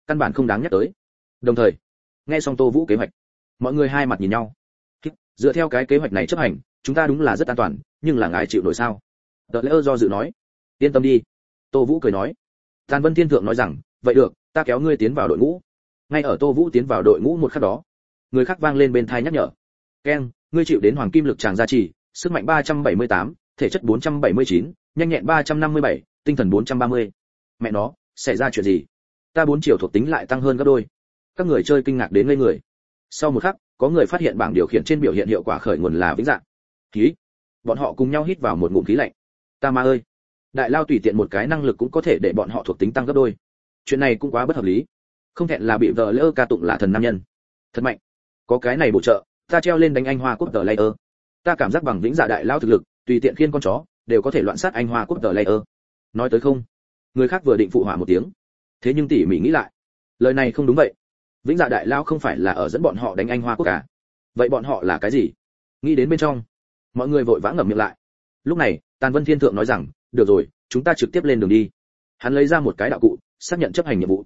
căn bản không đáng nhắc tới. Đồng thời, nghe xong Tô Vũ kế hoạch, mọi người hai mặt nhìn nhau. Dựa theo cái kế hoạch này chấp hành, chúng ta đúng là rất an toàn, nhưng là ngài chịu nổi sao? Tờ Lễ do dự nói. Yên tâm đi. Tô Vũ cười nói. Tàn Vân Thiên Thượng nói rằng, vậy được, ta kéo ngươi tiến vào đội ngũ. Ngay ở Tô Vũ tiến vào đội ngũ một khắc đó, người khác vang lên bên tai nhắc nhở. Keng, ngươi chịu đến hoàng kim lực tràng gia trì, sức mạnh 378, thể chất 479, nhanh nhẹn 357, tinh thần 430. Mẹ nó, xảy ra chuyện gì? Ta 4 triệu thuộc tính lại tăng hơn gấp đôi. Các người chơi kinh ngạc đến ngây người. Sau một khắc, có người phát hiện bảng điều khiển trên biểu hiện hiệu quả khởi nguồn là vĩnh dạng. Khí. Bọn họ cùng nhau hít vào một ngụm khí lạnh. Ta ma ơi, đại lao tùy tiện một cái năng lực cũng có thể để bọn họ thuộc tính tăng gấp đôi. Chuyện này cũng quá bất hợp lý. Không thẹn là bị vợ lỡ ca tụng là thần nam nhân. Thật mạnh. Có cái này bổ trợ, ta treo lên đánh anh Hoa Quốc tờ layer. Ta cảm giác bằng vĩnh dạ đại lao thực lực, tùy tiện khiên con chó, đều có thể loạn sát anh Hoa Quốc tờ layer. Nói tới không, người khác vừa định phụ họa một tiếng. Thế nhưng tỉ mỉ nghĩ lại, lời này không đúng vậy. Vĩnh dạ đại lao không phải là ở dẫn bọn họ đánh anh Hoa Quốc cả. Vậy bọn họ là cái gì? Nghĩ đến bên trong, mọi người vội vã ngậm miệng lại. Lúc này, Tàn Vân Thiên Thượng nói rằng, được rồi, chúng ta trực tiếp lên đường đi. Hắn lấy ra một cái đạo cụ, xác nhận chấp hành nhiệm vụ.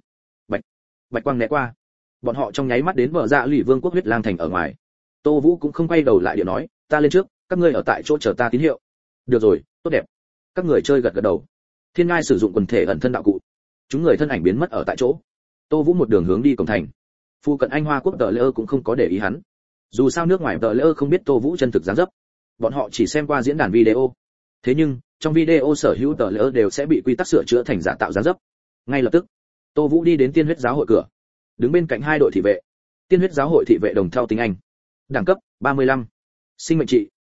Bạch quang né qua, bọn họ trong nháy mắt đến bờ dạ lụy vương quốc huyết lang thành ở ngoài. Tô Vũ cũng không quay đầu lại điện nói, ta lên trước, các ngươi ở tại chỗ chờ ta tín hiệu. Được rồi, tốt đẹp. Các người chơi gật gật đầu. Thiên Ngai sử dụng quần thể ẩn thân đạo cụ, chúng người thân ảnh biến mất ở tại chỗ. Tô Vũ một đường hướng đi cổng thành. Phu cận anh Hoa Quốc tờ lễ cũng không có để ý hắn. Dù sao nước ngoài tờ lễ không biết Tô Vũ chân thực dáng dấp, bọn họ chỉ xem qua diễn đàn video. Thế nhưng trong video sở hữu tờ lễ đều sẽ bị quy tắc sửa chữa thành giả tạo dáng dấp. Ngay lập tức, Tô Vũ đi đến Tiên Huyết giáo hội cửa, đứng bên cạnh hai đội thị vệ. Tiên Huyết giáo hội thị vệ đồng theo tiếng Anh. Đẳng cấp 35. Sinh mệnh trị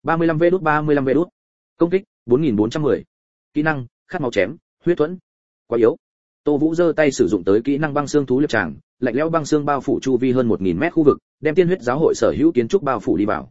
35V. Công kích 4410. Kỹ năng khát máu chém, huyết thuẫn. Quá yếu. Tô Vũ giơ tay sử dụng tới kỹ năng băng xương thú liệp tràng, lạnh lẽo băng xương bao phủ chu vi hơn 1000 mét khu vực, đem Tiên Huyết giáo hội sở hữu kiến trúc bao phủ đi vào.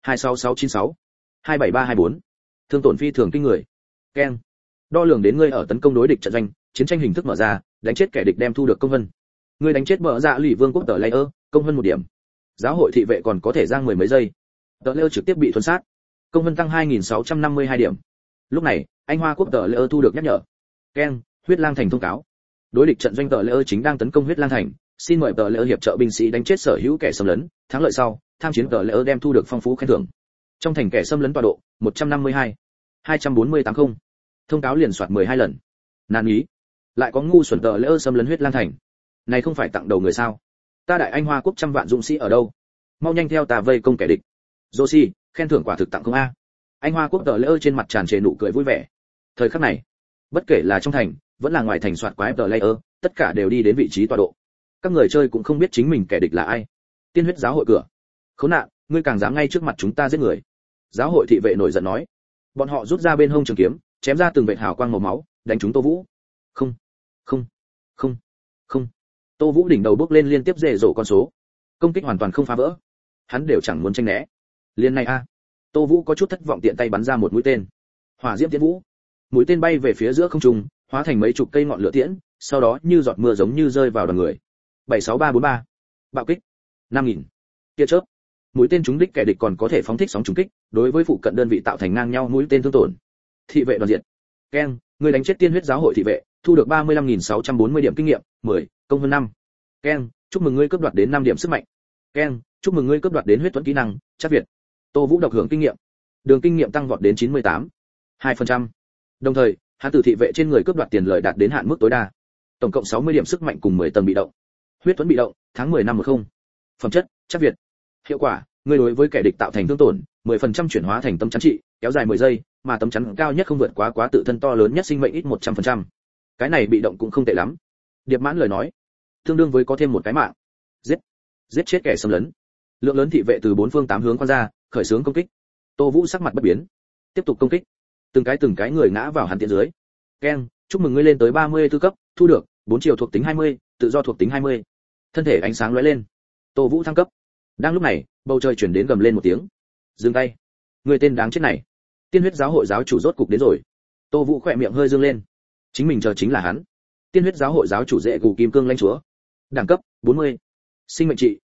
26696, 27324. Thương tổn phi thường kinh người. Keng. Đo lường đến ngươi ở tấn công đối địch trận doanh, chiến tranh hình thức mở ra, đánh chết kẻ địch đem thu được công vân. Ngươi đánh chết bờ dạ lụy vương quốc tờ layer, công vân 1 điểm. Giáo hội thị vệ còn có thể giang 10 mấy giây. Tờ layer trực tiếp bị thuần sát. Công vân tăng 2652 điểm. Lúc này, anh Hoa Quốc tờ layer thu được nhắc nhở. Keng, huyết lang thành thông cáo. Đối địch trận doanh tờ layer chính đang tấn công huyết lang thành, xin mời tờ layer hiệp trợ binh sĩ đánh chết sở hữu kẻ xâm lấn, thắng lợi sau, tham chiến tờ layer đem thu được phong phú khen thưởng. Trong thành kẻ xâm lấn tọa độ 152, 24080. Thông cáo liền soạt 12 lần. Nan ý, lại có ngu xuẩn tờ layer xâm lấn huyết lang thành. Này không phải tặng đầu người sao? Ta đại anh Hoa Quốc trăm vạn dũng sĩ ở đâu? Mau nhanh theo ta vây công kẻ địch. Joshi, khen thưởng quả thực tặng không a. Anh Hoa Quốc tờ layer trên mặt tràn trề nụ cười vui vẻ. Thời khắc này, bất kể là trong thành, vẫn là ngoài thành soạt quái tờ layer, tất cả đều đi đến vị trí tọa độ. Các người chơi cũng không biết chính mình kẻ địch là ai. Tiên Huyết giáo hội cửa. Khốn nạn, ngươi càng dám ngay trước mặt chúng ta giết người. Giáo hội thị vệ nổi giận nói. Bọn họ rút ra bên hông trường kiếm, chém ra từng vệt hào quang màu máu, đánh trúng Tô Vũ. Không, không, không, không. Tô Vũ đỉnh đầu bước lên liên tiếp rề rộ con số, công kích hoàn toàn không phá vỡ. Hắn đều chẳng muốn tranh né. Liên này a. Tô Vũ có chút thất vọng tiện tay bắn ra một mũi tên. Hỏa diễm tiễn vũ. Mũi tên bay về phía giữa không trung, hóa thành mấy chục cây ngọn lửa tiễn, sau đó như giọt mưa giống như rơi vào đoàn người. 76343. Bạo kích. 5000. Tia chớp. Mũi tên trúng đích kẻ địch còn có thể phóng thích sóng trùng kích, đối với phụ cận đơn vị tạo thành ngang nhau mũi tên thương tổn. Thị vệ đoàn diện. Keng, người đánh chết Tiên Huyết giáo hội thị vệ, thu được 35640 điểm kinh nghiệm, 10, công hơn 5. Keng, chúc mừng ngươi cướp đoạt đến 5 điểm sức mạnh. Keng, chúc mừng ngươi cướp đoạt đến huyết thuẫn kỹ năng, chắc Việt. Tô Vũ độc hưởng kinh nghiệm. Đường kinh nghiệm tăng vọt đến 98, 2%. Đồng thời, hắn từ thị vệ trên người cướp đoạt tiền lợi đạt đến hạn mức tối đa. Tổng cộng 60 điểm sức mạnh cùng 10 tầng bị động. Huyết thuẫn bị động, tháng 10 năm 10. Phẩm chất, chắc Việt. Hiệu quả, ngươi đối với kẻ địch tạo thành thương tổn, 10% chuyển hóa thành tấm chắn trị, kéo dài 10 giây, mà tấm chắn cao nhất không vượt quá tự thân to lớn nhất sinh mệnh ít 100%. Cái này bị động cũng không tệ lắm. Điệp Mãn lời nói, tương đương với có thêm một cái mạng. Giết chết kẻ xâm lấn. Lượng lớn thị vệ từ bốn phương tám hướng quan ra, khởi xướng công kích. Tô Vũ sắc mặt bất biến, tiếp tục công kích. Từng cái người ngã vào hắn tiện dưới. Keng, chúc mừng ngươi lên tới 34 cấp, thu được 4 chiều thuộc tính 20, tự do thuộc tính 20. Thân thể ánh sáng lóe lên. Tô Vũ thăng cấp. Đang lúc này, bầu trời chuyển đến gầm lên một tiếng. Dừng tay. Người tên đáng chết này. Tiên Huyết giáo hội giáo chủ rốt cục đến rồi. Tô Vũ khỏe miệng hơi dương lên. Chính mình chờ chính là hắn. Tiên Huyết giáo hội giáo chủ Dệ Gù Kim Cương lãnh chúa. Đẳng cấp 40. Sinh mệnh trị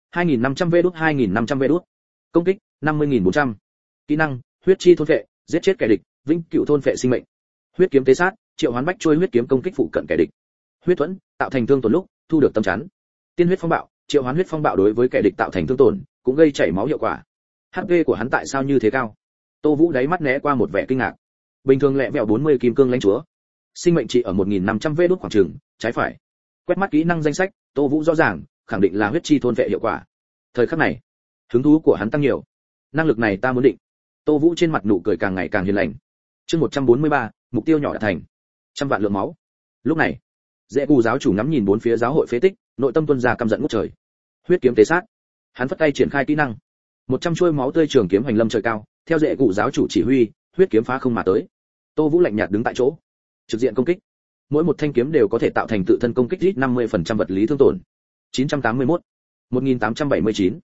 2500V. Công kích 50400. Kỹ năng huyết chi thôn phệ, giết chết kẻ địch, vĩnh cửu thôn phệ sinh mệnh. Huyết kiếm tế sát, triệu hoán bách trôi huyết kiếm công kích phụ cận kẻ địch. Huyết thuẫn, tạo thành thương tổn lúc thu được tâm chắn. Tiên huyết phong bạo, triệu hoán huyết phong bạo đối với kẻ địch tạo thành thương tổn, cũng gây chảy máu hiệu quả. HP của hắn tại sao như thế cao? Tô Vũ đáy mắt né qua một vẻ kinh ngạc. Bình thường lẹ vẹo 40 kim cương lãnh chúa, sinh mệnh trị ở 1500 vê đốt khoảng trường, trái phải. Quét mắt kỹ năng danh sách, Tô Vũ rõ ràng, khẳng định là huyết chi thôn vệ hiệu quả. Thời khắc này, hứng thú của hắn tăng nhiều. Năng lực này ta muốn định. Tô Vũ trên mặt nụ cười càng ngày càng hiền lành. Chương 143, mục tiêu nhỏ đạt thành. 100 vạn lượng máu. Lúc này, Dễ Cù giáo chủ ngắm nhìn bốn phía giáo hội phế tích, nội tâm tuôn ra căm giận ngút trời. Huyết kiếm tế sát. Hắn phất tay triển khai kỹ năng. 100 chuôi máu tươi trường kiếm hoành lâm trời cao, theo Dễ Cù giáo chủ chỉ huy, huyết kiếm phá không mà tới. Tô Vũ lạnh nhạt đứng tại chỗ, trực diện công kích. Mỗi một thanh kiếm đều có thể tạo thành tự thân công kích ít 50% vật lý thương tổn. 981, 1879,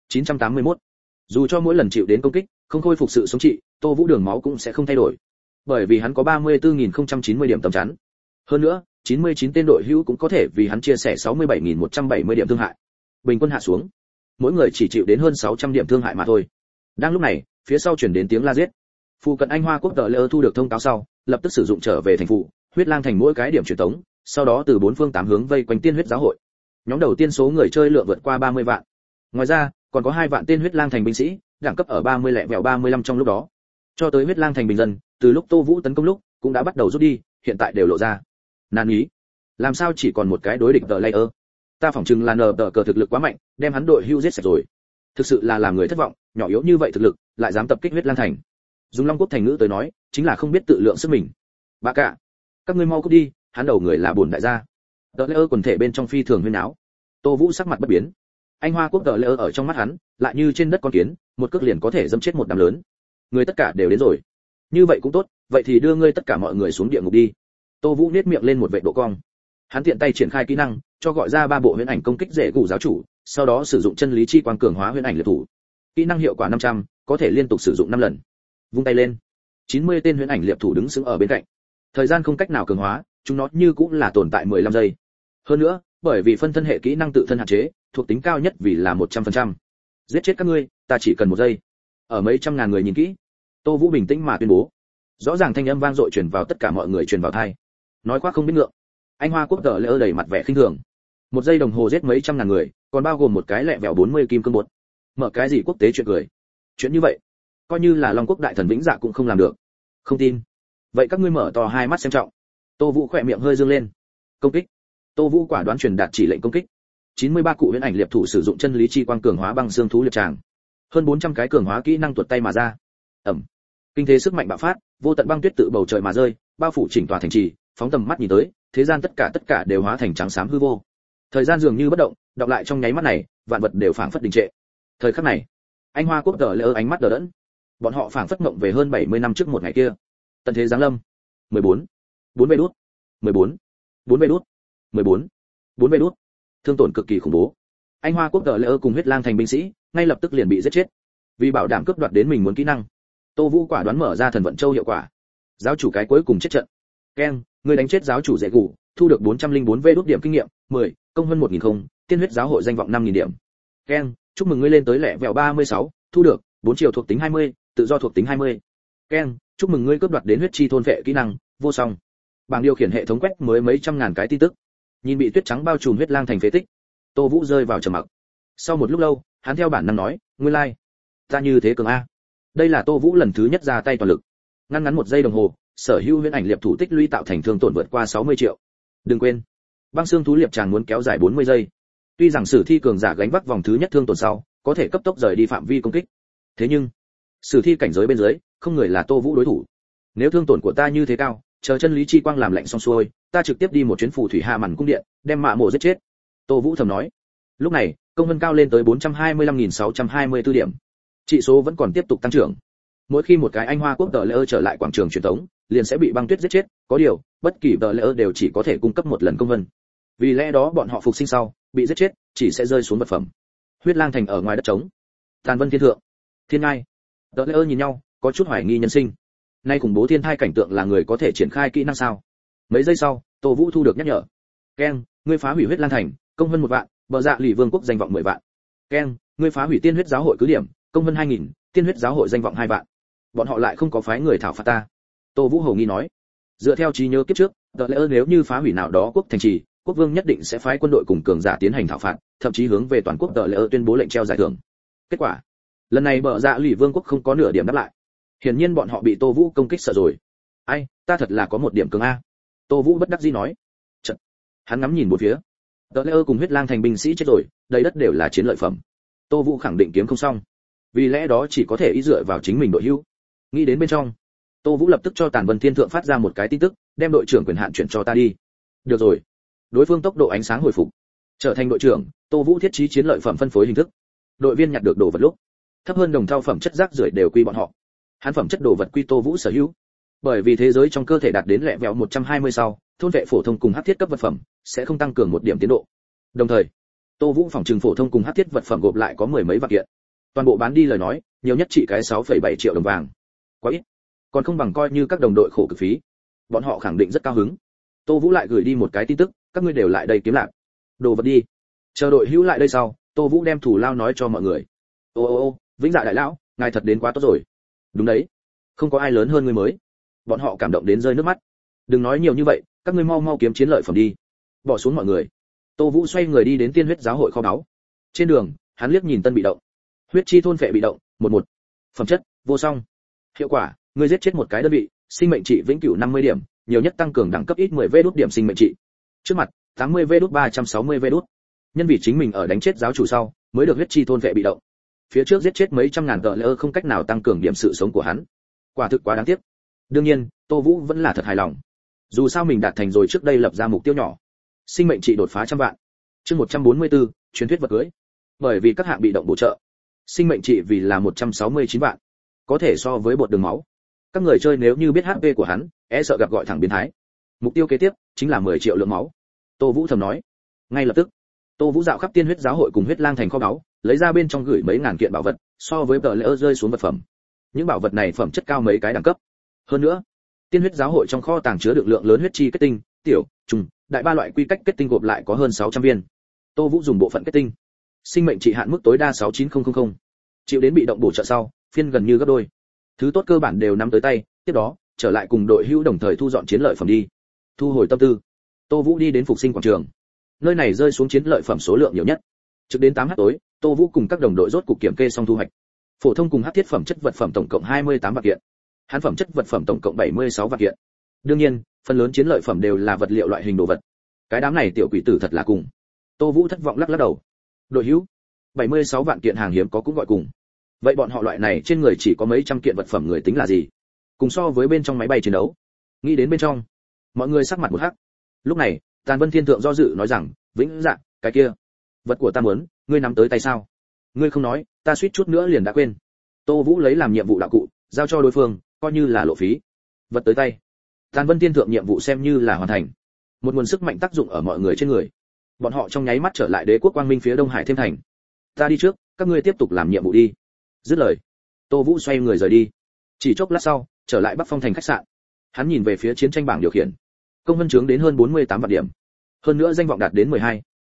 981. Dù cho mỗi lần chịu đến công kích, không khôi phục sự sống trị, Tô Vũ đường máu cũng sẽ không thay đổi. Bởi vì hắn có 34.090 điểm tầm chắn. Hơn nữa, 99 tên đội hữu cũng có thể vì hắn chia sẻ 67.170 điểm thương hại. Bình quân hạ xuống, mỗi người chỉ chịu đến hơn 600 điểm thương hại mà thôi. Đang lúc này, phía sau truyền đến tiếng la giết. Phụ cận Anh Hoa quốc tờ lơ thu được thông cáo sau, lập tức sử dụng trở về thành phụ, huyết lang thành mỗi cái điểm truyền tống, sau đó từ bốn phương tám hướng vây quanh tiên huyết giáo hội. Nhóm đầu tiên số người chơi lượng vượt qua 30 vạn. Ngoài ra, còn có 2 vạn tên huyết lang thành binh sĩ, đẳng cấp ở 30 lẻ vẹo 35 trong lúc đó. Cho tới huyết lang thành bình dân, từ lúc Tô Vũ tấn công lúc, cũng đã bắt đầu rút đi, hiện tại đều lộ ra. Nan ý, làm sao chỉ còn một cái đối địch tờ layer? Ta phỏng chừng là nờ tờ cờ thực lực quá mạnh, đem hắn đội hưu giết sạch rồi. Thực sự là làm người thất vọng, nhỏ yếu như vậy thực lực, lại dám tập kích huyết lang thành. Dùng Long quốc thành ngữ tới nói, chính là không biết tự lượng sức mình. Bà cả, các ngươi mau cút đi, hắn đầu người là bổn đại gia. Tờ layer quần thể bên trong phi thường huyên áo. Tô Vũ sắc mặt bất biến. Anh Hoa quốc tờ layer ở trong mắt hắn, lại như trên đất con kiến, một cước liền có thể dẫm chết một đám lớn. Người tất cả đều đến rồi. Như vậy cũng tốt, vậy thì đưa ngươi tất cả mọi người xuống địa ngục đi. Tô Vũ nhếch miệng lên một vệt độ cong. Hắn tiện tay triển khai kỹ năng, cho gọi ra 3 bộ huyễn ảnh công kích Dễ Cù giáo chủ, sau đó sử dụng chân lý chi quang cường hóa huyễn ảnh liệt thủ. Kỹ năng hiệu quả 500, có thể liên tục sử dụng 5 lần. Vung tay lên, 90 tên huyễn ảnh liệt thủ đứng sững ở bên cạnh. Thời gian không cách nào cường hóa, chúng nó như cũng là tồn tại 15 giây. Hơn nữa, bởi vì phân thân hệ kỹ năng tự thân hạn chế, thuộc tính cao nhất vì là 100%. Giết chết các ngươi, ta chỉ cần 1 giây. Ở mấy trăm ngàn người nhìn kỹ, Tô Vũ bình tĩnh mà tuyên bố. Rõ ràng thanh âm vang dội truyền vào tất cả mọi người truyền vào tai. Nói quá không biết ngượng. Anh Hoa quốc tờ lỡ đầy mặt vẻ khinh thường. 1 giây đồng hồ giết mấy trăm ngàn người, còn bao gồm một cái lẹ vẹo 40 kim cương bột. Mở cái gì quốc tế chuyện cười. Chuyện như vậy, coi như là Long quốc đại thần Vĩnh Dạ cũng không làm được. Không tin. Vậy các ngươi mở to hai mắt xem trọng. Tô Vũ khỏe miệng hơi dương lên. Công kích. Tô Vũ quả đoán truyền đạt chỉ lệnh công kích. 93 cụ huyễn ảnh liệp thủ sử dụng chân lý chi quang cường hóa băng xương thú liệp tràng. Hơn 400 cái cường hóa kỹ năng tuột tay mà ra. Ầm. Kinh thế sức mạnh bạo phát, vô tận băng tuyết tự bầu trời mà rơi, bao phủ chỉnh tòa thành trì, phóng tầm mắt nhìn tới, thế gian tất cả đều hóa thành trắng xám hư vô. Thời gian dường như bất động, đọc lại trong nháy mắt này, vạn vật đều phảng phất đình trệ. Thời khắc này, Anh Hoa quốc tờ lỡ ánh mắt đờ đẫn. Bọn họ phảng phất mộng về hơn 70 năm trước một ngày kia. Tận thế giáng lâm. 14. 4 vê đút. 14. 4 vê đút. 14. 4 vê đút. Thương tổn cực kỳ khủng bố. Anh Hoa quốc tờ lỡ cùng huyết lang thành binh sĩ, ngay lập tức liền bị giết chết. Vì bảo đảm cướp đoạt đến mình muốn kỹ năng, Tô Vũ quả đoán mở ra thần vận châu hiệu quả. Giáo chủ cái cuối cùng chết trận. Keng, người đánh chết giáo chủ Dễ Cù, thu được 404 vê đút điểm kinh nghiệm, 10, công hơn 1000 không, tiên huyết giáo hội danh vọng 5000 điểm. Keng, chúc mừng ngươi lên tới lẹ vẹo 36, thu được 4 chiều thuộc tính 20, tự do thuộc tính 20. Keng, chúc mừng ngươi cướp đoạt đến huyết chi thôn vệ kỹ năng, vô song. Bảng điều khiển hệ thống quét mới mấy trăm ngàn cái tin tức. Nhìn bị tuyết trắng bao trùm huyết lang thành phế tích, Tô Vũ rơi vào trầm mặc. Sau một lúc lâu, hắn theo bản năng nói, nguyên lai, like. Ta như thế cường a. Đây là Tô Vũ lần thứ nhất ra tay toàn lực. Ngắn ngắn 1 giây đồng hồ, sở hữu huyễn ảnh liệp thủ tích lũy tạo thành thương tổn vượt qua 60 triệu. Đừng quên, băng xương thú liệp tràng muốn kéo dài 40 giây. Tuy rằng sử thi cường giả gánh vác vòng thứ nhất thương tổn sau, có thể cấp tốc rời đi phạm vi công kích. Thế nhưng, sử thi cảnh giới bên dưới, không người là Tô Vũ đối thủ. Nếu thương tổn của ta như thế cao, chờ chân lý chi quang làm lạnh xong xuôi, ta trực tiếp đi một chuyến phù thủy hạ màn cung điện, đem Mạ Mộ giết chết. Tô Vũ thầm nói. Lúc này, công vân cao lên tới 425.624 điểm. Trị số vẫn còn tiếp tục tăng trưởng. Mỗi khi một cái Anh Hoa quốc tờ lỡ trở lại quảng trường truyền thống, liền sẽ bị băng tuyết giết chết, có điều, bất kỳ tờ lỡ đều chỉ có thể cung cấp 1 lần công vân. Vì lẽ đó bọn họ phục sinh sau, bị giết chết, chỉ sẽ rơi xuống vật phẩm. Huyết lang thành ở ngoài đất trống. Tàn vân thiên thượng. Thiên ngai. Tờ lỡ nhìn nhau, có chút hoài nghi nhân sinh. Nay khủng bố thiên thai cảnh tượng là người có thể triển khai kỹ năng sao? Mấy giây sau, Tô Vũ thu được nhắc nhở. Keng, ngươi phá hủy huyết lang thành, công vân 1 vạn, bờ dạ lì vương quốc danh vọng 10 vạn. Keng, ngươi phá hủy tiên huyết giáo hội cứ điểm, công vân 2000, tiên huyết giáo hội danh vọng 2 vạn. Bọn họ lại không có phái người thảo phạt ta. Tô Vũ hồ nghi nói. Dựa theo trí nhớ kiếp trước, tờ lỡ nếu như phá hủy nào đó quốc thành trì, quốc vương nhất định sẽ phái quân đội cùng cường giả tiến hành thảo phạt, thậm chí hướng về toàn quốc tờ lễ tuyên bố lệnh treo giải thưởng. Kết quả, lần này bờ dạ lì vương quốc không có nửa điểm đáp lại. Hiển nhiên bọn họ bị Tô Vũ công kích sợ rồi. Ai, ta thật là có một điểm cường a. Tô Vũ bất đắc dĩ nói. Chật. Hắn ngắm nhìn bốn phía. Tờ lễ cùng huyết lang thành binh sĩ chết rồi, đầy đất đều là chiến lợi phẩm. Tô Vũ khẳng định kiếm không xong. Vì lẽ đó chỉ có thể ý dựa vào chính mình đội hữu. Nghĩ đến bên trong, Tô Vũ lập tức cho Tàn Vân Thiên Thượng phát ra một cái tin tức, đem đội trưởng quyền hạn chuyển cho ta đi. Được rồi. Đối phương tốc độ ánh sáng hồi phục. Trở thành đội trưởng, Tô Vũ thiết trí chiến lợi phẩm phân phối hình thức. Đội viên nhặt được đồ vật lúc thấp hơn đồng thau phẩm chất rác rưởi đều quy bọn họ. Hắn phẩm chất đồ vật quy Tô Vũ sở hữu. Bởi vì thế giới trong cơ thể đạt đến lẹ vẹo 120 sau, thôn vệ phổ thông cùng hắc thiết cấp vật phẩm sẽ không tăng cường một điểm tiến độ. Đồng thời, Tô Vũ phòng trừng phổ thông cùng hắc thiết vật phẩm gộp lại có mười mấy vạn kiện. Toàn bộ bán đi lời nói, nhiều nhất chỉ cái 6,7 triệu đồng vàng. Quá ít. Còn không bằng coi như các đồng đội khổ cực phí. Bọn họ khẳng định rất cao hứng. Tô Vũ lại gửi đi một cái tin tức, các ngươi đều lại đây kiếm lạc. Đồ vật đi. Chờ đội hữu lại đây sau, Tô Vũ đem thủ lao nói cho mọi người. Ô, Vĩnh Dạ đại lão, ngài thật đến quá tốt rồi. Đúng đấy, không có ai lớn hơn ngươi mới. Bọn họ cảm động đến rơi nước mắt. Đừng nói nhiều như vậy, các ngươi mau kiếm chiến lợi phẩm đi. Bỏ xuống mọi người. Tô Vũ xoay người đi đến Tiên Huyết giáo hội kho báu. Trên đường, hắn liếc nhìn tân bị động. Huyết chi thôn phệ bị động, 11. Phẩm chất, vô song. Hiệu quả, ngươi giết chết một cái đơn vị, sinh mệnh trị vĩnh cửu 50 điểm, nhiều nhất tăng cường đẳng cấp ít 10 đút điểm sinh mệnh trị. Trước mặt, 80 đút 360 đút. Nhân vì chính mình ở đánh chết giáo chủ sau, mới được huyết chi thôn vệ bị động. Phía trước giết chết mấy trăm ngàn tợ lỡ không cách nào tăng cường điểm sự sống của hắn. Quả thực quá đáng tiếc. Đương nhiên, Tô Vũ vẫn là thật hài lòng. Dù sao mình đạt thành rồi trước đây lập ra mục tiêu nhỏ. Sinh mệnh trị đột phá 100 vạn. Chương 144, truyền thuyết vật cưới. Bởi vì các hạng bị động bổ trợ, sinh mệnh trị vì là 169 vạn. Có thể so với bột đường máu. Các người chơi nếu như biết HP của hắn, e sợ gặp gọi thẳng biến thái. Mục tiêu kế tiếp chính là 10 triệu lượng máu. Tô Vũ thầm nói. Ngay lập tức, Tô Vũ dạo khắp Tiên Huyết giáo hội cùng huyết lang thành kho báu, lấy ra bên trong gửi mấy ngàn kiện bảo vật, so với tờ lễ rơi xuống vật phẩm. Những bảo vật này phẩm chất cao mấy cái đẳng cấp. Hơn nữa, Tiên Huyết giáo hội trong kho tàng chứa được lượng lớn huyết chi kết tinh, tiểu, trung, đại ba loại quy cách kết tinh gộp lại có hơn 600 viên. Tô Vũ dùng bộ phận kết tinh. Sinh mệnh trị hạn mức tối đa 69000. Chịu đến bị động bổ trợ sau, phiên gần như gấp đôi. Thứ tốt cơ bản đều nắm tới tay, tiếp đó, trở lại cùng đội hữu đồng thời thu dọn chiến lợi phẩm đi. Thu hồi tâm tư, Tô Vũ đi đến phục sinh quảng trường. Nơi này rơi xuống chiến lợi phẩm số lượng nhiều nhất. Trực đến 8h tối, Tô Vũ cùng các đồng đội rốt cục kiểm kê xong thu hoạch. Phổ thông cùng hắc thiết phẩm chất vật phẩm tổng cộng 28 vạn kiện. Hán phẩm chất vật phẩm tổng cộng 76 vạn kiện. Đương nhiên, phần lớn chiến lợi phẩm đều là vật liệu loại hình đồ vật. Cái đám này tiểu quỷ tử thật là cùng. Tô Vũ thất vọng lắc đầu. Đội hữu, 76 vạn kiện hàng hiếm có cũng gọi cùng. Vậy bọn họ loại này trên người chỉ có mấy trăm kiện vật phẩm người tính là gì? Cùng so với bên trong máy bay chiến đấu. Nghĩ đến bên trong, mọi người sắc mặt một hắc. Lúc này, Tàn Vân Thiên Thượng do dự nói rằng, Vĩnh Dạ, cái kia, vật của ta muốn, ngươi nắm tới tay sao? Ngươi không nói, ta suýt chút nữa liền đã quên. Tô Vũ lấy làm nhiệm vụ đạo cụ, giao cho đối phương, coi như là lộ phí. Vật tới tay. Tàn Vân Thiên Thượng nhiệm vụ xem như là hoàn thành. Một nguồn sức mạnh tác dụng ở mọi người trên người. Bọn họ trong nháy mắt trở lại Đế quốc Quang Minh phía Đông Hải thêm thành. Ta đi trước, các ngươi tiếp tục làm nhiệm vụ đi. Dứt lời, Tô Vũ xoay người rời đi. Chỉ chốc lát sau, trở lại Bắc Phong thành khách sạn. Hắn nhìn về phía chiến tranh bảng điều khiển. Công vân chướng đến hơn 48 vạn điểm. Hơn nữa danh vọng đạt đến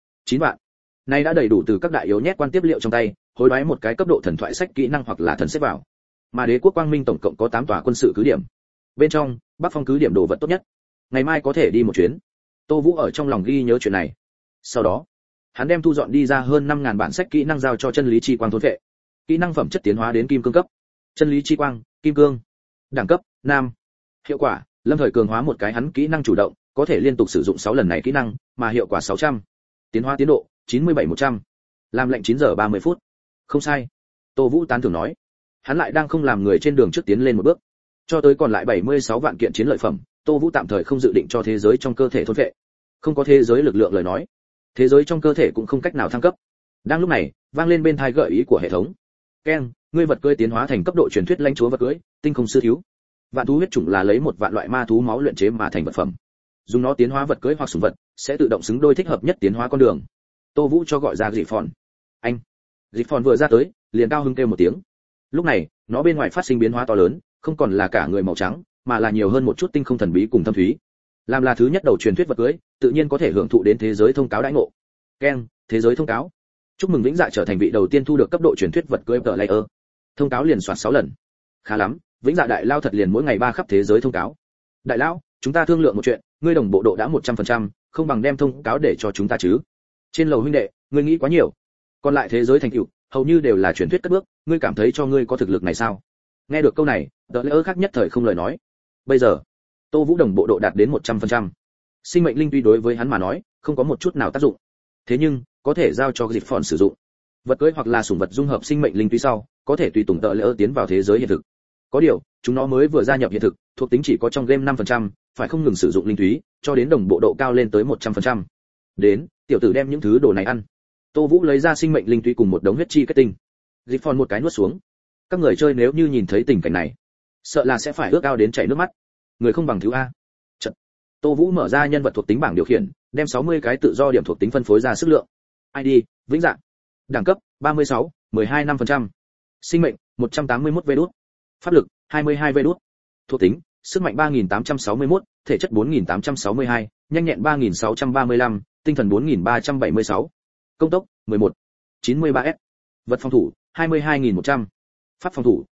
9 vạn. Nay đã đầy đủ từ các đại yếu nhét quan tiếp liệu trong tay, hối đoái một cái cấp độ thần thoại sách kỹ năng hoặc là thần xếp vào. Mà Đế quốc Quang Minh tổng cộng có 8 tòa quân sự cứ điểm. Bên trong, Bắc Phong cứ điểm đồ vật tốt nhất. Ngày mai có thể đi một chuyến. Tô Vũ ở trong lòng ghi nhớ chuyện này. Sau đó, hắn đem thu dọn đi ra hơn 5000 bản sách kỹ năng giao cho chân lý chi quang thôn vệ. Kỹ năng phẩm chất tiến hóa đến kim cương cấp. Chân lý chi quang, kim cương. Đẳng cấp, nam. Hiệu quả, lâm thời cường hóa một cái hắn kỹ năng chủ động, có thể liên tục sử dụng 6 lần này kỹ năng, mà hiệu quả 600. Tiến hóa tiến độ, 97-100. Làm lệnh 9 giờ 30 phút. Không sai. Tô Vũ tán thưởng nói. Hắn lại đang không làm người trên đường trước tiến lên một bước. Cho tới còn lại 76 vạn kiện chiến lợi phẩm, Tô Vũ tạm thời không dự định cho thế giới trong cơ thể thôn vệ. Không có thế giới lực lượng lời nói, thế giới trong cơ thể cũng không cách nào thăng cấp. Đang lúc này, vang lên bên tai gợi ý của hệ thống. Keng, ngươi vật cưỡi tiến hóa thành cấp độ truyền thuyết lãnh chúa vật cưỡi, tinh không sư thiếu. Vạn thú huyết chủng là lấy một vạn loại ma thú máu luyện chế mà thành vật phẩm. Dùng nó tiến hóa vật cưỡi hoặc sủng vật, sẽ tự động xứng đôi thích hợp nhất tiến hóa con đường. Tô Vũ cho gọi ra Dị Phòn. Anh. Dị Phòn vừa ra tới, liền cao hứng kêu một tiếng. Lúc này, nó bên ngoài phát sinh biến hóa to lớn, không còn là cả người màu trắng, mà là nhiều hơn một chút tinh không thần bí cùng thâm thúy. Làm là thứ nhất đầu truyền thuyết vật cưỡi, tự nhiên có thể hưởng thụ đến thế giới thông cáo đãi ngộ. Keng, thế giới thông cáo. Chúc mừng Vĩnh Dạ trở thành vị đầu tiên thu được cấp độ truyền thuyết vật cưỡi player. Thông cáo liền soạt 6 lần. Khá lắm, Vĩnh Dạ đại lao thật liền mỗi ngày 3 khắp thế giới thông cáo. Đại lão, chúng ta thương lượng một chuyện, ngươi đồng bộ độ đã 100%, không bằng đem thông cáo để cho chúng ta chứ. Trên lầu huynh đệ, Ngươi nghĩ quá nhiều. Còn lại thế giới thành tựu, hầu như đều là truyền thuyết cất bước, ngươi cảm thấy cho ngươi có thực lực này sao? Nghe được câu này, đỡ lỡ khác nhất thời không lời nói. Bây giờ, Tô Vũ đồng bộ độ đạt đến 100%. Sinh mệnh linh tuy đối với hắn mà nói, không có một chút nào tác dụng. Thế nhưng, có thể giao cho dịch phòn sử dụng. Vật cưỡi hoặc là sủng vật dung hợp sinh mệnh linh tuy sau, có thể tùy tùng đỡ lỡ tiến vào thế giới hiện thực. Có điều, chúng nó mới vừa gia nhập hiện thực, thuộc tính chỉ có trong game 5%, phải không ngừng sử dụng linh túy, cho đến đồng bộ độ cao lên tới 100%. Đến, tiểu tử đem những thứ đồ này ăn. Tô Vũ lấy ra sinh mệnh linh túy cùng một đống huyết chi kết tinh. Dịch phòn một cái nuốt xuống. Các người chơi nếu như nhìn thấy tình cảnh này, sợ là sẽ phải ước ao đến chảy nước mắt. Người không bằng thứ a. Chật. Tô Vũ mở ra nhân vật thuộc tính bảng điều khiển, đem 60 cái tự do điểm thuộc tính phân phối ra sức lượng. ID, vĩnh dạng. Đẳng cấp, 36, 12.5%. Sinh mệnh, 181 V đút. Pháp lực, 22 V đút. Thuộc tính, sức mạnh 3861, thể chất 4862, nhanh nhẹn 3635, tinh thần 4376. Công tốc, 11. 93S. Vật phòng thủ, 22.100. Pháp phòng thủ,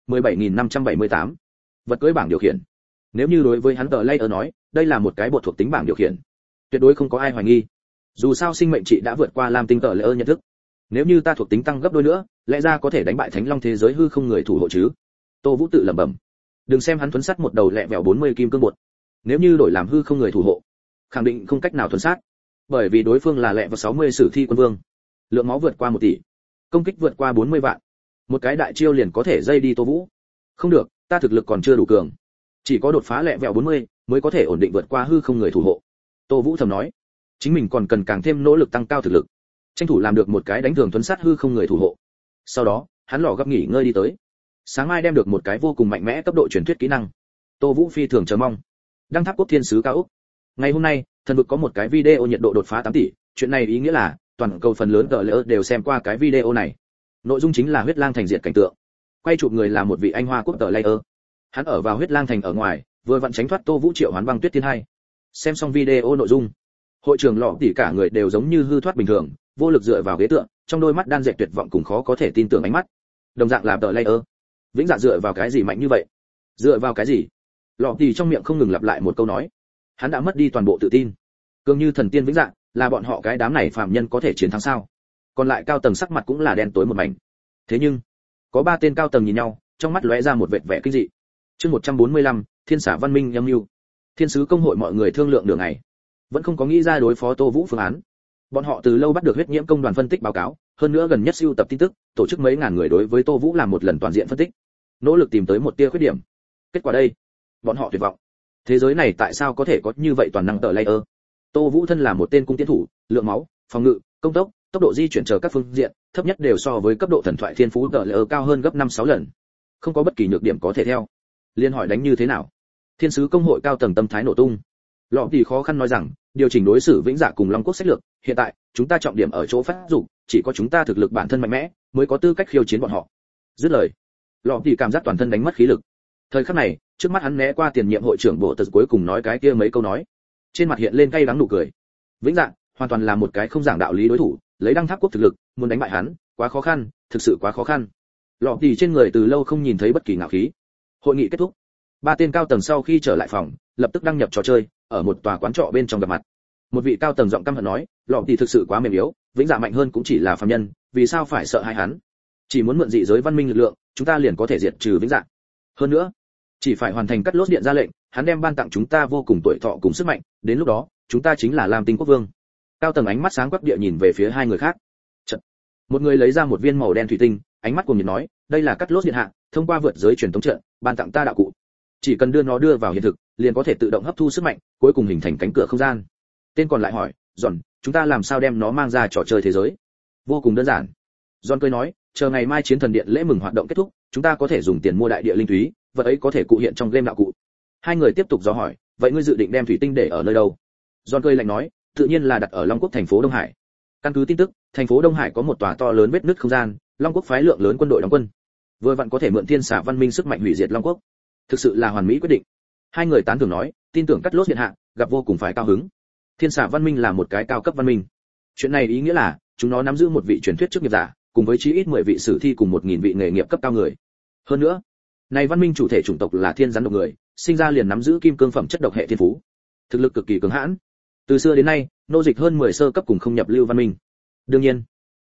17.578. Vật cưỡi bảng điều khiển. Nếu như đối với hắn tờ layer nói, đây là một cái bộ thuộc tính bảng điều khiển, tuyệt đối không có ai hoài nghi. Dù sao sinh mệnh trị đã vượt qua Lam Tinh tờ layer nhận thức. Nếu như ta thuộc tính tăng gấp đôi nữa, lẽ ra có thể đánh bại Thánh Long thế giới hư không người thủ hộ chứ? Tô Vũ tự lẩm bẩm. Đừng xem hắn thuấn sát một đầu lẹ vẹo 40 kim cương bột, nếu như đổi làm hư không người thủ hộ, khẳng định không cách nào thuấn sát, bởi vì đối phương là lẹ vẹo 60 sử thi quân vương, lượng máu vượt qua 1 tỷ, công kích vượt qua 40 vạn, một cái đại chiêu liền có thể dây đi Tô Vũ. Không được, ta thực lực còn chưa đủ cường, chỉ có đột phá lẹ vẹo 40 mới có thể ổn định vượt qua hư không người thủ hộ. Tô Vũ thầm nói, chính mình còn cần càng thêm nỗ lực tăng cao thực lực, tranh thủ làm được một cái đánh thường thuấn sát hư không người thủ hộ. Sau đó, hắn lò gấp nghỉ ngơi đi tới. Sáng mai đem được một cái vô cùng mạnh mẽ cấp độ truyền thuyết kỹ năng. Tô Vũ phi thường chờ mong. Đăng tháp quốc thiên sứ cao ốc. Ngày hôm nay, thần vực có một cái video nhiệt độ đột phá 8 tỷ, chuyện này ý nghĩa là toàn cầu phần lớn tờ lỡ đều xem qua cái video này. Nội dung chính là huyết lang thành diệt cảnh tượng. Quay chụp người là một vị anh Hoa quốc tờ layer. Hắn ở vào huyết lang thành ở ngoài, vừa vặn tránh thoát Tô Vũ triệu hoán băng tuyết thiên hai. Xem xong video nội dung, hội trưởng lọ tỉ cả người đều giống như hư thoát bình thường, vô lực dựa vào ghế tựa, trong đôi mắt đan dệt tuyệt vọng cùng khó có thể tin tưởng ánh mắt. Đồng dạng là tờ layer. Vĩnh Dạ dựa vào cái gì mạnh như vậy? Dựa vào cái gì? Lọ tỉ trong miệng không ngừng lặp lại một câu nói. Hắn đã mất đi toàn bộ tự tin. Cường như thần tiên Vĩnh Dạ, là bọn họ cái đám này phàm nhân có thể chiến thắng sao? Còn lại cao tầng sắc mặt cũng là đen tối một mảnh. Thế nhưng, có 3 tên cao tầng nhìn nhau, trong mắt lóe ra một vệt vẻ kinh dị. Chương 145, Thiên Xả Văn Minh âm mưu. Thiên sứ công hội mọi người thương lượng đường này, vẫn không có nghĩ ra đối phó Tô Vũ phương án. Bọn họ từ lâu bắt được huyết nhiễm công đoàn phân tích báo cáo, hơn nữa gần nhất sưu tập tin tức, tổ chức mấy ngàn người đối với Tô Vũ làm một lần toàn diện phân tích, nỗ lực tìm tới một tia khuyết điểm. Kết quả đây, bọn họ tuyệt vọng. Thế giới này tại sao có thể có như vậy toàn năng tờ layer? Tô Vũ thân là một tên cung tiến thủ, lượng máu, phòng ngự, công tốc, tốc độ di chuyển chờ các phương diện, thấp nhất đều so với cấp độ thần thoại thiên phú tờ layer cao hơn gấp 5-6 lần. Không có bất kỳ nhược điểm có thể theo. Liên hỏi đánh như thế nào? Thiên sứ công hội cao tầng tâm thái nổ tung. Lọ thì khó khăn nói rằng, điều chỉnh đối xử Vĩnh Dạ cùng Long Quốc sách lược, hiện tại, chúng ta trọng điểm ở chỗ phát dục, chỉ có chúng ta thực lực bản thân mạnh mẽ, mới có tư cách khiêu chiến bọn họ. Dứt lời, Lọ thì cảm giác toàn thân đánh mất khí lực. Thời khắc này, trước mắt hắn né qua tiền nhiệm hội trưởng bộ tật cuối cùng nói cái kia mấy câu nói, trên mặt hiện lên cay đắng nụ cười. Vĩnh Dạ, hoàn toàn là một cái không giảng đạo lý đối thủ, lấy Đăng Tháp quốc thực lực, muốn đánh bại hắn, quá khó khăn, thực sự quá khó khăn. Lọ thì trên người từ lâu không nhìn thấy bất kỳ ngạo khí. Hội nghị kết thúc. 3 tên cao tầng sau khi trở lại phòng, lập tức đăng nhập trò chơi, ở một tòa quán trọ bên trong gặp mặt. Một vị cao tầng giọng căm hận nói, Lọ thì thực sự quá mềm yếu, Vĩnh Dạ mạnh hơn cũng chỉ là phàm nhân, vì sao phải sợ hãi hắn? Chỉ muốn mượn dị giới văn minh lực lượng, chúng ta liền có thể diệt trừ Vĩnh Dạ. Hơn nữa, chỉ phải hoàn thành cắt lốt điện ra lệnh, hắn đem ban tặng chúng ta vô cùng tuổi thọ cùng sức mạnh, đến lúc đó, chúng ta chính là Lam Tinh quốc vương. Cao tầng ánh mắt sáng quắc địa nhìn về phía hai người khác. Chật. Một người lấy ra một viên màu đen thủy tinh, ánh mắt cuồng nhiệt nói, đây là cắt lốt điện hạ, thông qua vượt giới truyền tống trận, ban tặng ta đạo cụ. Chỉ cần đưa nó đưa vào hiện thực, liền có thể tự động hấp thu sức mạnh, cuối cùng hình thành cánh cửa không gian. Tên còn lại hỏi, Giòn, chúng ta làm sao đem nó mang ra trò chơi thế giới? Vô cùng đơn giản. Giòn cười nói, chờ ngày mai chiến thần điện lễ mừng hoạt động kết thúc, chúng ta có thể dùng tiền mua đại địa linh thúy, vật ấy có thể cụ hiện trong game đạo cụ. Hai người tiếp tục dò hỏi, vậy ngươi dự định đem thủy tinh để ở nơi đâu? Giòn cười lạnh nói, tự nhiên là đặt ở Long Quốc thành phố Đông Hải. Căn cứ tin tức, thành phố Đông Hải có một tòa to lớn vết nứt không gian, Long Quốc phái lượng lớn quân đội đóng quân, vừa vặn có thể mượn Thiên Xả Văn Minh sức mạnh hủy diệt Long Quốc. Thực sự là hoàn mỹ quyết định. Hai người tán thưởng nói, tin tưởng cắt lốt điện hạ gặp vô cùng phải cao hứng. Thiên Xả Văn Minh là một cái cao cấp văn minh. Chuyện này ý nghĩa là chúng nó nắm giữ một vị truyền thuyết chức nghiệp giả, cùng với chí ít 10 vị sử thi cùng 1000 vị nghề nghiệp cấp cao người. Hơn nữa, này văn minh chủ thể chủng tộc là thiên rắn độc người, sinh ra liền nắm giữ kim cương phẩm chất độc hệ thiên phú, thực lực cực kỳ cường hãn. Từ xưa đến nay, nô dịch hơn 10 sơ cấp cùng không nhập lưu văn minh. Đương nhiên,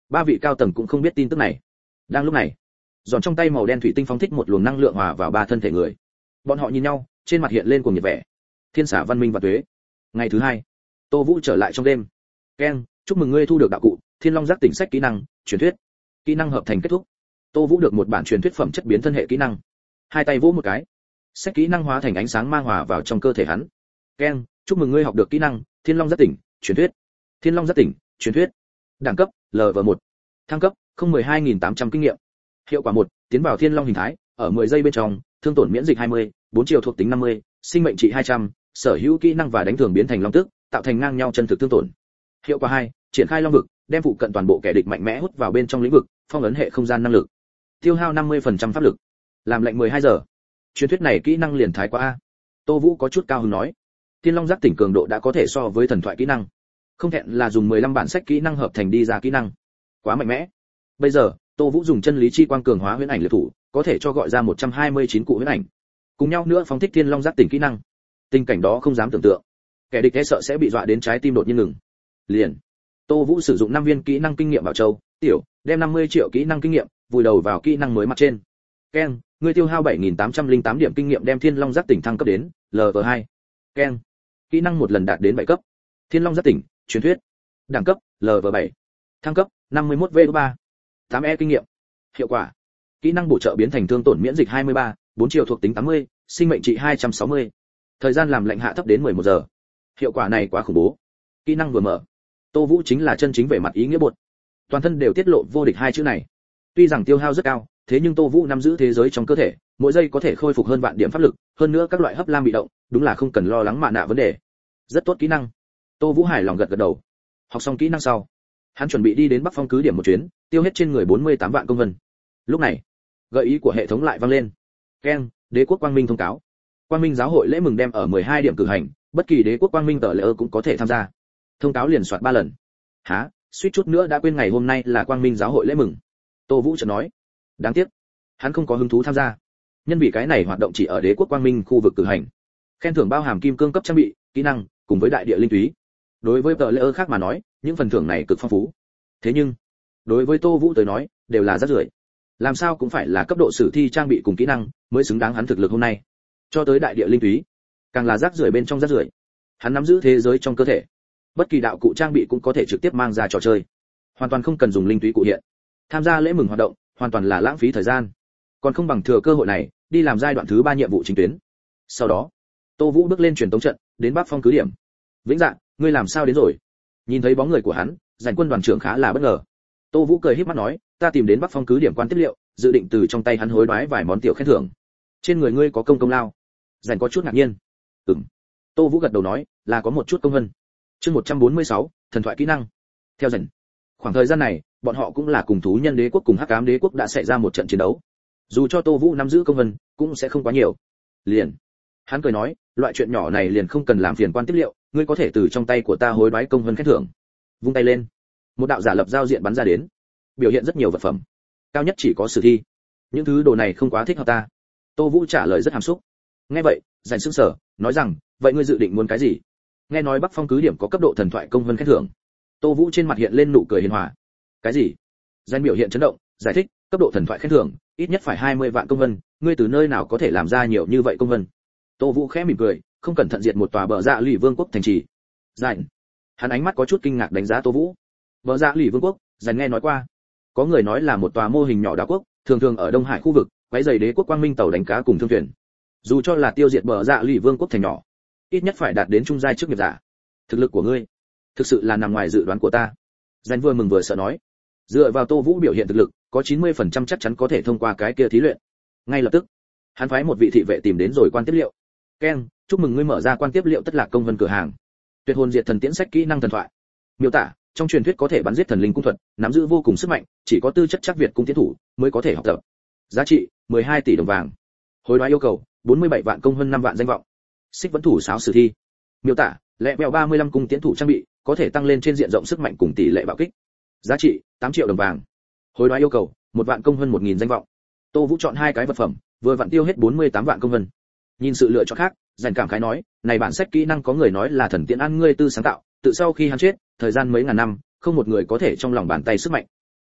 Ba vị cao tầng cũng không biết tin tức này. Đang lúc này, giòn trong tay màu đen thủy tinh phóng thích một luồng năng lượng hòa vào ba thân thể người. Bọn họ nhìn nhau, trên mặt hiện lên cuồng nhiệt vẻ. Thiên xả văn minh và tuế. Ngày thứ hai, Tô Vũ trở lại trong đêm. Ken, chúc mừng ngươi thu được đạo cụ Thiên Long Giác tỉnh sách kỹ năng, truyền thuyết. Kỹ năng hợp thành kết thúc. Tô Vũ được một bản truyền thuyết phẩm chất biến thân hệ kỹ năng. Hai tay vỗ một cái, sách kỹ năng hóa thành ánh sáng mang hòa vào trong cơ thể hắn. Ken, chúc mừng ngươi học được kỹ năng Thiên Long Giác tỉnh, truyền thuyết. Thiên Long Giác tỉnh, truyền thuyết. Đẳng cấp LV1. Thăng cấp 012.800 kinh nghiệm. Hiệu quả 1, tiến vào Thiên Long hình thái, ở 10 giây bên trong, thương tổn miễn dịch 20, 4 chiều thuộc tính 50, sinh mệnh trị 200, sở hữu kỹ năng và đánh thường biến thành long tức, tạo thành ngang nhau chân thực thương tổn. Hiệu quả 2, triển khai long vực, đem phụ cận toàn bộ kẻ địch mạnh mẽ hút vào bên trong lĩnh vực, phong ấn hệ không gian năng lực. Tiêu hao 50% pháp lực. Làm lệnh 12 giờ. Truyền thuyết này kỹ năng liền thái quá a. Tô Vũ có chút cao hứng nói. Thiên Long Giác tỉnh cường độ đã có thể so với thần thoại kỹ năng. Không thẹn là dùng 15 bản sách kỹ năng hợp thành đi ra kỹ năng. Quá mạnh mẽ. Bây giờ, Tô Vũ dùng chân lý chi quang cường hóa huyễn ảnh liệt thủ, có thể cho gọi ra 129 cụ huyễn ảnh. Cùng nhau nữa phóng thích Thiên Long Giác tỉnh kỹ năng. Tình cảnh đó không dám tưởng tượng. Kẻ địch e sợ sẽ bị dọa đến trái tim đột nhiên ngừng. Liền, Tô Vũ sử dụng 5 viên kỹ năng kinh nghiệm bảo châu, tiểu, đem 50 triệu kỹ năng kinh nghiệm vùi đầu vào kỹ năng mới mặt trên. Ken, ngươi tiêu hao 7.808 điểm kinh nghiệm đem Thiên Long Giác tỉnh thăng cấp đến LV2. Ken, kỹ năng một lần đạt đến 7 cấp. Thiên Long Giác tỉnh, truyền thuyết. Đẳng cấp LV7. Thăng cấp 51V3. 8E kinh nghiệm. Hiệu quả, kỹ năng bổ trợ biến thành thương tổn miễn dịch 23, 4 chiều thuộc tính 80, sinh mệnh trị 260. Thời gian làm lệnh hạ thấp đến 11 giờ. Hiệu quả này quá khủng bố. Kỹ năng vừa mở, Tô Vũ chính là chân chính về mặt ý nghĩa bột. Toàn thân đều tiết lộ vô địch hai chữ này. Tuy rằng tiêu hao rất cao, thế nhưng Tô Vũ nắm giữ thế giới trong cơ thể, mỗi giây có thể khôi phục hơn vạn điểm pháp lực, hơn nữa các loại hấp lam bị động, đúng là không cần lo lắng mạ nạ vấn đề. Rất tốt kỹ năng. Tô Vũ hài lòng gật gật đầu. Học xong kỹ năng sau, hắn chuẩn bị đi đến Bắc Phong cứ điểm một chuyến, tiêu hết trên người 48 vạn công vân. Lúc này, gợi ý của hệ thống lại vang lên. Ken, Đế quốc Quang Minh thông cáo. Quang Minh giáo hội lễ mừng đem ở 12 điểm cử hành, bất kỳ Đế quốc Quang Minh tờ lễ cũng có thể tham gia. Thông cáo liền soạt 3 lần. Hả, suýt chút nữa đã quên ngày hôm nay là Quang Minh giáo hội lễ mừng. Tô Vũ chợt nói. Đáng tiếc, hắn không có hứng thú tham gia. Nhân vì cái này hoạt động chỉ ở Đế quốc Quang Minh khu vực cử hành. Khen thưởng bao hàm kim cương cấp trang bị, kỹ năng, cùng với đại địa linh túy. Đối với tờ lễ khác mà nói, những phần thưởng này cực phong phú. Thế nhưng, đối với Tô Vũ tới nói, đều là rác rưởi. Làm sao cũng phải là cấp độ sử thi trang bị cùng kỹ năng mới xứng đáng hắn thực lực hôm nay. Cho tới đại địa linh túy, càng là rác rưởi bên trong rác rưởi. Hắn nắm giữ thế giới trong cơ thể, bất kỳ đạo cụ trang bị cũng có thể trực tiếp mang ra trò chơi, hoàn toàn không cần dùng linh túy cụ hiện. Tham gia lễ mừng hoạt động, hoàn toàn là lãng phí thời gian. Còn không bằng thừa cơ hội này, đi làm giai đoạn thứ 3 nhiệm vụ chính tuyến. Sau đó, Tô Vũ bước lên truyền tống trận, đến Bắc Phong cứ điểm. Vĩnh Dạ, ngươi làm sao đến rồi? Nhìn thấy bóng người của hắn, Giành quân đoàn trưởng khá là bất ngờ. Tô Vũ cười híp mắt nói, ta tìm đến Bắc Phong cứ điểm quan tiếp liệu, dự định từ trong tay hắn hối đoái vài món tiểu khen thưởng. Trên người ngươi có công lao? Giành có chút ngạc nhiên. Tô Vũ gật đầu nói, là có một chút công vân. Chương 146, thần thoại kỹ năng. Theo Giành, khoảng thời gian này, bọn họ cũng là cùng thú nhân đế quốc cùng Hắc Ám đế quốc đã xảy ra một trận chiến đấu. Dù cho Tô Vũ nắm giữ công vân, cũng sẽ không quá nhiều. Liền, hắn cười nói, loại chuyện nhỏ này liền không cần làm phiền quan tiếp liệu, ngươi có thể từ trong tay của ta hối đoái công vân khen thưởng. Vung tay lên, một đạo giả lập giao diện bắn ra đến, biểu hiện rất nhiều vật phẩm, cao nhất chỉ có sử thi. Những thứ đồ này không quá thích hợp ta. Tô Vũ trả lời rất hàm xúc. Nghe vậy, Giành sững sờ, nói rằng, vậy ngươi dự định muốn cái gì? Nghe nói Bắc Phong cứ điểm có cấp độ thần thoại công vân khen thưởng. Tô Vũ trên mặt hiện lên nụ cười hiền hòa. Cái gì? Giành biểu hiện chấn động, giải thích, cấp độ thần thoại khen thưởng, ít nhất phải 20 vạn công vân, ngươi từ nơi nào có thể làm ra nhiều như vậy công vân? Tô Vũ khẽ mỉm cười, không cẩn thận diệt một tòa bờ dạ lì vương quốc thành trì. Giành, hắn ánh mắt có chút kinh ngạc đánh giá Tô Vũ. Bờ dạ lì vương quốc, Giành nghe nói qua. Có người nói là một tòa mô hình nhỏ đảo quốc, thường thường ở Đông Hải khu vực, quấy rầy đế quốc Quang Minh tàu đánh cá cùng thương thuyền. Dù cho là tiêu diệt bờ dạ lì vương quốc thành nhỏ, ít nhất phải đạt đến trung giai trước nghiệp giả. Thực lực của ngươi, thực sự là nằm ngoài dự đoán của ta. Giành vừa mừng vừa sợ nói. Dựa vào Tô Vũ biểu hiện thực lực, có 90% chắc chắn có thể thông qua cái kia thí luyện. Ngay lập tức, hắn phái một vị thị vệ tìm đến rồi quan tiếp liệu. Ken, chúc mừng ngươi mở ra quan tiếp liệu tất lạc công vân cửa hàng. Tuyệt hồn diệt thần tiễn sách kỹ năng thần thoại. Miêu tả, trong truyền thuyết có thể bắn giết thần linh cung thuật, nắm giữ vô cùng sức mạnh, chỉ có tư chất chắc Việt cung tiến thủ mới có thể học tập. Giá trị 12 tỷ đồng vàng. Hối đoái yêu cầu 47 vạn công hơn 5 vạn danh vọng. Xích vẫn thủ sáo sử thi. Miêu tả, lẹ bèo 35 cung tiến thủ trang bị, có thể tăng lên trên diện rộng sức mạnh cùng tỷ lệ bạo kích. Giá trị 8 triệu đồng vàng. Hối đoái yêu cầu 1 vạn công hơn 1000 danh vọng. Tô Vũ chọn hai cái vật phẩm, vừa vặn tiêu hết 48 vạn công vân. Nhìn sự lựa chọn khác, Giành cảm khái nói, này bản sách kỹ năng có người nói là thần tiễn ăn ngươi tư sáng tạo, tự sau khi hắn chết, thời gian mấy ngàn năm, không một người có thể trong lòng bàn tay sức mạnh.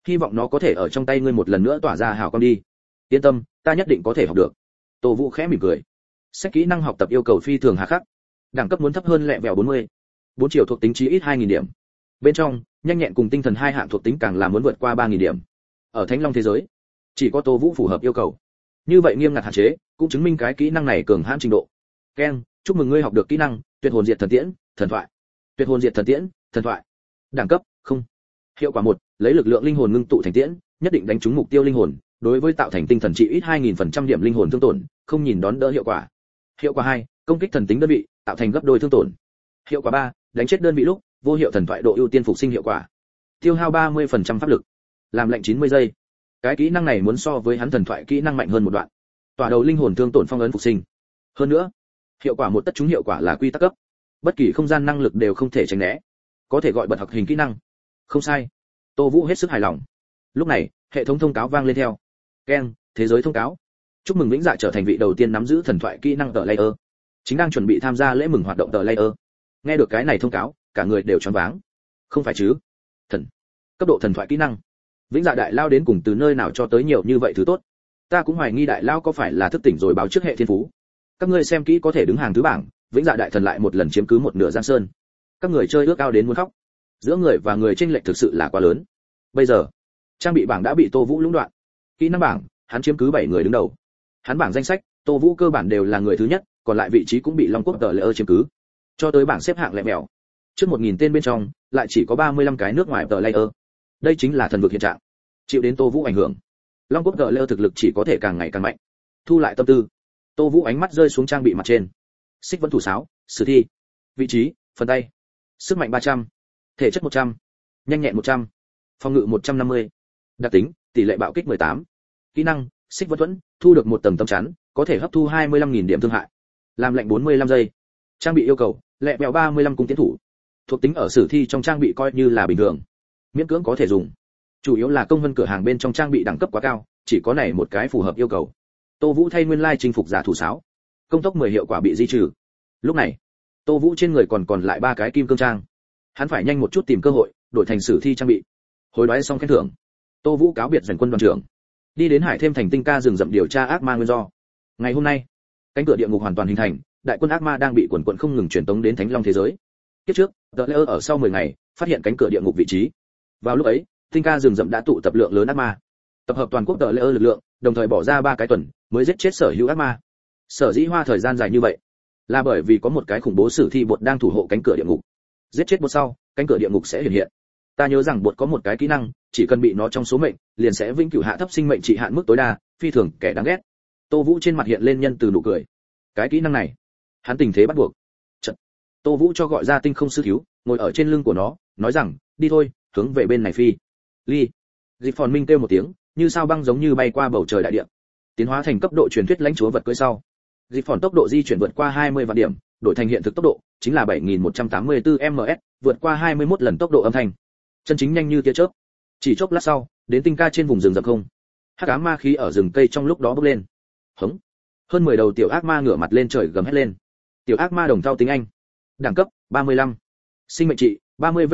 hy vọng nó có thể ở trong tay ngươi một lần nữa tỏa ra hào quang đi. Yên tâm, ta nhất định có thể học được. Tô Vũ khẽ mỉm cười. Sách kỹ năng học tập yêu cầu phi thường hà khắc. Đẳng cấp muốn thấp hơn lẹ vẹo 40. 4 chiều thuộc tính chí ít 2000 điểm. Bên trong, nhanh nhẹn cùng tinh thần hai hạng thuộc tính càng là muốn vượt qua 3000 điểm. Ở Thánh Long thế giới, chỉ có Tô Vũ phù hợp yêu cầu. Như vậy nghiêm ngặt hạn chế, cũng chứng minh cái kỹ năng này cường hãn trình độ. Ken, chúc mừng ngươi học được kỹ năng Tuyệt hồn diệt thần tiễn, thần thoại. Tuyệt hồn diệt thần tiễn, thần thoại. Đẳng cấp, không. Hiệu quả 1, lấy lực lượng linh hồn ngưng tụ thành tiễn, nhất định đánh trúng mục tiêu linh hồn, đối với tạo thành tinh thần trị ít 2000% điểm linh hồn thương tổn, không nhìn đón đỡ hiệu quả. Hiệu quả 2, công kích thần tính đơn vị, tạo thành gấp đôi thương tổn. Hiệu quả 3, đánh chết đơn vị lúc, vô hiệu thần thoại độ ưu tiên phục sinh hiệu quả. Tiêu hao 30% pháp lực, làm lệnh 90 giây. Cái kỹ năng này muốn so với hắn thần thoại kỹ năng mạnh hơn một đoạn. Tỏa đầu linh hồn thương tổn phong ấn phục sinh. Hơn nữa, hiệu quả một tất chúng hiệu quả là quy tắc cấp, bất kỳ không gian năng lực đều không thể tránh né, có thể gọi bật học hình kỹ năng. Không sai. Tô Vũ hết sức hài lòng. Lúc này, hệ thống thông cáo vang lên theo. Ken, thế giới thông cáo. Chúc mừng Vĩnh Dạ trở thành vị đầu tiên nắm giữ thần thoại kỹ năng tờ layer. Chính đang chuẩn bị tham gia lễ mừng hoạt động tờ layer. Nghe được cái này thông cáo, cả người đều choáng váng. Không phải chứ? Thần, cấp độ thần thoại kỹ năng. Vĩnh Dạ đại lao đến cùng từ nơi nào cho tới nhiều như vậy thứ tốt? Ta cũng hoài nghi đại lao có phải là thức tỉnh rồi báo trước hệ thiên phú. Các ngươi xem kỹ có thể đứng hàng thứ bảng, Vĩnh Dạ đại thần lại một lần chiếm cứ một nửa Giang Sơn. Các người chơi ước ao đến muốn khóc. Giữa người và người chênh lệch thực sự là quá lớn. Bây giờ, trang bị bảng đã bị Tô Vũ lũng đoạn. Kỹ năng bảng, hắn chiếm cứ 7 người đứng đầu. Hắn bảng danh sách, Tô Vũ cơ bản đều là người thứ nhất, còn lại vị trí cũng bị Long Quốc tờ layer chiếm cứ. Cho tới bảng xếp hạng lẹ mèo. Trước 1000 tên bên trong, lại chỉ có 35 cái nước ngoài tờ layer. Đây chính là thần vực hiện trạng. Chịu đến Tô Vũ ảnh hưởng, Long Quốc tờ layer thực lực chỉ có thể càng ngày càng mạnh. Thu lại tâm tư, Tô Vũ ánh mắt rơi xuống trang bị mặt trên. Xích vẫn thủ sáo, sử thi. Vị trí, phần tay. Sức mạnh 300, thể chất 100, nhanh nhẹn 100, phòng ngự 150. Đặc tính, tỷ lệ bạo kích 18. Kỹ năng, xích vẫn thuẫn, thu được một tầng tấm chắn, có thể hấp thu 25.000 điểm thương hại. Làm lệnh 45 giây. Trang bị yêu cầu, lẹ bèo 35 cung tiến thủ. Thuộc tính ở sử thi trong trang bị coi như là bình thường, miễn cưỡng có thể dùng. Chủ yếu là công vân cửa hàng bên trong trang bị đẳng cấp quá cao, chỉ có này một cái phù hợp yêu cầu. Tô Vũ thay nguyên lai chinh phục giả thủ sáo. Công tốc 10 hiệu quả bị di trừ. Lúc này, Tô Vũ trên người còn lại 3 cái kim cương trang. Hắn phải nhanh một chút tìm cơ hội, đổi thành sử thi trang bị. Hối đoái xong khen thưởng, Tô Vũ cáo biệt Doanh quân đoàn trưởng, đi đến Hải Thêm thành tinh ca rừng rậm điều tra ác ma nguyên do. Ngày hôm nay, cánh cửa địa ngục hoàn toàn hình thành, đại quân ác ma đang bị quần quần không ngừng truyền tống đến Thánh Long thế giới. Kiếp trước, The Layer ở sau 10 ngày, phát hiện cánh cửa địa ngục vị trí. Vào lúc ấy, tinh ca rừng rậm đã tụ tập lượng lớn ác ma, tập hợp toàn quốc The Layer lực lượng, đồng thời bỏ ra 3 cái tuần mới giết chết sở hữu ác ma. Sở dĩ hoa thời gian dài như vậy, là bởi vì có một cái khủng bố sử thi bột đang thủ hộ cánh cửa địa ngục. Giết chết bột sau, cánh cửa địa ngục sẽ hiện hiện. Ta nhớ rằng bột có một cái kỹ năng, chỉ cần bị nó trong số mệnh, liền sẽ vĩnh cửu hạ thấp sinh mệnh trị hạn mức tối đa, phi thường kẻ đáng ghét. Tô Vũ trên mặt hiện lên nhân từ nụ cười. Cái kỹ năng này, hắn tình thế bắt buộc. Chợt, Tô Vũ cho gọi ra tinh không sư thiếu, ngồi ở trên lưng của nó, nói rằng, đi thôi, hướng về bên này phi. Ly. Dịch Phòn Minh kêu một tiếng, như sao băng giống như bay qua bầu trời đại địa. Tiến hóa thành cấp độ truyền thuyết lãnh chúa vật cưỡi sau. Dịch Phòn tốc độ di chuyển vượt qua 20 vạn điểm, đổi thành hiện thực tốc độ chính là 7184 ms, vượt qua 21 lần tốc độ âm thanh. Chân chính nhanh như tia chớp. Chỉ chốc lát sau, đến tinh ca trên vùng rừng rậm không. Hắc ám ma khí ở rừng cây trong lúc đó bốc lên. Hống. Hơn 10 đầu tiểu ác ma ngửa mặt lên trời gầm hét lên. Tiểu ác ma đồng thao tiếng Anh. Đẳng cấp 35. Sinh mệnh trị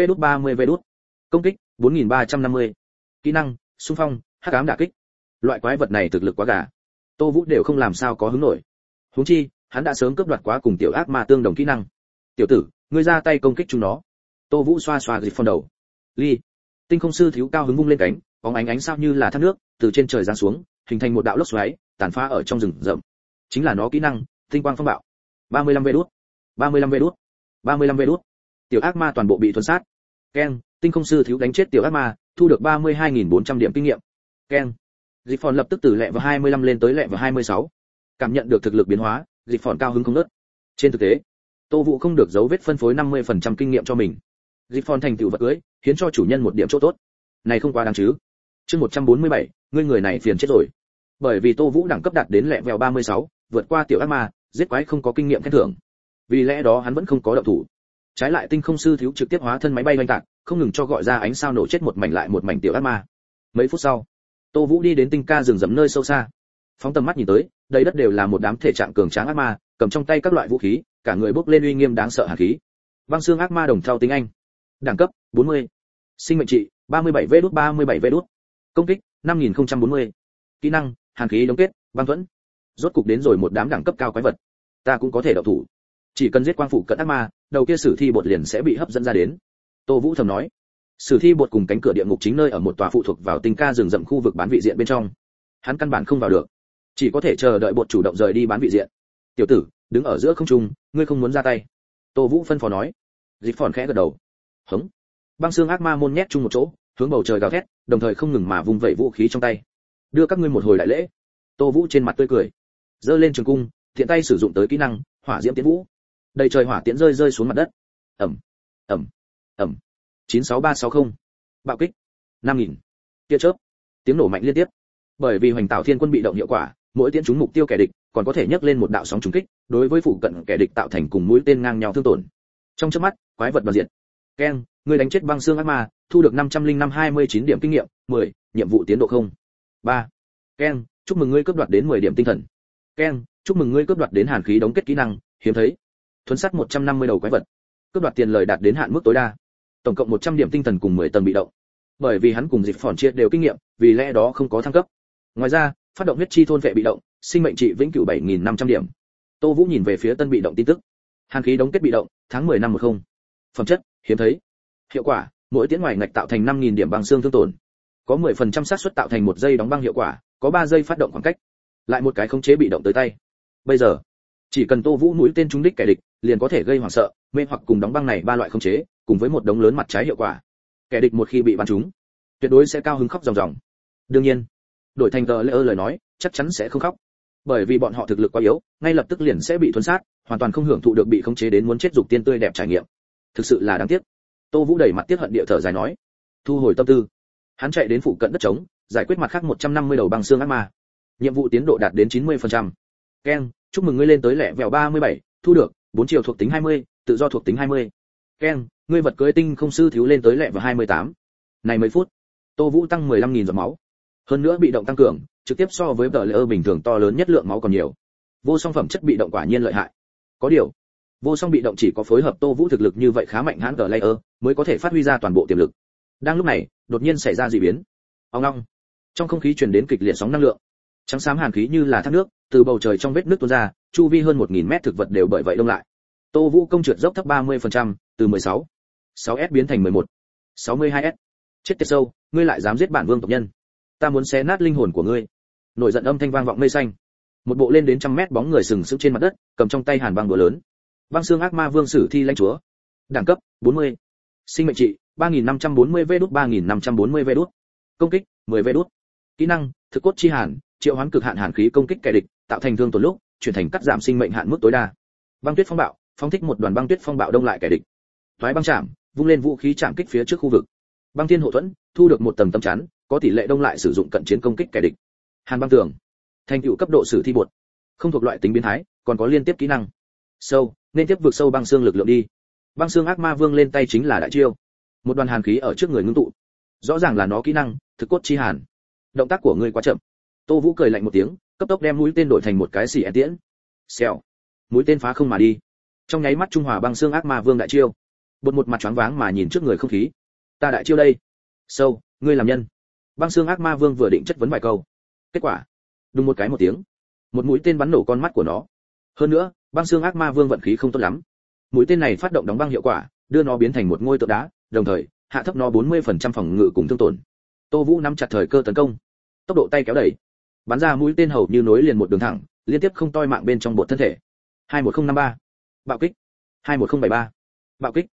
30V. Công kích 4350. Kỹ năng, xung phong, hắc ám đả kích. Loại quái vật này thực lực quá gà. Tô Vũ đều không làm sao có hứng nổi. Huống chi, hắn đã sớm cướp đoạt quá cùng tiểu ác ma tương đồng kỹ năng. Tiểu tử, ngươi ra tay công kích chúng nó. Tô Vũ xoa xoa Dịch Phòn đầu. Ly. Tinh không sư thiếu cao hứng vung lên cánh, bóng ánh sao như là thác nước từ trên trời giáng xuống, hình thành một đạo lốc xoáy, tàn phá ở trong rừng rậm. Chính là nó kỹ năng, tinh quang phong bạo. 35V đút. 35V đút. 35V đút. Tiểu ác ma toàn bộ bị thuần sát. Ken, tinh không sư thiếu đánh chết tiểu ác ma, thu được 32.400 điểm kinh nghiệm. Ken. Dịch Phòn lập tức từ lẹ vào 25 lên tới lẹ vào 26. Cảm nhận được thực lực biến hóa, Dịch Phòn cao hứng không ngớt. Trên thực tế, Tô Vũ không được dấu vết phân phối 50% kinh nghiệm cho mình. Dịch Phòn thành tựu vật cưới, khiến cho chủ nhân một điểm chỗ tốt. Này không quá đáng chứ? Chương 147, ngươi người này phiền chết rồi. Bởi vì Tô Vũ đẳng cấp đạt đến lẹ vèo 36, vượt qua tiểu ác ma, giết quái không có kinh nghiệm khen thưởng. Vì lẽ đó hắn vẫn không có động thủ. Trái lại tinh không sư thiếu trực tiếp hóa thân máy bay oanh tạc, không ngừng cho gọi ra ánh sao nổ chết một mảnh lại một mảnh tiểu ác ma. Mấy phút sau, Tô Vũ đi đến tinh ca rừng rậm nơi sâu xa. Phóng tầm mắt nhìn tới, đây đất đều là một đám thể trạng cường tráng ác ma, cầm trong tay các loại vũ khí, cả người bốc lên uy nghiêm đáng sợ hàn khí. Băng xương ác ma đồng thau tiếng Anh. Đẳng cấp 40. Sinh mệnh trị 37V đút. Công kích 5040. Kỹ năng hàn khí đóng kết, băng thuẫn. Rốt cục đến rồi một đám đẳng cấp cao quái vật. Ta cũng có thể động thủ. Chỉ cần giết quang phụ cận ác ma, đầu kia sử thi bột liền sẽ bị hấp dẫn ra đến. Tô Vũ thầm nói. Sử thi bột cùng cánh cửa địa ngục chính nơi ở một tòa phụ thuộc vào tinh ca rừng rậm khu vực bán vị diện bên trong. Hắn căn bản không vào được, chỉ có thể chờ đợi bột chủ động rời đi bán vị diện. Tiểu tử, đứng ở giữa không trung, ngươi không muốn ra tay. Tô Vũ phân phó nói. Dịch Phòn khẽ gật đầu. Hống. Băng xương ác ma môn nhét chung một chỗ, hướng bầu trời gào thét, đồng thời không ngừng mà vung vẩy vũ khí trong tay. Đưa các ngươi một hồi đại lễ. Tô Vũ trên mặt tươi cười, giơ lên trường cung, thiện tay sử dụng tới kỹ năng hỏa diễm tiễn vũ. Đầy trời hỏa tiễn rơi xuống mặt đất. Ầm, ầm, ầm. 96360. Bạo kích. 5000. Tia chớp. Tiếng nổ mạnh liên tiếp. Bởi vì Hoành Tạo Thiên Quân bị động hiệu quả, mỗi tiễn trúng mục tiêu kẻ địch, còn có thể nhấc lên một đạo sóng trùng kích, đối với phụ cận kẻ địch tạo thành cùng mũi tên ngang nhau thương tổn. Trong chớp mắt, quái vật đoàn diệt. Keng, người đánh chết băng xương ác ma, thu được 505-29 điểm kinh nghiệm, 10, nhiệm vụ tiến độ không. 3. Keng, chúc mừng ngươi cướp đoạt đến 10 điểm tinh thần. Keng, chúc mừng ngươi cướp đoạt đến hàn khí đóng kết kỹ năng, hiếm thấy. Thuấn sát 150 đầu quái vật. Cướp đoạt tiền lời đạt đến hạn mức tối đa. Tổng cộng 100 điểm tinh thần cùng 10 tầng bị động. Bởi vì hắn cùng Dịch Phòn chia đều kinh nghiệm, vì lẽ đó không có thăng cấp. Ngoài ra, phát động huyết chi thôn vệ bị động, sinh mệnh trị vĩnh cửu 7500 điểm. Tô Vũ nhìn về phía tân bị động tin tức. Hàn khí đóng kết bị động, tháng 10 năm 10. Phẩm chất, hiếm thấy. Hiệu quả, mỗi tiễn ngoài ngạch tạo thành 5000 điểm băng xương thương tổn. Có 10% xác suất tạo thành 1 giây đóng băng hiệu quả, có 3 giây phát động khoảng cách. Lại một cái khống chế bị động tới tay. Bây giờ, chỉ cần Tô Vũ mũi tên trúng đích kẻ địch, liền có thể gây hoảng sợ, mê hoặc cùng đóng băng này 3 loại khống chế, cùng với một đống lớn mặt trái hiệu quả. Kẻ địch một khi bị bắn trúng, tuyệt đối sẽ cao hứng khóc ròng ròng. Đương nhiên, đổi thành tờ lời nói, chắc chắn sẽ không khóc, bởi vì bọn họ thực lực quá yếu, ngay lập tức liền sẽ bị thuần sát, hoàn toàn không hưởng thụ được bị khống chế đến muốn chết dục tiên tươi đẹp trải nghiệm. Thực sự là đáng tiếc. Tô Vũ đẩy mặt tiếc hận địa thở dài nói, thu hồi tâm tư. Hắn chạy đến phụ cận đất trống, giải quyết mặt khác 150 đầu băng xương ác ma. Nhiệm vụ tiến độ đạt đến 90%. Keng, chúc mừng ngươi lên tới lẹ vèo 37, thu được 4 chiều thuộc tính 20, tự do thuộc tính 20. Keng, ngươi vật cưới tinh không sư thiếu lên tới lẹ vèo 28. Này mấy phút, Tô Vũ tăng 15000 giọt máu. Hơn nữa bị động tăng cường, trực tiếp so với player bình thường to lớn nhất lượng máu còn nhiều. Vô song phẩm chất bị động quả nhiên lợi hại. Có điều, vô song bị động chỉ có phối hợp Tô Vũ thực lực như vậy khá mạnh hãn player mới có thể phát huy ra toàn bộ tiềm lực. Đang lúc này, đột nhiên xảy ra dị biến. Ong ong. Trong không khí truyền đến kịch liệt sóng năng lượng. Trắng xám hàn khí như là thác nước, từ bầu trời trong vết nước tuôn ra, chu vi hơn 1000 mét thực vật đều bởi vậy đông lại. Tô Vũ công trượt dốc thấp 30%, từ 6S biến thành 62S. Chết tiệt sâu, ngươi lại dám giết bản vương tộc nhân. Ta muốn xé nát linh hồn của ngươi. Nổi giận âm thanh vang vọng mây xanh. Một bộ lên đến 100 mét bóng người sừng sững trên mặt đất, cầm trong tay hàn băng búa lớn. Băng xương ác ma vương sử thi lãnh chúa. Đẳng cấp 40. Sinh mệnh trị 3540V đút 3540V đút. Công kích 10V đút. Kỹ năng thực cốt chi hàn, triệu hoán cực hạn hàn khí công kích kẻ địch, tạo thành thương tổn lúc, chuyển thành cắt giảm sinh mệnh hạn mức tối đa. Băng tuyết phong bạo, phóng thích một đoàn băng tuyết phong bạo đông lại kẻ địch. Toái băng chạm, vung lên vũ khí chạm kích phía trước khu vực. Băng thiên hộ thuẫn, thu được một tầng tấm chắn, có tỷ lệ đông lại sử dụng cận chiến công kích kẻ địch. Hàn băng tường, thành tựu cấp độ sử thi bột, không thuộc loại tính biến thái, còn có liên tiếp kỹ năng. Sâu, nên tiếp vượt sâu băng xương lực lượng đi. Băng xương ác ma vương lên tay chính là đại chiêu. Một đoàn hàn khí ở trước người ngưng tụ. Rõ ràng là nó kỹ năng, thực cốt chi hàn. Động tác của ngươi quá chậm. Tô Vũ cười lạnh một tiếng, cấp tốc đem mũi tên đổi thành một cái xỉ tiễn. Xèo. Mũi tên phá không mà đi. Trong nháy mắt trung hòa băng xương ác ma vương đại chiêu. Bột một mặt choáng váng mà nhìn trước người không khí. Ta đại chiêu đây. Sâu, ngươi làm nhân. Băng xương ác ma vương vừa định chất vấn vài câu. Kết quả, đùng một cái một tiếng, một mũi tên bắn nổ con mắt của nó. Hơn nữa, băng xương ác ma vương vận khí không tốt lắm. Mũi tên này phát động đóng băng hiệu quả, đưa nó biến thành một ngôi tượng đá, đồng thời hạ thấp nó 40% phòng ngự cùng thương tổn. Tô Vũ nắm chặt thời cơ tấn công, tốc độ tay kéo đẩy, bắn ra mũi tên hầu như nối liền một đường thẳng, liên tiếp không toi mạng bên trong bột thân thể. 21053, bạo kích. 21073, bạo kích.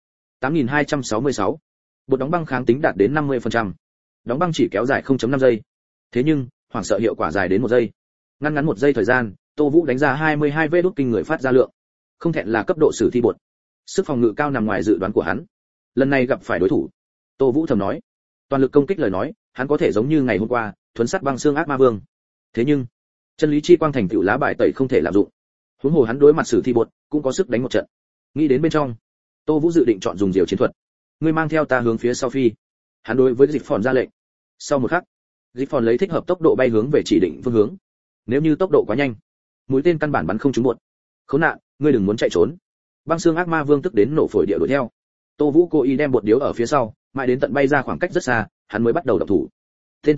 8266. Bột đóng băng kháng tính đạt đến 50%. Đóng băng chỉ kéo dài 0.5 giây. Thế nhưng, hoảng sợ hiệu quả dài đến 1 giây. Ngắn 1 giây thời gian, Tô Vũ đánh ra 22V đút kinh người phát ra lượng. Không thẹn là cấp độ sử thi bột. Sức phòng ngự cao nằm ngoài dự đoán của hắn. Lần này gặp phải đối thủ, Tô Vũ thầm nói, toàn lực công kích lời nói, hắn có thể giống như ngày hôm qua, thuấn sát băng xương ác ma vương. Thế nhưng, chân lý chi quang thành tựu lá bài tẩy không thể lạm dụng. Huống hồ hắn đối mặt sử thi bột, cũng có sức đánh một trận. Nghĩ đến bên trong, Tô Vũ dự định chọn dùng diều chiến thuật. Ngươi mang theo ta hướng phía sau phi. Hắn đối với Dịch Phòn ra lệnh. Sau một khắc, Dịch Phòn lấy thích hợp tốc độ bay hướng về chỉ định phương hướng. Nếu như tốc độ quá nhanh, mũi tên căn bản bắn không trúng bột. Khốn nạn, ngươi đừng muốn chạy trốn. Băng xương ác ma vương tức đến nổ phổi địa đuổi theo. Tô Vũ cố ý đem bột điếu ở phía sau, mãi đến tận bay ra khoảng cách rất xa, hắn mới bắt đầu động thủ. Tên thô lỗ,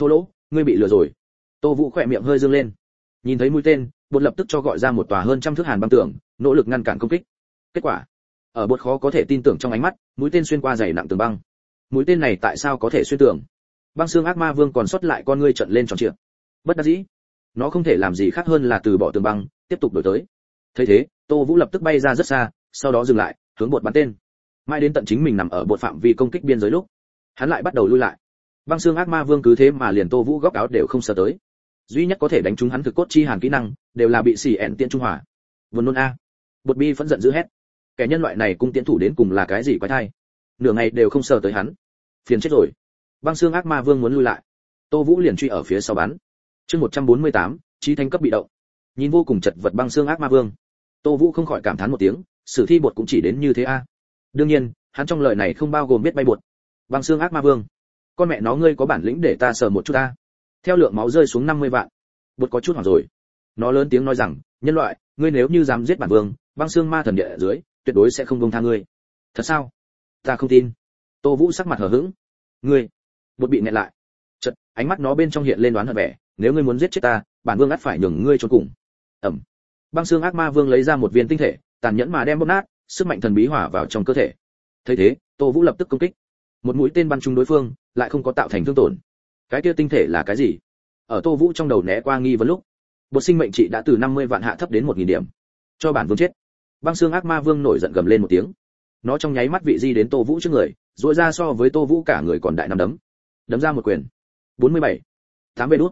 ngươi bị lừa rồi. Tô Vũ khỏe miệng hơi dương lên. Nhìn thấy mũi tên, bột lập tức cho gọi ra một tòa hơn trăm thước hàn băng tường, nỗ lực ngăn cản công kích. Kết quả, ở bột khó có thể tin tưởng trong ánh mắt, mũi tên xuyên qua dày nặng tường băng. Mũi tên này tại sao có thể xuyên tường? Băng xương ác ma vương còn sót lại con ngươi trợn lên tròn trịa. Bất đắc dĩ, nó không thể làm gì khác hơn là từ bỏ tường băng, tiếp tục đuổi tới. Thấy thế, Tô Vũ lập tức bay ra rất xa, sau đó dừng lại, hướng bột bắn tên. Mãi đến tận chính mình nằm ở bột phạm vi công kích biên giới lúc, hắn lại bắt đầu lui lại. Băng xương ác ma vương cứ thế mà liền Tô Vũ góc áo đều không sờ tới. Duy nhất có thể đánh trúng hắn thực cốt chi hàn kỹ năng, đều là bị xỉ ẹn tiện trung hỏa. Buồn nôn a. Bột bi phẫn giận dữ hét. Kẻ nhân loại này cung tiễn thủ đến cùng là cái gì quái thai? Nửa ngày đều không sờ tới hắn. Phiền chết rồi. Băng xương ác ma vương muốn lui lại. Tô Vũ liền truy ở phía sau bắn. Chương 148, chí thánh cấp bị động. Nhìn vô cùng chật vật băng xương ác ma vương, Tô Vũ không khỏi cảm thán một tiếng, sử thi bột cũng chỉ đến như thế a. Đương nhiên, hắn trong lời này không bao gồm biết bay bột. Băng xương ác ma vương, con mẹ nó ngươi có bản lĩnh để ta sờ một chút ta. Theo lượng máu rơi xuống 50 vạn, bột có chút hoảng rồi. Nó lớn tiếng nói rằng, nhân loại, ngươi nếu như dám giết bản vương, băng xương ma thần địa ở dưới, tuyệt đối sẽ không buông tha ngươi. Thật sao? Ta không tin. Tô Vũ sắc mặt hờ hững. Ngươi, bột bị nghẹn lại. Chợt, ánh mắt nó bên trong hiện lên đoán hận vẻ, nếu ngươi muốn giết chết ta, bản vương ắt phải nhường ngươi chôn cùng. Ẩm. Băng xương ác ma vương lấy ra một viên tinh thể, tàn nhẫn mà đem bóp nát, sức mạnh thần bí hỏa vào trong cơ thể. Thấy thế, Tô Vũ lập tức công kích. Một mũi tên bắn trúng đối phương, lại không có tạo thành thương tổn. Cái kia tinh thể là cái gì? Ở Tô Vũ trong đầu né qua nghi vấn lúc, bột sinh mệnh trị đã từ 50 vạn hạ thấp đến 1000 điểm. Cho bản vương chết. Băng xương ác ma vương nổi giận gầm lên một tiếng. Nó trong nháy mắt vị di đến Tô Vũ trước người, duỗi ra so với Tô Vũ cả người còn đại năm đấm. Đấm ra một quyền. 47. 8 bê đút.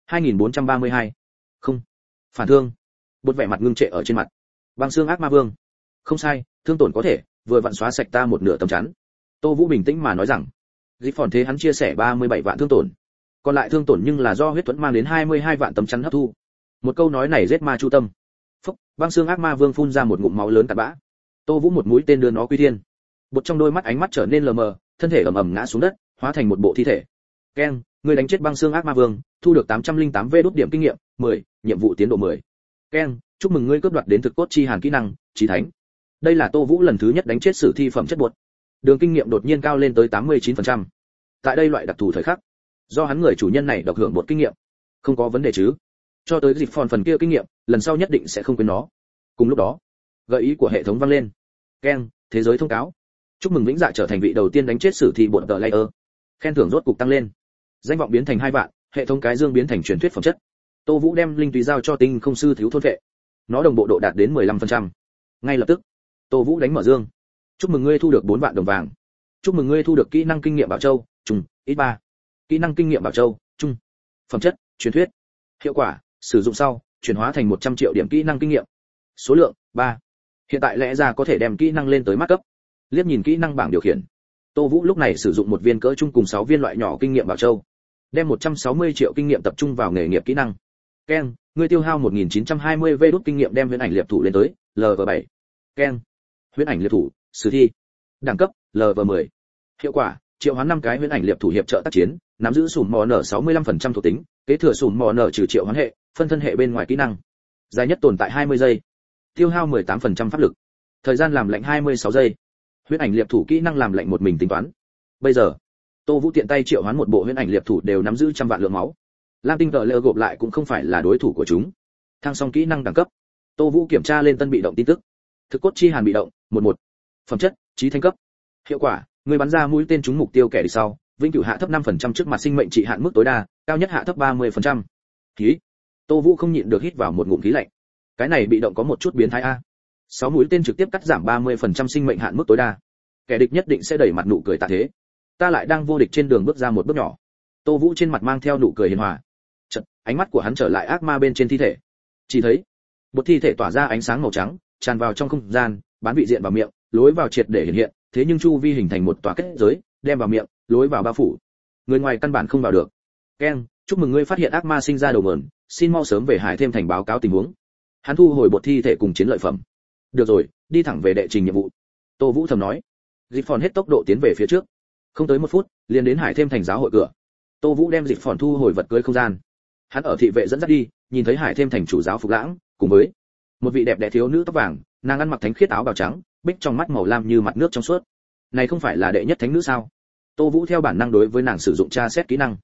2432. Không. Phản thương. Bột vẻ mặt ngưng trệ ở trên mặt. Băng xương ác ma vương. Không sai, thương tổn có thể, vừa vặn xóa sạch ta một nửa tấm chắn. Tô Vũ bình tĩnh mà nói rằng, Dịch Phòn thế hắn chia sẻ 37 vạn thương tổn. Còn lại thương tổn nhưng là do huyết thuẫn mang đến 22 vạn tấm chắn hấp thu. Một câu nói này giết ma chu tâm. Phốc, băng xương ác ma vương phun ra một ngụm máu lớn cặn bã. Tô Vũ một mũi tên đưa nó quy thiên. Bột trong đôi mắt ánh mắt trở nên lờ mờ, thân thể ầm ầm ngã xuống đất, hóa thành một bộ thi thể. Keng, ngươi đánh chết băng xương ác ma vương, thu được 808 V đút điểm kinh nghiệm, 10, nhiệm vụ tiến độ 10. Keng, chúc mừng ngươi cướp đoạt đến thực cốt chi hàn kỹ năng, chí thánh. Đây là Tô Vũ lần thứ nhất đánh chết sử thi phẩm chất bột. Đường kinh nghiệm đột nhiên cao lên tới 89%. Tại đây loại đặc thù thời khắc, do hắn người chủ nhân này độc hưởng bột kinh nghiệm, không có vấn đề chứ? Cho tới Dịch Phòn phần kia kinh nghiệm, lần sau nhất định sẽ không quên nó. Cùng lúc đó, gợi ý của hệ thống vang lên. Keng, thế giới thông cáo. Chúc mừng Vĩnh Dạ trở thành vị đầu tiên đánh chết sử thi bột tờ layer. Khen thưởng rốt cục tăng lên. Danh vọng biến thành 2 vạn, hệ thống cái dương biến thành truyền thuyết phẩm chất. Tô Vũ đem linh tùy giao cho tinh không sư thiếu thôn vệ. Nó đồng bộ độ đạt đến 15%. Ngay lập tức, Tô Vũ đánh mở dương. Chúc mừng ngươi thu được 4 vạn đồng vàng. Chúc mừng ngươi thu được kỹ năng kinh nghiệm bảo châu, trùng, x3. Kỹ năng kinh nghiệm bảo châu, trung. Phẩm chất, truyền thuyết. Hiệu quả, sử dụng sau, chuyển hóa thành 100 triệu điểm kỹ năng kinh nghiệm. Số lượng, 3. Hiện tại lẽ ra có thể đem kỹ năng lên tới mắt cấp. Liếc nhìn kỹ năng bảng điều khiển. Tô Vũ lúc này sử dụng một viên cỡ trung cùng 6 viên loại nhỏ kinh nghiệm bảo châu. Đem 160 triệu kinh nghiệm tập trung vào nghề nghiệp kỹ năng. Keng, ngươi tiêu hao 1920 V đút kinh nghiệm đem huyễn ảnh liệp thủ lên tới Lv7. Keng. Huyễn ảnh liệp thủ, sử thi. Đẳng cấp, Lv10. Hiệu quả, triệu hoán 5 cái huyễn ảnh liệp thủ hiệp trợ tác chiến, nắm giữ sủm mò nở 65% thuộc tính, kế thừa sủm mò nở trừ triệu hoán hệ, phân thân hệ bên ngoài kỹ năng. Dài nhất tồn tại 20 giây. Tiêu hao 18% pháp lực. Thời gian làm lạnh 26 giây. Huyễn ảnh liệp thủ kỹ năng làm lạnh một mình tính toán. Bây giờ, Tô Vũ tiện tay triệu hoán một bộ huyễn ảnh liệp thủ đều nắm giữ trăm vạn lượng máu. Lam tinh tờ lơ gộp lại cũng không phải là đối thủ của chúng. Thăng xong kỹ năng đẳng cấp. Tô Vũ kiểm tra lên tân bị động tin tức. Thực cốt chi hàn bị động, 11. Phẩm chất, chí thánh cấp. Hiệu quả, người bắn ra mũi tên trúng mục tiêu kẻ địch sau, vĩnh cửu hạ thấp 5% trước mặt sinh mệnh trị hạn mức tối đa, cao nhất hạ thấp 30%. Khí. Tô Vũ không nhịn được hít vào một ngụm khí lạnh. Cái này bị động có một chút biến thái a. 6 mũi tên trực tiếp cắt giảm 30% sinh mệnh hạn mức tối đa. Kẻ địch nhất định sẽ đẩy mặt nụ cười tạ thế. Ta lại đang vô địch trên đường bước ra một bước nhỏ. Tô Vũ trên mặt mang theo nụ cười hiền hòa. Chợt, ánh mắt của hắn trở lại ác ma bên trên thi thể. Chỉ thấy, một thi thể tỏa ra ánh sáng màu trắng, tràn vào trong không gian, bán vị diện vào miệng, lối vào triệt để hiện hiện, thế nhưng chu vi hình thành một tòa kết giới, đem vào miệng, lối vào bao phủ. Người ngoài căn bản không vào được. Keng, chúc mừng ngươi phát hiện ác ma sinh ra đầu nguồn, xin mau sớm về Hải Thêm thành báo cáo tình huống. Hắn thu hồi bột thi thể cùng chiến lợi phẩm. Được rồi, đi thẳng về đệ trình nhiệm vụ. Tô Vũ thầm nói. Dịch Phòn hết tốc độ tiến về phía trước. Không tới 1 phút, liền đến Hải Thêm thành giáo hội cửa. Tô Vũ đem Dịch Phòn thu hồi vật cưới không gian. Hắn ở thị vệ dẫn dắt đi, nhìn thấy Hải Thêm thành chủ giáo Phục Lãng, cùng với một vị đẹp đẽ thiếu nữ tóc vàng, nàng ăn mặc thánh khiết áo bào trắng, bích trong mắt màu lam như mặt nước trong suốt. Này không phải là đệ nhất thánh nữ sao? Tô Vũ theo bản năng đối với nàng sử dụng tra xét kỹ năng.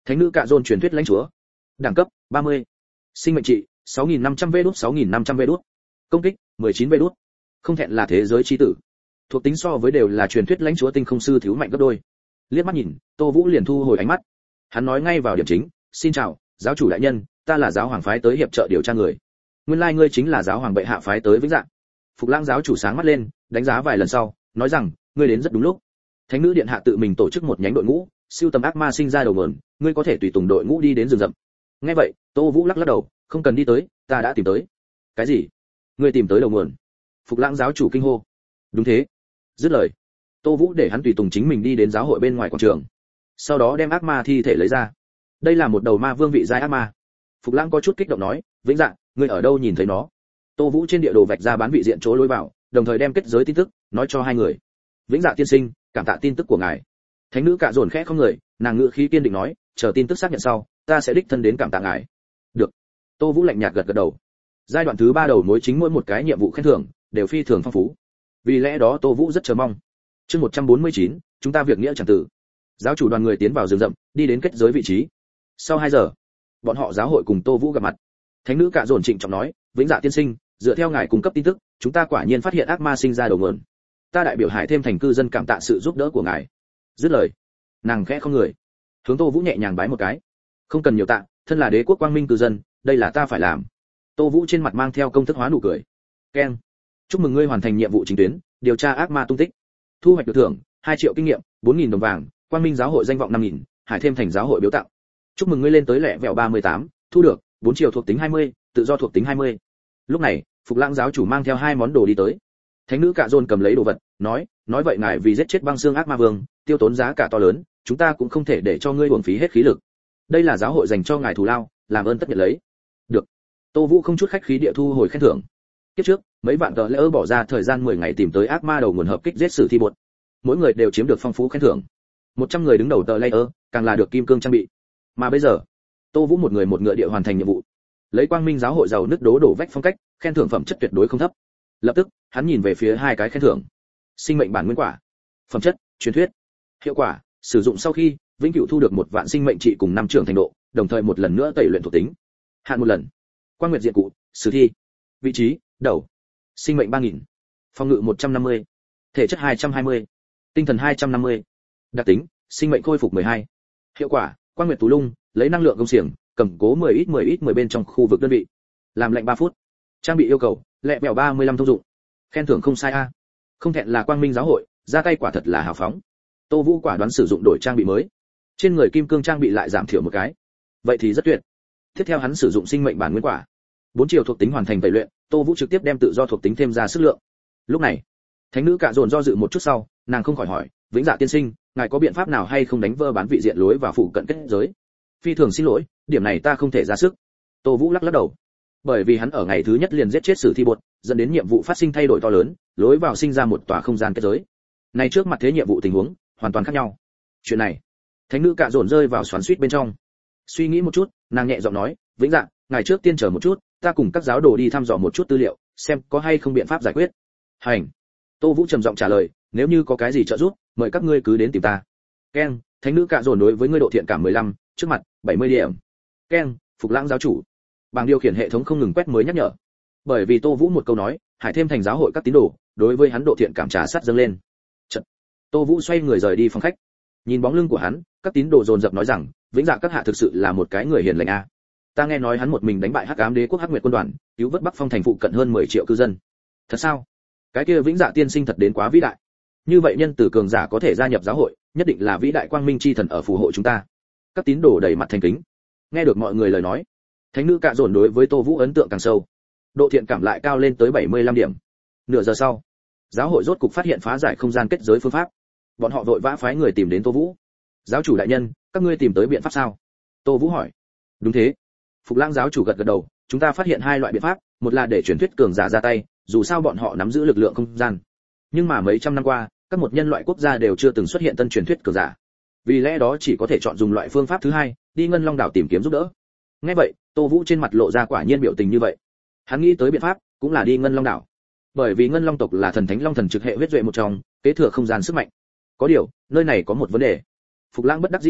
Thánh nữ cạ dồn truyền thuyết lãnh chúa. Đẳng cấp 30. Sinh mệnh trị 6500 V đút 6500 V đút. Công kích 19 V đút. Không thẹn là thế giới chi tử. Thuộc tính so với đều là truyền thuyết lãnh chúa tinh không sư thiếu mạnh gấp đôi. Liếc mắt nhìn, Tô Vũ liền thu hồi ánh mắt. Hắn nói ngay vào điểm chính, "Xin chào, giáo chủ đại nhân, ta là giáo hoàng phái tới hiệp trợ điều tra người. Nguyên lai ngươi chính là giáo hoàng bệ hạ phái tới Vĩnh Dạ." Phục Lãng giáo chủ sáng mắt lên, đánh giá vài lần sau, nói rằng, "Ngươi đến rất đúng lúc. Thánh nữ điện hạ tự mình tổ chức một nhánh đội ngũ, siêu tầm ác ma sinh ra đầu nguồn, ngươi có thể tùy tùng đội ngũ đi đến rừng rậm." Nghe vậy, Tô Vũ lắc lắc đầu, "Không cần đi tới, ta đã tìm tới." "Cái gì? Ngươi tìm tới đầu nguồn?" Phục Lãng giáo chủ kinh hô. "Đúng thế." Dứt lời, Tô Vũ để hắn tùy tùng chính mình đi đến giáo hội bên ngoài quảng trường. Sau đó đem ác ma thi thể lấy ra. Đây là một đầu ma vương vị giai ác ma. Phục Lãng có chút kích động nói, "Vĩnh Dạ, ngươi ở đâu nhìn thấy nó?" Tô Vũ trên địa đồ vạch ra bán vị diện chỗ lối vào, đồng thời đem kết giới tin tức nói cho hai người. "Vĩnh Dạ tiên sinh, cảm tạ tin tức của ngài." Thánh nữ cạ dồn khẽ không người, nàng ngữ khí kiên định nói, "Chờ tin tức xác nhận sau, ta sẽ đích thân đến cảm tạ ngài." "Được." Tô Vũ lạnh nhạt gật gật đầu. Giai đoạn thứ 3 đầu mối chính mỗi một cái nhiệm vụ khen thưởng đều phi thường phong phú. Vì lẽ đó Tô Vũ rất chờ mong. Chương 149, chúng ta việc nghĩa chẳng tử. Giáo chủ đoàn người tiến vào rừng rậm, đi đến kết giới vị trí. Sau 2 giờ, bọn họ giáo hội cùng Tô Vũ gặp mặt. Thánh nữ cạ dồn trịnh trọng nói, "Vĩnh Dạ tiên sinh, dựa theo ngài cung cấp tin tức, chúng ta quả nhiên phát hiện ác ma sinh ra đầu nguồn. Ta đại biểu Hải thêm thành cư dân cảm tạ sự giúp đỡ của ngài." Dứt lời, nàng khẽ không người, hướng Tô Vũ nhẹ nhàng bái một cái. "Không cần nhiều tạ, thân là đế quốc quang minh cư dân, đây là ta phải làm." Tô Vũ trên mặt mang theo công thức hóa nụ cười. "Keng, chúc mừng ngươi hoàn thành nhiệm vụ chính tuyến, điều tra ác ma tung tích. Thu hoạch được thưởng 2 triệu kinh nghiệm, 4000 đồng vàng, quang minh giáo hội danh vọng 5000, Hải thêm thành giáo hội biếu tặng. Chúc mừng ngươi lên tới lẹ vẹo 38, thu được 4 triệu thuộc tính 20, tự do thuộc tính 20." Lúc này, Phục Lãng giáo chủ mang theo 2 món đồ đi tới. Thánh nữ cạ dồn cầm lấy đồ vật, nói vậy ngài vì giết chết băng xương ác ma vương, tiêu tốn giá cả to lớn, chúng ta cũng không thể để cho ngươi uổng phí hết khí lực. Đây là giáo hội dành cho ngài thù lao, làm ơn tất nhận lấy. Được. Tô Vũ không chút khách khí địa thu hồi khen thưởng. Kiếp trước, mấy vạn tờ lễ bỏ ra thời gian 10 ngày tìm tới ác ma đầu nguồn hợp kích giết sử thi bột. Mỗi người đều chiếm được phong phú khen thưởng. 100 người đứng đầu tờ layer, càng là được kim cương trang bị. Mà bây giờ, Tô Vũ một người một ngựa địa hoàn thành nhiệm vụ. Lấy quang minh giáo hội giàu nứt đổ vách phong cách, khen thưởng phẩm chất tuyệt đối không thấp. Lập tức, hắn nhìn về phía 2 cái khen thưởng. Sinh mệnh bản nguyên quả. Phẩm chất, truyền thuyết. Hiệu quả, sử dụng sau khi, vĩnh cửu thu được 1 vạn sinh mệnh trị cùng 5 trưởng thành độ, đồng thời một lần nữa tẩy luyện thuộc tính. Hạn 1 lần. Quang nguyệt diện cụ, sử thi. Vị trí, đầu. Sinh mệnh 3000. Phòng ngự 150. Thể chất 220. Tinh thần 250. Đặc tính, sinh mệnh khôi phục 12. Hiệu quả, quang nguyệt tú lung, lấy năng lượng công xiềng, cầm cố 10 bên trong khu vực đơn vị. Làm lạnh 3 phút. Trang bị yêu cầu, lẹ bèo 35 thông dụng. Khen thưởng không sai a. Không thẹn là quang minh giáo hội, ra tay quả thật là hào phóng. Tô Vũ quả đoán sử dụng đổi trang bị mới. Trên người kim cương trang bị lại giảm thiểu một cái. Vậy thì rất tuyệt. Tiếp theo hắn sử dụng sinh mệnh bản nguyên quả. 4 chiều thuộc tính hoàn thành tẩy luyện, Tô Vũ trực tiếp đem tự do thuộc tính thêm ra sức lượng. Lúc này, thánh nữ cạ dồn do dự một chút sau, nàng không khỏi hỏi, "Vĩnh Dạ tiên sinh, ngài có biện pháp nào hay không đánh vỡ bán vị diện lối vào phụ cận kết giới?" "Phi thường xin lỗi, điểm này ta không thể ra sức." Tô Vũ lắc lắc đầu. Bởi vì hắn ở ngày thứ nhất liền giết chết sử thi bột, dẫn đến nhiệm vụ phát sinh thay đổi to lớn, lối vào sinh ra một tòa không gian kết giới. Này trước mặt thế nhiệm vụ tình huống hoàn toàn khác nhau. Chuyện này, thánh nữ cạ dồn rơi vào xoắn xuýt bên trong. Suy nghĩ một chút, nàng nhẹ giọng nói, "Vĩnh Dạ, ngài trước tiên chờ một chút, ta cùng các giáo đồ đi thăm dò một chút tư liệu, xem có hay không biện pháp giải quyết." "Hành." Tô Vũ trầm giọng trả lời, "Nếu như có cái gì trợ giúp, mời các ngươi cứ đến tìm ta." Keng, thánh nữ cạ dồn đối với ngươi độ thiện cảm 15, trước mặt 70 điểm. Keng, Phục Lãng giáo chủ. Bảng điều khiển hệ thống không ngừng quét mới nhắc nhở. Bởi vì Tô Vũ một câu nói, Hải thêm thành giáo hội các tín đồ, đối với hắn độ thiện cảm trà sát dâng lên. Chợt, Tô Vũ xoay người rời đi phòng khách. Nhìn bóng lưng của hắn, các tín đồ dồn dập nói rằng, "Vĩnh Dạ các hạ thực sự là một cái người hiền lành a. Ta nghe nói hắn một mình đánh bại Hắc Ám Đế quốc Hắc Nguyệt quân đoàn, cứu vớt Bắc Phong thành phụ cận hơn 10 triệu cư dân. Thật sao? Cái kia Vĩnh Dạ tiên sinh thật đến quá vĩ đại. Như vậy nhân tử cường giả có thể gia nhập giáo hội, nhất định là vĩ đại quang minh chi thần ở phù hộ chúng ta." Các tín đồ đầy mặt thành kính. Nghe được mọi người lời nói, thánh nữ cạ dồn đối với Tô Vũ ấn tượng càng sâu. Độ thiện cảm lại cao lên tới 75 điểm. Nửa giờ sau, giáo hội rốt cục phát hiện phá giải không gian kết giới phương pháp. Bọn họ vội vã phái người tìm đến Tô Vũ. "Giáo chủ đại nhân, các ngươi tìm tới biện pháp sao?" Tô Vũ hỏi. "Đúng thế." Phục Lãng giáo chủ gật gật đầu, "Chúng ta phát hiện 2 loại biện pháp, một là để truyền thuyết cường giả ra tay, dù sao bọn họ nắm giữ lực lượng không gian. Nhưng mà mấy trăm năm qua, các một nhân loại quốc gia đều chưa từng xuất hiện tân truyền thuyết cường giả. Vì lẽ đó chỉ có thể chọn dùng loại phương pháp thứ 2, đi Ngân Long đảo tìm kiếm giúp đỡ." Nghe vậy, Tô Vũ trên mặt lộ ra quả nhiên biểu tình như vậy. Hắn nghĩ tới biện pháp, cũng là đi Ngân Long đảo. Bởi vì Ngân Long tộc là thần thánh long thần trực hệ huyết duệ một trong, kế thừa không gian sức mạnh. Có điều, nơi này có một vấn đề. Phục Lãng bất đắc dĩ nói,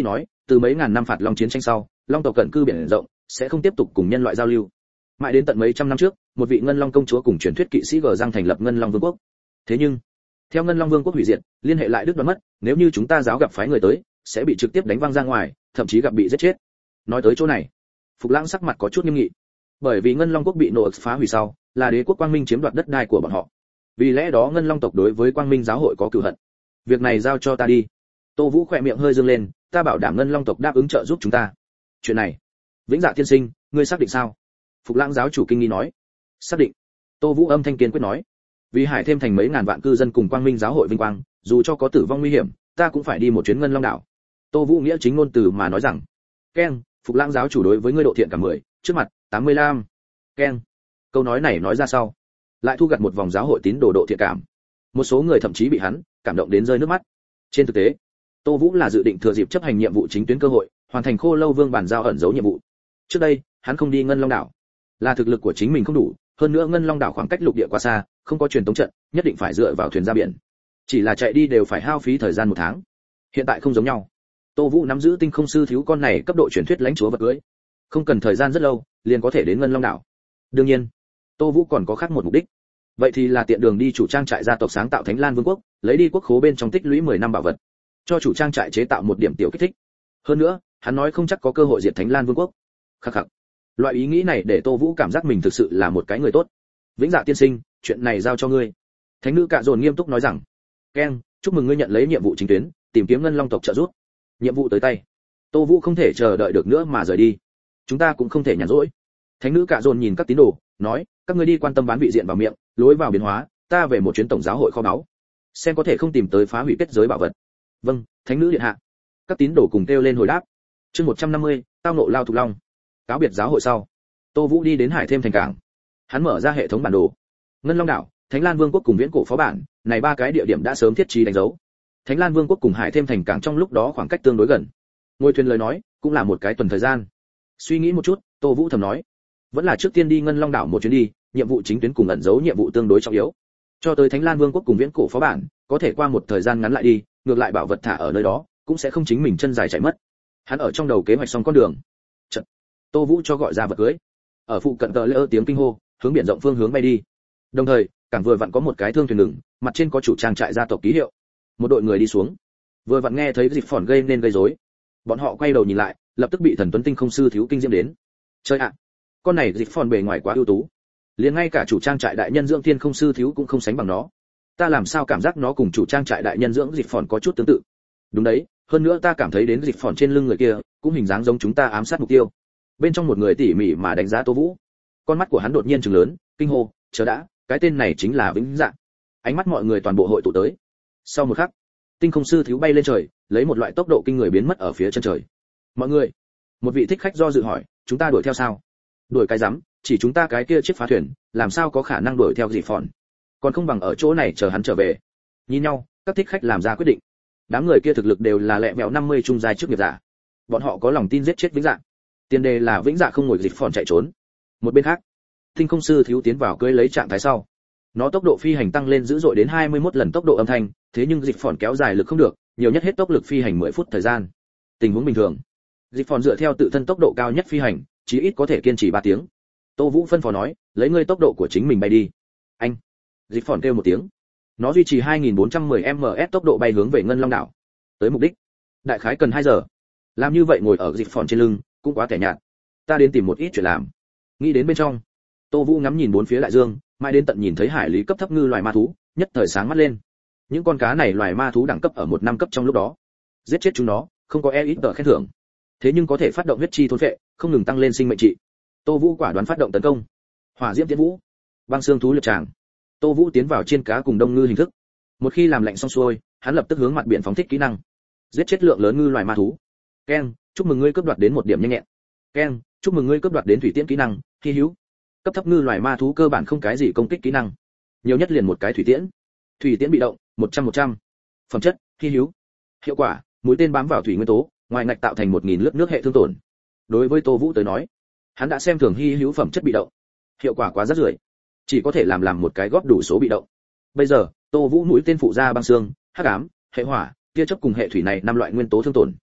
từ mấy ngàn năm phạt long chiến tranh sau, long tộc cận cư biển rộng, sẽ không tiếp tục cùng nhân loại giao lưu. Mãi đến tận mấy trăm năm trước, một vị ngân long công chúa cùng truyền thuyết kỵ sĩ gờ răng thành lập ngân long vương quốc. Thế nhưng, theo ngân long vương quốc hủy diệt, liên hệ lại đứt đoạn mất, nếu như chúng ta giáo gặp phái người tới, sẽ bị trực tiếp đánh văng ra ngoài, thậm chí gặp bị giết chết. Nói tới chỗ này, Phục Lãng sắc mặt có chút nghiêm nghị. Bởi vì ngân long quốc bị nổ phá hủy sau, là đế quốc quang minh chiếm đoạt đất đai của bọn họ. Vì lẽ đó ngân long tộc đối với quang minh giáo hội có cừu hận. Việc này giao cho ta đi. Tô Vũ khỏe miệng hơi dương lên, ta bảo đảm ngân long tộc đáp ứng trợ giúp chúng ta. Chuyện này, Vĩnh Dạ tiên sinh, ngươi xác định sao? Phục Lãng giáo chủ kinh nghi nói. Xác định. Tô Vũ âm thanh kiên quyết nói. Vì Hải thêm thành mấy ngàn vạn cư dân cùng quang minh giáo hội vinh quang, dù cho có tử vong nguy hiểm, ta cũng phải đi một chuyến ngân long đảo. Tô Vũ nghĩa chính ngôn từ mà nói rằng. Keng, Phục Lãng giáo chủ đối với ngươi độ thiện cảm 10, trước mặt 85. Keng. Câu nói này nói ra sau, lại thu gặt một vòng giáo hội tín đồ độ thiện cảm. Một số người thậm chí bị hắn cảm động đến rơi nước mắt. Trên thực tế, Tô Vũ là dự định thừa dịp chấp hành nhiệm vụ chính tuyến cơ hội, hoàn thành Khô Lâu Vương bàn giao ẩn giấu nhiệm vụ. Trước đây, hắn không đi Ngân Long đảo, là thực lực của chính mình không đủ, hơn nữa Ngân Long đảo khoảng cách lục địa quá xa, không có truyền tống trận, nhất định phải dựa vào thuyền ra biển. Chỉ là chạy đi đều phải hao phí thời gian 1 tháng. Hiện tại không giống nhau. Tô Vũ nắm giữ tinh không sư thiếu con này cấp độ truyền thuyết lãnh chúa vật cưới, không cần thời gian rất lâu, liền có thể đến Ngân Long đảo. Đương nhiên, Tô Vũ còn có khác một mục đích. Vậy thì là tiện đường đi chủ trang trại gia tộc sáng tạo Thánh Lan Vương quốc, lấy đi quốc khố bên trong tích lũy 10 năm bảo vật, cho chủ trang trại chế tạo một điểm tiểu kích thích. Hơn nữa, hắn nói không chắc có cơ hội diệt Thánh Lan Vương quốc. Khắc khắc. Loại ý nghĩ này để Tô Vũ cảm giác mình thực sự là một cái người tốt. Vĩnh Dạ tiên sinh, chuyện này giao cho ngươi. Thánh nữ Cạ Dồn nghiêm túc nói rằng. Keng, chúc mừng ngươi nhận lấy nhiệm vụ chính tuyến, tìm kiếm Ngân Long tộc trợ giúp. Nhiệm vụ tới tay. Tô Vũ không thể chờ đợi được nữa mà rời đi. Chúng ta cũng không thể nhàn rỗi. Thánh nữ Cạ Dồn nhìn các tín đồ, nói, các ngươi đi quan tâm bán vị diện vào miệng, lối vào biến hóa, ta về một chuyến tổng giáo hội kho báu, xem có thể không tìm tới phá hủy kết giới bảo vật. Vâng, thánh nữ điện hạ. Các tín đồ cùng kêu lên hồi đáp. Chương 150, tao nộ lao thục long. Cáo biệt giáo hội sau, Tô Vũ đi đến Hải thêm thành cảng. Hắn mở ra hệ thống bản đồ. Ngân Long đảo, Thánh Lan Vương quốc cùng Viễn cổ phó bản, này 3 cái địa điểm đã sớm thiết trí đánh dấu. Thánh Lan Vương quốc cùng Hải thêm thành cảng trong lúc đó khoảng cách tương đối gần. Ngôi thuyền lời nói, cũng là một cái tuần thời gian. Suy nghĩ một chút, Tô Vũ thầm nói, vẫn là trước tiên đi Ngân Long đảo một chuyến đi, nhiệm vụ chính tuyến cùng ẩn giấu nhiệm vụ tương đối trọng yếu. Cho tới Thánh Lan Vương quốc cùng Viễn cổ phó bản, có thể qua một thời gian ngắn lại đi, ngược lại bảo vật thả ở nơi đó, cũng sẽ không chính mình chân dài chạy mất. Hắn ở trong đầu kế hoạch xong con đường. Chợt, Tô Vũ cho gọi ra vật cưới. Ở phụ cận tờ lơ tiếng kinh hô, hướng biển rộng phương hướng bay đi. Đồng thời, cảng vừa vặn có một cái thương thuyền ngừng, mặt trên có chủ trang trại gia tộc ký hiệu. Một đội người đi xuống. Vừa vặn nghe thấy dịch phỏn gây nên gây rối. Bọn họ quay đầu nhìn lại, lập tức bị thần tuấn tinh không sư thiếu kinh diễm đến. Chơi ạ, con này dịch phỏn bề ngoài quá ưu tú, liền ngay cả chủ trang trại đại nhân dưỡng thiên không sư thiếu cũng không sánh bằng nó. Ta làm sao cảm giác nó cùng chủ trang trại đại nhân dưỡng dịch phỏn có chút tương tự. Đúng đấy, hơn nữa ta cảm thấy đến dịch phỏn trên lưng người kia cũng hình dáng giống chúng ta ám sát mục tiêu. Bên trong một người tỉ mỉ mà đánh giá Tô Vũ, con mắt của hắn đột nhiên trừng lớn, kinh hô, chờ đã, cái tên này chính là Vĩnh Dạ. Ánh mắt mọi người toàn bộ hội tụ tới. Sau một khắc, tinh không sư thiếu bay lên trời, lấy một loại tốc độ kinh người biến mất ở phía chân trời. Mọi người, một vị thích khách do dự hỏi, chúng ta đuổi theo sao? Đuổi cái rắm, chỉ chúng ta cái kia chiếc phá thuyền, làm sao có khả năng đuổi theo dịch phỏn? Còn không bằng ở chỗ này chờ hắn trở về. Nhìn nhau, các thích khách làm ra quyết định. Đám người kia thực lực đều là lẹ mẹo 50 trung giai trước nghiệp giả. Bọn họ có lòng tin giết chết Vĩnh Dạ. Tiền đề là Vĩnh Dạ không ngồi dịch phỏn chạy trốn. Một bên khác, tinh không sư thiếu tiến vào cưỡi lấy trạng thái sau. Nó tốc độ phi hành tăng lên dữ dội đến 21 lần tốc độ âm thanh, thế nhưng dịch phỏn kéo dài lực không được, nhiều nhất hết tốc lực phi hành 10 phút thời gian. Tình huống bình thường, dịch phỏn dựa theo tự thân tốc độ cao nhất phi hành, chí ít có thể kiên trì 3 tiếng. Tô Vũ phân phó nói, lấy ngươi tốc độ của chính mình bay đi. Anh. Dịch phỏn kêu một tiếng. Nó duy trì 2410 ms tốc độ bay hướng về Ngân Long đảo. Tới mục đích, đại khái cần 2 giờ. Làm như vậy ngồi ở dịch phỏn trên lưng, cũng quá tẻ nhạt. Ta đến tìm một ít chuyện làm. Nghĩ đến bên trong, Tô Vũ ngắm nhìn bốn phía đại dương, mãi đến tận nhìn thấy hải lý cấp thấp ngư loài ma thú, nhất thời sáng mắt lên. Những con cá này loài ma thú đẳng cấp ở 1 năm cấp trong lúc đó. Giết chết chúng nó, không có ít tờ khen thưởng. Thế nhưng có thể phát động huyết chi thôn phệ, không ngừng tăng lên sinh mệnh trị. Tô Vũ quả đoán phát động tấn công. Hỏa diễm tiến vũ, băng xương thú liệp tràng. Tô Vũ tiến vào chiên cá cùng đông ngư hình thức. Một khi làm lạnh xong xuôi, hắn lập tức hướng mặt biển phóng thích kỹ năng. Giết chết lượng lớn ngư loài ma thú. Keng, chúc mừng ngươi cướp đoạt đến 1 điểm nhanh nhẹn. Keng, chúc mừng ngươi cướp đoạt đến thủy tiễn kỹ năng, hi hữu. Cấp thấp ngư loài ma thú cơ bản không cái gì công kích kỹ năng, nhiều nhất liền một cái thủy tiễn. Thủy tiễn bị động, 100. Phẩm chất, hi hữu. Hiệu quả, mũi tên bám vào thủy nguyên tố, ngoài ngạch tạo thành 1000 lớp nước hệ thương tổn. Đối với Tô Vũ tới nói, hắn đã xem thường hi hữu phẩm chất bị động, hiệu quả quá rất rưởi, chỉ có thể làm một cái góp đủ số bị động. Bây giờ, Tô Vũ mũi tên phụ ra băng xương, hắc ám, hệ hỏa, tia chớp cùng hệ thủy này 5 loại nguyên tố thương tổn.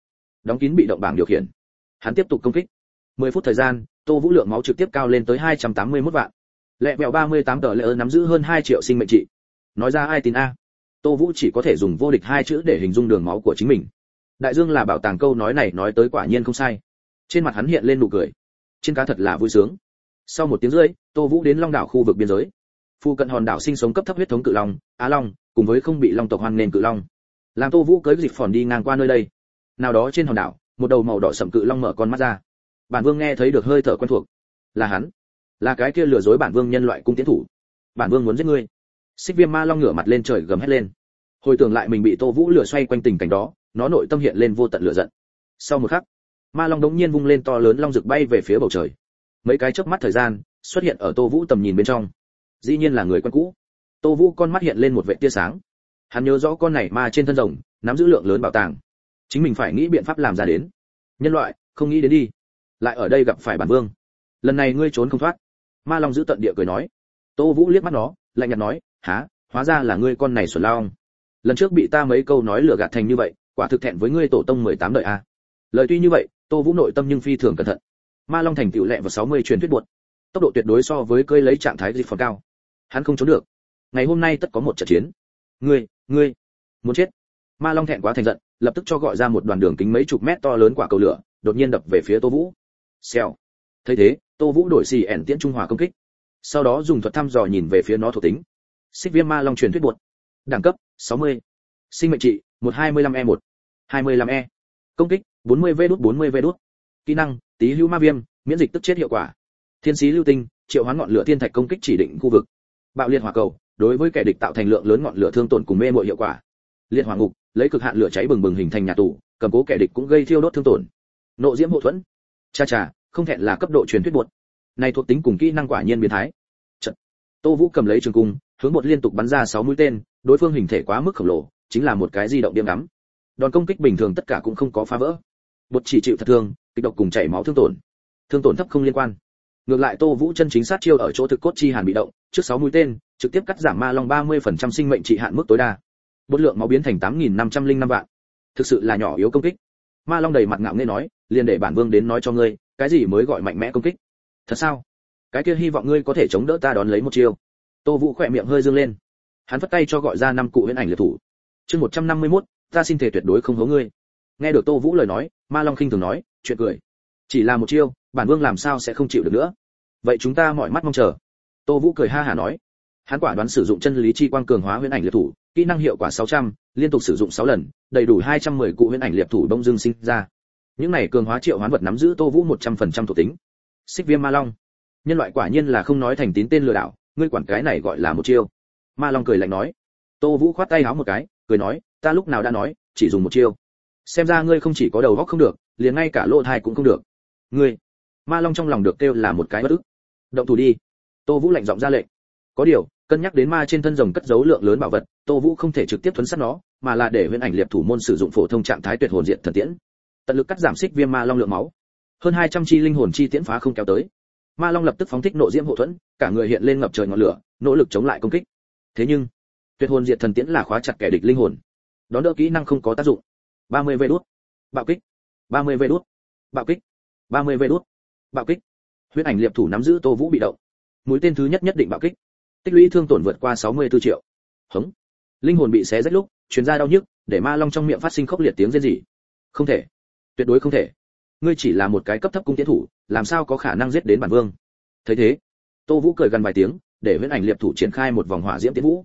đóng kín bị động bảng điều khiển. Hắn tiếp tục công kích. 10 phút thời gian, Tô Vũ lượng máu trực tiếp cao lên tới 281 vạn. Lẹ vẹo 38 tờ lệ nắm giữ hơn 2 triệu sinh mệnh trị. Nói ra ai tin a? Tô Vũ chỉ có thể dùng vô địch hai chữ để hình dung đường máu của chính mình. Đại dương là bảo tàng, câu nói này nói tới quả nhiên không sai. Trên mặt hắn hiện lên nụ cười. Trên cá thật là vui sướng. Sau 1 tiếng rưỡi, Tô Vũ đến Long đảo khu vực biên giới. Phụ cận hòn đảo sinh sống cấp thấp huyết thống cự long, Á Long, cùng với không bị long tộc hoan nên cự long. Làm Tô Vũ cưỡi dịch phòn đi ngang qua nơi đây. Nào đó trên hòn đảo, một đầu màu đỏ sẫm cự long mở con mắt ra. Bản Vương nghe thấy được hơi thở quen thuộc. Là hắn, là cái kia lừa dối bản Vương nhân loại cung tiến thủ. Bản Vương muốn giết ngươi. Xích Viêm Ma Long ngửa mặt lên trời gầm hét lên. Hồi tưởng lại mình bị Tô Vũ lừa xoay quanh tình cảnh đó, nó nội tâm hiện lên vô tận lửa giận. Sau một khắc, Ma Long đống nhiên vung lên to lớn long rực bay về phía bầu trời. Mấy cái chớp mắt thời gian, xuất hiện ở Tô Vũ tầm nhìn bên trong. Dĩ nhiên là người quen cũ. Tô Vũ con mắt hiện lên một vệt tia sáng. Hắn nhớ rõ con này ma trên thân rồng, nắm giữ lượng lớn bảo tàng. Chính mình phải nghĩ biện pháp làm ra đến. Nhân loại, không nghĩ đến đi. Lại ở đây gặp phải bản Vương. Lần này ngươi trốn không thoát. Ma Long giữ tận địa cười nói. Tô Vũ liếc mắt nó, lạnh nhạt nói, há, hóa ra là ngươi con này xuẩn lao. Lần trước bị ta mấy câu nói lừa gạt thành như vậy, quả thực thẹn với ngươi tổ tông 18 đời a. Lời tuy như vậy, Tô Vũ nội tâm nhưng phi thường cẩn thận. Ma Long thành tựu lẹ vào 60 truyền thuyết buột. Tốc độ tuyệt đối so với cơi lấy trạng thái dịch phòn cao. Hắn không trốn được. Ngày hôm nay tất có một trận chiến. Ngươi muốn chết. Ma Long thẹn quá thành giận, lập tức cho gọi ra một đoàn đường kính mấy chục mét to lớn quả cầu lửa, đột nhiên đập về phía Tô Vũ. Xèo. Thấy thế, Tô Vũ đổi xì ẻn tiễn trung hòa công kích. Sau đó dùng thuật thăm dò nhìn về phía nó thuộc tính. Xích Viêm Ma Long truyền thuyết buột. Đẳng cấp 60. Sinh mệnh trị 125E1. 25E. Công kích 40V40V. Kỹ năng Tí hữu ma viêm, miễn dịch tức chết hiệu quả. Thiên sĩ lưu tinh, triệu hoán ngọn lửa thiên thạch công kích chỉ định khu vực. Bạo liệt hỏa cầu, đối với kẻ địch tạo thành lượng lớn ngọn lửa thương tổn cùng mê muội hiệu quả. Liệt hỏa ngục, lấy cực hạn lửa cháy bừng bừng hình thành nhà tù, cầm cố kẻ địch cũng gây thiêu đốt thương tổn. Nộ diễm hộ thuẫn. Cha, không thẹn là cấp độ truyền thuyết buột. Này thuộc tính cùng kỹ năng quả nhiên biến thái. Trận. Tô Vũ cầm lấy trường cung, hướng một liên tục bắn ra 6 mũi tên, đối phương hình thể quá mức khổng lồ, chính là một cái di động điểm ngắm. Đòn công kích bình thường tất cả cũng không có phá vỡ. Bột chỉ chịu thật thương, kịch độc cùng chảy máu thương tổn thấp không liên quan. Ngược lại Tô Vũ chân chính sát chiêu ở chỗ thực cốt chi hàn bị động, trước 6 mũi tên, trực tiếp cắt giảm Ma Long 30% sinh mệnh trị hạn mức tối đa. Bột lượng máu biến thành 8505 vạn. Thực sự là nhỏ yếu công kích. Ma Long đầy mặt ngạo nghễ nói, liền để bản Vương đến nói cho ngươi, cái gì mới gọi mạnh mẽ công kích. Thật sao? Cái kia hy vọng ngươi có thể chống đỡ ta đón lấy một chiêu. Tô Vũ khỏe miệng hơi dương lên. Hắn vất tay cho gọi ra 5 cụ huyễn ảnh liệt thủ. Chương 151, ta xin thể tuyệt đối không hố ngươi. Nghe được Tô Vũ lời nói, Ma Long khinh thường nói, chuyện cười. Chỉ là một chiêu, bản Vương làm sao sẽ không chịu được nữa. Vậy chúng ta mỏi mắt mong chờ. Tô Vũ cười ha hả nói. Hắn quả đoán sử dụng chân lý chi quang cường hóa huyễn ảnh liệt thủ, kỹ năng hiệu quả 600, liên tục sử dụng 6 lần, đầy đủ 210 cụ huyễn ảnh liệt thủ đông dương sinh ra. Những này cường hóa triệu hoán vật nắm giữ Tô Vũ 100% thuộc tính. Xích Viêm Ma Long. Nhân loại quả nhiên là không nói thành tín tên lừa đảo, ngươi quản cái này gọi là một chiêu. Ma Long cười lạnh nói. Tô Vũ khoát tay háo một cái, cười nói, ta lúc nào đã nói, chỉ dùng một chiêu. Xem ra ngươi không chỉ có đầu óc không được, liền ngay cả lỗ tai cũng không được. Ngươi. Ma Long trong lòng được kêu là một cái bất ức. Động thủ đi. Tô Vũ lạnh giọng ra lệnh. Có điều, cân nhắc đến ma trên thân rồng cất giấu lượng lớn bảo vật, Tô Vũ không thể trực tiếp thuấn sát nó, mà là để huyễn ảnh liệp thủ môn sử dụng phổ thông trạng thái tuyệt hồn diện thần tiễn. Tận lực cắt giảm Xích Viêm Ma Long lượng máu. Hơn 200 chi linh hồn chi tiễn phá không kéo tới. Ma Long lập tức phóng thích nộ diễm hộ thuẫn, cả người hiện lên ngập trời ngọn lửa, nỗ lực chống lại công kích. Thế nhưng, tuyệt hồn diệt thần tiễn là khóa chặt kẻ địch linh hồn. Đón đỡ kỹ năng không có tác dụng. 30 vê đút. Bạo kích. 30 vê đút. Bạo kích. 30 vê đút. Bạo kích. Huyễn ảnh liệp thủ nắm giữ Tô Vũ bị động. Mũi tên thứ nhất nhất định bạo kích. Tích lũy thương tổn vượt qua 64 triệu. Hống. Linh hồn bị xé rách lúc, truyền ra đau nhức, để Ma Long trong miệng phát sinh khốc liệt tiếng rên rỉ. Không thể, tuyệt đối không thể. Ngươi chỉ là một cái cấp thấp cung tiến thủ, làm sao có khả năng giết đến bản Vương? Thấy thế, Tô Vũ cười gần vài tiếng, để huyễn ảnh liệp thủ triển khai một vòng hỏa diễm tiến vũ.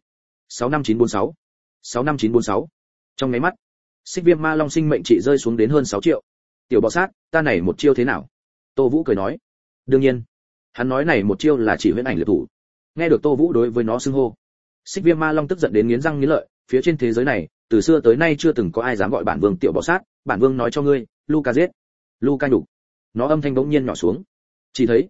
65946. 65946. Trong mấy mắt, Xích Viêm Ma Long sinh mệnh trị rơi xuống đến hơn 6 triệu. Tiểu bọ sát, ta này một chiêu thế nào? Tô Vũ cười nói. Đương nhiên, hắn nói này một chiêu là chỉ huyễn ảnh liệp thủ. Nghe được Tô Vũ đối với nó xưng hô, Xích Viêm Ma Long tức giận đến nghiến răng nghiến lợi, phía trên thế giới này, từ xưa tới nay chưa từng có ai dám gọi bản Vương tiểu bọ sát, bản Vương nói cho ngươi, Luca giết. Luca nhục. Nó âm thanh bỗng nhiên nhỏ xuống. Chỉ thấy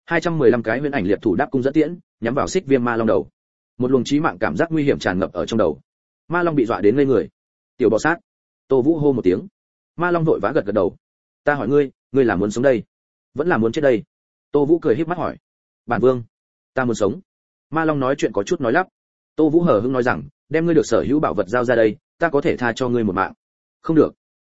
215 cái huyễn ảnh liệp thủ đáp cung dẫn tiễn, nhắm vào Xích Viêm Ma Long đầu. Một luồng chí mạng cảm giác nguy hiểm tràn ngập ở trong đầu. Ma Long bị dọa đến ngây người. Tiểu bọ sát. Tô Vũ hô một tiếng. Ma Long vội vã gật gật đầu. Ta hỏi ngươi, ngươi là muốn sống đây, vẫn là muốn chết đây? Tô Vũ cười híp mắt hỏi. Bản Vương, ta muốn sống. Ma Long nói chuyện có chút nói lắp. Tô Vũ hờ hững nói rằng, đem ngươi được sở hữu bảo vật giao ra đây, ta có thể tha cho ngươi một mạng. Không được.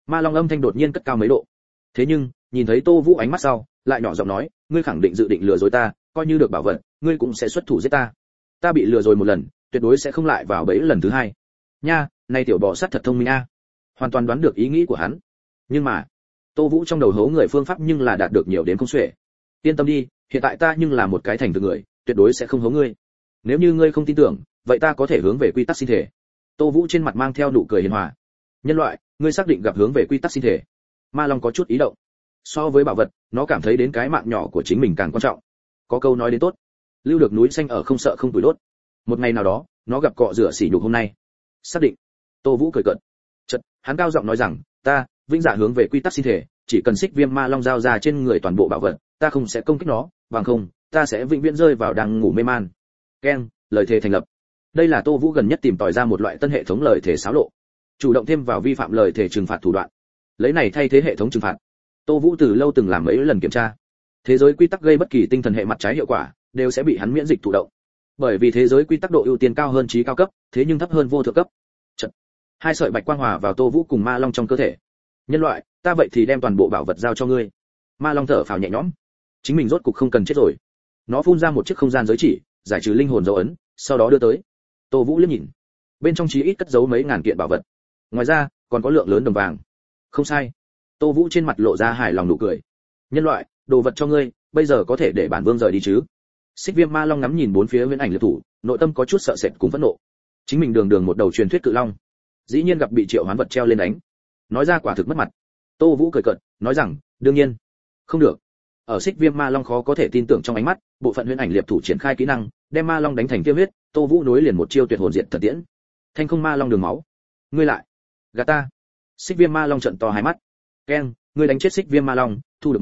Ma Long âm thanh đột nhiên cất cao mấy độ. Thế nhưng, nhìn thấy Tô Vũ ánh mắt sau, lại nhỏ giọng nói, ngươi khẳng định dự định lừa dối ta, coi như được bảo vật, ngươi cũng sẽ xuất thủ giết ta. Ta bị lừa rồi một lần, tuyệt đối sẽ không lại vào bẫy lần thứ hai. Nha, này tiểu bò sát thật thông minh a. Hoàn toàn đoán được ý nghĩ của hắn. Nhưng mà, Tô Vũ trong đầu hố người phương pháp nhưng là đạt được nhiều đến không xuể. Yên tâm đi, hiện tại ta nhưng là một cái thành thực người, tuyệt đối sẽ không hố ngươi. Nếu như ngươi không tin tưởng, vậy ta có thể hướng về quy tắc sinh thể. Tô Vũ trên mặt mang theo nụ cười hiền hòa. Nhân loại, ngươi xác định gặp hướng về quy tắc sinh thể. Ma Long có chút ý động. So với bảo vật, nó cảm thấy đến cái mạng nhỏ của chính mình càng quan trọng. Có câu nói đến tốt, lưu được núi xanh ở không sợ không tuổi đốt. Một ngày nào đó, nó gặp cọ rửa sỉ nhục hôm nay. Xác định. Tô Vũ cười cợt. Chợt, hắn cao giọng nói rằng, ta, vĩnh dạ hướng về quy tắc sinh thể, chỉ cần Xích Viêm Ma Long giao ra trên người toàn bộ bảo vật, ta không sẽ công kích nó, bằng không, ta sẽ vĩnh viễn rơi vào đang ngủ mê man. Keng, lời thề thành lập. Đây là Tô Vũ gần nhất tìm tòi ra một loại tân hệ thống lời thề xáo lộ, chủ động thêm vào vi phạm lời thề trừng phạt thủ đoạn. Lấy này thay thế hệ thống trừng phạt. Tô Vũ từ lâu từng làm mấy lần kiểm tra. Thế giới quy tắc gây bất kỳ tinh thần hệ mặt trái hiệu quả, đều sẽ bị hắn miễn dịch thụ động. Bởi vì thế giới quy tắc độ ưu tiên cao hơn trí cao cấp, thế nhưng thấp hơn vô thượng cấp. Chật. Hai sợi bạch quang hòa vào Tô Vũ cùng Ma Long trong cơ thể. Nhân loại, ta vậy thì đem toàn bộ bảo vật giao cho ngươi. Ma Long thở phào nhẹ nhõm. Chính mình rốt cục không cần chết rồi. Nó phun ra một chiếc không gian giới chỉ, giải trừ linh hồn dấu ấn, sau đó đưa tới. Tô Vũ liếc nhìn. Bên trong chí ít cất giấu mấy ngàn kiện bảo vật. Ngoài ra, còn có lượng lớn đồng vàng. Không sai. Tô Vũ trên mặt lộ ra hài lòng nụ cười. Nhân loại, đồ vật cho ngươi, bây giờ có thể để bản vương rời đi chứ? Xích Viêm Ma Long ngắm nhìn bốn phía Viễn Ảnh Liệt Thủ, nội tâm có chút sợ sệt cùng phẫn nộ. Chính mình đường đường một đầu truyền thuyết cự long, dĩ nhiên gặp bị triệu hoán vật treo lên đánh. Nói ra quả thực mất mặt. Tô Vũ cười cợt, nói rằng, đương nhiên, không được. Ở Xích Viêm Ma Long khó có thể tin tưởng trong ánh mắt, bộ phận Huyễn Ảnh Liệt Thủ triển khai kỹ năng, đem Ma Long đánh thành tiêu huyết, Tô Vũ nối liền một chiêu tuyệt hồn diệt thần tiễn. Thanh không Ma Long đường máu. Ngươi lại, gạt ta. Xích Viêm Ma Long trợn to hai mắt. Keng, ngươi đánh chết Xích Viêm Ma Long, thu được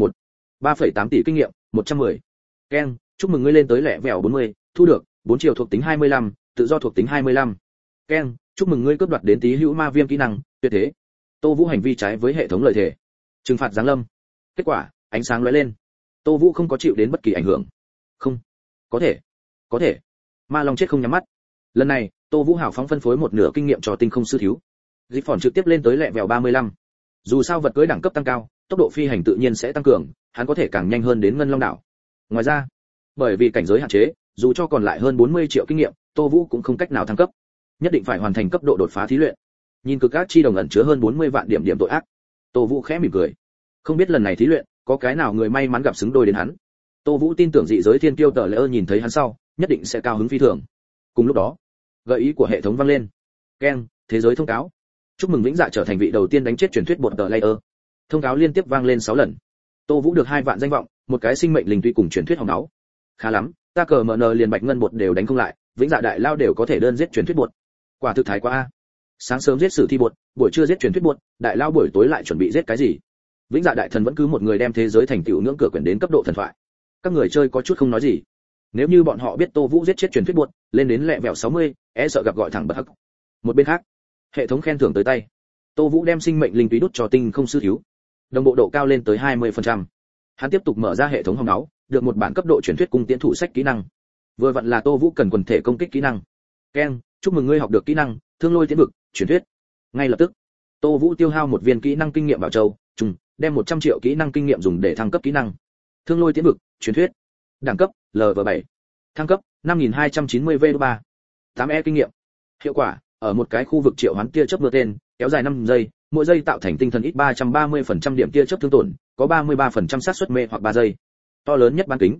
3,8 tỷ kinh nghiệm, 110. Keng, chúc mừng ngươi lên tới lẻ vẻo 40, thu được 4 triệu thuộc tính 25, tự do thuộc tính 25. Keng, chúc mừng ngươi cướp đoạt đến Tí Hữu Ma Viêm kỹ năng, tuyệt thế. Tô Vũ hành vi trái với hệ thống lời thề. Trừng phạt giáng lâm. Kết quả, ánh sáng lóe lên. Tô Vũ không có chịu đến bất kỳ ảnh hưởng. Không, có thể. Ma Long chết không nhắm mắt. Lần này, Tô Vũ hào phóng phân phối một nửa kinh nghiệm cho Tinh Không Sư thiếu. Dịch phỏn trực tiếp lên tới lẻ vẻo 35. Dù sao vật cưỡi đẳng cấp tăng cao, tốc độ phi hành tự nhiên sẽ tăng cường, hắn có thể càng nhanh hơn đến Ngân Long đảo. Ngoài ra, bởi vì cảnh giới hạn chế, dù cho còn lại hơn 40 triệu kinh nghiệm, Tô Vũ cũng không cách nào thăng cấp. Nhất định phải hoàn thành cấp độ đột phá thí luyện. Nhìn cực ác chi đồng ẩn chứa hơn 40 vạn điểm tội ác, Tô Vũ khẽ mỉm cười. Không biết lần này thí luyện, có cái nào người may mắn gặp xứng đôi đến hắn. Tô Vũ tin tưởng dị giới thiên kiêu tờ lễ nhìn thấy hắn sau, nhất định sẽ cao hứng phi thường. Cùng lúc đó, gợi ý của hệ thống vang lên. Keng, thế giới thông cáo. Chúc mừng Vĩnh Dạ trở thành vị đầu tiên đánh chết truyền thuyết bột tờ layer. Thông cáo liên tiếp vang lên 6 lần. Tô Vũ được 2 vạn danh vọng, một cái sinh mệnh linh tuy cùng truyền thuyết hồng áo. Khá lắm, ta cờ MN liền bạch ngân bột đều đánh không lại, Vĩnh Dạ đại lao đều có thể đơn giết truyền thuyết bột. Quả thực thái quá a. Sáng sớm giết sử thi bột, buổi trưa giết truyền thuyết bột, đại lao buổi tối lại chuẩn bị giết cái gì? Vĩnh Dạ đại thần vẫn cứ một người đem thế giới thành tựu ngưỡng cửa quyển đến cấp độ thần thoại. Các người chơi có chút không nói gì. Nếu như bọn họ biết Tô Vũ giết chết truyền thuyết bột, lên đến lẹ vẹo 60, sợ gặp gọi thẳng bật hắc. Một bên khác, hệ thống khen thưởng tới tay. Tô Vũ đem sinh mệnh linh túy đút cho Tinh Không Sư thiếu. Đồng bộ độ cao lên tới 20%. Hắn tiếp tục mở ra hệ thống hồng áo, được một bản cấp độ truyền thuyết cung tiễn thủ sách kỹ năng. Vừa vặn là Tô Vũ cần quần thể công kích kỹ năng. Keng, chúc mừng ngươi học được kỹ năng Thương Lôi Tiễn Vực, truyền thuyết. Ngay lập tức, Tô Vũ tiêu hao một viên kỹ năng kinh nghiệm bảo châu, trùng, đem 100 triệu kỹ năng kinh nghiệm dùng để thăng cấp kỹ năng. Thương Lôi Tiễn Vực, truyền thuyết. Đẳng cấp, LV7. Thăng cấp, 5290 V3. 8E kinh nghiệm. Hiệu quả, ở một cái khu vực triệu hoán tia chớp mưa tên, kéo dài 5 giây, mỗi giây tạo thành tinh thần ít 330% điểm tia chớp thương tổn, có 33% xác suất mê hoặc 3 giây. To lớn nhất bán kính,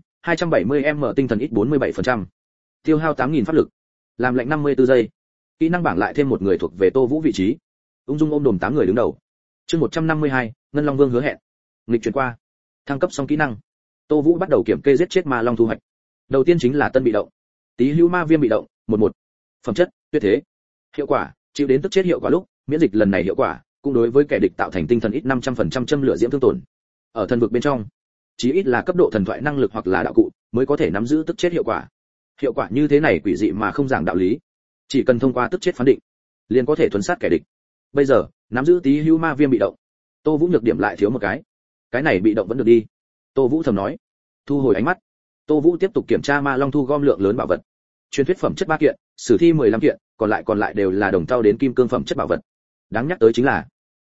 270m tinh thần ít 47%. Tiêu hao 8000 pháp lực. Làm lệnh 54 giây. Kỹ năng bảng lại thêm một người thuộc về Tô Vũ vị trí. Ung dung ôm đồm 8 người đứng đầu. Chương 152, Ngân Long Vương hứa hẹn. Nghịch chuyển qua. Thăng cấp xong kỹ năng. Tô Vũ bắt đầu kiểm kê giết chết ma long thu hoạch. Đầu tiên chính là tân bị động. Tí Hữu Ma Viêm bị động, 11. Phẩm chất, tuyệt thế. Hiệu quả, chịu đến tức chết hiệu quả lúc, miễn dịch lần này hiệu quả, cũng đối với kẻ địch tạo thành tinh thần ít 500% châm lửa diễm thương tổn. Ở thần vực bên trong, chí ít là cấp độ thần thoại năng lực hoặc là đạo cụ mới có thể nắm giữ tức chết hiệu quả. Hiệu quả như thế này quỷ dị mà không giảng đạo lý, chỉ cần thông qua tức chết phán định, liền có thể thuần sát kẻ địch. Bây giờ, nắm giữ Tí Hữu Ma Viêm bị động, Tô Vũ nhược điểm lại thiếu một cái này bị động vẫn được đi. Tô Vũ thầm nói. Thu hồi ánh mắt, Tô Vũ tiếp tục kiểm tra ma long thu gom lượng lớn bảo vật. Truyền thuyết phẩm chất 3 kiện, sử thi 15 kiện, còn lại đều là đồng tao đến kim cương phẩm chất bảo vật. Đáng nhắc tới chính là,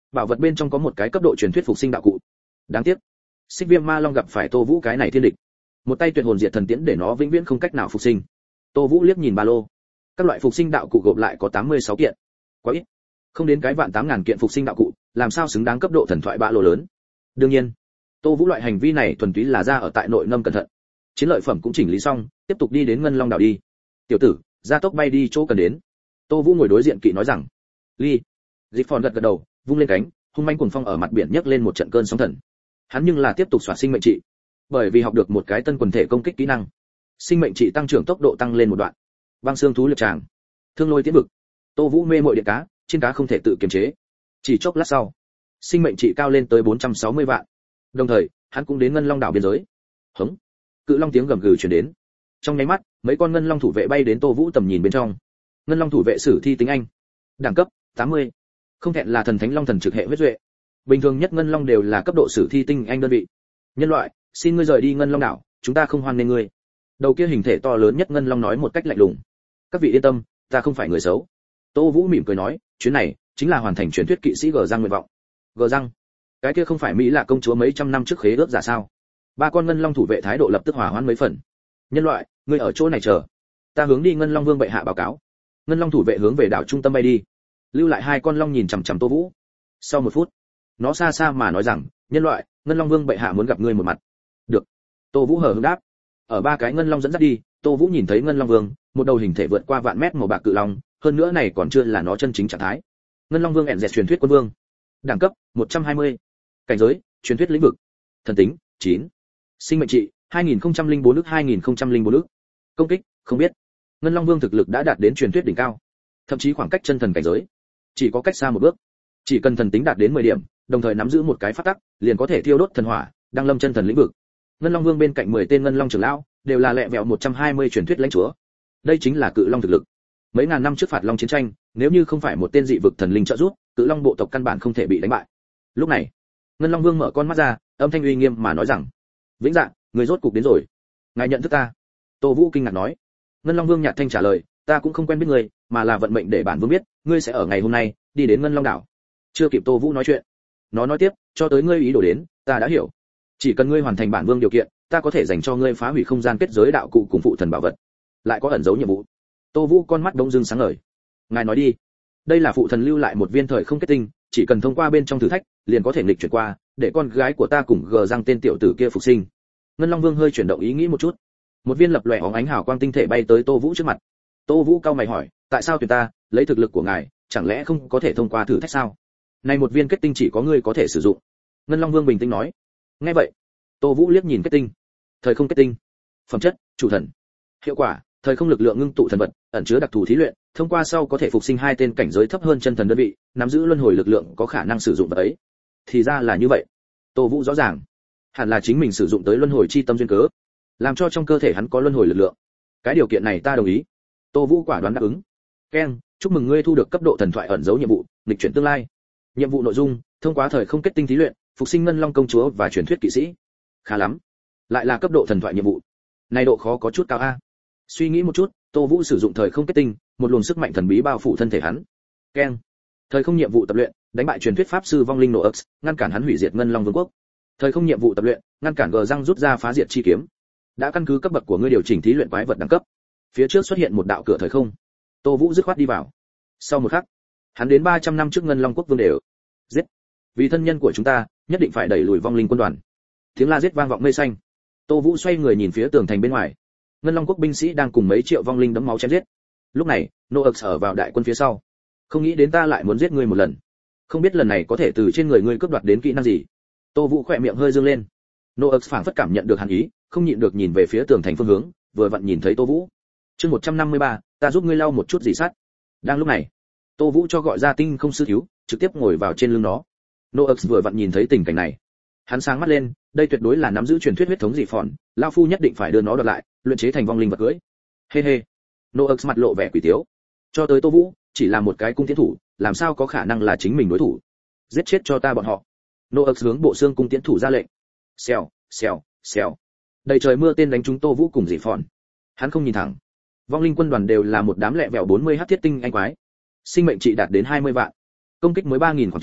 Bảo vật bên trong có một cái cấp độ truyền thuyết phục sinh đạo cụ. Đáng tiếc, Xích Viêm Ma Long gặp phải Tô Vũ cái này thiên địch. Một tay tuyệt hồn diệt thần tiễn để nó vĩnh viễn không cách nào phục sinh. Tô Vũ liếc nhìn ba lô. Các loại phục sinh đạo cụ gộp lại có 86 kiện. Quá ít. Không đến cái vạn 8000 kiện phục sinh đạo cụ, làm sao xứng đáng cấp độ thần thoại ba lô lớn. Đương nhiên, Tô Vũ loại hành vi này thuần túy là ra ở tại nội nâm cẩn thận. Chiến lợi phẩm cũng chỉnh lý xong, tiếp tục đi đến Ngân Long đảo đi. Tiểu tử, gia tốc bay đi chỗ cần đến. Tô Vũ ngồi đối diện kỵ nói rằng. Ly. Dịch Phòn gật gật đầu, vung lên cánh, hung manh cuồng phong ở mặt biển nhấc lên một trận cơn sóng thần. Hắn nhưng là tiếp tục xoạt sinh mệnh trị, bởi vì học được một cái tân quần thể công kích kỹ năng, sinh mệnh trị tăng trưởng tốc độ tăng lên một đoạn. Băng xương thú liệp tràng, thương lôi tiến vực. Tô Vũ mê mội điện cá, trên cá không thể tự kiềm chế. Chỉ chốc lát sau, sinh mệnh trị cao lên tới 460 vạn. Đồng thời, hắn cũng đến Ngân Long đảo biên giới. Hống. Cự long tiếng gầm gừ truyền đến. Trong nháy mắt, mấy con ngân long thủ vệ bay đến Tô Vũ tầm nhìn bên trong. Ngân long thủ vệ sử thi tính Anh, đẳng cấp 80. Không thẹn là thần thánh long thần trực hệ huyết duệ. Bình thường nhất ngân long đều là cấp độ sử thi tinh anh đơn vị. Nhân loại, xin ngươi rời đi Ngân Long đảo, chúng ta không hoan nghênh ngươi. Đầu kia hình thể to lớn nhất ngân long nói một cách lạnh lùng. Các vị yên tâm, ta không phải người xấu. Tô Vũ mỉm cười nói, chuyến này chính là hoàn thành truyền thuyết kỵ sĩ Gờ Răng nguyện vọng. Gờ Răng, cái kia không phải Mỹ là công chúa mấy trăm năm trước khế ước giả sao? Ba con ngân long thủ vệ thái độ lập tức hòa hoãn mấy phần. Nhân loại, ngươi ở chỗ này chờ, ta hướng đi Ngân Long Vương bệ hạ báo cáo. Ngân long thủ vệ hướng về đảo trung tâm bay đi, lưu lại hai con long nhìn chằm chằm Tô Vũ. Sau một phút, nó xa xa mà nói rằng, nhân loại, Ngân Long Vương bệ hạ muốn gặp ngươi một mặt. Được. Tô Vũ hờ hững đáp. Ở ba cái ngân long dẫn dắt đi, Tô Vũ nhìn thấy Ngân Long Vương, một đầu hình thể vượt qua vạn mét màu bạc cự long, hơn nữa này còn chưa là nó chân chính trạng thái. Ngân Long Vương ẻn dẹt truyền thuyết quân vương. Đẳng cấp 120. Cảnh giới, truyền thuyết lĩnh vực. Thần tính 9. Sinh mệnh trị 2004 ức 2004 ức. Công kích, không biết. Ngân Long Vương thực lực đã đạt đến truyền thuyết đỉnh cao, thậm chí khoảng cách chân thần cảnh giới chỉ có cách xa một bước. Chỉ cần thần tính đạt đến 10 điểm, đồng thời nắm giữ một cái pháp tắc, liền có thể thiêu đốt thần hỏa, đăng lâm chân thần lĩnh vực. Ngân Long Vương bên cạnh 10 tên ngân long trưởng lão, đều là lẹ vẹo 120 truyền thuyết lãnh chúa. Đây chính là cự long thực lực. Mấy ngàn năm trước phạt long chiến tranh, nếu như không phải một tên dị vực thần linh trợ giúp, cự long bộ tộc căn bản không thể bị đánh bại. Lúc này, Ngân Long Vương mở con mắt ra, âm thanh uy nghiêm mà nói rằng: "Vĩnh Dạ, người rốt cục đến rồi. Ngài nhận thức ta?" Tô Vũ kinh ngạc nói. Ngân Long Vương nhạt thanh trả lời: "Ta cũng không quen biết người, mà là vận mệnh để bản vương biết, ngươi sẽ ở ngày hôm nay đi đến Ngân Long đảo." Chưa kịp Tô Vũ nói chuyện, nó nói tiếp, "Cho tới ngươi ý đồ đến, ta đã hiểu. Chỉ cần ngươi hoàn thành bản vương điều kiện, ta có thể dành cho ngươi phá hủy không gian kết giới đạo cụ cùng phụ thần bảo vật, lại có ẩn giấu nhiệm vụ." Tô Vũ con mắt đông dương sáng ngời. "Ngài nói đi." "Đây là phụ thần lưu lại một viên thời không kết tinh, chỉ cần thông qua bên trong thử thách, liền có thể nghịch chuyển qua, để con gái của ta cùng Gờ Răng tên tiểu tử kia phục sinh." Ngân Long Vương hơi chuyển động ý nghĩ một chút. Một viên lập lòe óng ánh hào quang tinh thể bay tới Tô Vũ trước mặt. Tô Vũ cau mày hỏi, "Tại sao tuyển ta, lấy thực lực của ngài, chẳng lẽ không có thể thông qua thử thách sao? Này một viên kết tinh chỉ có ngươi có thể sử dụng." Ngân Long Vương bình tĩnh nói. Nghe vậy, Tô Vũ liếc nhìn kết tinh. Thời không kết tinh. Phẩm chất, chủ thần. Hiệu quả, thời không lực lượng ngưng tụ thần vật, ẩn chứa đặc thù thí luyện, thông qua sau có thể phục sinh hai tên cảnh giới thấp hơn chân thần đơn vị, nắm giữ luân hồi lực lượng có khả năng sử dụng vật ấy. Thì ra là như vậy. Tô Vũ rõ ràng, hẳn là chính mình sử dụng tới luân hồi chi tâm duyên cớ, làm cho trong cơ thể hắn có luân hồi lực lượng. Cái điều kiện này ta đồng ý. Tô Vũ quả đoán đáp ứng. Ken, chúc mừng ngươi thu được cấp độ thần thoại ẩn giấu nhiệm vụ, nghịch chuyển tương lai. Nhiệm vụ nội dung, thông qua thời không kết tinh thí luyện, phục sinh Ngân Long công chúa và truyền thuyết kỵ sĩ. Khá lắm, lại là cấp độ thần thoại nhiệm vụ. Này độ khó có chút cao a. Suy nghĩ một chút, Tô Vũ sử dụng thời không kết tinh, một luồng sức mạnh thần bí bao phủ thân thể hắn. Ken, thời không nhiệm vụ tập luyện, đánh bại truyền thuyết pháp sư vong linh Nox, ngăn cản hắn hủy diệt Ngân Long vương quốc. Thời không nhiệm vụ tập luyện, ngăn cản Gờ Răng rút ra phá diệt chi kiếm. Đã căn cứ cấp bậc của ngươi điều chỉnh thí luyện quái vật đẳng cấp. Phía trước xuất hiện một đạo cửa thời không. Tô Vũ dứt khoát đi vào. Sau một khắc, hắn đến 300 năm trước Ngân Long quốc vương đều giết. Vì thân nhân của chúng ta, nhất định phải đẩy lùi vong linh quân đoàn. Tiếng la giết vang vọng mây xanh. Tô Vũ xoay người nhìn phía tường thành bên ngoài. Ngân Long quốc binh sĩ đang cùng mấy triệu vong linh đẫm máu chém giết. Lúc này, Nox ở vào đại quân phía sau. Không nghĩ đến ta lại muốn giết ngươi một lần. Không biết lần này có thể từ trên người ngươi cướp đoạt đến kỹ năng gì. Tô Vũ khỏe miệng hơi dương lên. Nox phảng phất cảm nhận được hàn ý, không nhịn được nhìn về phía tường thành phương hướng, vừa vặn nhìn thấy Tô Vũ. Chương 153, ta giúp ngươi lau một chút dị sắt. Đang lúc này, Tô Vũ cho gọi ra tinh không sư thiếu, trực tiếp ngồi vào trên lưng nó. Nox vừa vặn nhìn thấy tình cảnh này, hắn sáng mắt lên, đây tuyệt đối là nắm giữ truyền thuyết huyết thống dị phòn, lão phu nhất định phải đưa nó đoạt lại, luyện chế thành vong linh vật cưỡi. Hê hê. Nox mặt lộ vẻ quỷ tiếu. Cho tới Tô Vũ, chỉ là một cái cung tiễn thủ, làm sao có khả năng là chính mình đối thủ. Giết chết cho ta bọn họ. Nox hướng bộ xương cung tiễn thủ ra lệnh. Xèo, xèo, xèo. Đầy trời mưa tên đánh trúng Tô Vũ cùng dị phòn. Hắn không nhìn thẳng. Vong linh quân đoàn đều là một đám lẹ vẹo 40 hắc thiết tinh anh quái. Sinh mệnh trị đạt đến 20 vạn. Công kích mới 3000 khoảng chừng,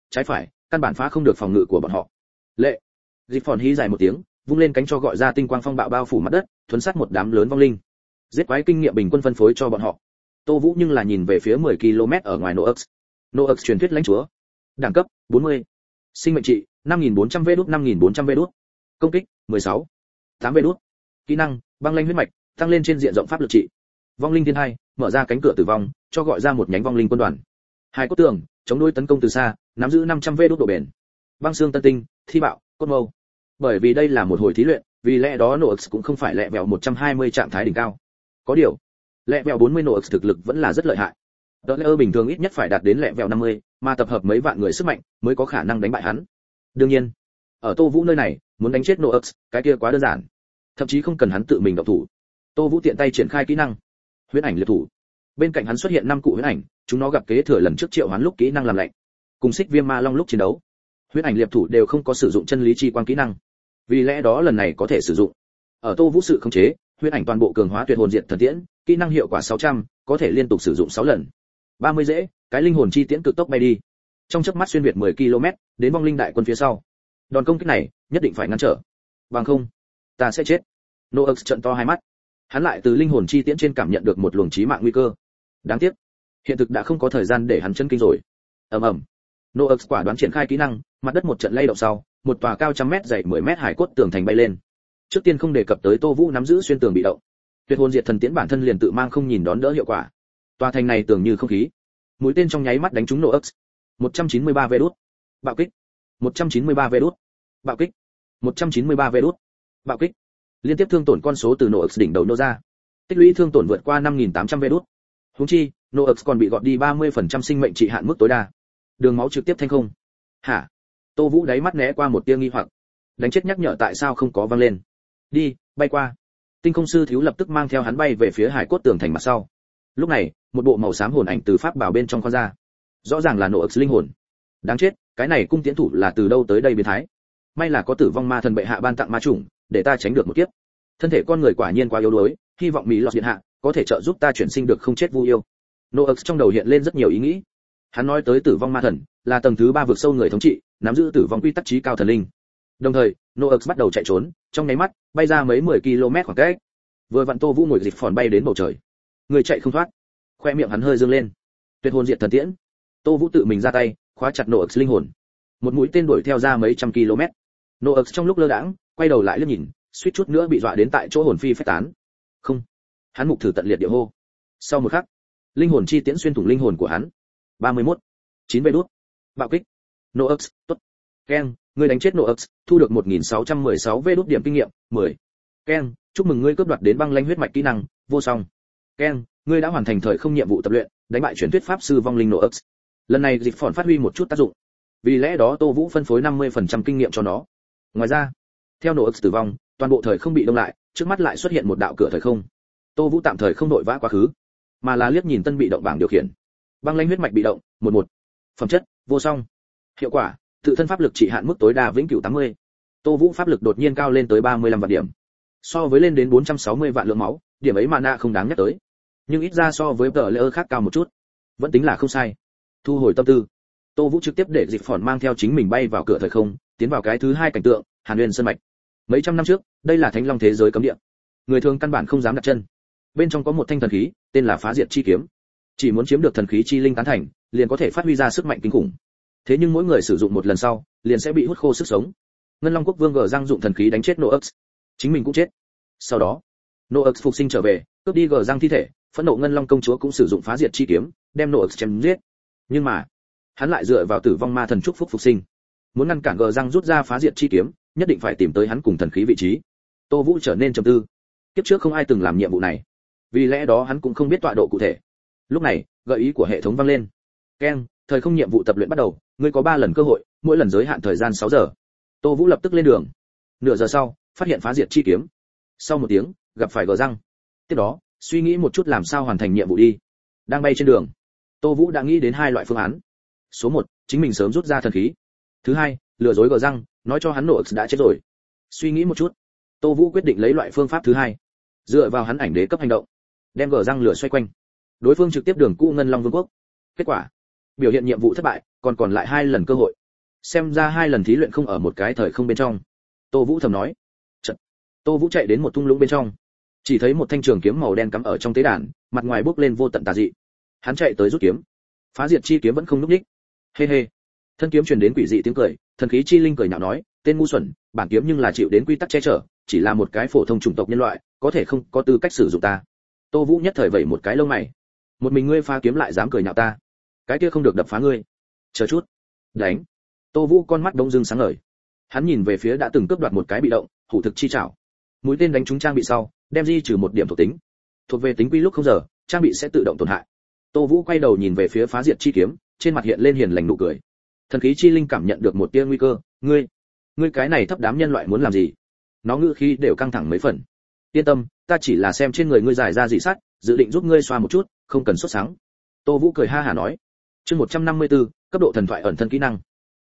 trái phải, căn bản phá không được phòng ngự của bọn họ. Lệ. Dịch Phòn hí dài một tiếng, vung lên cánh cho gọi ra tinh quang phong bạo bao phủ mặt đất, thuấn sát một đám lớn vong linh. Giết quái kinh nghiệm bình quân phân phối cho bọn họ. Tô Vũ nhưng là nhìn về phía 10 km ở ngoài Noax. Noax truyền thuyết lãnh chúa. Đẳng cấp 40. Sinh mệnh trị 5400 V-đút 5400 V-đút. Công kích 16. 8 V-đút. Kỹ năng băng lãnh huyết mạch, tăng lên trên diện rộng pháp lực trị. Vong linh thiên hai, mở ra cánh cửa tử vong, cho gọi ra một nhánh vong linh quân đoàn. Hai cốt tường, chống đối tấn công từ xa, nắm giữ 500 V-đút độ bền. Băng xương tân tinh, thi bạo, cốt mâu. Bởi vì đây là một hồi thí luyện, vì lẽ đó Noax cũng không phải lẹ vẹo 120 trạng thái đỉnh cao. Có điều, lẹ vẹo 40 Noax thực lực vẫn là rất lợi hại. Đỡ bình thường ít nhất phải đạt đến lẹ vẹo 50, mà tập hợp mấy vạn người sức mạnh mới có khả năng đánh bại hắn. Đương nhiên, ở Tô Vũ nơi này, muốn đánh chết Noax, cái kia quá đơn giản. Thậm chí không cần hắn tự mình động thủ. Tô Vũ tiện tay triển khai kỹ năng, huyễn ảnh liệt thủ. Bên cạnh hắn xuất hiện 5 cụ huyễn ảnh, chúng nó gặp kế thừa lần trước triệu hoán lúc kỹ năng làm lạnh. Cùng Xích Viêm Ma Long lúc chiến đấu, huyễn ảnh liệt thủ đều không có sử dụng chân lý chi quang kỹ năng. Vì lẽ đó lần này có thể sử dụng. Ở Tô Vũ sự khống chế, huyễn ảnh toàn bộ cường hóa tuyệt hồn diệt thần tiễn, kỹ năng hiệu quả 600, có thể liên tục sử dụng 6 lần. 30 dễ, cái linh hồn chi tiễn cực tốc bay đi. Trong chớp mắt xuyên việt 10 km, đến vong linh đại quân phía sau. Đòn công kích này, nhất định phải ngăn trở. Bằng không, ta sẽ chết. Noax trợn to hai mắt. Hắn lại từ linh hồn chi tiễn trên cảm nhận được một luồng chí mạng nguy cơ. Đáng tiếc, hiện thực đã không có thời gian để hắn chấn kinh rồi. Ầm ầm. Noax quả đoán triển khai kỹ năng, mặt đất một trận lay động sau, một tòa cao trăm mét dày 10 mét hải cốt tường thành bay lên. Trước tiên không đề cập tới Tô Vũ nắm giữ xuyên tường bị động. Tuyệt hồn diệt thần tiễn bản thân liền tự mang không nhìn đón đỡ hiệu quả. Tòa thành này tưởng như không khí. Mũi tên trong nháy mắt đánh trúng Noax. 193 V đút. Bạo kích. 193 V đút. Bạo kích. 193 V đút. Bạo kích. Liên tiếp thương tổn con số từ Noax đỉnh đầu nô ra. Tích lũy thương tổn vượt qua 5800 V đút. Huống chi, Noax còn bị gọt đi 30% sinh mệnh trị hạn mức tối đa. Đường máu trực tiếp thanh không. Hả? Tô Vũ đáy mắt né qua một tia nghi hoặc. Đánh chết nhắc nhở tại sao không có vang lên. Đi, bay qua. Tinh không sư thiếu lập tức mang theo hắn bay về phía hải cốt tường thành mặt sau. Lúc này, một bộ màu xám hồn ảnh từ pháp bảo bên trong con ra. Rõ ràng là Noax linh hồn. Đáng chết, cái này cung tiễn thủ là từ đâu tới đây biến thái. May là có Tử Vong Ma Thần bệ hạ ban tặng ma chủng, để ta tránh được một kiếp. Thân thể con người quả nhiên quá yếu đuối, hy vọng Mỹ Lọt điện hạ có thể trợ giúp ta chuyển sinh được không chết vu yêu. Noax trong đầu hiện lên rất nhiều ý nghĩ. Hắn nói tới Tử Vong Ma Thần là tầng thứ 3 vực sâu người thống trị, nắm giữ tử vong quy tắc chí cao thần linh. Đồng thời, Noax bắt đầu chạy trốn, trong nháy mắt bay ra mấy 10 km khoảng cách. Vừa vặn Tô Vũ ngồi dịch phòn bay đến bầu trời. Người chạy không thoát. Khoe miệng hắn hơi dương lên. Tuyệt hồn diệt thần tiễn. Tô Vũ tự mình ra tay, khóa chặt Noax linh hồn. Một mũi tên đuổi theo ra mấy trăm km. Noax trong lúc lơ đãng, quay đầu lại liếc nhìn, suýt chút nữa bị dọa đến tại chỗ hồn phi phách tán. Không, hắn mục thử tận liệt địa hô. Sau một khắc, linh hồn chi tiễn xuyên thủng linh hồn của hắn. 31. 9 vê đút. Bạo kích. Noax, tốt. Ken, ngươi đánh chết Noax, thu được 1616 vê đút điểm kinh nghiệm, 10. Ken, chúc mừng ngươi cướp đoạt đến băng lãnh huyết mạch kỹ năng, vô song. Ken, ngươi đã hoàn thành thời không nhiệm vụ tập luyện, đánh bại truyền thuyết pháp sư vong linh Noax. Lần này dịch phòn phát huy một chút tác dụng. Vì lẽ đó Tô Vũ phân phối 50% kinh nghiệm cho nó. Ngoài ra, theo Noax tử vong, toàn bộ thời không bị đông lại, trước mắt lại xuất hiện một đạo cửa thời không. Tô Vũ tạm thời không đội vã quá khứ, mà là liếc nhìn tân bị động bảng điều khiển. Băng lãnh huyết mạch bị động, 11. Phẩm chất, vô song. Hiệu quả, tự thân pháp lực trị hạn mức tối đa vĩnh cửu 80. Tô Vũ pháp lực đột nhiên cao lên tới 35 vạn điểm. So với lên đến 460 vạn lượng máu, điểm ấy mana không đáng nhắc tới. Nhưng ít ra so với tờ layer khác cao một chút. Vẫn tính là không sai. Thu hồi tâm tư, Tô Vũ trực tiếp để dịch phòn mang theo chính mình bay vào cửa thời không, tiến vào cái thứ hai cảnh tượng, Hàn Nguyên sơn mạch. Mấy trăm năm trước, đây là Thánh Long thế giới cấm địa. Người thường căn bản không dám đặt chân. Bên trong có một thanh thần khí, tên là Phá Diệt chi kiếm. Chỉ muốn chiếm được thần khí chi linh tán thành, liền có thể phát huy ra sức mạnh kinh khủng. Thế nhưng mỗi người sử dụng một lần sau, liền sẽ bị hút khô sức sống. Ngân Long quốc vương gờ răng dụng thần khí đánh chết Noax, chính mình cũng chết. Sau đó, Noax phục sinh trở về, cướp đi gờ răng thi thể, phẫn nộ Ngân Long công chúa cũng sử dụng Phá Diệt chi kiếm, đem Noax chém giết. Nhưng mà, hắn lại dựa vào Tử Vong Ma Thần chúc phúc phục sinh. Muốn ngăn cản gờ răng rút ra Phá Diệt chi kiếm, nhất định phải tìm tới hắn cùng thần khí vị trí. Tô Vũ trở nên trầm tư. Kiếp trước không ai từng làm nhiệm vụ này, vì lẽ đó hắn cũng không biết tọa độ cụ thể. Lúc này, gợi ý của hệ thống vang lên. Ken, thời không nhiệm vụ tập luyện bắt đầu, ngươi có 3 lần cơ hội, mỗi lần giới hạn thời gian 6 giờ. Tô Vũ lập tức lên đường. Nửa giờ sau, phát hiện Phá Diệt chi kiếm. Sau 1 tiếng, gặp phải gờ răng. Tiếp đó, suy nghĩ một chút làm sao hoàn thành nhiệm vụ đi. Đang bay trên đường, Tô Vũ đã nghĩ đến 2 loại phương án. Số 1, chính mình sớm rút ra thần khí. Thứ 2, lừa dối gờ răng, nói cho hắn Noax đã chết rồi. Suy nghĩ một chút, Tô Vũ quyết định lấy loại phương pháp thứ 2. Dựa vào hắn ảnh đế cấp hành động, đem gờ răng lửa xoay quanh. Đối phương trực tiếp đường cũ Ngân Long Vương quốc. Kết quả, biểu hiện nhiệm vụ thất bại, còn lại 2 lần cơ hội. Xem ra 2 lần thí luyện không ở một cái thời không bên trong. Tô Vũ thầm nói. Chợt, Tô Vũ chạy đến một thung lũng bên trong, chỉ thấy một thanh trường kiếm màu đen cắm ở trong tế đàn, mặt ngoài bốc lên vô tận tà dị. Hắn chạy tới rút kiếm. Phá diệt chi kiếm vẫn không lúc nhích. Hê hê. Thân kiếm truyền đến quỷ dị tiếng cười, thần khí chi linh cười nhạo nói, tên ngu xuẩn, bản kiếm nhưng là chịu đến quy tắc che chở, chỉ là một cái phổ thông chủng tộc nhân loại, có thể không có tư cách sử dụng ta. Tô Vũ nhất thời vẩy một cái lông mày. Một mình ngươi phá kiếm lại dám cười nhạo ta, cái kia không được đập phá ngươi. Chờ chút. Đánh. Tô Vũ con mắt đông dưng sáng ngời. Hắn nhìn về phía đã từng cướp đoạt một cái bị động, hủ thực chi trảo. Mũi tên đánh trúng trang bị sau, đem di trừ một điểm thuộc tính. Thuộc về tính quy lúc không giờ, trang bị sẽ tự động tổn hại. Tô Vũ quay đầu nhìn về phía phá diệt chi kiếm, trên mặt hiện lên hiền lành nụ cười. Thần khí chi linh cảm nhận được một tia nguy cơ, ngươi cái này thấp đám nhân loại muốn làm gì? Nó ngữ khí đều căng thẳng mấy phần. Yên tâm, ta chỉ là xem trên người ngươi giải ra dị sát, dự định giúp ngươi xoa một chút, không cần sốt sáng. Tô Vũ cười ha hả nói. Chương 154, cấp độ thần thoại ẩn thân kỹ năng.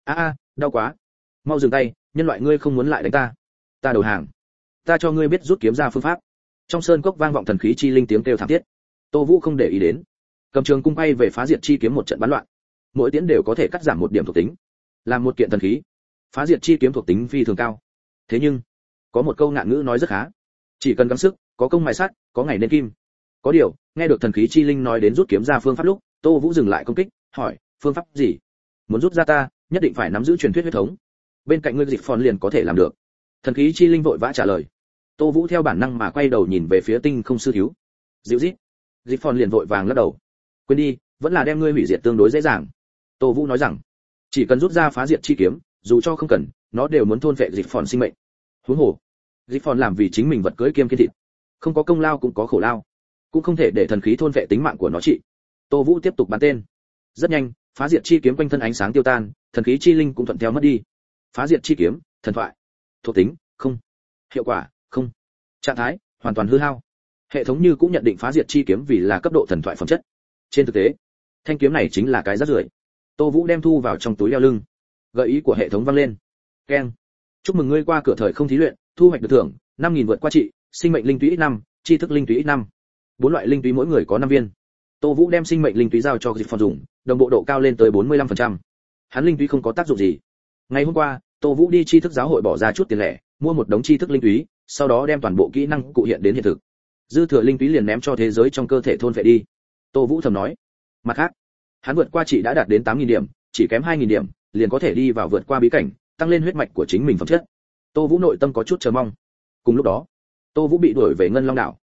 Đau quá. Mau dừng tay, nhân loại ngươi không muốn lại đánh ta. Ta đầu hàng. Ta cho ngươi biết rút kiếm ra phương pháp. Trong sơn cốc vang vọng thần khí chi linh tiếng kêu thảm thiết. Tô Vũ không để ý đến, cầm trường cung bay về phá diệt chi kiếm một trận bắn loạn. Mỗi tiễn đều có thể cắt giảm một điểm thuộc tính. Làm một kiện thần khí, phá diệt chi kiếm thuộc tính phi thường cao. Thế nhưng, có một câu ngạn ngữ nói rất khá, chỉ cần gắng sức, có công mài sắt, có ngày nên kim. Có điều, nghe được thần khí chi linh nói đến rút kiếm ra phương pháp lúc, Tô Vũ dừng lại công kích, hỏi, phương pháp gì? Muốn rút ra ta, nhất định phải nắm giữ truyền thuyết huyết thống. Bên cạnh ngươi Dịch Phòn liền có thể làm được. Thần khí chi linh vội vã trả lời. Tô Vũ theo bản năng mà quay đầu nhìn về phía tinh không sư thiếu. Dịu rít. Dịch Phòn liền vội vàng lắc đầu. Quên đi, vẫn là đem ngươi hủy diệt tương đối dễ dàng. Tô Vũ nói rằng, chỉ cần rút ra phá diệt chi kiếm, dù cho không cần, nó đều muốn thôn phệ Dịch Phòn sinh mệnh. Huống hồ, Dịch Phòn làm vì chính mình vật cưỡi kiêm kiên thịt, không có công lao cũng có khổ lao, cũng không thể để thần khí thôn phệ tính mạng của nó trị. Tô Vũ tiếp tục bắn tên. Rất nhanh, phá diệt chi kiếm quanh thân ánh sáng tiêu tan, thần khí chi linh cũng thuận theo mất đi. Phá diệt chi kiếm, thần thoại. Thuộc tính, không. Hiệu quả, không. Trạng thái, hoàn toàn hư hao. Hệ thống như cũng nhận định phá diệt chi kiếm vì là cấp độ thần thoại phẩm chất. Trên thực tế, thanh kiếm này chính là cái rác rưởi. Tô Vũ đem thu vào trong túi đeo lưng. Gợi ý của hệ thống vang lên. Keng. Chúc mừng ngươi qua cửa thời không thí luyện, thu hoạch được thưởng 5000 vượt qua trị, sinh mệnh linh túy x5, tri thức linh túy x5. 4 loại linh túy mỗi người có 5 viên. Tô Vũ đem sinh mệnh linh túy giao cho Dịch Phòn dùng, đồng bộ độ cao lên tới 45%. Hắn linh túy không có tác dụng gì. Ngày hôm qua, Tô Vũ đi tri thức giáo hội bỏ ra chút tiền lẻ, mua một đống tri thức linh túy, sau đó đem toàn bộ kỹ năng cụ hiện đến hiện thực. Dư thừa linh túy liền ném cho thế giới trong cơ thể thôn phệ đi. Tô Vũ thầm nói. Mặt khác, hắn vượt qua trị đã đạt đến 8000 điểm, chỉ kém 2000 điểm, liền có thể đi vào vượt qua bí cảnh, tăng lên huyết mạch của chính mình phẩm chất. Tô Vũ nội tâm có chút chờ mong. Cùng lúc đó, Tô Vũ bị đuổi về Ngân Long đảo.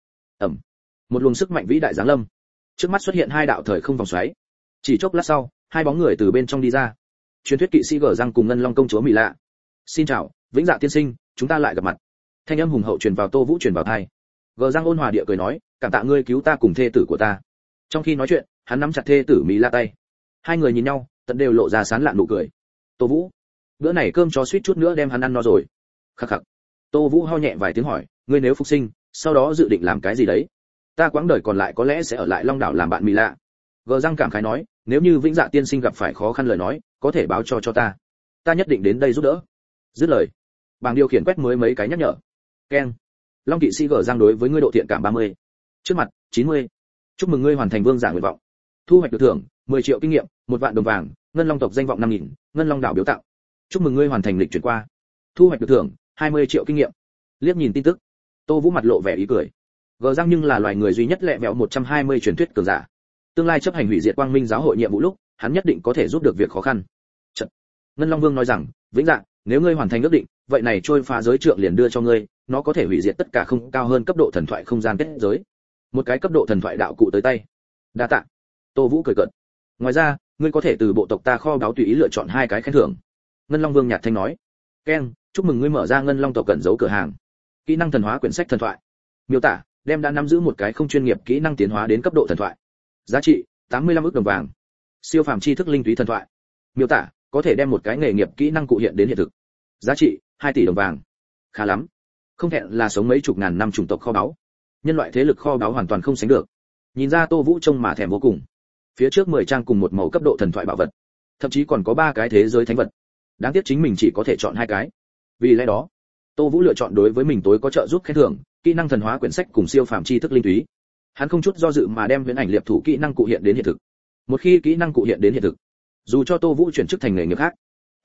Một luồng sức mạnh vĩ đại giáng lâm. Trước mắt xuất hiện 2 đạo thời không vòng xoáy. Chỉ chốc lát sau, 2 bóng người từ bên trong đi ra. Truyền thuyết kỵ sĩ Gở Răng cùng Ngân Long công chúa Mỹ Lạ. Xin chào, Vĩnh Dạ tiên sinh, chúng ta lại gặp mặt. Thanh âm hùng hậu truyền vào Tô Vũ truyền vào tai. Gở Răng ôn hòa địa cười nói, cảm tạ ngươi cứu ta cùng thê tử của ta. Trong khi nói chuyện, hắn nắm chặt thê tử Mỹ Lạ tay. Hai người nhìn nhau, tận đều lộ ra sán lạn nụ cười. Tô Vũ, bữa này cơm chó suýt chút nữa đem hắn ăn no rồi. Khắc khắc. Tô Vũ ho nhẹ vài tiếng hỏi, ngươi nếu phục sinh, sau đó dự định làm cái gì đấy? Ta quãng đời còn lại có lẽ sẽ ở lại Long đảo làm bạn Mỹ Lạ. Gờ Răng cảm khái nói, nếu như Vĩnh Dạ tiên sinh gặp phải khó khăn lời nói, có thể báo cho ta. Ta nhất định đến đây giúp đỡ. Dứt lời, bảng điều khiển quét mới mấy cái nhắc nhở. Keng. Long kỵ sĩ Gở Răng đối với ngươi độ thiện cảm 30. Trước mặt, 90. Chúc mừng ngươi hoàn thành vương giả nguyện vọng. Thu hoạch được thưởng 10 triệu kinh nghiệm, 1 vạn đồng vàng, Ngân Long tộc danh vọng 5000, Ngân Long đảo biếu tặng. Chúc mừng ngươi hoàn thành lịch chuyển qua. Thu hoạch được thưởng 20 triệu kinh nghiệm. Liếc nhìn tin tức, Tô Vũ mặt lộ vẻ ý cười. Gờ Răng nhưng là loài người duy nhất lẹ vẹo 120 truyền thuyết cường giả. Tương lai chấp hành hủy diệt Quang Minh giáo hội nhiệm vụ lúc, hắn nhất định có thể giúp được việc khó khăn. Chật. Ngân Long Vương nói rằng, Vĩnh Dạ, nếu ngươi hoàn thành ước định, vậy này trôi phá giới trượng liền đưa cho ngươi, nó có thể hủy diệt tất cả không cao hơn cấp độ thần thoại không gian kết giới. Một cái cấp độ thần thoại đạo cụ tới tay. Đa tạ. Tô Vũ cười cợt. Ngoài ra, ngươi có thể từ bộ tộc ta kho báu tùy ý lựa chọn 2 cái khen thưởng. Ngân Long Vương nhạt thanh nói. Keng, chúc mừng ngươi mở ra Ngân Long tộc cẩn giấu cửa hàng. Kỹ năng thần hóa quyển sách thần thoại. Miêu tả, đem đã nắm giữ một cái không chuyên nghiệp kỹ năng tiến hóa đến cấp độ thần thoại. Giá trị 85 ức đồng vàng. Siêu phàm tri thức linh túy thần thoại. Miêu tả, có thể đem một cái nghề nghiệp kỹ năng cụ hiện đến hiện thực. Giá trị 2 tỷ đồng vàng. Khá lắm. Không thẹn là sống mấy chục ngàn năm chủng tộc kho báu. Nhân loại thế lực kho báu hoàn toàn không sánh được. Nhìn ra Tô Vũ trông mà thèm vô cùng. Phía trước 10 trang cùng một màu cấp độ thần thoại bảo vật, thậm chí còn có 3 cái thế giới thánh vật. Đáng tiếc chính mình chỉ có thể chọn 2 cái. Vì lẽ đó, Tô Vũ lựa chọn đối với mình tối có trợ giúp khen thưởng, kỹ năng thần hóa quyển sách cùng siêu phàm tri thức linh túy. Hắn không chút do dự mà đem huyễn ảnh liệp thủ kỹ năng cụ hiện đến hiện thực. Một khi kỹ năng cụ hiện đến hiện thực, dù cho Tô Vũ chuyển chức thành nghề nghiệp khác,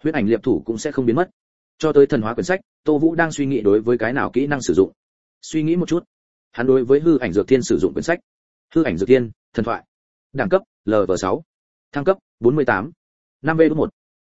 huyết ảnh liệp thủ cũng sẽ không biến mất. Cho tới thần hóa quyển sách, Tô Vũ đang suy nghĩ đối với cái nào kỹ năng sử dụng. Suy nghĩ một chút, hắn đối với hư ảnh dược thiên sử dụng quyển sách. Hư ảnh dược thiên, thần thoại. Đẳng cấp Lv6. Thăng cấp 48. 5V1.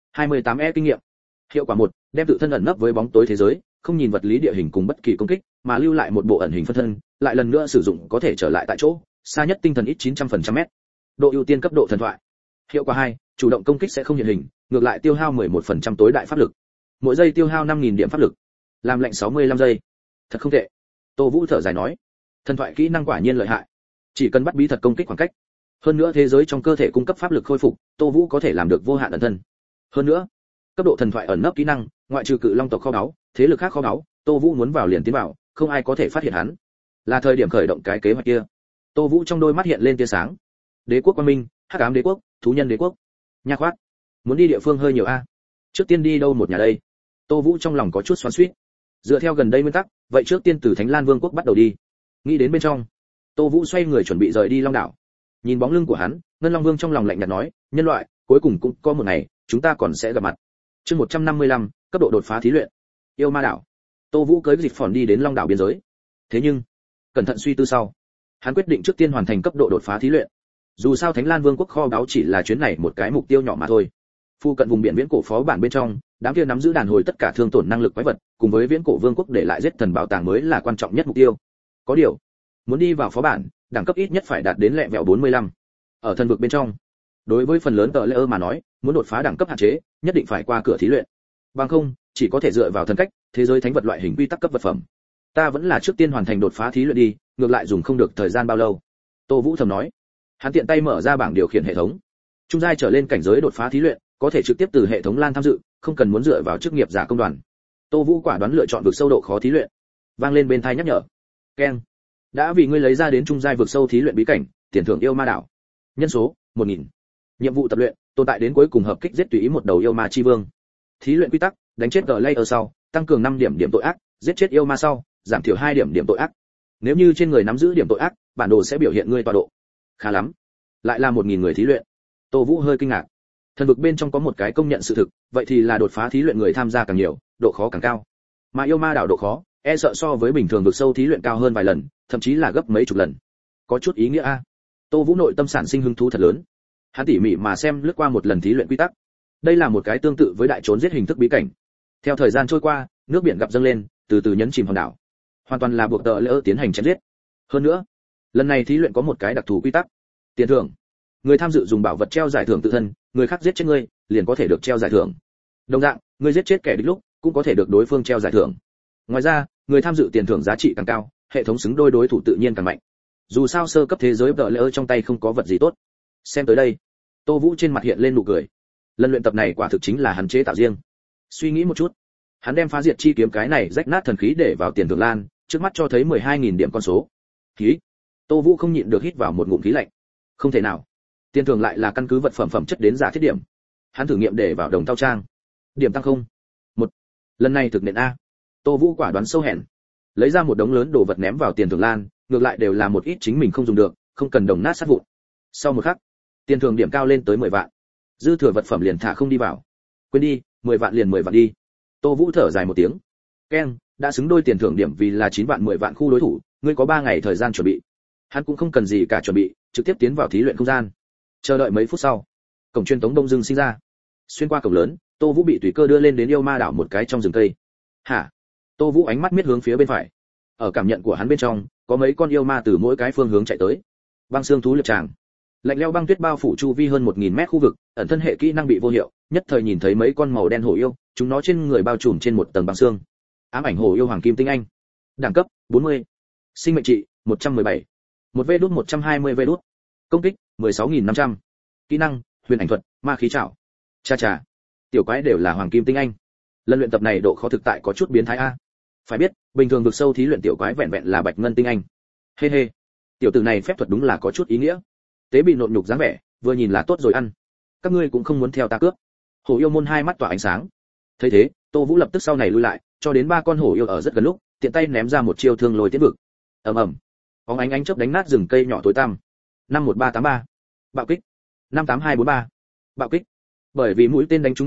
28E kinh nghiệm. Hiệu quả 1, đem tự thân ẩn nấp với bóng tối thế giới, không nhìn vật lý địa hình cùng bất kỳ công kích, mà lưu lại một bộ ẩn hình phân thân, lại lần nữa sử dụng có thể trở lại tại chỗ, xa nhất tinh thần ít 900% m. Độ ưu tiên cấp độ thần thoại. Hiệu quả 2, chủ động công kích sẽ không hiện hình, ngược lại tiêu hao 11% tối đại pháp lực. Mỗi giây tiêu hao 5000 điểm pháp lực. Làm lệnh 65 giây. Thật không tệ. Tô Vũ thở dài nói, thần thoại kỹ năng quả nhiên lợi hại. Chỉ cần bắt bí thật công kích khoảng cách. Hơn nữa thế giới trong cơ thể cung cấp pháp lực khôi phục, Tô Vũ có thể làm được vô hạn ẩn thân. Hơn nữa, cấp độ thần thoại ẩn nấp kỹ năng, ngoại trừ cự long tộc kho báu, thế lực khác kho báu, Tô Vũ muốn vào liền tiến vào, không ai có thể phát hiện hắn. Là thời điểm khởi động cái kế hoạch kia. Tô Vũ trong đôi mắt hiện lên tia sáng. Đế quốc Quang Minh, Hắc Ám Đế quốc, Thú Nhân Đế quốc. Nha khoát, muốn đi địa phương hơi nhiều a. Trước tiên đi đâu một nhà đây? Tô Vũ trong lòng có chút xoắn xuýt. Dựa theo gần đây nguyên tắc, vậy trước tiên từ Thánh Lan Vương quốc bắt đầu đi. Nghĩ đến bên trong, Tô Vũ xoay người chuẩn bị rời đi Long đảo. Nhìn bóng lưng của hắn, Ngân Long Vương trong lòng lạnh nhạt nói, nhân loại, cuối cùng cũng có một ngày, chúng ta còn sẽ gặp mặt. Chương 155, cấp độ đột phá thí luyện. Yêu Ma đảo. Tô Vũ cưỡi dịch phòn đi đến Long đảo biên giới. Thế nhưng, cẩn thận suy tư sau, hắn quyết định trước tiên hoàn thành cấp độ đột phá thí luyện. Dù sao Thánh Lan Vương quốc kho báu chỉ là chuyến này một cái mục tiêu nhỏ mà thôi. Phu cận vùng biển viễn cổ phó bản bên trong, đám kia nắm giữ đàn hồi tất cả thương tổn năng lực quái vật, cùng với viễn cổ vương quốc để lại giết thần bảo tàng mới là quan trọng nhất mục tiêu. Có điều, muốn đi vào phó bản, đẳng cấp ít nhất phải đạt đến lẹ vẹo 45. Ở thần vực bên trong, đối với phần lớn tờ layer mà nói, muốn đột phá đẳng cấp hạn chế, nhất định phải qua cửa thí luyện. Bằng không, chỉ có thể dựa vào thần cách, thế giới thánh vật loại hình quy tắc cấp vật phẩm. Ta vẫn là trước tiên hoàn thành đột phá thí luyện đi, ngược lại dùng không được thời gian bao lâu. Tô Vũ thầm nói. Hắn tiện tay mở ra bảng điều khiển hệ thống. Trung giai trở lên cảnh giới đột phá thí luyện, có thể trực tiếp từ hệ thống LAN tham dự, không cần muốn dựa vào chức nghiệp giả công đoàn. Tô Vũ quả đoán lựa chọn vực sâu độ khó thí luyện. Vang lên bên tai nhắc nhở. Keng. Đã vì ngươi lấy ra đến trung giai vực sâu thí luyện bí cảnh, tiền thưởng yêu ma đảo. Nhân số 1000. Nhiệm vụ tập luyện, tồn tại đến cuối cùng hợp kích giết tùy ý một đầu yêu ma chi vương. Thí luyện quy tắc, đánh chết Glacier sau, tăng cường 5 điểm tội ác, giết chết yêu ma sau, giảm thiểu 2 điểm tội ác. Nếu như trên người nắm giữ điểm tội ác, bản đồ sẽ biểu hiện ngươi tọa độ. Khá lắm. Lại là 1000 người thí luyện. Tô Vũ hơi kinh ngạc. Thần vực bên trong có một cái công nhận sự thực, vậy thì là đột phá thí luyện người tham gia càng nhiều, độ khó càng cao. Mà yêu ma đảo độ khó, e sợ so với bình thường vực sâu thí luyện cao hơn vài lần, thậm chí là gấp mấy chục lần. Có chút ý nghĩa a. Tô Vũ nội tâm sản sinh hứng thú thật lớn. Hắn tỉ mỉ mà xem lướt qua một lần thí luyện quy tắc. Đây là một cái tương tự với đại trốn giết hình thức bí cảnh. Theo thời gian trôi qua, nước biển gặp dâng lên, từ từ nhấn chìm hòn đảo. Hoàn toàn là buộc tờ lỡ tiến hành chém giết. Hơn nữa, lần này thí luyện có một cái đặc thù quy tắc. Tiền thưởng. Người tham dự dùng bảo vật treo giải thưởng tự thân, người khác giết chết ngươi, liền có thể được treo giải thưởng. Đồng dạng, người giết chết kẻ địch lúc, cũng có thể được đối phương treo giải thưởng. Ngoài ra, người tham dự tiền thưởng giá trị càng cao, hệ thống xứng đôi đối thủ tự nhiên càng mạnh. Dù sao sơ cấp thế giới tờ lỡ trong tay không có vật gì tốt. Xem tới đây, Tô Vũ trên mặt hiện lên nụ cười. Lần luyện tập này quả thực chính là hắn chế tạo riêng. Suy nghĩ một chút, hắn đem phá diệt chi kiếm cái này rách nát thần khí để vào tiền thưởng lan, trước mắt cho thấy 12000 điểm con số. Khí. Tô Vũ không nhịn được hít vào một ngụm khí lạnh. Không thể nào. Tiền thưởng lại là căn cứ vật phẩm phẩm chất đến giả thiết điểm. Hắn thử nghiệm để vào đồng tao trang. Điểm tăng không. 1. Lần này thực nện a. Tô Vũ quả đoán sâu hẹn. Lấy ra một đống lớn đồ vật ném vào tiền thưởng lan, ngược lại đều là một ít chính mình không dùng được, không cần đồng nát sát vụn. Sau một khắc, tiền thưởng điểm cao lên tới 10 vạn. Dư thừa vật phẩm liền thả không đi vào. Quên đi, 10 vạn liền 10 vạn đi. Tô Vũ thở dài một tiếng. Keng, đã xứng đôi tiền thưởng điểm vì là 9 vạn 10 vạn khu đối thủ, ngươi có 3 ngày thời gian chuẩn bị. Hắn cũng không cần gì cả chuẩn bị, trực tiếp tiến vào thí luyện không gian. Chờ đợi mấy phút sau, cổng truyền tống đông dương sinh ra. Xuyên qua cổng lớn, Tô Vũ bị tùy cơ đưa lên đến yêu ma đảo một cái trong rừng cây. Hả? Tô Vũ ánh mắt miết hướng phía bên phải. Ở cảm nhận của hắn bên trong, có mấy con yêu ma từ mỗi cái phương hướng chạy tới. Băng xương thú liệp tràng. Lạnh lẽo băng tuyết bao phủ chu vi hơn 1000 mét khu vực, ẩn thân hệ kỹ năng bị vô hiệu, nhất thời nhìn thấy mấy con màu đen hổ yêu, chúng nó trên người bao trùm trên một tầng băng xương. Ám ảnh hổ yêu hoàng kim tinh anh. Đẳng cấp 40. Sinh mệnh trị 117. 1V đút 120V đút. Công kích 16500. Kỹ năng huyền ảnh thuật, ma khí trảo. Cha cha. Tiểu quái đều là hoàng kim tinh anh. Lần luyện tập này độ khó thực tại có chút biến thái a. Phải biết, bình thường vực sâu thí luyện tiểu quái vẹn vẹn là bạch ngân tinh anh. Hê hê. Tiểu tử này phép thuật đúng là có chút ý nghĩa. Tế bị nộn nhục dáng vẻ, vừa nhìn là tốt rồi ăn. Các ngươi cũng không muốn theo ta cướp. Hổ yêu môn hai mắt tỏa ánh sáng. Thấy thế, Tô Vũ lập tức sau này lui lại, cho đến 3 con hổ yêu ở rất gần lúc, tiện tay ném ra một chiêu thương lôi tiến vực. Ầm ầm. Bóng ánh chớp đánh nát rừng cây nhỏ tối tăm. 51383. Bạo kích. 58243. Bạo kích. Bởi vì mũi tên đánh trúng kẻ địch,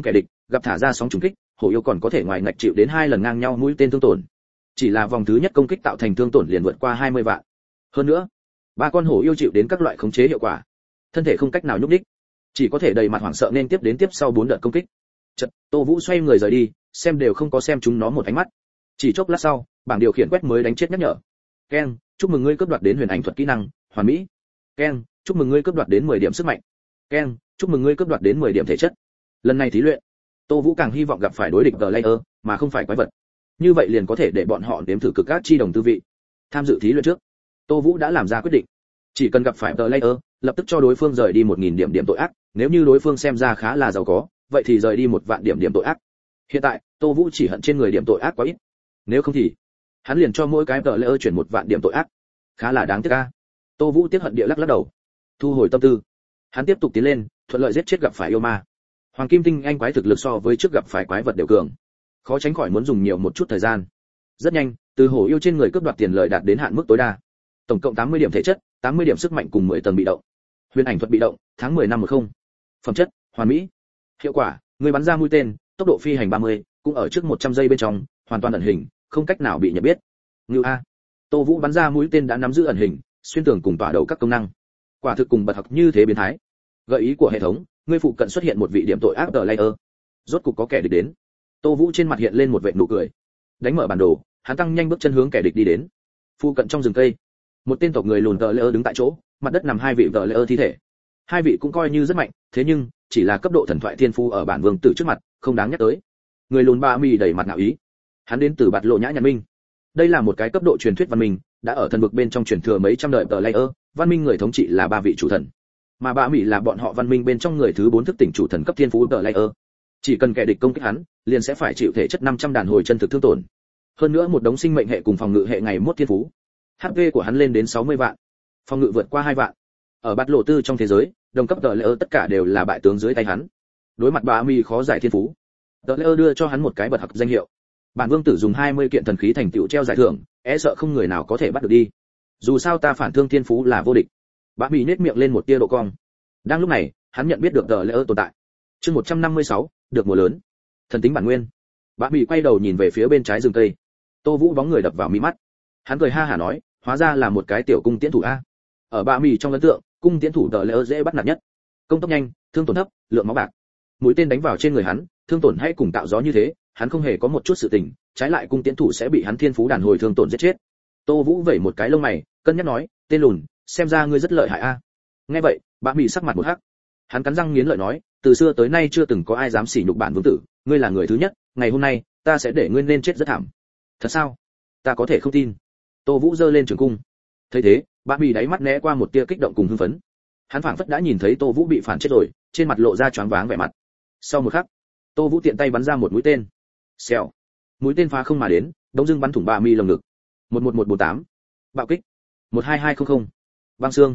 gặp thả ra sóng trùng kích, hổ yêu còn có thể ngoài ngạch chịu đến 2 lần ngang nhau mũi tên thương tổn. Chỉ là vòng thứ nhất công kích tạo thành thương tổn liền vượt qua 20 vạn. Hơn nữa, 3 con hổ yêu chịu đến các loại khống chế hiệu quả, thân thể không cách nào nhúc nhích, chỉ có thể đầy mặt hoảng sợ nên tiếp đến tiếp sau 4 đợt công kích. Chợt, Tô Vũ xoay người rời đi, xem đều không có xem chúng nó một ánh mắt. Chỉ chốc lát sau, bảng điều khiển quét mới đánh chết nhắc nhở. Ken, chúc mừng ngươi cướp đoạt đến huyền ảnh thuật kỹ năng, hoàn mỹ. Ken, chúc mừng ngươi cướp đoạt đến 10 điểm sức mạnh. Ken, chúc mừng ngươi cướp đoạt đến 10 điểm thể chất. Lần này thí luyện, Tô Vũ càng hy vọng gặp phải đối địch player, mà không phải quái vật. Như vậy liền có thể để bọn họ nếm thử cực các chi đồng tư vị. Tham dự thí luyện trước, Tô Vũ đã làm ra quyết định. Chỉ cần gặp phải player, lập tức cho đối phương rời đi 1000 điểm tội ác, nếu như đối phương xem ra khá là giàu có, vậy thì rời đi 1 vạn điểm tội ác. Hiện tại, Tô Vũ chỉ hận trên người điểm tội ác quá ít. Nếu không thì, hắn liền cho mỗi cái player chuyển 1 vạn điểm tội ác. Khá là đáng tiếc a. Tô Vũ tiếc hận địa lắc đầu. Thu hồi tâm tư, hắn tiếp tục tiến lên, thuận lợi giết chết gặp phải yêu ma. Hoàng kim tinh anh quái thực lực so với trước gặp phải quái vật đều cường, khó tránh khỏi muốn dùng nhiều một chút thời gian. Rất nhanh, từ hổ yêu trên người cướp đoạt tiền lợi đạt đến hạn mức tối đa. Tổng cộng 80 điểm thể chất, 80 điểm sức mạnh cùng 10 tầng bị động. Huyền ảnh thuật bị động, tháng 10 năm 10. Phẩm chất, hoàn mỹ. Hiệu quả, người bắn ra mũi tên, tốc độ phi hành 30, cũng ở trước 100 giây bên trong, hoàn toàn ẩn hình, không cách nào bị nhận biết. Ngưu a. Tô Vũ bắn ra mũi tên đã nắm giữ ẩn hình, xuyên tường cùng tỏa đầu các công năng. Quả thực cùng bật học như thế biến thái. Gợi ý của hệ thống, ngươi phụ cận xuất hiện một vị điểm tội ác layer. Rốt cục có kẻ địch đến. Tô Vũ trên mặt hiện lên một vệt nụ cười. Đánh mở bản đồ, hắn tăng nhanh bước chân hướng kẻ địch đi đến. Phụ cận trong rừng cây, một tên tộc người lùn layer đứng tại chỗ, mặt đất nằm 2 vị layer thi thể. 2 vị cũng coi như rất mạnh, thế nhưng chỉ là cấp độ thần thoại thiên phu ở bản vương tử trước mặt, không đáng nhắc tới. Người lùn ba mì đầy mặt ngạo ý. Hắn đến từ Bạt Lộ Nhã Nhàn Minh. Đây là một cái cấp độ truyền thuyết văn minh, đã ở thần vực bên trong truyền thừa mấy trăm đời layer, văn minh người thống trị là 3 vị chủ thần. Mà Bạ Mị là bọn họ văn minh bên trong người thứ 4 thức tỉnh chủ thần cấp thiên phú layer. Chỉ cần kẻ địch công kích hắn, liền sẽ phải chịu thể chất 500 đàn hồi chân thực thương tổn. Hơn nữa một đống sinh mệnh hệ cùng phòng ngự hệ ngày mốt thiên phú. HP của hắn lên đến 60 vạn, phòng ngự vượt qua 2 vạn. Ở Bạt Lộ Tư trong thế giới, đồng cấp layer tất cả đều là bại tướng dưới tay hắn. Đối mặt Bạ Mị khó giải thiên phú, layer đưa cho hắn một cái bật học danh hiệu. Bản vương tử dùng 20 kiện thần khí thành tựu treo giải thưởng, e sợ không người nào có thể bắt được đi. Dù sao ta phản thương thiên phú là vô địch. Bạ Mị nhếch miệng lên một tia độ cong. Đang lúc này, hắn nhận biết được layer tồn tại. Chương 156, được mùa lớn. Thần tính bản nguyên. Bạ Mị quay đầu nhìn về phía bên trái rừng cây. Tô Vũ bóng người đập vào mi mắt. Hắn cười ha hả nói, hóa ra là một cái tiểu cung tiễn thủ a. Ở Bạ Mị trong ấn tượng, cung tiễn thủ layer dễ bắt nạt nhất. Công tốc nhanh, thương tổn thấp, lượng máu bạc. Mũi tên đánh vào trên người hắn, thương tổn hay cùng tạo gió như thế, hắn không hề có một chút sự tình, trái lại cung tiễn thủ sẽ bị hắn thiên phú đàn hồi thương tổn giết chết. Tô Vũ vẩy một cái lông mày, cân nhắc nói, tên lùn, xem ra ngươi rất lợi hại a. Nghe vậy, Bạ Mị sắc mặt một hắc. Hắn cắn răng nghiến lợi nói, từ xưa tới nay chưa từng có ai dám sỉ nhục bản vương tử, ngươi là người thứ nhất, ngày hôm nay, ta sẽ để ngươi nên chết rất thảm. Thật sao? Ta có thể không tin. Tô Vũ giơ lên trường cung. Thấy thế, Bạ Mị đáy mắt né qua một tia kích động cùng hưng phấn. Hắn phảng phất đã nhìn thấy Tô Vũ bị phản chết rồi, trên mặt lộ ra choáng váng vẻ mặt. Sau một khắc, Tô Vũ tiện tay bắn ra một mũi tên. Xèo. Mũi tên phá không mà đến, đống dưng bắn thủng Bạ Mị lồng ngực. 11148. Bạo kích. 12200. Băng xương.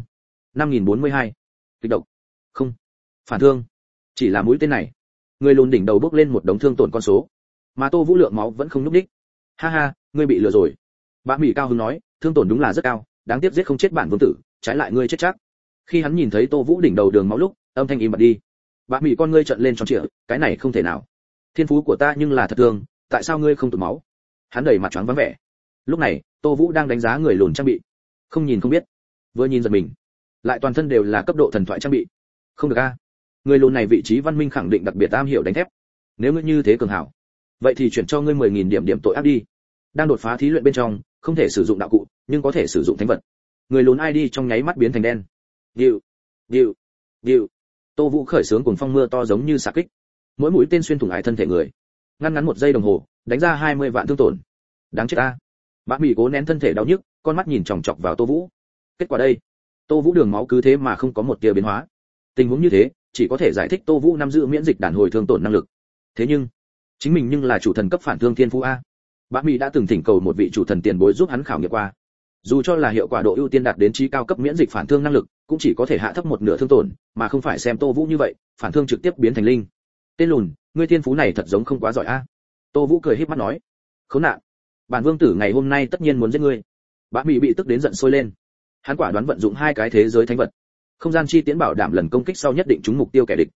5042. Kích động. Không. Phản thương. Chỉ là mũi tên này, người lùn đỉnh đầu bốc lên một đống thương tổn con số, mà Tô Vũ lượng máu vẫn không lúc đích. Ha ha, ngươi bị lừa rồi. Bạ Mị cao hứng nói, thương tổn đúng là rất cao, đáng tiếc giết không chết bản vương tử, trái lại ngươi chết chắc. Khi hắn nhìn thấy Tô Vũ đỉnh đầu đường máu lúc, âm thanh im bặt đi. Bạ Mị con ngươi trợn lên tròn trịa, cái này không thể nào. Thiên phú của ta nhưng là thật thường, tại sao ngươi không tụt máu? Hắn đầy mặt choáng váng vẻ. Lúc này, Tô Vũ đang đánh giá người lùn trang bị. Không nhìn không biết, vừa nhìn giật mình. Lại toàn thân đều là cấp độ thần thoại trang bị. Không được a. Người lùn này vị trí văn minh khẳng định đặc biệt am hiểu đánh thép. Nếu ngươi như thế cường hảo, vậy thì chuyển cho ngươi 10.000 điểm tội ác đi. Đang đột phá thí luyện bên trong, không thể sử dụng đạo cụ, nhưng có thể sử dụng thánh vật. Người lùn ID trong nháy mắt biến thành đen. Điệu, điệu, điệu. Tô Vũ khởi sướng cuồng phong mưa to giống như xạ kích. Mỗi mũi tên xuyên thủng ải thân thể người. Ngắn ngắn 1 giây đồng hồ, đánh ra 20 vạn thương tổn. Đáng chết a. Bạ Mị cố nén thân thể đau nhức, con mắt nhìn chòng chọc vào Tô Vũ. Kết quả đây, Tô Vũ đường máu cứ thế mà không có một tia biến hóa. Tình huống như thế, chỉ có thể giải thích Tô Vũ nắm giữ miễn dịch đàn hồi thương tổn năng lực. Thế nhưng, chính mình nhưng là chủ thần cấp phản thương thiên phú a. Bạ Mị đã từng thỉnh cầu một vị chủ thần tiền bối giúp hắn khảo nghiệm qua. Dù cho là hiệu quả độ ưu tiên đạt đến trí cao cấp miễn dịch phản thương năng lực, cũng chỉ có thể hạ thấp một nửa thương tổn, mà không phải xem Tô Vũ như vậy, phản thương trực tiếp biến thành linh. Tên lùn, ngươi thiên phú này thật giống không quá giỏi a. Tô Vũ cười híp mắt nói. Khốn nạn, bản vương tử ngày hôm nay tất nhiên muốn giết ngươi. Bạ Mị bị tức đến giận sôi lên. Hắn quả đoán vận dụng 2 cái thế giới thánh vật. Không gian chi tiễn bảo đảm lần công kích sau nhất định trúng mục tiêu kẻ địch.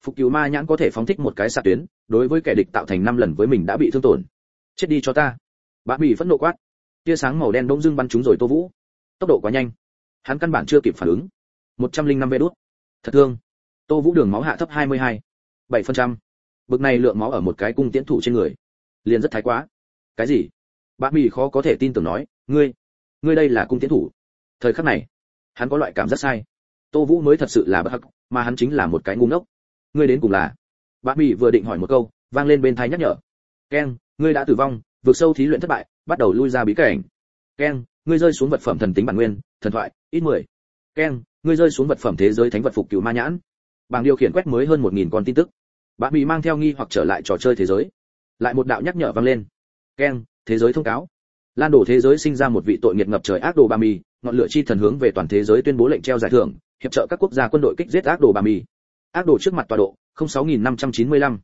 Phục cứu ma nhãn có thể phóng thích một cái xạ tuyến, đối với kẻ địch tạo thành 5 lần với mình đã bị thương tổn. Chết đi cho ta. Bạ Mị phẫn nộ quát. Tia sáng màu đen bỗng dưng bắn trúng rồi Tô Vũ. Tốc độ quá nhanh, hắn căn bản chưa kịp phản ứng. 105 vê đút. Thật thương. Tô Vũ đường máu hạ thấp 22.7%. Bực này lượng máu ở một cái cung tiễn thủ trên người, liền rất thái quá. Cái gì? Bạ Mị khó có thể tin tưởng nói, ngươi đây là cung tiễn thủ. Thời khắc này, hắn có loại cảm giác sai. Tô Vũ mới thật sự là bất hắc, mà hắn chính là một cái ngu ngốc. Ngươi đến cùng là? Bạ Mị vừa định hỏi một câu, vang lên bên tai nhắc nhở. Keng, ngươi đã tử vong, vượt sâu thí luyện thất bại, bắt đầu lui ra bí cảnh. Keng, ngươi rơi xuống vật phẩm thần tính bản nguyên, thần thoại, ít 10. Keng, ngươi rơi xuống vật phẩm thế giới thánh vật phục cửu ma nhãn. Bảng điều khiển quét mới hơn 1000 con tin tức. Bạ Mị mang theo nghi hoặc trở lại trò chơi thế giới. Lại một đạo nhắc nhở vang lên. Keng, thế giới thông cáo. Lan đổ thế giới sinh ra một vị tội nghiệt ngập trời ác đồ Bạ Mị, ngọn lửa chi thần hướng về toàn thế giới tuyên bố lệnh treo giải thưởng, hiệp trợ các quốc gia quân đội kích giết ác đồ Bạ Mị. Ác đồ trước mặt tọa độ 06595,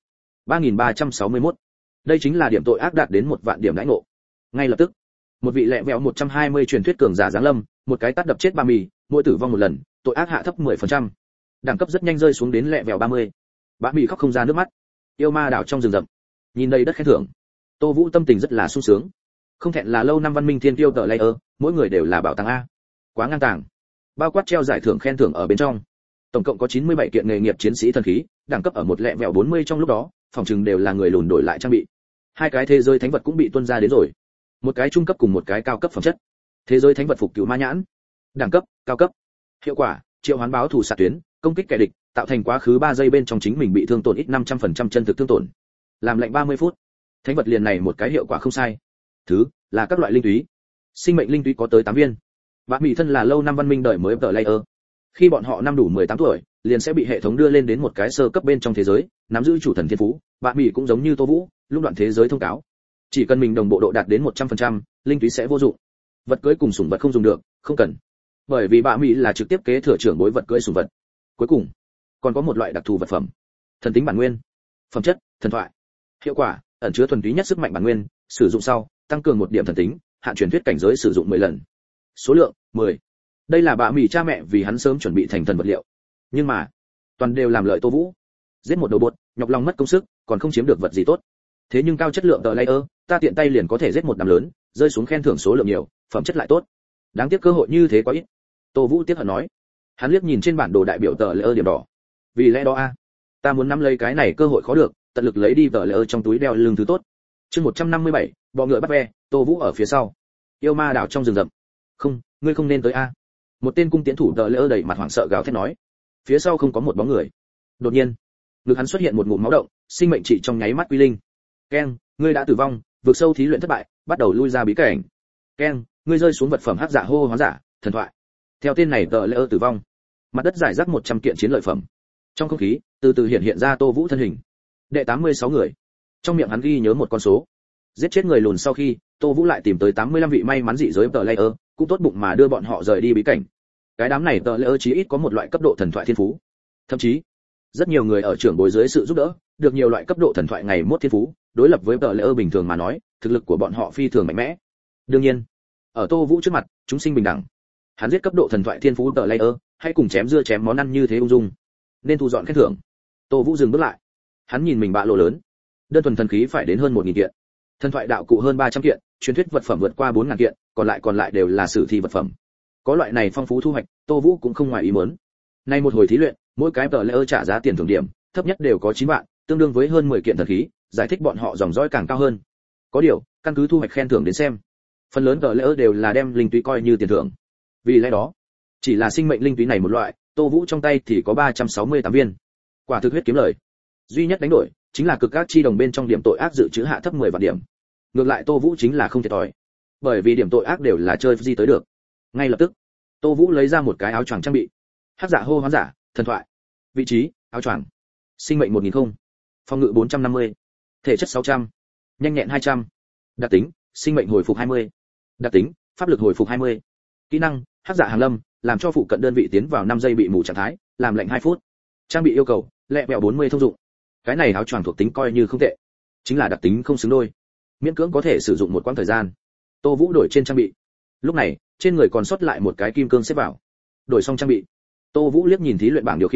3361. Đây chính là điểm tội ác đạt đến 1 vạn điểm đãi ngộ. Ngay lập tức, một vị lẹ vẹo 120 truyền thuyết cường giả giáng lâm, một cái tát đập chết Bạ Mị, mỗi tử vong một lần, tội ác hạ thấp 10%. Đẳng cấp rất nhanh rơi xuống đến lẹ vẹo 30. Bạ Mị khóc không ra nước mắt. Yêu ma đảo trong rừng rậm, nhìn đầy đất khen thưởng, Tô Vũ tâm tình rất là sung sướng. Không thẹn là lâu năm văn minh thiên tiêu tờ layer, mỗi người đều là bảo tàng a. Quá ngang tàng. Bao quát treo giải thưởng khen thưởng ở bên trong. Tổng cộng có 97 kiện nghề nghiệp chiến sĩ thần khí, đẳng cấp ở một lẹ vẹo 40 trong lúc đó, phòng trừng đều là người lùn đổi lại trang bị. Hai cái thế giới thánh vật cũng bị tuôn ra đến rồi. Một cái trung cấp cùng một cái cao cấp phẩm chất. Thế giới thánh vật phục cửu ma nhãn. Đẳng cấp, cao cấp. Hiệu quả, triệu hoán báo thủ xạ tuyến, công kích kẻ địch, tạo thành quá khứ 3 giây bên trong chính mình bị thương tổn ít 500% chân thực thương tổn. Làm lệnh 30 phút. Thánh vật liền này một cái hiệu quả không sai. Thứ là các loại linh túy. Sinh mệnh linh túy có tới 8 viên. Bạ Mị thân là lâu năm văn minh đời mới tờ layer. Khi bọn họ năm đủ 18 tuổi, liền sẽ bị hệ thống đưa lên đến một cái sơ cấp bên trong thế giới, nắm giữ chủ thần thiên phú. Bạ Mị cũng giống như Tô Vũ, lúc đoạn thế giới thông cáo. Chỉ cần mình đồng bộ độ đạt đến 100%, linh túy sẽ vô dụng. Vật cưỡi cùng sủng vật không dùng được, không cần. Bởi vì Bạ Mị là trực tiếp kế thừa trưởng bối vật cưỡi sủng vật. Cuối cùng, còn có một loại đặc thù vật phẩm, thần tính bản nguyên. Phẩm chất, thần thoại. Hiệu quả, ẩn chứa thuần túy nhất sức mạnh bản nguyên, sử dụng sau, tăng cường 1 điểm thần tính, hạn truyền thuyết cảnh giới sử dụng 10 lần. Số lượng, 10. Đây là Bạ Mị cha mẹ vì hắn sớm chuẩn bị thành thần vật liệu. Nhưng mà, toàn đều làm lợi Tô Vũ. Giết một đầu bột, nhọc lòng mất công sức, còn không chiếm được vật gì tốt. Thế nhưng cao chất lượng tờ layer, ta tiện tay liền có thể giết một đám lớn, rơi xuống khen thưởng số lượng nhiều, phẩm chất lại tốt. Đáng tiếc cơ hội như thế quá ít. Tô Vũ tiếc hận nói. Hắn liếc nhìn trên bản đồ đại biểu tờ layer điểm đỏ. Vì lẽ đó ta muốn nắm lấy cái này cơ hội khó được, tận lực lấy đi tờ layer trong túi đeo lưng thứ tốt. Chương 157, bọ ngựa bắt ve, Tô Vũ ở phía sau. Yêu ma đảo trong rừng rậm. Không, ngươi không nên tới a. Một tên cung tiễn thủ tờ layer đầy mặt hoảng sợ gào thét nói. Phía sau không có một bóng người. Đột nhiên, ngực hắn xuất hiện một ngụm máu động, sinh mệnh trị trong nháy mắt quy linh. Keng, ngươi đã tử vong, vượt sâu thí luyện thất bại, bắt đầu lui ra bí cảnh. Keng, ngươi rơi xuống vật phẩm hắc dạ hô hóa giả, thần thoại. Theo tên này tờ layer tử vong. Mặt đất giải rác 100 kiện chiến lợi phẩm. Trong không khí, từ từ hiện ra Tô Vũ thân hình. Đệ 86 người. Trong miệng hắn ghi nhớ một con số. Giết chết người lùn sau khi, Tô Vũ lại tìm tới 85 vị may mắn dị giới tờ layer, cũng tốt bụng mà đưa bọn họ rời đi bí cảnh. Cái đám này tờ layer chí ít có một loại cấp độ thần thoại thiên phú. Thậm chí, rất nhiều người ở trưởng bối dưới sự giúp đỡ, được nhiều loại cấp độ thần thoại ngày mốt thiên phú, đối lập với tờ layer bình thường mà nói, thực lực của bọn họ phi thường mạnh mẽ. Đương nhiên, ở Tô Vũ trước mặt, chúng sinh bình đẳng. Hắn giết cấp độ thần thoại thiên phú tờ layer, hay cùng chém dưa chém món ăn như thế ung dung. Nên thu dọn khen thưởng. Tô Vũ dừng bước lại. Hắn nhìn mình bạ lộ lớn. Đơn thuần thần khí phải đến hơn 1000 kiện. Thần thoại đạo cụ hơn 300 kiện, truyền thuyết vật phẩm vượt qua 4000 kiện, còn lại đều là sử thi vật phẩm. Có loại này phong phú thu hoạch, Tô Vũ cũng không ngoài ý muốn. Nay một hồi thí luyện, mỗi cái tờ layer trả giá tiền thưởng điểm, thấp nhất đều có 9 vạn, tương đương với hơn 10 kiện thần khí, giải thích bọn họ dòng dõi càng cao hơn. Có điều, căn cứ thu hoạch khen thưởng đến xem, phần lớn tờ layer đều là đem linh túy coi như tiền thưởng. Vì lẽ đó, chỉ là sinh mệnh linh túy này một loại, Tô Vũ trong tay thì có 368 viên. Quả thực huyết kiếm lời. Duy nhất đánh đổi chính là cực các chi đồng bên trong điểm tội ác dự trữ hạ thấp 10 vạn điểm. Ngược lại Tô Vũ chính là không thiệt thòi, bởi vì điểm tội ác đều là chơi gì tới được. Ngay lập tức, Tô Vũ lấy ra một cái áo choàng trang bị. Hắc dạ hô hoán giả, thần thoại. Vị trí, áo choàng. Sinh mệnh 1000, phòng ngự 450, thể chất 600, nhanh nhẹn 200. Đặc tính, sinh mệnh hồi phục 20. Đặc tính, pháp lực hồi phục 20. Kỹ năng, hắc dạ hàng lâm, làm cho phụ cận đơn vị tiến vào 5 giây bị mù trạng thái, làm lệnh 2 phút. Trang bị yêu cầu, lẹ vẹo 40 thông dụng. Cái này áo choàng thuộc tính coi như không tệ, chính là đặc tính không xứng đôi, miễn cưỡng có thể sử dụng một quãng thời gian. Tô Vũ đổi trên trang bị. Lúc này, trên người còn sót lại một cái kim cương xếp vào. Đổi xong trang bị, Tô Vũ liếc nhìn thí luyện bảng điều khiển,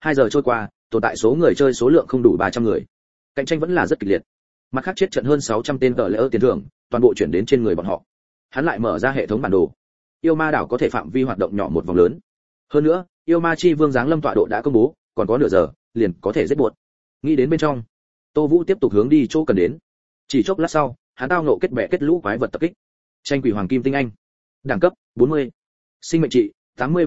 2 giờ trôi qua, tồn tại số người chơi số lượng không đủ 300 người. Cạnh tranh vẫn là rất kịch liệt. Mặt khác chết trận hơn 600 tên tờ lỡ tiền thưởng, toàn bộ chuyển đến trên người bọn họ. Hắn lại mở ra hệ thống bản đồ. Yêu ma đảo có thể phạm vi hoạt động nhỏ một vòng lớn. Hơn nữa, yêu ma chi vương giáng lâm tọa độ đã công bố, còn có nửa giờ, liền có thể giết buột. Nghĩ đến bên trong, Tô Vũ tiếp tục hướng đi chỗ cần đến. Chỉ chốc lát sau, hắn tao ngộ kết bè kết lũ quái vật tập kích. Tranh quỷ hoàng kim tinh anh, đẳng cấp 40, sinh mệnh trị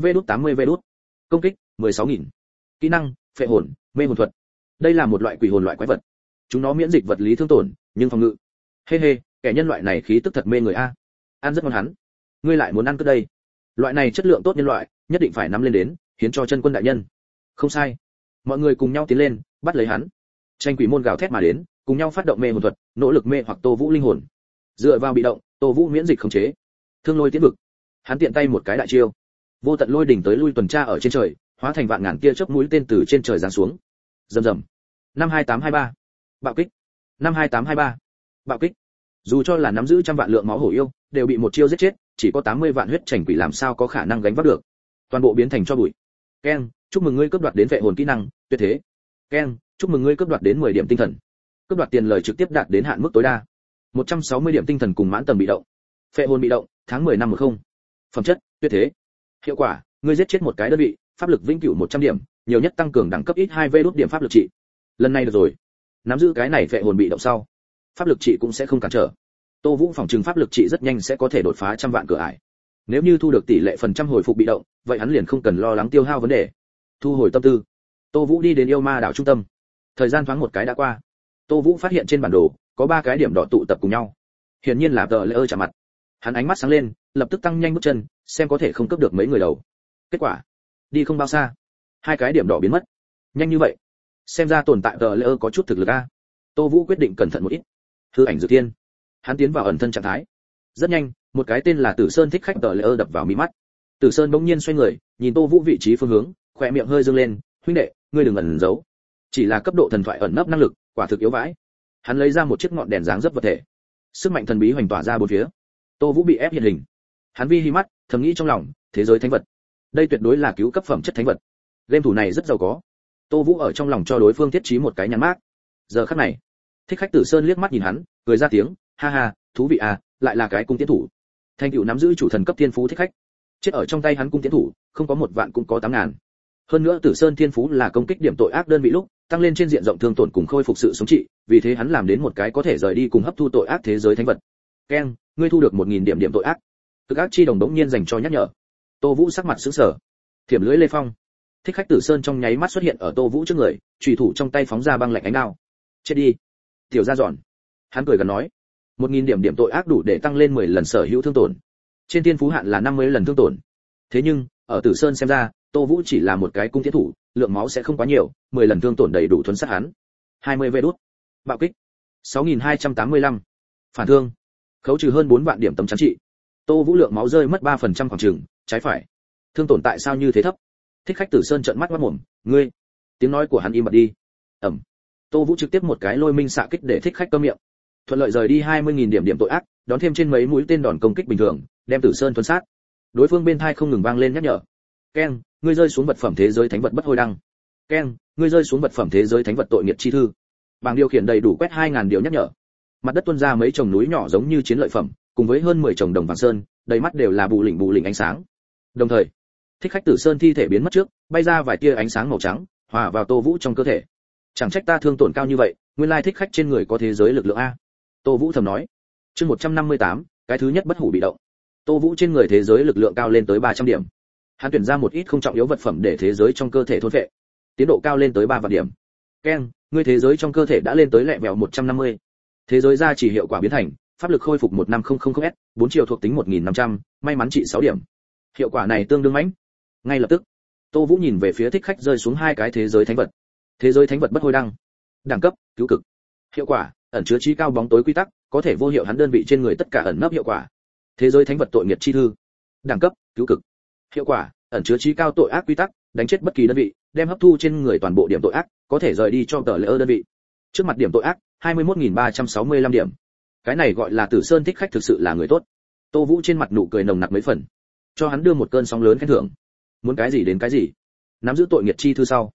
80V công kích 16.000, kỹ năng phệ hồn, mê hồn thuật. Đây là một loại quỷ hồn loại quái vật. Chúng nó miễn dịch vật lý thương tổn, nhưng phòng ngự. Hê hê, kẻ nhân loại này khí tức thật mê người a. Ăn rất ngon hắn. Ngươi lại muốn ăn cứ đây. Loại này chất lượng tốt nhân loại, nhất định phải nắm lên đến, hiến cho chân quân đại nhân. Không sai. Mọi người cùng nhau tiến lên, bắt lấy hắn. Tranh quỷ môn gào thét mà đến, cùng nhau phát động mê hồn thuật, nỗ lực mê hoặc Tô Vũ linh hồn. Dựa vào bị động, Tô Vũ miễn dịch khống chế. Thương lôi tiến vực. Hắn tiện tay một cái đại chiêu. Vô tận lôi đỉnh tới lui tuần tra ở trên trời, hóa thành vạn ngàn tia chớp mũi tên từ trên trời giáng xuống. Rầm rầm. 52823. Bạo kích. 52823. Bạo kích. Dù cho là nắm giữ trăm vạn lượng máu hổ yêu, đều bị một chiêu giết chết, chỉ có 80 vạn huyết chảnh quỷ làm sao có khả năng gánh vác được. Toàn bộ biến thành cho bụi. Ken, chúc mừng ngươi cướp đoạt đến vệ hồn kỹ năng, tuyệt thế. Ken, chúc mừng ngươi cướp đoạt đến 10 điểm tinh thần. Cướp đoạt tiền lời trực tiếp đạt đến hạn mức tối đa. 160 điểm tinh thần cùng mãn tầng bị động. Phệ hồn bị động, tháng 10 năm 10. Phẩm chất, tuyệt thế. Hiệu quả, ngươi giết chết một cái đơn vị, pháp lực vĩnh cửu 100 điểm, nhiều nhất tăng cường đẳng cấp ít 2V đốt điểm pháp lực trị. Lần này được rồi. Nắm giữ cái này phệ hồn bị động sau, pháp lực trị cũng sẽ không cản trở. Tô Vũ phòng trừng pháp lực trị rất nhanh sẽ có thể đột phá trăm vạn cửa ải. Nếu như thu được tỷ lệ phần trăm hồi phục bị động, vậy hắn liền không cần lo lắng tiêu hao vấn đề. Thu hồi tâm tư, Tô Vũ đi đến yêu ma đảo trung tâm. Thời gian thoáng một cái đã qua. Tô Vũ phát hiện trên bản đồ có 3 cái điểm đỏ tụ tập cùng nhau. Hiển nhiên là tờ lễ chạm mặt. Hắn ánh mắt sáng lên, lập tức tăng nhanh bước chân, xem có thể không cướp được mấy người đầu. Kết quả, đi không bao xa, 2 cái điểm đỏ biến mất. Nhanh như vậy, xem ra tồn tại tờ lễ có chút thực lực a. Tô Vũ quyết định cẩn thận một ít. Hư ảnh dự tiên. Hắn tiến vào ẩn thân trạng thái. Rất nhanh, một cái tên là Tử Sơn thích khách tờ lễ đập vào mí mắt. Tử Sơn bỗng nhiên xoay người, nhìn Tô Vũ vị trí phương hướng, khóe miệng hơi dương lên, "Huynh đệ, ngươi đừng ẩn giấu. Chỉ là cấp độ thần thoại ẩn nấp năng lực, quả thực yếu vãi." Hắn lấy ra một chiếc ngọn đèn dáng dấp vật thể. Sức mạnh thần bí hoành tỏa ra bốn phía. Tô Vũ bị ép hiện hình. Hắn vi hi mắt, thầm nghĩ trong lòng, thế giới thánh vật. Đây tuyệt đối là cứu cấp phẩm chất thánh vật. Game thủ này rất giàu có. Tô Vũ ở trong lòng cho đối phương thiết trí một cái nhãn mác. Giờ khắc này, thích khách Tử Sơn liếc mắt nhìn hắn, cười ra tiếng, "Ha ha, thú vị à, lại là cái cung tiến thủ." Thành tựu nắm giữ chủ thần cấp thiên phú thích khách. Chết ở trong tay hắn cung tiến thủ, không có 1 vạn cũng có 8.000. Hơn nữa Tử Sơn thiên phú là công kích điểm tội ác đơn vị lúc, tăng lên trên diện rộng thương tổn cùng khôi phục sự sống trị, vì thế hắn làm đến một cái có thể rời đi cùng hấp thu tội ác thế giới thánh vật. Ken, ngươi thu được 1000 điểm điểm tội ác. Cực ác chi đồng đống nhiên dành cho nhắc nhở. Tô Vũ sắc mặt sững sờ. Thiểm lưỡi lê phong. Thích khách Tử Sơn trong nháy mắt xuất hiện ở Tô Vũ trước người, chùy thủ trong tay phóng ra băng lạnh ánh đao. Chết đi, tiểu gia dọn. Hắn cười gần nói, 1000 điểm điểm tội ác đủ để tăng lên 10 lần sở hữu thương tổn. Trên thiên phú hạn là 50 lần thương tổn. Thế nhưng, ở Tử Sơn xem ra, Tô Vũ chỉ là một cái cung tiến thủ, lượng máu sẽ không quá nhiều, 10 lần thương tổn đầy đủ thuần sát hắn. 20 vê đút. Bạo kích. 6285. Phản thương. Khấu trừ hơn 4 vạn điểm tấm chắn trị. Tô Vũ lượng máu rơi mất 3% khoảng chừng, trái phải. Thương tổn tại sao như thế thấp? Thích khách Tử Sơn trợn mắt quát mồm, "Ngươi!" Tiếng nói của hắn im bặt đi. Ầm. Tô Vũ trực tiếp một cái lôi minh xạ kích để thích khách câm miệng. Thuận lợi rời đi 20.000 điểm điểm tội ác, đón thêm trên mấy mũi tên đòn công kích bình thường, đem Tử Sơn thuần sát. Đối phương bên tai không ngừng vang lên nhắc nhở. "Ken, ngươi rơi xuống vật phẩm thế giới thánh vật bất hôi đăng." "Ken, ngươi rơi xuống vật phẩm thế giới thánh vật tội nghiệt chi thư." Bảng điều khiển đầy đủ quét 2000 điều nhắc nhở. Mặt đất tuôn ra mấy chồng núi nhỏ giống như chiến lợi phẩm, cùng với hơn 10 chồng đồng vàng sơn, đầy mắt đều là bù lỉnh ánh sáng. Đồng thời, thích khách Tử Sơn thi thể biến mất trước, bay ra vài tia ánh sáng màu trắng, hòa vào Tô Vũ trong cơ thể. Chẳng trách ta thương tổn cao như vậy, nguyên lai thích khách trên người có thế giới lực lượng a. Tô Vũ thầm nói. Chương 158, cái thứ nhất bất hủ bị động. Tô Vũ trên người thế giới lực lượng cao lên tới 300 điểm. Hắn tuyển ra một ít không trọng yếu vật phẩm để thế giới trong cơ thể thôn phệ. Tiến độ cao lên tới 3 vạn điểm. Ken, ngươi thế giới trong cơ thể đã lên tới lẹ vẹo 150. Thế giới gia trì hiệu quả biến thành, pháp lực khôi phục 15000S, 4 triệu thuộc tính 1500, may mắn trị 6 điểm. Hiệu quả này tương đương mãnh. Ngay lập tức, Tô Vũ nhìn về phía thích khách rơi xuống 2 cái thế giới thánh vật. Thế giới thánh vật bất hôi đăng. Đẳng cấp, cứu cực. Hiệu quả, ẩn chứa trí cao bóng tối quy tắc, có thể vô hiệu hắn đơn vị trên người tất cả ẩn nấp hiệu quả. Thế giới thánh vật tội nghiệt chi thư. Đẳng cấp, cứu cực. Hiệu quả, ẩn chứa trí cao tội ác quy tắc, đánh chết bất kỳ đơn vị, đem hấp thu trên người toàn bộ điểm tội ác, có thể rời đi cho tờ lễ đơn vị. Trước mặt điểm tội ác, 21365 điểm. Cái này gọi là Tử Sơn thích khách thực sự là người tốt. Tô Vũ trên mặt nụ cười nồng nặc mấy phần, cho hắn đưa một cơn sóng lớn khen thưởng. Muốn cái gì đến cái gì. Nắm giữ tội nghiệt chi thư sau,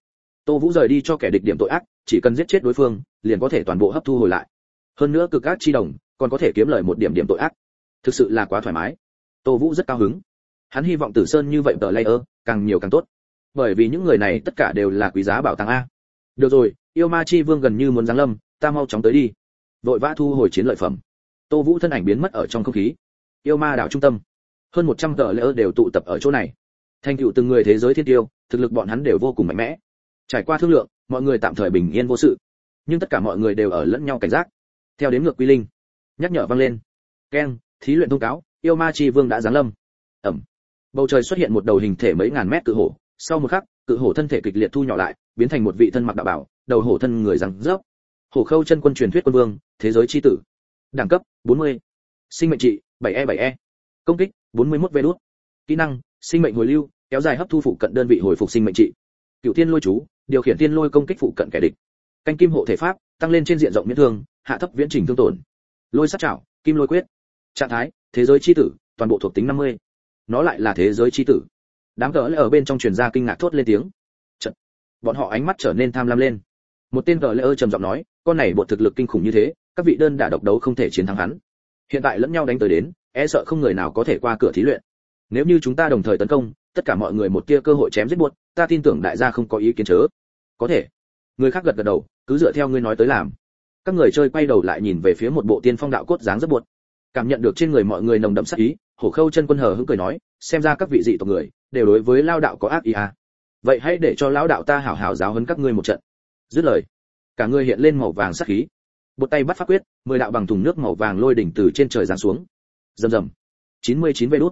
Tô Vũ rời đi cho kẻ địch điểm tội ác, chỉ cần giết chết đối phương, liền có thể toàn bộ hấp thu hồi lại. Hơn nữa cực ác chi đồng, còn có thể kiếm lời một điểm điểm tội ác. Thực sự là quá thoải mái. Tô Vũ rất cao hứng. Hắn hy vọng Tử Sơn như vậy player, càng nhiều càng tốt. Bởi vì những người này tất cả đều là quý giá bảo tàng a. Được rồi, yêu ma chi vương gần như muốn giáng lâm, ta mau chóng tới đi. Vội vã thu hồi chiến lợi phẩm. Tô Vũ thân ảnh biến mất ở trong không khí. Yêu ma đảo trung tâm, hơn 100 player đều tụ tập ở chỗ này. Thành tựu từng người thế giới thiên tiêu, thực lực bọn hắn đều vô cùng mạnh mẽ. Trải qua thương lượng, mọi người tạm thời bình yên vô sự, nhưng tất cả mọi người đều ở lẫn nhau cảnh giác. Theo đến ngược quy linh, nhắc nhở vang lên. Keng, thí luyện thông cáo, yêu ma chi vương đã giáng lâm. Ẩm. Bầu trời xuất hiện một đầu hình thể mấy ngàn mét cự hổ, sau một khắc, cự hổ thân thể kịch liệt thu nhỏ lại, biến thành một vị thân mặc đạo bảo, đầu hổ thân người răng rớp. Hổ Khâu chân quân truyền thuyết quân vương, thế giới chi tử. Đẳng cấp 40. Sinh mệnh trị 7E7E. Công kích 41 V đút. Kỹ năng, sinh mệnh hồi lưu, kéo dài hấp thu phụ cận đơn vị hồi phục sinh mệnh trị. Cửu Thiên Lôi chú, điều khiển thiên lôi công kích phụ cận kẻ địch. Canh kim hộ thể pháp, tăng lên trên diện rộng miễn thương, hạ thấp viễn trình thương tổn. Lôi sát chảo, kim lôi quyết. Trạng thái, thế giới chi tử, toàn bộ thuộc tính 50. Nó lại là thế giới chi tử. Đám cỡ ở bên trong truyền ra kinh ngạc thốt lên tiếng. Chợt, bọn họ ánh mắt trở nên tham lam lên. Một tên cỡ lỡ trầm giọng nói, con này bộ thực lực kinh khủng như thế, các vị đơn đả độc đấu không thể chiến thắng hắn. Hiện tại lẫn nhau đánh tới đến, e sợ không người nào có thể qua cửa thí luyện. Nếu như chúng ta đồng thời tấn công, tất cả mọi người một tia cơ hội chém giết buốt, ta tin tưởng đại gia không có ý kiến chớ. Có thể. Người khác gật gật đầu, cứ dựa theo ngươi nói tới làm. Các người chơi quay đầu lại nhìn về phía một bộ tiên phong đạo cốt dáng rất buốt. Cảm nhận được trên người mọi người nồng đậm sát ý, Hổ Khâu chân quân hờ hững cười nói, xem ra các vị dị tộc người đều đối với lao đạo có ác ý à. Vậy hãy để cho lão đạo ta hảo hảo giáo huấn các ngươi một trận. Dứt lời, cả người hiện lên màu vàng sát khí. Một tay bắt pháp quyết, 10 đạo bằng thùng nước màu vàng lôi đỉnh từ trên trời giáng xuống. Rầm rầm. 99 vê đút.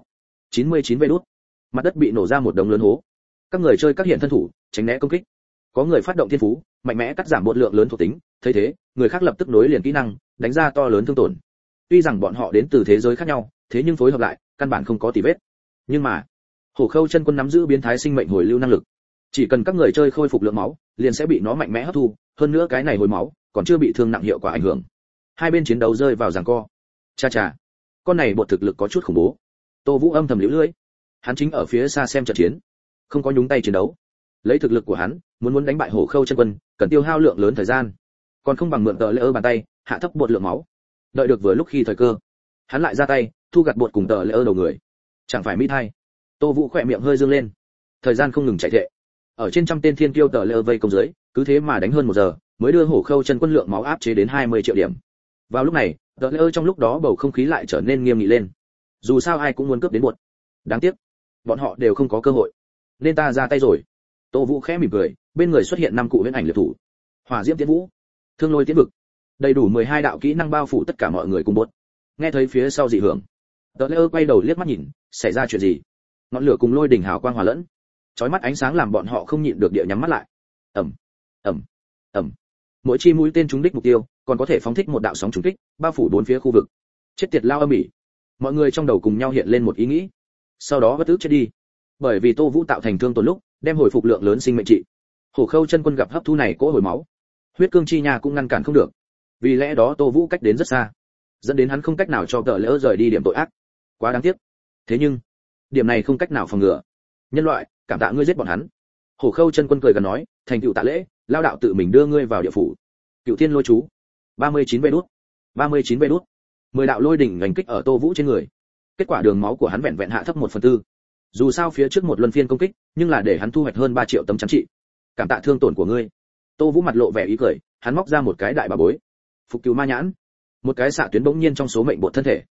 99 vê đút. Mặt đất bị nổ ra một đống lớn hố. Các người chơi các hiện thân thủ, tránh né công kích. Có người phát động thiên phú, mạnh mẽ cắt giảm một lượng lớn thuộc tính, thấy thế, người khác lập tức nối liền kỹ năng, đánh ra to lớn thương tổn. Tuy rằng bọn họ đến từ thế giới khác nhau, thế nhưng phối hợp lại, căn bản không có tì vết. Nhưng mà, Hổ Khâu chân quân nắm giữ biến thái sinh mệnh hồi lưu năng lực. Chỉ cần các người chơi khôi phục lượng máu, liền sẽ bị nó mạnh mẽ hấp thu, hơn nữa cái này hồi máu, còn chưa bị thương nặng hiệu quả ảnh hưởng. Hai bên chiến đấu rơi vào giằng co. Cha cha, con này bộ thực lực có chút khủng bố. Tô Vũ âm thầm liễu lưỡi. Hắn chính ở phía xa xem trận chiến, không có nhúng tay chiến đấu. Lấy thực lực của hắn, muốn đánh bại Hổ Khâu chân quân, cần tiêu hao lượng lớn thời gian, còn không bằng mượn tờ lỡ bàn tay, hạ thấp bột lượng máu. Đợi được vừa lúc khi thời cơ, hắn lại ra tay, thu gặt bột cùng tờ lỡ đầu người. Chẳng phải mỹ thay. Tô Vũ khỏe miệng hơi dương lên. Thời gian không ngừng chạy thệ. Ở trên trăm tên thiên kiêu tờ lỡ vây công dưới, cứ thế mà đánh hơn 1 giờ, mới đưa Hổ Khâu chân quân lượng máu áp chế đến 20 triệu điểm. Vào lúc này, tờ lỡ trong lúc đó bầu không khí lại trở nên nghiêm nghị lên. Dù sao ai cũng muốn cướp đến bột. Đáng tiếc, bọn họ đều không có cơ hội. Nên ta ra tay rồi. Tô Vũ khẽ mỉm cười, bên người xuất hiện 5 cụ huyễn ảnh liệt thủ. Hỏa diễm tiến vũ, thương lôi tiến vực. Đầy đủ 12 đạo kỹ năng bao phủ tất cả mọi người cùng bột. Nghe thấy phía sau dị hưởng, tờ lỡ quay đầu liếc mắt nhìn, xảy ra chuyện gì? Ngọn lửa cùng lôi đỉnh hào quang hòa lẫn, chói mắt ánh sáng làm bọn họ không nhịn được địa nhắm mắt lại. Ầm, ầm, ầm. Mỗi chi mũi tên trúng đích mục tiêu, còn có thể phóng thích một đạo sóng trùng kích, bao phủ bốn phía khu vực. Chết tiệt lao âm ỉ. Mọi người trong đầu cùng nhau hiện lên một ý nghĩ. Sau đó bất tức chết đi. Bởi vì Tô Vũ tạo thành thương tổn lúc, đem hồi phục lượng lớn sinh mệnh trị. Hổ Khâu chân quân gặp hấp thu này cỗ hồi máu, huyết cương chi nha cũng ngăn cản không được. Vì lẽ đó Tô Vũ cách đến rất xa, dẫn đến hắn không cách nào cho tờ lỡ rời đi điểm tội ác. Quá đáng tiếc. Thế nhưng, điểm này không cách nào phòng ngừa. Nhân loại, cảm tạ ngươi giết bọn hắn. Hổ Khâu chân quân cười gần nói, thành tựu tạ lễ, lao đạo tự mình đưa ngươi vào địa phủ. Cựu Thiên Lôi chú. 39 vê đút. 39 vê đút. 10 đạo lôi đỉnh đánh kích ở Tô Vũ trên người. Kết quả đường máu của hắn vẹn vẹn hạ thấp 1/4. Dù sao phía trước một luân phiên công kích, nhưng là để hắn thu hoạch hơn 3 triệu tấm chắn trị. Cảm tạ thương tổn của ngươi. Tô Vũ mặt lộ vẻ ý cười, hắn móc ra một cái đại bà bối. Phục cứu ma nhãn. Một cái xạ tuyến bỗng nhiên trong số mệnh bộ thân thể.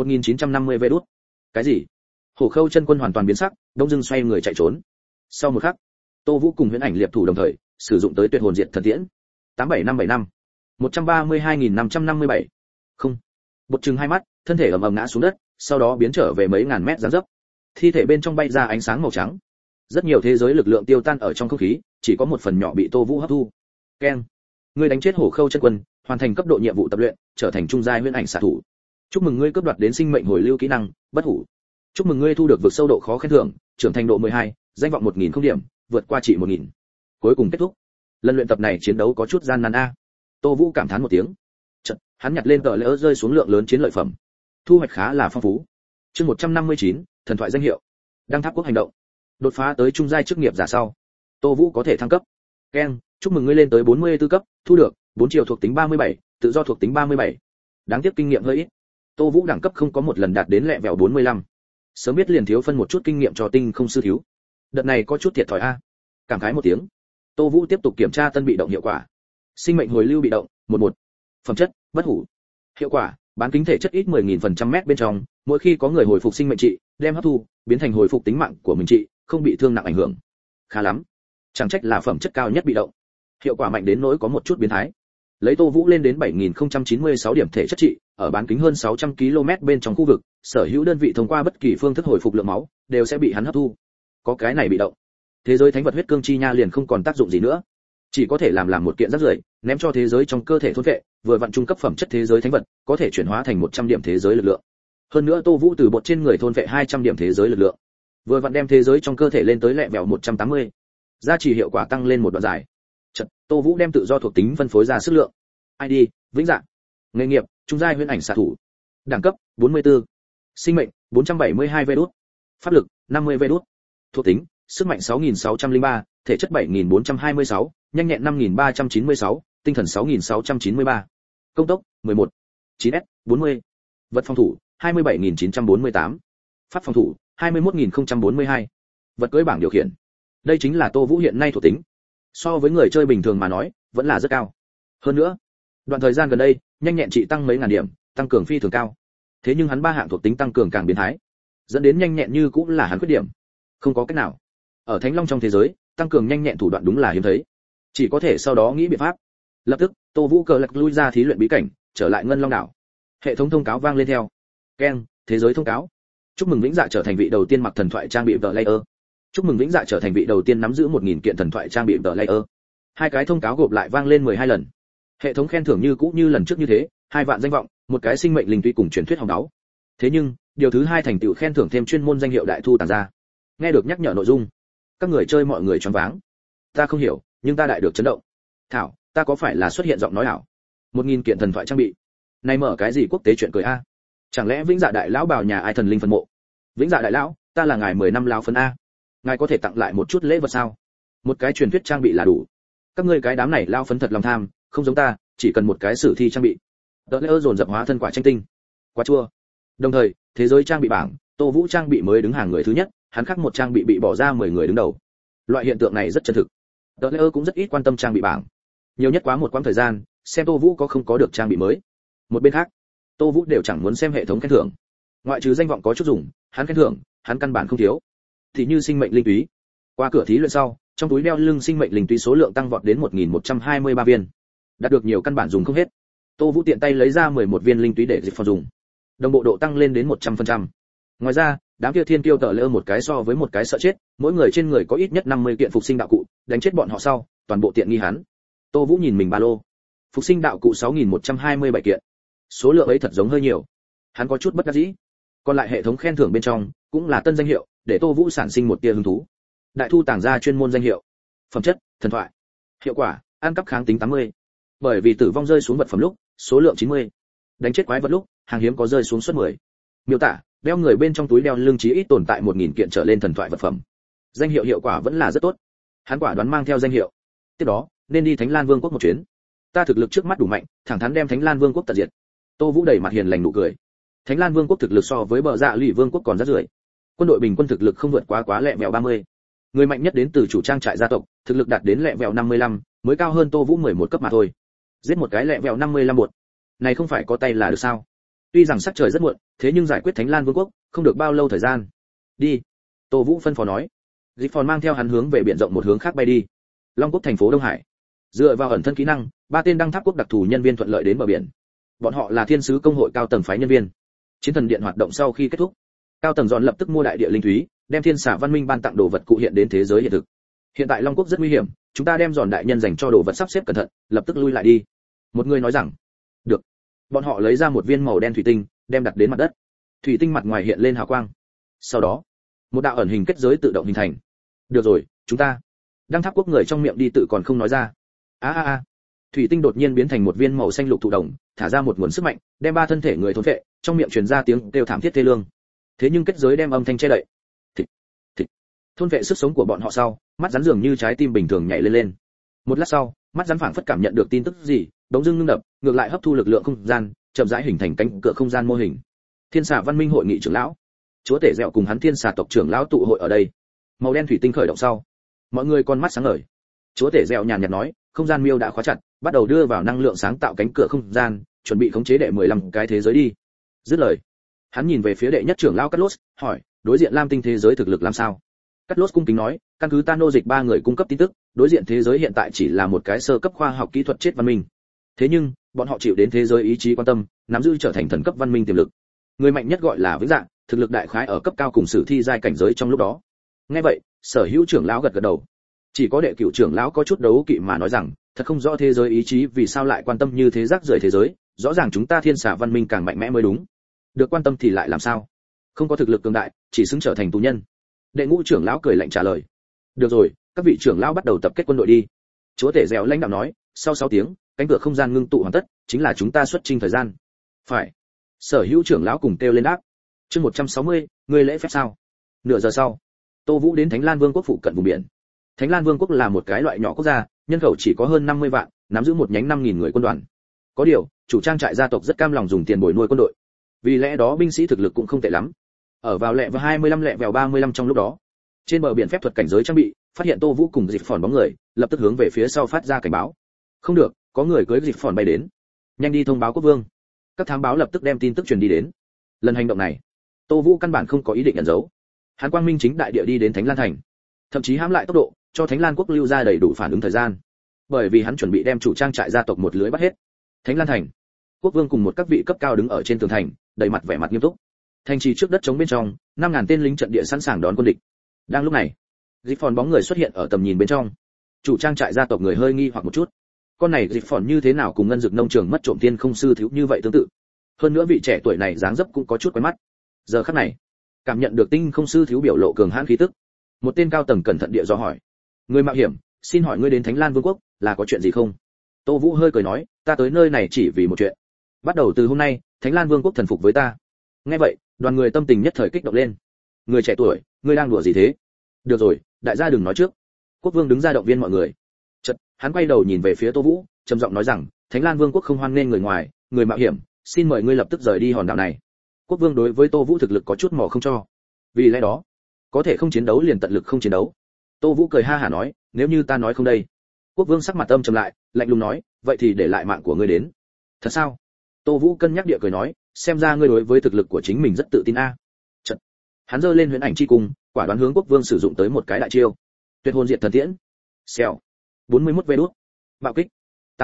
1950 vê đút. Cái gì? Hổ Khâu chân quân hoàn toàn biến sắc, đông dưng xoay người chạy trốn. Sau một khắc, Tô Vũ cùng huyễn ảnh liệp thủ đồng thời sử dụng tới tuyệt hồn diệt thần tiễn. 87575. 132.557. Không. Bột trừng hai mắt, thân thể ầm ầm ngã xuống đất, sau đó biến trở về mấy ngàn mét dáng dấp. Thi thể bên trong bay ra ánh sáng màu trắng. Rất nhiều thế giới lực lượng tiêu tan ở trong không khí, chỉ có một phần nhỏ bị Tô Vũ hấp thu. Keng. Ngươi đánh chết Hổ Khâu chân quân, hoàn thành cấp độ nhiệm vụ tập luyện, trở thành trung giai huyễn ảnh xạ thủ. Chúc mừng ngươi cướp đoạt đến sinh mệnh hồi lưu kỹ năng, bất hủ. Chúc mừng ngươi thu được vượt sâu độ khó khen thưởng, trưởng thành độ 12, danh vọng 1000 không điểm, vượt qua trị 1000. Cuối cùng kết thúc. Lần luyện tập này chiến đấu có chút gian nan a. Tô Vũ cảm thán một tiếng. Chợt, hắn nhặt lên tờ lỡ rơi xuống lượng lớn chiến lợi phẩm. Thu hoạch khá là phong phú. Chương 159, thần thoại danh hiệu. Đăng tháp quốc hành động. Đột phá tới trung giai chức nghiệp giả sau, Tô Vũ có thể thăng cấp. Ken, chúc mừng ngươi lên tới 44 cấp, thu được 4 chiều thuộc tính 37, tự do thuộc tính 37. Đáng tiếc kinh nghiệm hơi ít. Tô Vũ đẳng cấp không có một lần đạt đến lẹ vẹo 45. Sớm biết liền thiếu phân một chút kinh nghiệm cho tinh không sư thiếu. Đợt này có chút thiệt thòi a. Cảm khái một tiếng. Tô Vũ tiếp tục kiểm tra tân bị động hiệu quả. Sinh mệnh hồi lưu bị động, 11. Phẩm chất, bất hủ. Hiệu quả, bán kính thể chất ít 10.000% mét bên trong, mỗi khi có người hồi phục sinh mệnh trị, đem hấp thu, biến thành hồi phục tính mạng của mình trị, không bị thương nặng ảnh hưởng. Khá lắm. Chẳng trách là phẩm chất cao nhất bị động. Hiệu quả mạnh đến nỗi có một chút biến thái. Lấy Tô Vũ lên đến 7096 điểm thể chất trị, ở bán kính hơn 600 km bên trong khu vực, sở hữu đơn vị thông qua bất kỳ phương thức hồi phục lượng máu, đều sẽ bị hắn hấp thu. Có cái này bị động, thế giới thánh vật huyết cương chi nha liền không còn tác dụng gì nữa, chỉ có thể làm một kiện rác rưởi, ném cho thế giới trong cơ thể thôn vệ, vừa vặn trung cấp phẩm chất thế giới thánh vật, có thể chuyển hóa thành 100 điểm thế giới lực lượng. Hơn nữa Tô Vũ từ bột trên người thôn vệ 200 điểm thế giới lực lượng, vừa vặn đem thế giới trong cơ thể lên tới lẹ vẹo 180. Gia trì hiệu quả tăng lên một đoạn dài. Chợt, Tô Vũ đem tự do thuộc tính phân phối ra sức lượng. ID, vĩnh dạng. Nghề nghiệp, trung giai huyễn ảnh xạ thủ. Đẳng cấp, 44. Sinh mệnh, 472 vđ. Pháp lực, 50 vđ. Thuộc tính, sức mạnh 6603, thể chất 7426, nhanh nhẹn 5396, tinh thần 6693. Công tốc, 11. 9S, 40. Vật phòng thủ, 27948. Pháp phòng thủ, 21042. Vật cưỡi bảng điều khiển. Đây chính là Tô Vũ hiện nay thuộc tính. So với người chơi bình thường mà nói, vẫn là rất cao. Hơn nữa, đoạn thời gian gần đây, nhanh nhẹn trị tăng mấy ngàn điểm, tăng cường phi thường cao. Thế nhưng hắn ba hạng thuộc tính tăng cường càng biến thái, dẫn đến nhanh nhẹn như cũng là hắn khuyết điểm. Không có cách nào. Ở Thánh Long trong thế giới, tăng cường nhanh nhẹn thủ đoạn đúng là hiếm thấy. Chỉ có thể sau đó nghĩ biện pháp. Lập tức, Tô Vũ cờ lạc lui ra thí luyện bí cảnh, trở lại Ngân Long đảo. Hệ thống thông cáo vang lên theo. Keng, thế giới thông cáo. Chúc mừng Vĩnh Dạ trở thành vị đầu tiên mặc thần thoại trang bị The Layer. Chúc mừng Vĩnh Dạ trở thành vị đầu tiên nắm giữ 1000 kiện thần thoại trang bị The Layer. Hai cái thông cáo gộp lại vang lên 12 lần. Hệ thống khen thưởng như cũ như lần trước như thế, 2 vạn danh vọng, một cái sinh mệnh linh tuy cùng truyền thuyết hồng đáo. Thế nhưng, điều thứ hai thành tựu khen thưởng thêm chuyên môn danh hiệu đại thu tàng ra. Nghe được nhắc nhở nội dung, các người chơi mọi người choáng váng. Ta không hiểu, nhưng ta đại được chấn động. Thảo, ta có phải là xuất hiện giọng nói ảo? 1000 kiện thần thoại trang bị. Này mở cái gì quốc tế chuyện cười a? Chẳng lẽ Vĩnh Dạ đại lão bảo nhà ai thần linh phân mộ? Vĩnh Dạ đại lão, ta là ngài 10 năm lão phân a. Ngài có thể tặng lại một chút lễ vật sao? Một cái truyền thuyết trang bị là đủ. Các ngươi cái đám này lao phấn thật lòng tham, không giống ta, chỉ cần một cái sử thi trang bị. Đỡ lỡ dồn dập hóa thân quả tranh tinh. Quá chua. Đồng thời, thế giới trang bị bảng, Tô Vũ trang bị mới đứng hàng người thứ nhất, hắn khác một trang bị bị bỏ ra 10 người đứng đầu. Loại hiện tượng này rất chân thực. Đỡ lỡ cũng rất ít quan tâm trang bị bảng. Nhiều nhất quá một quãng thời gian, xem Tô Vũ có không có được trang bị mới. Một bên khác, Tô Vũ đều chẳng muốn xem hệ thống khen thưởng. Ngoại trừ danh vọng có chút dùng, hắn khen thưởng, hắn căn bản không thiếu. Thì như sinh mệnh linh túy. Qua cửa thí luyện sau, trong túi đeo lưng sinh mệnh linh túy số lượng tăng vọt đến 1123 viên. Đạt được nhiều căn bản dùng không hết. Tô Vũ tiện tay lấy ra 11 viên linh túy để dịch phòng dùng. Đồng bộ độ tăng lên đến 100%. Ngoài ra, đám kia thiên kiêu tở lơ một cái so với một cái sợ chết, mỗi người trên người có ít nhất 50 kiện phục sinh đạo cụ, đánh chết bọn họ sau, toàn bộ tiện nghi hắn. Tô Vũ nhìn mình ba lô. Phục sinh đạo cụ 6127 kiện. Số lượng ấy thật giống hơi nhiều. Hắn có chút bất đắc dĩ. Còn lại hệ thống khen thưởng bên trong, cũng là tân danh hiệu, để Tô Vũ sản sinh một tia hứng thú. Đại thu tàng ra chuyên môn danh hiệu. Phẩm chất, thần thoại. Hiệu quả, ăn cắp kháng tính 80. Bởi vì tử vong rơi xuống vật phẩm lúc, số lượng 90. Đánh chết quái vật lúc, hàng hiếm có rơi xuống suất 10. Miêu tả, đeo người bên trong túi đeo lưng chí ít tồn tại 1000 kiện trở lên thần thoại vật phẩm. Danh hiệu hiệu quả vẫn là rất tốt. Hắn quả đoán mang theo danh hiệu. Tiếp đó, nên đi Thánh Lan Vương quốc một chuyến. Ta thực lực trước mắt đủ mạnh, thẳng thắn đem Thánh Lan Vương quốc tận diệt. Tô Vũ đầy mặt hiền lành nụ cười. Thánh Lan Vương quốc thực lực so với Bờ Dạ Lụy Vương quốc còn rất rưởi. Quân đội bình quân thực lực không vượt quá lẹ vẹo 30. Người mạnh nhất đến từ chủ trang trại gia tộc, thực lực đạt đến lẹ vẹo 55, mới cao hơn Tô Vũ 11 cấp mà thôi. Giết một cái lẹ vẹo 55 bột. Này không phải có tay là được sao? Tuy rằng sắc trời rất muộn, thế nhưng giải quyết Thánh Lan Vương quốc không được bao lâu thời gian. Đi. Tô Vũ phân phó nói. Dịch Phòn mang theo hắn hướng về biển rộng một hướng khác bay đi. Long quốc thành phố Đông Hải. Dựa vào ẩn thân kỹ năng, 3 tên đăng tháp quốc đặc thù nhân viên thuận lợi đến bờ biển. Bọn họ là thiên sứ công hội cao tầng phái nhân viên. Chiến thần điện hoạt động sau khi kết thúc, cao tầng dọn lập tức mua đại địa linh thúy, đem thiên xà văn minh ban tặng đồ vật cụ hiện đến thế giới hiện thực. Hiện tại Long quốc rất nguy hiểm, chúng ta đem dọn đại nhân dành cho đồ vật sắp xếp cẩn thận, lập tức lui lại đi. Một người nói rằng, được. Bọn họ lấy ra một viên màu đen thủy tinh, đem đặt đến mặt đất. Thủy tinh mặt ngoài hiện lên hào quang. Sau đó, một đạo ẩn hình kết giới tự động hình thành. Được rồi, chúng ta. Đăng tháp quốc người trong miệng đi tự còn không nói ra. Thủy tinh đột nhiên biến thành một viên màu xanh lục thụ đồng, thả ra một nguồn sức mạnh, đem 3 thân thể người thôn phệ, trong miệng truyền ra tiếng kêu thảm thiết thê lương. Thế nhưng kết giới đem âm thanh che đậy. Thịt. Thôn phệ sức sống của bọn họ sau, mắt rắn dường như trái tim bình thường nhảy lên lên. Một lát sau, mắt rắn phảng phất cảm nhận được tin tức gì, đống dưng ngưng đập, ngược lại hấp thu lực lượng không gian, chậm rãi hình thành cánh cửa không gian mô hình. Thiên Xà Văn Minh hội nghị trưởng lão, chúa tể dẻo cùng hắn Thiên Xà tộc trưởng lão tụ hội ở đây. Màu đen thủy tinh khởi động sau, mọi người con mắt sáng ngời. Chúa tể dẻo nhàn nhạt nói, không gian miêu đã khóa chặt, bắt đầu đưa vào năng lượng sáng tạo cánh cửa không gian, chuẩn bị khống chế đệ 15 cái thế giới đi. Dứt lời, hắn nhìn về phía đệ nhất trưởng lão Cát Lốt, hỏi, đối diện Lam Tinh thế giới thực lực làm sao? Cát Lốt cung kính nói, căn cứ ta nô dịch 3 người cung cấp tin tức, đối diện thế giới hiện tại chỉ là một cái sơ cấp khoa học kỹ thuật chết văn minh. Thế nhưng, bọn họ chịu đến thế giới ý chí quan tâm, nắm giữ trở thành thần cấp văn minh tiềm lực. Người mạnh nhất gọi là Vĩnh Dạng, thực lực đại khái ở cấp cao cùng sử thi giai cảnh giới trong lúc đó. Nghe vậy, sở hữu trưởng lão gật gật đầu. Chỉ có đệ cửu trưởng lão có chút đấu kỵ mà nói rằng, thật không rõ thế giới ý chí vì sao lại quan tâm như thế rác rưởi thế giới, rõ ràng chúng ta Thiên Xà văn minh càng mạnh mẽ mới đúng. Được quan tâm thì lại làm sao? Không có thực lực cường đại, chỉ xứng trở thành tù nhân. Đệ ngũ trưởng lão cười lạnh trả lời. Được rồi, các vị trưởng lão bắt đầu tập kết quân đội đi. Chúa tể dẻo lãnh đạo nói, sau 6 tiếng, cánh cửa không gian ngưng tụ hoàn tất, chính là chúng ta xuất chinh thời gian. Phải. Sở hữu trưởng lão cùng kêu lên đáp. Chương 160, người lễ phép sao? Nửa giờ sau, Tô Vũ đến Thánh Lan Vương quốc phụ cận vùng biển. Thánh Lan Vương quốc là một cái loại nhỏ quốc gia, nhân khẩu chỉ có hơn 50 vạn, nắm giữ một nhánh 5000 người quân đoàn. Có điều, chủ trang trại gia tộc rất cam lòng dùng tiền bồi nuôi quân đội. Vì lẽ đó binh sĩ thực lực cũng không tệ lắm. Ở vào lẹ vào 25 lẹ vào 35 trong lúc đó. Trên bờ biển phép thuật cảnh giới trang bị, phát hiện Tô Vũ cùng Dịch Phòn bóng người, lập tức hướng về phía sau phát ra cảnh báo. Không được, có người cưỡi Dịch Phòn bay đến. Nhanh đi thông báo quốc vương. Các thám báo lập tức đem tin tức truyền đi đến. Lần hành động này, Tô Vũ căn bản không có ý định ẩn giấu. Hắn quang minh chính đại địa đi đến Thánh Lan thành, thậm chí hãm lại tốc độ, cho Thánh Lan quốc lưu ra đầy đủ phản ứng thời gian. Bởi vì hắn chuẩn bị đem chủ trang trại gia tộc một lưới bắt hết. Thánh Lan thành, quốc vương cùng một các vị cấp cao đứng ở trên tường thành, đầy mặt vẻ mặt nghiêm túc. Thành trì trước đất trống bên trong, 5000 tên lính trận địa sẵn sàng đón quân địch. Đang lúc này, Dịch Phòn bóng người xuất hiện ở tầm nhìn bên trong. Chủ trang trại gia tộc người hơi nghi hoặc một chút. Con này Dịch Phòn như thế nào cùng ngân dược nông trường mất trộm tiên không sư thiếu như vậy tương tự. Hơn nữa vị trẻ tuổi này dáng dấp cũng có chút quen mắt. Giờ khắc này, cảm nhận được tinh không sư thiếu biểu lộ cường hãn khí tức, một tên cao tầng cẩn thận địa dò hỏi, người mạo hiểm, xin hỏi ngươi đến Thánh Lan Vương quốc là có chuyện gì không? Tô Vũ hơi cười nói, ta tới nơi này chỉ vì một chuyện. Bắt đầu từ hôm nay, Thánh Lan Vương quốc thần phục với ta. Nghe vậy, đoàn người tâm tình nhất thời kích động lên. Người trẻ tuổi, ngươi đang đùa gì thế? Được rồi, đại gia đừng nói trước. Quốc vương đứng ra động viên mọi người. Chợt, hắn quay đầu nhìn về phía Tô Vũ, trầm giọng nói rằng, Thánh Lan Vương quốc không hoan nghênh người ngoài, người mạo hiểm, xin mời ngươi lập tức rời đi hòn đảo này. Quốc vương đối với Tô Vũ thực lực có chút mò không cho. Vì lẽ đó, có thể không chiến đấu liền tận lực không chiến đấu. Tô Vũ cười ha hả nói, nếu như ta nói không đây. Quốc vương sắc mặt âm trầm lại, lạnh lùng nói, vậy thì để lại mạng của ngươi đến. Thật sao? Tô Vũ cân nhắc địa cười nói, xem ra ngươi đối với thực lực của chính mình rất tự tin a. Chợt, hắn giơ lên huyễn ảnh chi cung, quả đoán hướng quốc vương sử dụng tới một cái đại chiêu. Tuyệt hồn diệt thần tiễn. Xèo. 41 vê đút. Bạo kích.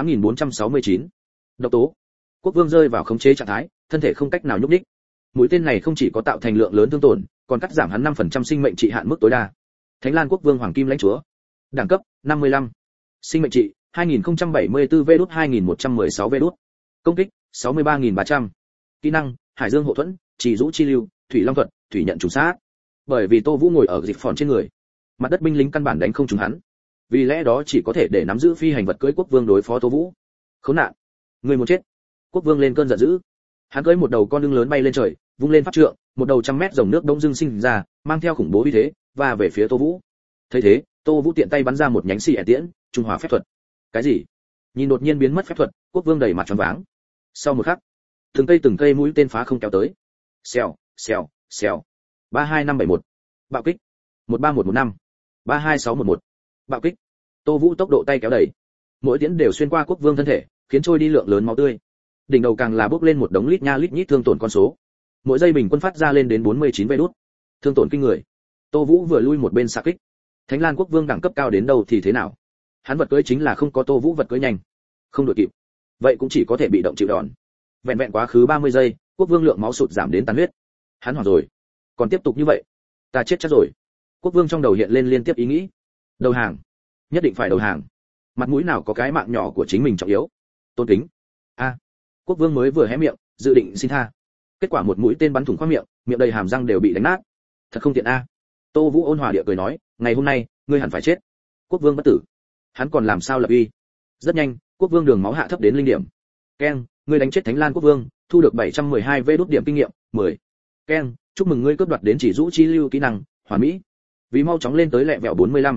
8469. Độc tố. Quốc vương rơi vào khống chế trạng thái, thân thể không cách nào nhúc nhích. Mũi tên này không chỉ có tạo thành lượng lớn thương tổn, còn cắt giảm hắn 5% sinh mệnh trị hạn mức tối đa. Thánh Lan quốc vương hoàng kim lãnh chúa. Đẳng cấp 55. Sinh mệnh trị 2074 vê đút 2116 vê đút. Công kích 63300. Kỹ năng Hải Dương hộ thuẫn, Chỉ Dũ chi lưu, Thủy Long thuật, Thủy nhận trùng sát. Bởi vì Tô Vũ ngồi ở Dịch Phòn trên người, mặt đất binh lính căn bản đánh không trúng hắn. Vì lẽ đó chỉ có thể để nắm giữ phi hành vật cưỡi quốc vương đối phó Tô Vũ. Khốn nạn, người muốn chết. Quốc vương lên cơn giận dữ. Hắn cưỡi một đầu con lưng lớn bay lên trời, vung lên pháp trượng, một đầu trăm mét dòng nước đông dưng sinh ra, mang theo khủng bố uy thế, và về phía Tô Vũ. Thấy thế, Tô Vũ tiện tay bắn ra một nhánh xì tiễn, trung hòa phép thuật. Cái gì? Nhìn đột nhiên biến mất phép thuật, quốc vương đầy mặt choáng váng. Sau một khắc, từng cây mũi tên phá không kéo tới. Xèo, xèo, xèo. 32571. Bạo kích. 13115. 32611. Bạo kích. Tô Vũ tốc độ tay kéo đẩy. Mỗi tiễn đều xuyên qua quốc vương thân thể, khiến trôi đi lượng lớn máu tươi. Đỉnh đầu càng là bốc lên một đống lít nha lít nhít thương tổn con số. Mỗi giây bình quân phát ra lên đến 49 vê đút. Thương tổn kinh người. Tô Vũ vừa lui một bên xạ kích. Thánh Lan quốc vương đẳng cấp cao đến đâu thì thế nào? Hắn vật cưỡi chính là không có Tô Vũ vật cưỡi nhanh, không đuổi kịp. Vậy cũng chỉ có thể bị động chịu đòn. Vẹn vẹn quá khứ 30 giây, quốc vương lượng máu sụt giảm đến tàn huyết. Hắn hoảng rồi. Còn tiếp tục như vậy, ta chết chắc rồi. Quốc vương trong đầu hiện lên liên tiếp ý nghĩ. Đầu hàng, nhất định phải đầu hàng. Mặt mũi nào có cái mạng nhỏ của chính mình trọng yếu. Tôn kính. Quốc vương mới vừa hé miệng, dự định xin tha. Kết quả một mũi tên bắn thủng khoang miệng, miệng đầy hàm răng đều bị đánh nát. Thật không tiện a. Tô Vũ ôn hòa địa cười nói, ngày hôm nay, ngươi hẳn phải chết. Quốc vương bất tử, hắn còn làm sao lập uy. Rất nhanh, quốc vương đường máu hạ thấp đến linh điểm. Keng, ngươi đánh chết Thánh Lan quốc vương, thu được 712 vê đút điểm kinh nghiệm, 10. Keng, chúc mừng ngươi cướp đoạt đến Chỉ Dũ chi lưu kỹ năng, hoàn mỹ. Vì mau chóng lên tới lẹ vẹo 45.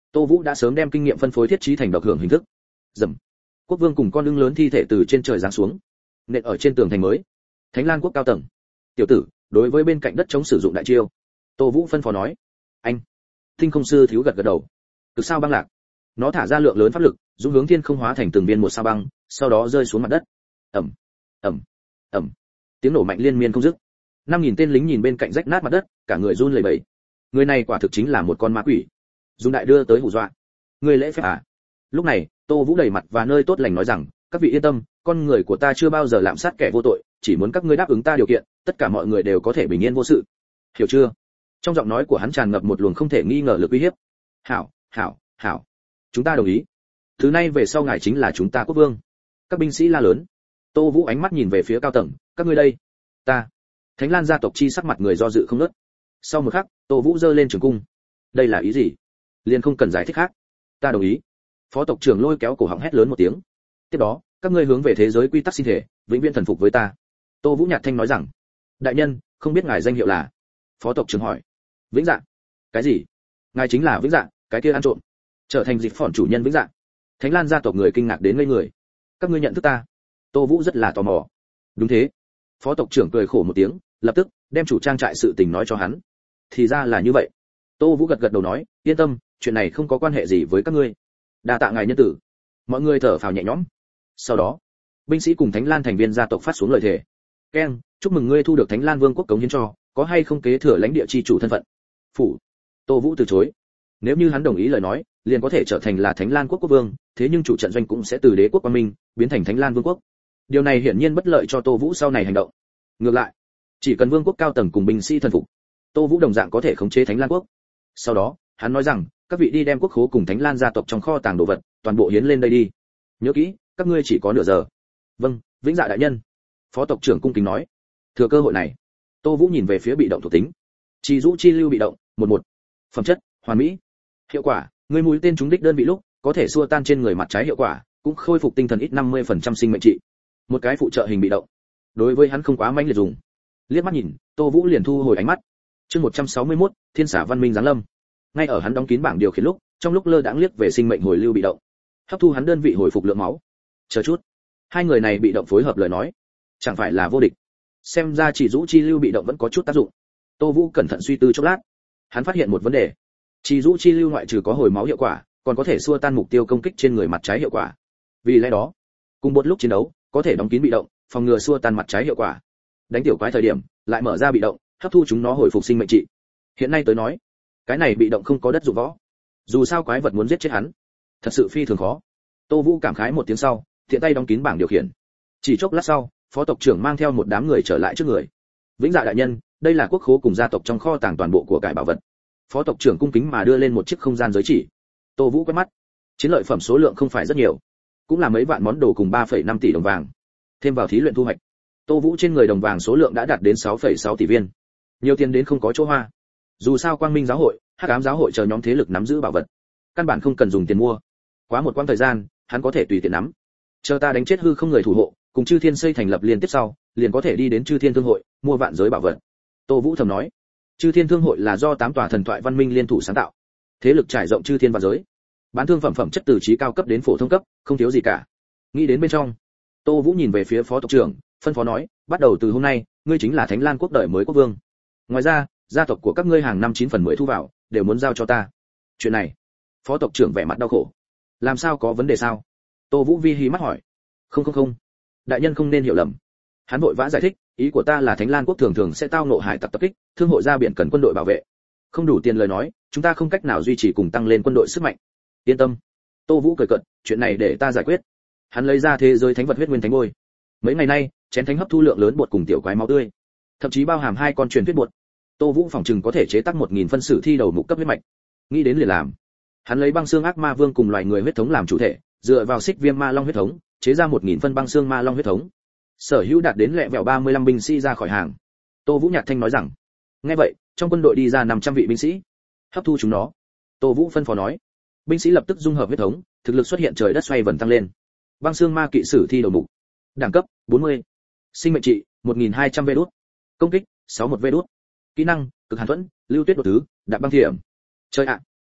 Tô Vũ đã sớm đem kinh nghiệm phân phối thiết trí thành độc hưởng hình thức. Dầm. Quốc vương cùng con ưng lớn thi thể từ trên trời giáng xuống, nện ở trên tường thành mới. Thánh Lan quốc cao tầng. Tiểu tử, đối với bên cạnh đất chống sử dụng đại chiêu. Tô Vũ phân phó nói. Anh. Tinh không sư thiếu gật gật đầu. Cực sao băng lạc. Nó thả ra lượng lớn pháp lực, dũng hướng thiên không hóa thành từng viên một sao băng, sau đó rơi xuống mặt đất. Ầm, ầm, ầm. Tiếng nổ mạnh liên miên không dứt. 5000 tên lính nhìn bên cạnh rách nát mặt đất, cả người run lẩy bẩy. Người này quả thực chính là một con ma quỷ. Dùng đại đưa tới hù dọa. Người lễ phép à? Lúc này, Tô Vũ đầy mặt và nơi tốt lành nói rằng, các vị yên tâm, con người của ta chưa bao giờ lạm sát kẻ vô tội, chỉ muốn các ngươi đáp ứng ta điều kiện, tất cả mọi người đều có thể bình yên vô sự. Hiểu chưa? Trong giọng nói của hắn tràn ngập một luồng không thể nghi ngờ lực uy hiếp. Hảo, hảo, hảo. Chúng ta đồng ý. Thứ nay về sau ngài chính là chúng ta quốc vương. Các binh sĩ la lớn. Tô Vũ ánh mắt nhìn về phía cao tầng, các ngươi đây. Ta. Thánh Lan gia tộc chi sắc mặt người do dự không ngớt. Sau một khắc, Tô Vũ giơ lên trường cung. Đây là ý gì? Liền không cần giải thích khác. Ta đồng ý. Phó tộc trưởng lôi kéo cổ họng hét lớn một tiếng. Tiếp đó, các ngươi hướng về thế giới quy tắc sinh thể, vĩnh viễn thần phục với ta. Tô Vũ nhạt thanh nói rằng, đại nhân, không biết ngài danh hiệu là? Phó tộc trưởng hỏi. Vĩnh Dạ. Cái gì? Ngài chính là Vĩnh Dạ, cái kia ăn trộm, trở thành dịch phỏn chủ nhân Vĩnh Dạ. Thánh Lan gia tộc người kinh ngạc đến ngây người. Các ngươi nhận thức ta? Tô Vũ rất là tò mò. Đúng thế. Phó tộc trưởng cười khổ một tiếng, lập tức đem chủ trang trại sự tình nói cho hắn. Thì ra là như vậy. Tô Vũ gật gật đầu nói, yên tâm, chuyện này không có quan hệ gì với các ngươi. Đa tạ ngài nhân tử. Mọi người thở phào nhẹ nhõm. Sau đó, binh sĩ cùng Thánh Lan thành viên gia tộc phát xuống lời thề. Keng, chúc mừng ngươi thu được Thánh Lan Vương quốc cống hiến cho, có hay không kế thừa lãnh địa chi chủ thân phận? Phủ. Tô Vũ từ chối. Nếu như hắn đồng ý lời nói, liền có thể trở thành là Thánh Lan quốc quốc vương, thế nhưng chủ trận doanh cũng sẽ từ đế quốc Quang Minh biến thành Thánh Lan Vương quốc. Điều này hiển nhiên bất lợi cho Tô Vũ sau này hành động. Ngược lại, chỉ cần vương quốc cao tầng cùng binh sĩ thần phục, Tô Vũ đồng dạng có thể khống chế Thánh Lan quốc. Sau đó, hắn nói rằng, các vị đi đem quốc khố cùng Thánh Lan gia tộc trong kho tàng đồ vật, toàn bộ hiến lên đây đi. Nhớ kỹ, các ngươi chỉ có nửa giờ. Vâng, Vĩnh Dạ đại nhân. Phó tộc trưởng cung kính nói. Thừa cơ hội này, Tô Vũ nhìn về phía bị động thuộc tính. Chỉ dụ chi lưu bị động, 11. Phẩm chất, hoàn mỹ. Hiệu quả, người mũi tên trúng đích đơn vị lúc, có thể xua tan trên người mặt trái hiệu quả, cũng khôi phục tinh thần ít 50% sinh mệnh trị. Một cái phụ trợ hình bị động. Đối với hắn không quá mãnh liệt dùng. Liếc mắt nhìn, Tô Vũ liền thu hồi ánh mắt. Chương 161, Thiên Xả Văn Minh giáng lâm. Ngay ở hắn đóng kín bảng điều khiển lúc, trong lúc lơ đãng liếc về sinh mệnh hồi lưu bị động, hấp thu hắn đơn vị hồi phục lượng máu. Chờ chút, hai người này bị động phối hợp lời nói, chẳng phải là vô địch. Xem ra chỉ dụ chi lưu bị động vẫn có chút tác dụng. Tô Vũ cẩn thận suy tư chốc lát, hắn phát hiện một vấn đề. Chỉ dụ chi lưu ngoại trừ có hồi máu hiệu quả, còn có thể xua tan mục tiêu công kích trên người mặt trái hiệu quả. Vì lẽ đó, cùng một lúc chiến đấu, có thể đóng kín bị động, phòng ngừa xua tan mặt trái hiệu quả. Đánh tiểu quái thời điểm, lại mở ra bị động, hấp thu chúng nó hồi phục sinh mệnh trị. Hiện nay tới nói, cái này bị động không có đất dụng võ. Dù sao quái vật muốn giết chết hắn, thật sự phi thường khó. Tô Vũ cảm khái một tiếng sau, tiện tay đóng kín bảng điều khiển. Chỉ chốc lát sau, phó tộc trưởng mang theo một đám người trở lại trước người. Vĩnh Dạ đại nhân, đây là quốc khố cùng gia tộc trong kho tàng toàn bộ của cải bảo vật. Phó tộc trưởng cung kính mà đưa lên một chiếc không gian giới chỉ. Tô Vũ quét mắt, chiến lợi phẩm số lượng không phải rất nhiều, cũng là mấy vạn món đồ cùng 3,5 tỷ đồng vàng. Thêm vào thí luyện thu hoạch, Tô Vũ trên người đồng vàng số lượng đã đạt đến 6,6 tỷ viên. Nhiều tiền đến không có chỗ hoa. Dù sao Quang Minh giáo hội, Hắc Ám giáo hội chờ nhóm thế lực nắm giữ bảo vật, căn bản không cần dùng tiền mua. Quá một quãng thời gian, hắn có thể tùy tiện nắm. Chờ ta đánh chết hư không người thủ hộ, cùng Chư Thiên xây thành lập liên tiếp sau, liền có thể đi đến Chư Thiên thương hội, mua vạn giới bảo vật. Tô Vũ thầm nói, Chư Thiên thương hội là do 8 tòa thần thoại văn minh liên thủ sáng tạo, thế lực trải rộng chư thiên vạn giới, bán thương phẩm chất từ trí cao cấp đến phổ thông cấp, không thiếu gì cả. Nghĩ đến bên trong, Tô Vũ nhìn về phía phó tộc trưởng, phân phó nói, bắt đầu từ hôm nay, ngươi chính là Thánh Lan quốc đời mới quốc vương. Ngoài ra, gia tộc của các ngươi hàng năm 9/10 thu vào, đều muốn giao cho ta. Chuyện này, phó tộc trưởng vẻ mặt đau khổ. Làm sao, có vấn đề sao? Tô Vũ vi hí mắt hỏi. Không, đại nhân không nên hiểu lầm. Hắn vội vã giải thích, ý của ta là Thánh Lan quốc thường thường sẽ tao ngộ hải tặc tập kích, thương hội ra biển cần quân đội bảo vệ. Không đủ tiền lời nói, chúng ta không cách nào duy trì cùng tăng lên quân đội sức mạnh. Yên tâm. Tô Vũ cười cợt, chuyện này để ta giải quyết. Hắn lấy ra thế giới thánh vật huyết nguyên thánh bôi. Mấy ngày nay, chén thánh hấp thu lượng lớn bột cùng tiểu quái máu tươi, thậm chí bao hàm 2 con truyền thuyết bột. Tô Vũ phòng trừng có thể chế tác 1000 phân sử thi đầu mục cấp huyết mạch. Nghĩ đến liền làm. Hắn lấy băng xương ác ma vương cùng loài người huyết thống làm chủ thể, dựa vào xích viêm ma long huyết thống, chế ra 1000 phân băng xương ma long huyết thống. Sở hữu đạt đến lẹ vẹo 35 binh sĩ ra khỏi hàng. Tô Vũ nhạt thanh nói rằng, nghe vậy, trong quân đội đi ra 500 vị binh sĩ, hấp thu chúng nó. Tô Vũ phân phó nói, binh sĩ lập tức dung hợp huyết thống, thực lực xuất hiện trời đất xoay vần tăng lên. Băng xương ma kỵ sử thi đầu mục, đẳng cấp 40, sinh mệnh trị 1200 V đút, công kích 61 V đút, kỹ năng cực hàn thuẫn, lưu tuyết đột thứ, đạp băng thiểm. Chơi ạ,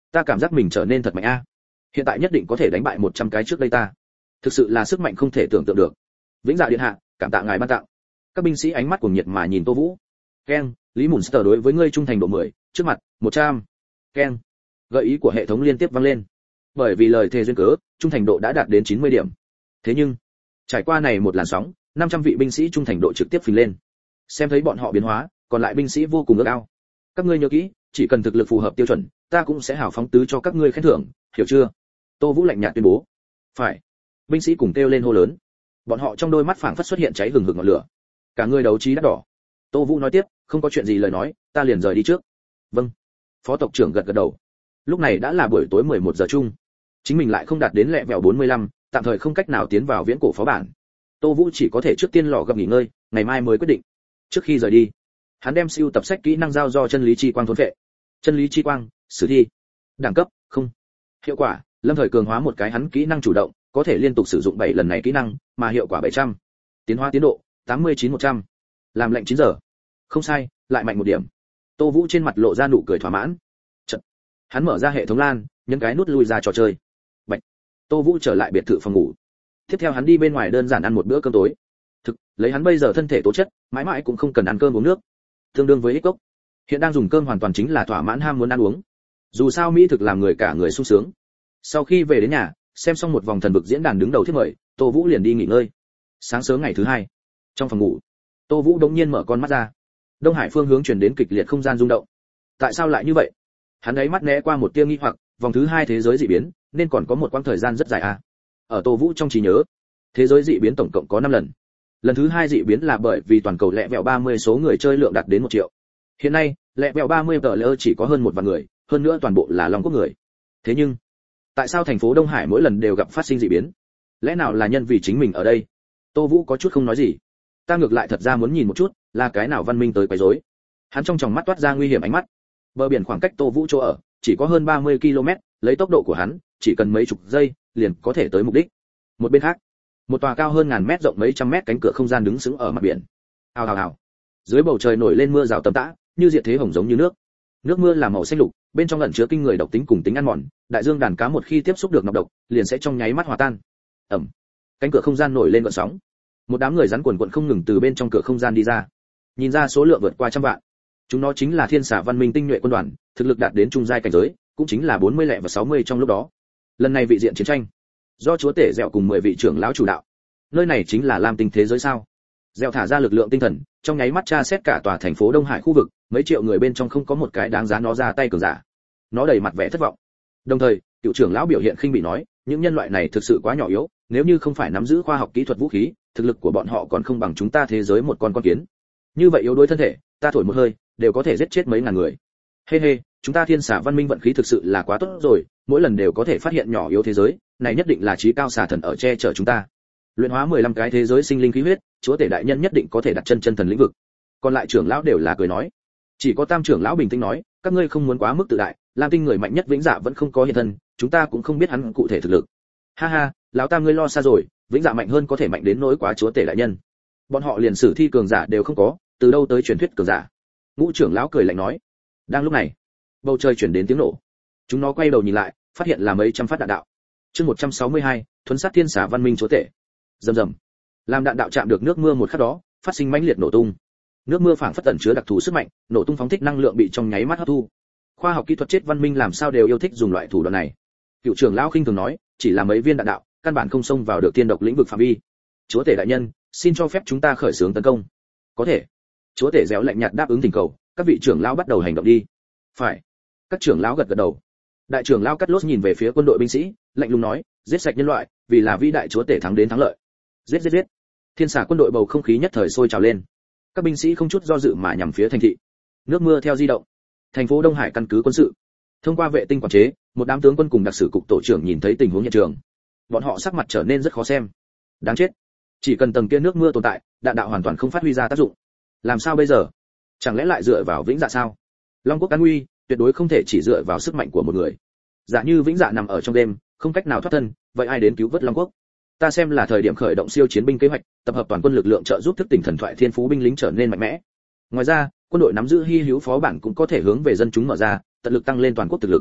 Ta cảm giác mình trở nên thật mạnh a. Hiện tại nhất định có thể đánh bại 100 cái trước đây ta. Thực sự là sức mạnh không thể tưởng tượng được. Vĩnh Dạ điện hạ, cảm tạ ngài ban tặng. Các binh sĩ ánh mắt cuồng nhiệt mà nhìn Tô Vũ. Keng, Lý Munster đối với ngươi trung thành độ 10, trước mặt, 100. Keng. Gợi ý của hệ thống liên tiếp vang lên. Bởi vì lời thề duyên cớ, trung thành độ đã đạt đến 90 điểm. Thế nhưng, trải qua này một làn sóng, 500 vị binh sĩ trung thành độ trực tiếp phình lên. Xem thấy bọn họ biến hóa, còn lại binh sĩ vô cùng ước ao. Các ngươi nhớ kỹ, chỉ cần thực lực phù hợp tiêu chuẩn, ta cũng sẽ hào phóng tứ cho các ngươi khen thưởng, hiểu chưa? Tô Vũ lạnh nhạt tuyên bố. Phải. Binh sĩ cùng kêu lên hô lớn. Bọn họ trong đôi mắt phảng phất xuất hiện cháy hừng hực ngọn lửa. Cả người đấu trí đắt đỏ. Tô Vũ nói tiếp, không có chuyện gì lời nói, ta liền rời đi trước. Vâng. Phó tộc trưởng gật gật đầu. Lúc này đã là buổi tối 11 giờ chung. Chính mình lại không đạt đến lẹ vẹo 45, tạm thời không cách nào tiến vào viễn cổ phó bản. Tô Vũ chỉ có thể trước tiên lò gặp nghỉ ngơi, ngày mai mới quyết định. Trước khi rời đi, hắn đem siêu tập sách kỹ năng giao do chân lý chi quang thôn phệ. Chân lý chi quang, sử thi. Đẳng cấp, không. Hiệu quả, lâm thời cường hóa một cái hắn kỹ năng chủ động, có thể liên tục sử dụng 7 lần này kỹ năng, mà hiệu quả 700. Tiến hóa tiến độ, 89-100. Làm lệnh 9 giờ. Không sai, lại mạnh một điểm. Tô Vũ trên mặt lộ ra nụ cười thỏa mãn. Chật. Hắn mở ra hệ thống LAN, nhấn cái nút lui ra trò chơi. Bạch. Tô Vũ trở lại biệt thự phòng ngủ. Tiếp theo hắn đi bên ngoài đơn giản ăn một bữa cơm tối. Thực, lấy hắn bây giờ thân thể tố chất, mãi mãi cũng không cần ăn cơm uống nước. Tương đương với ít cốc. Hiện đang dùng cơm hoàn toàn chính là thỏa mãn ham muốn ăn uống. Dù sao mỹ thực làm người cả người sung sướng. Sau khi về đến nhà, xem xong một vòng thần vực diễn đàn đứng đầu thiết mời, Tô Vũ liền đi nghỉ ngơi. Sáng sớm ngày thứ hai, trong phòng ngủ, Tô Vũ đột nhiên mở con mắt ra. Đông Hải phương hướng truyền đến kịch liệt không gian rung động. Tại sao lại như vậy? Hắn ấy mắt né qua một tia nghi hoặc, vòng thứ hai thế giới dị biến, nên còn có một quãng thời gian rất dài à? Ở Tô Vũ trong trí nhớ, thế giới dị biến tổng cộng có 5 lần. Lần thứ hai dị biến là bởi vì toàn cầu lẹ vẹo 30 số người chơi lượng đạt đến 1 triệu. Hiện nay, lẹ vẹo 30 player chỉ có hơn 1 vạn người, hơn nữa toàn bộ là Long Quốc người. Thế nhưng, tại sao thành phố Đông Hải mỗi lần đều gặp phát sinh dị biến? Lẽ nào là nhân vì chính mình ở đây? Tô Vũ có chút không nói gì. Ta ngược lại thật ra muốn nhìn một chút, là cái nào văn minh tới quấy rối. Hắn trong tròng mắt toát ra nguy hiểm ánh mắt. Bờ biển khoảng cách Tô Vũ chỗ ở chỉ có hơn 30 km, lấy tốc độ của hắn, chỉ cần mấy chục giây liền có thể tới mục đích. Một bên khác, một tòa cao hơn ngàn mét rộng mấy trăm mét cánh cửa không gian đứng sững ở mặt biển. Hào hào hào. Dưới bầu trời nổi lên mưa rào tầm tã, như diệt thế hồng giống như nước. Nước mưa là màu xanh lục, bên trong ẩn chứa kinh người độc tính cùng tính ăn mòn, đại dương đàn cá một khi tiếp xúc được nọc độc, liền sẽ trong nháy mắt hòa tan. Ầm. Cánh cửa không gian nổi lên gợn sóng. Một đám người rắn quần quần không ngừng từ bên trong cửa không gian đi ra. Nhìn ra số lượng vượt qua trăm vạn. Chúng nó chính là Thiên Xà Văn Minh tinh nhuệ quân đoàn, thực lực đạt đến trung giai cảnh giới, cũng chính là 40 lẻ và 60 trong lúc đó. Lần này vị diện chiến tranh, do chúa tể Dẹo cùng 10 vị trưởng lão chủ đạo. Nơi này chính là Lam Tinh thế giới sao? Dẹo thả ra lực lượng tinh thần, trong nháy mắt tra xét cả tòa thành phố Đông Hải khu vực, mấy triệu người bên trong không có một cái đáng giá nó ra tay cường giả. Nó đầy mặt vẻ thất vọng. Đồng thời, cựu trưởng lão biểu hiện khinh bỉ nói, những nhân loại này thực sự quá nhỏ yếu, nếu như không phải nắm giữ khoa học kỹ thuật vũ khí, thực lực của bọn họ còn không bằng chúng ta thế giới một con kiến. Như vậy yếu đuối thân thể, ta thổi một hơi, đều có thể giết chết mấy ngàn người. Hê, chúng ta Thiên Xà Văn Minh vận khí thực sự là quá tốt rồi, mỗi lần đều có thể phát hiện nhỏ yếu thế giới, này nhất định là trí cao xà thần ở che chở chúng ta. Luyện hóa 15 cái thế giới sinh linh khí huyết, chúa tể đại nhân nhất định có thể đặt chân thần lĩnh vực. Còn lại trưởng lão đều là cười nói. Chỉ có Tam trưởng lão bình tĩnh nói, các ngươi không muốn quá mức tự đại, Lam Tinh người mạnh nhất Vĩnh Dạ vẫn không có hiện thân, chúng ta cũng không biết hắn cụ thể thực lực. Ha ha, lão Tam ngươi lo xa rồi, Vĩnh Dạ mạnh hơn có thể mạnh đến nỗi quá chúa tể đại nhân. Bọn họ liền sử thi cường giả đều không có, từ đâu tới truyền thuyết cường giả. Ngũ trưởng lão cười lạnh nói. Đang lúc này, bầu trời chuyển đến tiếng nổ. Chúng nó quay đầu nhìn lại, phát hiện là mấy trăm phát đạn đạo. Chương 162, thuấn sát Thiên Xà Văn Minh chúa tể. Rầm rầm. Làm đạn đạo chạm được nước mưa một khắc đó, phát sinh mãnh liệt nổ tung. Nước mưa phảng phất tẩn chứa đặc thù sức mạnh, nổ tung phóng thích năng lượng bị trong nháy mắt hấp thu. Khoa học kỹ thuật chết văn minh làm sao đều yêu thích dùng loại thủ đoạn này. Cựu trưởng lão khinh thường nói, chỉ là mấy viên đạn đạo, căn bản không xông vào được tiên độc lĩnh vực phạm vi. Chúa tể đại nhân, xin cho phép chúng ta khởi xướng tấn công. Có thể. Chúa tể réo lạnh nhạt đáp ứng thỉnh cầu, các vị trưởng lão bắt đầu hành động đi. Phải. Các trưởng lão gật gật đầu. Đại trưởng lão Cắt Lốt nhìn về phía quân đội binh sĩ, lạnh lùng nói, giết sạch nhân loại, vì là vĩ đại chúa tể thắng đến thắng lợi. Giết giết giết. Thiên Xà quân đội bầu không khí nhất thời sôi trào lên. Các binh sĩ không chút do dự mà nhằm phía thành thị. Nước mưa theo di động. Thành phố Đông Hải căn cứ quân sự. Thông qua vệ tinh quản chế, một đám tướng quân cùng đặc sử cục tổ trưởng nhìn thấy tình huống hiện trường. Bọn họ sắc mặt trở nên rất khó xem. Đáng chết. Chỉ cần tầng kia nước mưa tồn tại, đạn đạo hoàn toàn không phát huy ra tác dụng. Làm sao bây giờ? Chẳng lẽ lại dựa vào Vĩnh Dạ sao? Long Quốc an nguy, tuyệt đối không thể chỉ dựa vào sức mạnh của một người. Giả như Vĩnh Dạ nằm ở trong đêm, không cách nào thoát thân, vậy ai đến cứu vớt Long Quốc? Ta xem là thời điểm khởi động siêu chiến binh kế hoạch, tập hợp toàn quân lực lượng trợ giúp thức tỉnh thần thoại thiên phú binh lính trở nên mạnh mẽ. Ngoài ra, quân đội nắm giữ hi hữu phó bản cũng có thể hướng về dân chúng mở ra, tận lực tăng lên toàn quốc thực lực.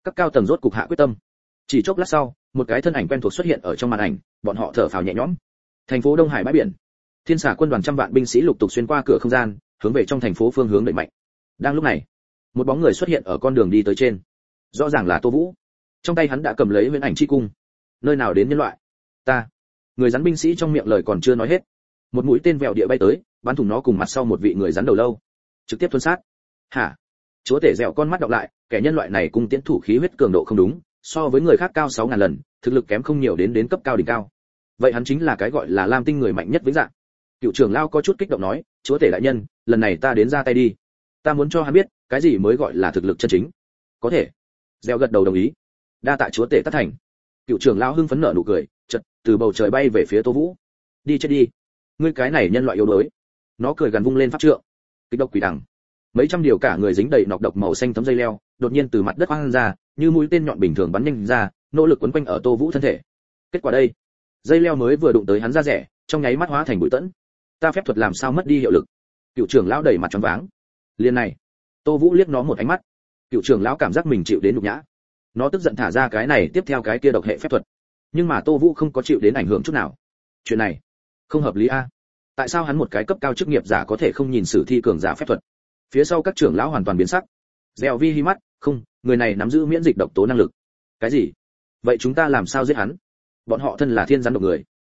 Các cao tầng rốt cục hạ quyết tâm. Chỉ chốc lát sau, một cái thân ảnh quen thuộc xuất hiện ở trong màn ảnh, bọn họ thở phào nhẹ nhõm. Thành phố Đông Hải bãi biển, Thiên Xà quân đoàn trăm vạn binh sĩ lục tục xuyên qua cửa không gian, hướng về trong thành phố phương hướng đẩy mạnh. Đang lúc này, một bóng người xuất hiện ở con đường đi tới trên. Rõ ràng là Tô Vũ. Trong tay hắn đã cầm lấy Huyễn Ảnh chi cung. Nơi nào đến nhân loại? Ta. Người rắn binh sĩ trong miệng lời còn chưa nói hết, một mũi tên vèo địa bay tới, bắn thủng nó cùng mặt sau một vị người rắn đầu lâu, trực tiếp thuần sát. Hả? Chúa tể dẻo con mắt đọc lại, kẻ nhân loại này cung tiễn thủ khí huyết cường độ không đúng, so với người khác cao 6000 lần, thực lực kém không nhiều đến cấp cao đỉnh cao. Vậy hắn chính là cái gọi là Lam Tinh người mạnh nhất vĩnh dạng. Cựu trưởng lao có chút kích động nói, chúa tể đại nhân, lần này ta đến ra tay đi. Ta muốn cho hắn biết, cái gì mới gọi là thực lực chân chính. Có thể. Dẻo gật đầu đồng ý. Đa tạ chúa tể tất thành. Cựu trưởng lao hưng phấn nở nụ cười, chợt từ bầu trời bay về phía Tô Vũ. Đi chết đi, ngươi cái này nhân loại yếu đuối. Nó cười gần vung lên pháp trượng. Kích độc quỷ đằng. Mấy trăm điều cả người dính đầy nọc độc màu xanh tấm dây leo, đột nhiên từ mặt đất văng ra, như mũi tên nhọn bình thường bắn nhanh ra, nỗ lực quấn quanh ở Tô Vũ thân thể. Kết quả đây, dây leo mới vừa đụng tới hắn da rẻ, trong nháy mắt hóa thành bụi tẫn. Ta phép thuật làm sao mất đi hiệu lực? Cựu trưởng lão đẩy mặt choáng váng. Liên này, Tô Vũ liếc nó một ánh mắt. Cựu trưởng lão cảm giác mình chịu đến nhục nhã. Nó tức giận thả ra cái này tiếp theo cái kia độc hệ phép thuật. Nhưng mà Tô Vũ không có chịu đến ảnh hưởng chút nào. Chuyện này không hợp lý a. Tại sao hắn một cái cấp cao chức nghiệp giả có thể không nhìn sử thi cường giả phép thuật? Phía sau các trưởng lão hoàn toàn biến sắc. Dẻo vi hi mắt, không, người này nắm giữ miễn dịch độc tố năng lực. Cái gì? Vậy chúng ta làm sao giết hắn? Bọn họ thân là thiên rắn độc người,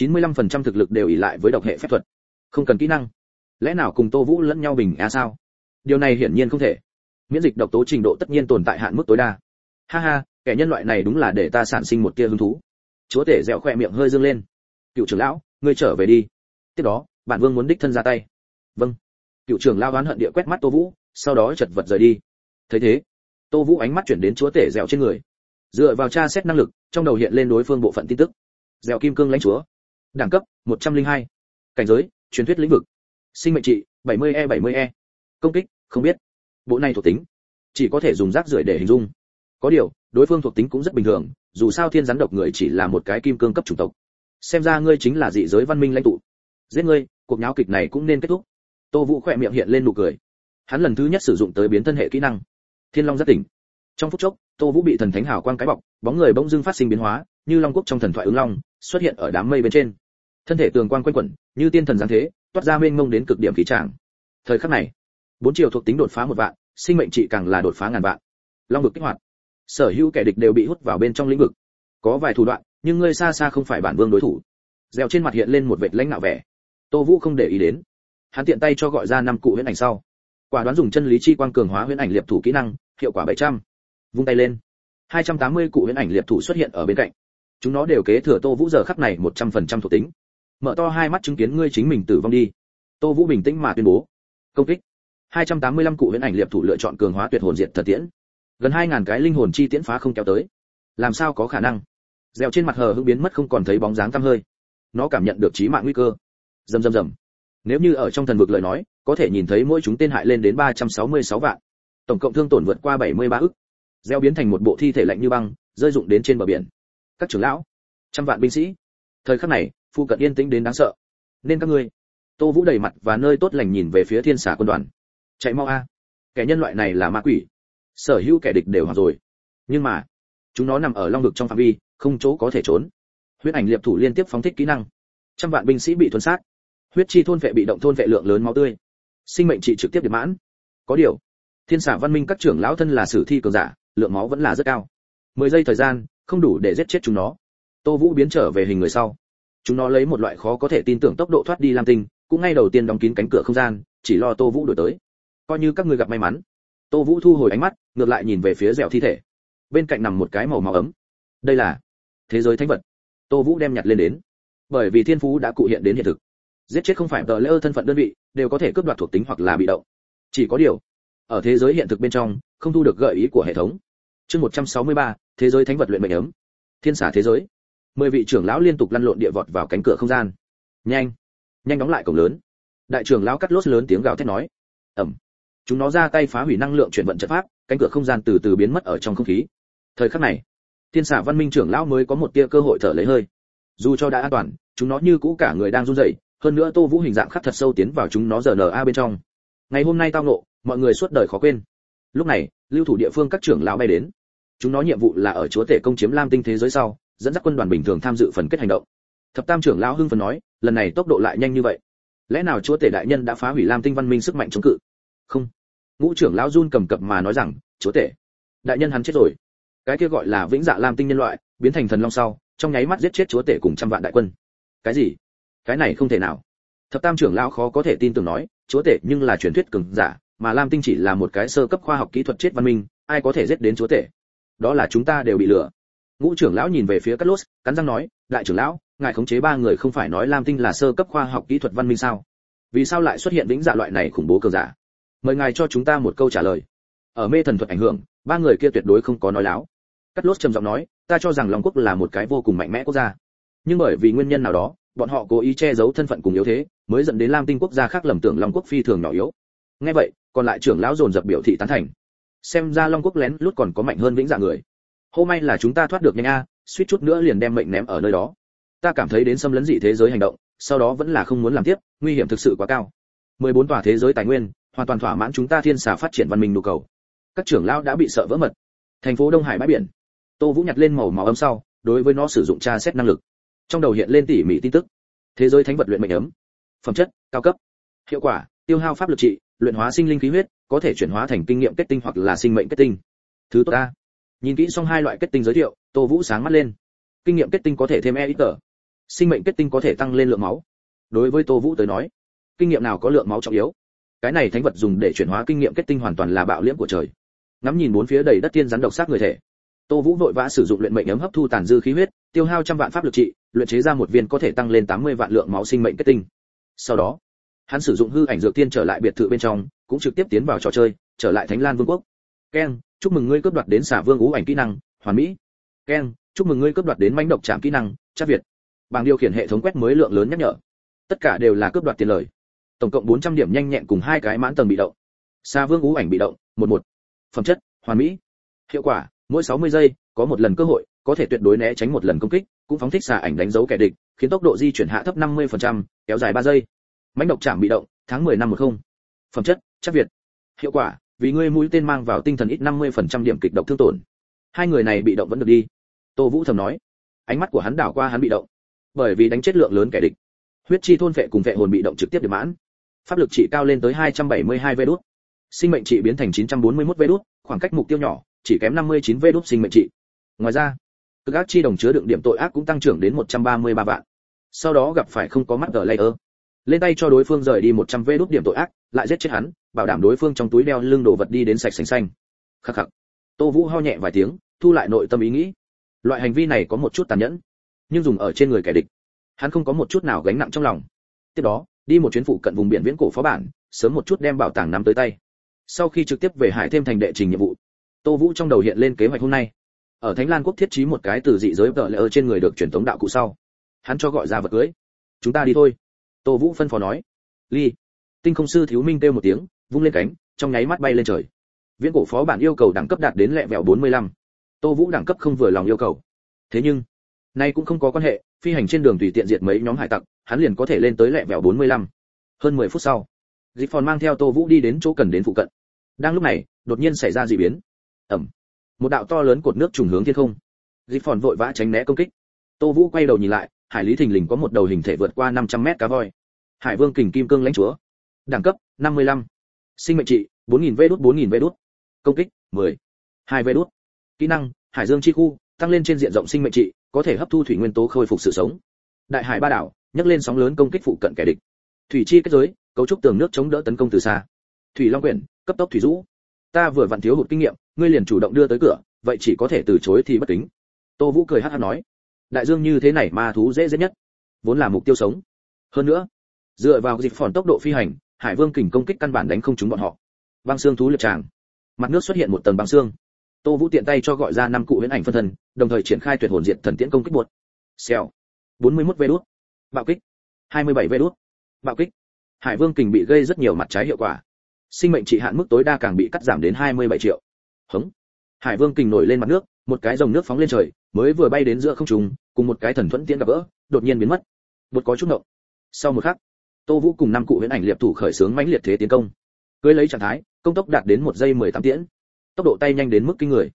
95% thực lực đều ỷ lại với độc hệ phép thuật, không cần kỹ năng. Lẽ nào cùng Tô Vũ lẫn nhau bình a sao? Điều này hiển nhiên không thể. Miễn dịch độc tố trình độ tất nhiên tồn tại hạn mức tối đa. Ha ha, kẻ nhân loại này đúng là để ta sản sinh một tia hứng thú. Chúa tể dẻo khỏe miệng hơi dương lên. Cựu trưởng lão, ngươi trở về đi. Tiếp đó, bản vương muốn đích thân ra tay. Vâng. Cựu trưởng lão oán hận địa quét mắt Tô Vũ, sau đó chật vật rời đi. Thấy thế, Tô Vũ ánh mắt chuyển đến chúa tể dẻo trên người. Dựa vào tra xét năng lực, trong đầu hiện lên đối phương bộ phận tin tức. Dẻo kim cương lãnh chúa, đẳng cấp 102, cảnh giới truyền thuyết lĩnh vực, sinh mệnh trị 70E, công kích không biết. Bộ này thuộc tính chỉ có thể dùng rác rưởi để hình dung. Có điều, đối phương thuộc tính cũng rất bình thường, dù sao thiên rắn độc người chỉ là một cái kim cương cấp chủng tộc. Xem ra ngươi chính là dị giới văn minh lãnh tụ. Giết ngươi, cuộc nháo kịch này cũng nên kết thúc. Tô Vũ khỏe miệng hiện lên nụ cười. Hắn lần thứ nhất sử dụng tới biến thân hệ kỹ năng Thiên Long Giác Tỉnh. Trong phút chốc, Tô Vũ bị thần thánh hào quang cái bọc, bóng người bỗng dưng phát sinh biến hóa, như long quốc trong thần thoại ứng long, xuất hiện ở đám mây bên trên. Thân thể tường quang quanh quẩn, như tiên thần giáng thế, toát ra mênh mông đến cực điểm khí tràng. Thời khắc này, 4 chiều thuộc tính đột phá 1 vạn, sinh mệnh trị càng là đột phá ngàn vạn. Long vực kích hoạt. Sở hữu kẻ địch đều bị hút vào bên trong lĩnh vực. Có vài thủ đoạn, nhưng ngươi xa xa không phải bản vương đối thủ. Dẻo trên mặt hiện lên một vệt lãnh nạo vẻ. Tô Vũ không để ý đến. Hắn tiện tay cho gọi ra 5 cụ huyễn ảnh sau, quả đoán dùng chân lý chi quang cường hóa huyễn ảnh liệp thủ kỹ năng, hiệu quả 700. Vung tay lên, 280 cụ huyễn ảnh liệp thủ xuất hiện ở bên cạnh. Chúng nó đều kế thừa Tô Vũ giờ khắc này 100% thuộc tính. Mở to hai mắt chứng kiến ngươi chính mình tử vong đi. Tô Vũ bình tĩnh mà tuyên bố. Công kích. 285 cụ huyễn ảnh liệp thủ lựa chọn cường hóa tuyệt hồn diệt thần tiễn. Gần 2000 cái linh hồn chi tiễn phá không kéo tới. Làm sao có khả năng? Dẻo trên mặt hờ hững biến mất không còn thấy bóng dáng tăm hơi. Nó cảm nhận được chí mạng nguy cơ. Rầm rầm rầm. Nếu như ở trong thần vực lời nói, có thể nhìn thấy mỗi chúng tên hại lên đến 366 vạn. Tổng cộng thương tổn vượt qua 73 ức. Dẻo biến thành một bộ thi thể lạnh như băng, rơi rụng đến trên bờ biển. Các trưởng lão, trăm vạn binh sĩ. Thời khắc này, phu cận yên tĩnh đến đáng sợ. Nên các ngươi. Tô Vũ đầy mặt và nơi tốt lành nhìn về phía Thiên Xà quân đoàn. Chạy mau a. Kẻ nhân loại này là ma quỷ. Sở hữu kẻ địch đều hoặc rồi. Nhưng mà, chúng nó nằm ở long vực trong phạm vi, không chỗ có thể trốn. Huyết ảnh liệp thủ liên tiếp phóng thích kỹ năng. Trăm vạn binh sĩ bị thuần sát. Huyết chi thôn vệ bị động thôn vệ lượng lớn máu tươi. Sinh mệnh trị trực tiếp điệp mãn. Có điều, Thiên Xà văn minh các trưởng lão thân là sử thi cường giả, lượng máu vẫn là rất cao. 10 giây thời gian, không đủ để giết chết chúng nó. Tô Vũ biến trở về hình người sau. Chúng nó lấy một loại khó có thể tin tưởng tốc độ thoát đi Lam Tinh, cũng ngay đầu tiên đóng kín cánh cửa không gian, chỉ lo Tô Vũ đuổi tới. Coi như các ngươi gặp may mắn. Tô Vũ thu hồi ánh mắt, ngược lại nhìn về phía dẻo thi thể. Bên cạnh nằm một cái màu máu ấm. Đây là thế giới thánh vật. Tô Vũ đem nhặt lên đến. Bởi vì thiên phú đã cụ hiện đến hiện thực. Giết chết không phải tờ lễ thân phận đơn vị, đều có thể cướp đoạt thuộc tính hoặc là bị động. Chỉ có điều, ở thế giới hiện thực bên trong, không thu được gợi ý của hệ thống. Chương 163, thế giới thánh vật luyện mệnh ấm. Thiên Xà thế giới. 10 vị trưởng lão liên tục lăn lộn địa vọt vào cánh cửa không gian. Nhanh, nhanh đóng lại cổng lớn. Đại trưởng lão cắt lốt lớn tiếng gào thét nói. Ầm. Chúng nó ra tay phá hủy năng lượng chuyển vận trận pháp, cánh cửa không gian từ từ biến mất ở trong không khí. Thời khắc này, Thiên Xà văn minh trưởng lão mới có một tia cơ hội thở lấy hơi. Dù cho đã an toàn, chúng nó như cũ cả người đang run rẩy, hơn nữa Tô Vũ hình dạng khắc thật sâu tiến vào chúng nó RNA bên trong. Ngày hôm nay tao ngộ, mọi người suốt đời khó quên. Lúc này, lưu thủ địa phương các trưởng lão bay đến. chúng nó nhiệm vụ là ở chúa tể công chiếm lam tinh thế giới sau dẫn dắt quân đoàn bình thường tham dự phần kết hành động. Thập tam trưởng lão hưng phấn nói, lần này tốc độ lại nhanh như vậy, lẽ nào chúa tể đại nhân đã phá hủy lam tinh văn minh sức mạnh chống cự? Không. Ngũ trưởng lão run cầm cập mà nói rằng, chúa tể đại nhân hắn chết rồi. Cái kia gọi là vĩnh dạ lam tinh nhân loại biến thành thần long sau, trong nháy mắt giết chết chúa tể cùng trăm vạn đại quân. Cái gì? Cái này không thể nào. Thập tam trưởng lão khó có thể tin tưởng nói, chúa tể nhưng là truyền thuyết cường giả, mà lam tinh chỉ là một cái sơ cấp khoa học kỹ thuật chết văn minh, ai có thể giết đến chúa tể? Đó là chúng ta đều bị lừa. Ngũ trưởng lão nhìn về phía Cát Lốt, cắn răng nói, đại trưởng lão, ngài khống chế 3 người không phải nói lam tinh là sơ cấp khoa học kỹ thuật văn minh sao? Vì sao lại xuất hiện vĩnh dạ loại này khủng bố cường giả? Mời ngài cho chúng ta một câu trả lời. Ở mê thần thuật ảnh hưởng, 3 người kia tuyệt đối không có nói láo. Cát Lốt trầm giọng nói, ta cho rằng Long quốc là một cái vô cùng mạnh mẽ quốc gia, nhưng bởi vì nguyên nhân nào đó, bọn họ cố ý che giấu thân phận cùng yếu thế, mới dẫn đến lam tinh quốc gia khác lầm tưởng Long quốc phi thường nhỏ yếu. Nghe vậy, còn lại trưởng lão dồn dập biểu thị tán thành. Xem ra Long quốc lén lút còn có mạnh hơn vĩnh dạ người. Hôm nay là chúng ta thoát được nhanh a, suýt chút nữa liền đem mệnh ném ở nơi đó. Ta cảm thấy đến xâm lấn dị thế giới hành động, sau đó vẫn là không muốn làm tiếp, nguy hiểm thực sự quá cao. 14 tòa thế giới tài nguyên, hoàn toàn thỏa mãn chúng ta thiên xà phát triển văn minh nhu cầu. Các trưởng lão đã bị sợ vỡ mật. Thành phố Đông Hải bãi biển. Tô Vũ nhặt lên màu máu ấm sau, đối với nó sử dụng tra xét năng lực. Trong đầu hiện lên tỉ mỉ tin tức. Thế giới thánh vật luyện mệnh ấm. Phẩm chất, cao cấp. Hiệu quả, tiêu hao pháp lực trị, luyện hóa sinh linh khí huyết, có thể chuyển hóa thành kinh nghiệm kết tinh hoặc là sinh mệnh kết tinh. Thứ tốt ta. Nhìn kỹ xong 2 loại kết tinh giới thiệu, Tô Vũ sáng mắt lên. Kinh nghiệm kết tinh có thể thêm EXP, sinh mệnh kết tinh có thể tăng lên lượng máu. Đối với Tô Vũ tới nói, kinh nghiệm nào có lượng máu trọng yếu. Cái này thánh vật dùng để chuyển hóa kinh nghiệm kết tinh hoàn toàn là bạo liễm của trời. Ngắm nhìn bốn phía đầy đất tiên rắn độc sát người thể, Tô Vũ vội vã sử dụng luyện mệnh ấm hấp thu tàn dư khí huyết, tiêu hao trăm vạn pháp lực trị, luyện chế ra một viên có thể tăng lên 80 vạn lượng máu sinh mệnh kết tinh. Sau đó, hắn sử dụng hư ảnh dược tiên trở lại biệt thự bên trong, cũng trực tiếp tiến vào trò chơi, trở lại Thánh Lan Vương quốc. Ken, chúc mừng ngươi cướp đoạt đến xả vương ú ảnh kỹ năng, hoàn mỹ. Ken, chúc mừng ngươi cướp đoạt đến mãnh độc trảm kỹ năng, chắc Việt. Bảng điều khiển hệ thống quét mới lượng lớn nhắc nhở. Tất cả đều là cướp đoạt tiền lời. Tổng cộng 400 điểm nhanh nhẹn cùng 2 cái mãn tầng bị động. Xà vương ú ảnh bị động, 11. Phẩm chất, hoàn mỹ. Hiệu quả, mỗi 60 giây có một lần cơ hội, có thể tuyệt đối né tránh một lần công kích, cũng phóng thích xà ảnh đánh dấu kẻ địch, khiến tốc độ di chuyển hạ thấp 50%, kéo dài 3 giây. Mãnh độc trảm bị động, tháng 10 năm 10. Phẩm chất, chắc Việt. Hiệu quả, vì ngươi mũi tên mang vào tinh thần ít 50% điểm kịch độc thương tổn. 2 người này bị động vẫn được đi. Tô Vũ thầm nói. Ánh mắt của hắn đảo qua hắn bị động. Bởi vì đánh chết lượng lớn kẻ địch. Huyết chi thôn vệ cùng vệ hồn bị động trực tiếp điểm mãn. Pháp lực trị cao lên tới 272 vđ. Sinh mệnh trị biến thành 941 vđ, khoảng cách mục tiêu nhỏ, chỉ kém 59 vđ sinh mệnh trị. Ngoài ra, cực ác chi đồng chứa đựng điểm tội ác cũng tăng trưởng đến 133 vạn. Sau đó gặp phải không có mắt ở layer, lên tay cho đối phương rời đi 100 vđ điểm tội ác, lại giết chết hắn, bảo đảm đối phương trong túi đeo lưng đồ vật đi đến sạch sành xanh. Khắc khắc. Tô Vũ ho nhẹ vài tiếng, thu lại nội tâm ý nghĩ. Loại hành vi này có một chút tàn nhẫn, nhưng dùng ở trên người kẻ địch, hắn không có một chút nào gánh nặng trong lòng. Tiếp đó, đi một chuyến phụ cận vùng biển viễn cổ phó bản, sớm một chút đem bảo tàng nắm tới tay. Sau khi trực tiếp về Hải Thêm thành đệ trình nhiệm vụ, Tô Vũ trong đầu hiện lên kế hoạch hôm nay. Ở Thánh Lan quốc thiết trí một cái từ dị giới tợ lệ ở trên người được truyền tống đạo cụ sau, hắn cho gọi ra vật cưới. Chúng ta đi thôi. Tô Vũ phân phó nói. Ly. Tinh không sư Thiếu Minh kêu một tiếng, vung lên cánh, trong nháy mắt bay lên trời. Viễn cổ phó bản yêu cầu đẳng cấp đạt đến lẹ vẹo 45. Tô Vũ đẳng cấp không vừa lòng yêu cầu. Thế nhưng, nay cũng không có quan hệ, phi hành trên đường tùy tiện diệt mấy nhóm hải tặc, hắn liền có thể lên tới lẹ vẹo 45. Hơn 10 phút sau, Dịch Phòn mang theo Tô Vũ đi đến chỗ cần đến phụ cận. Đang lúc này, đột nhiên xảy ra dị biến. Ầm. Một đạo to lớn cột nước trùng hướng thiên không. Dịch Phòn vội vã tránh né công kích. Tô Vũ quay đầu nhìn lại, hải lý thình lình có một đầu hình thể vượt qua 500 mét cá voi. Hải Vương Kình Kim Cương lãnh chúa. Đẳng cấp 55. Sinh mệnh trị 4000 vđ 4000 vđ. Công kích 10. 2 vđ. Kỹ năng, Hải Dương chi khu, tăng lên trên diện rộng sinh mệnh trị, có thể hấp thu thủy nguyên tố khôi phục sự sống. Đại hải ba đảo, nhấc lên sóng lớn công kích phụ cận kẻ địch. Thủy chi kết giới, cấu trúc tường nước chống đỡ tấn công từ xa. Thủy Long quyển, cấp tốc thủy rũ. Ta vừa vặn thiếu hụt kinh nghiệm, ngươi liền chủ động đưa tới cửa, vậy chỉ có thể từ chối thì bất kính. Tô Vũ cười hắc hắc nói, đại dương như thế này ma thú dễ giết nhất, vốn là mục tiêu sống. Hơn nữa, dựa vào Dịch Phòn tốc độ phi hành, Hải Vương Kình công kích căn bản đánh không trúng bọn họ. Băng xương thú liệt tràng, mặt nước xuất hiện một tầng băng xương. Tô Vũ tiện tay cho gọi ra 5 cụ huyễn ảnh phân thân, đồng thời triển khai tuyệt hồn diệt thần tiễn công kích buột. Xèo. 41 vđ. Bạo kích. 27 vđ. Bạo kích. Hải Vương Kình bị gây rất nhiều mặt trái hiệu quả. Sinh mệnh trị hạn mức tối đa càng bị cắt giảm đến 27 triệu. Hống. Hải Vương Kình nổi lên mặt nước, một cái dòng nước phóng lên trời, mới vừa bay đến giữa không trung, cùng một cái thần thuẫn tiễn gặp gỡ, đột nhiên biến mất. Bột có chút động. Sau một khắc, Tô Vũ cùng 5 cụ huyễn ảnh liệp thủ khởi xướng mãnh liệt thế tiến công. Cưới lấy trạng thái, công tốc đạt đến 1 giây 18 tiễn. Tốc độ tay nhanh đến mức kinh người.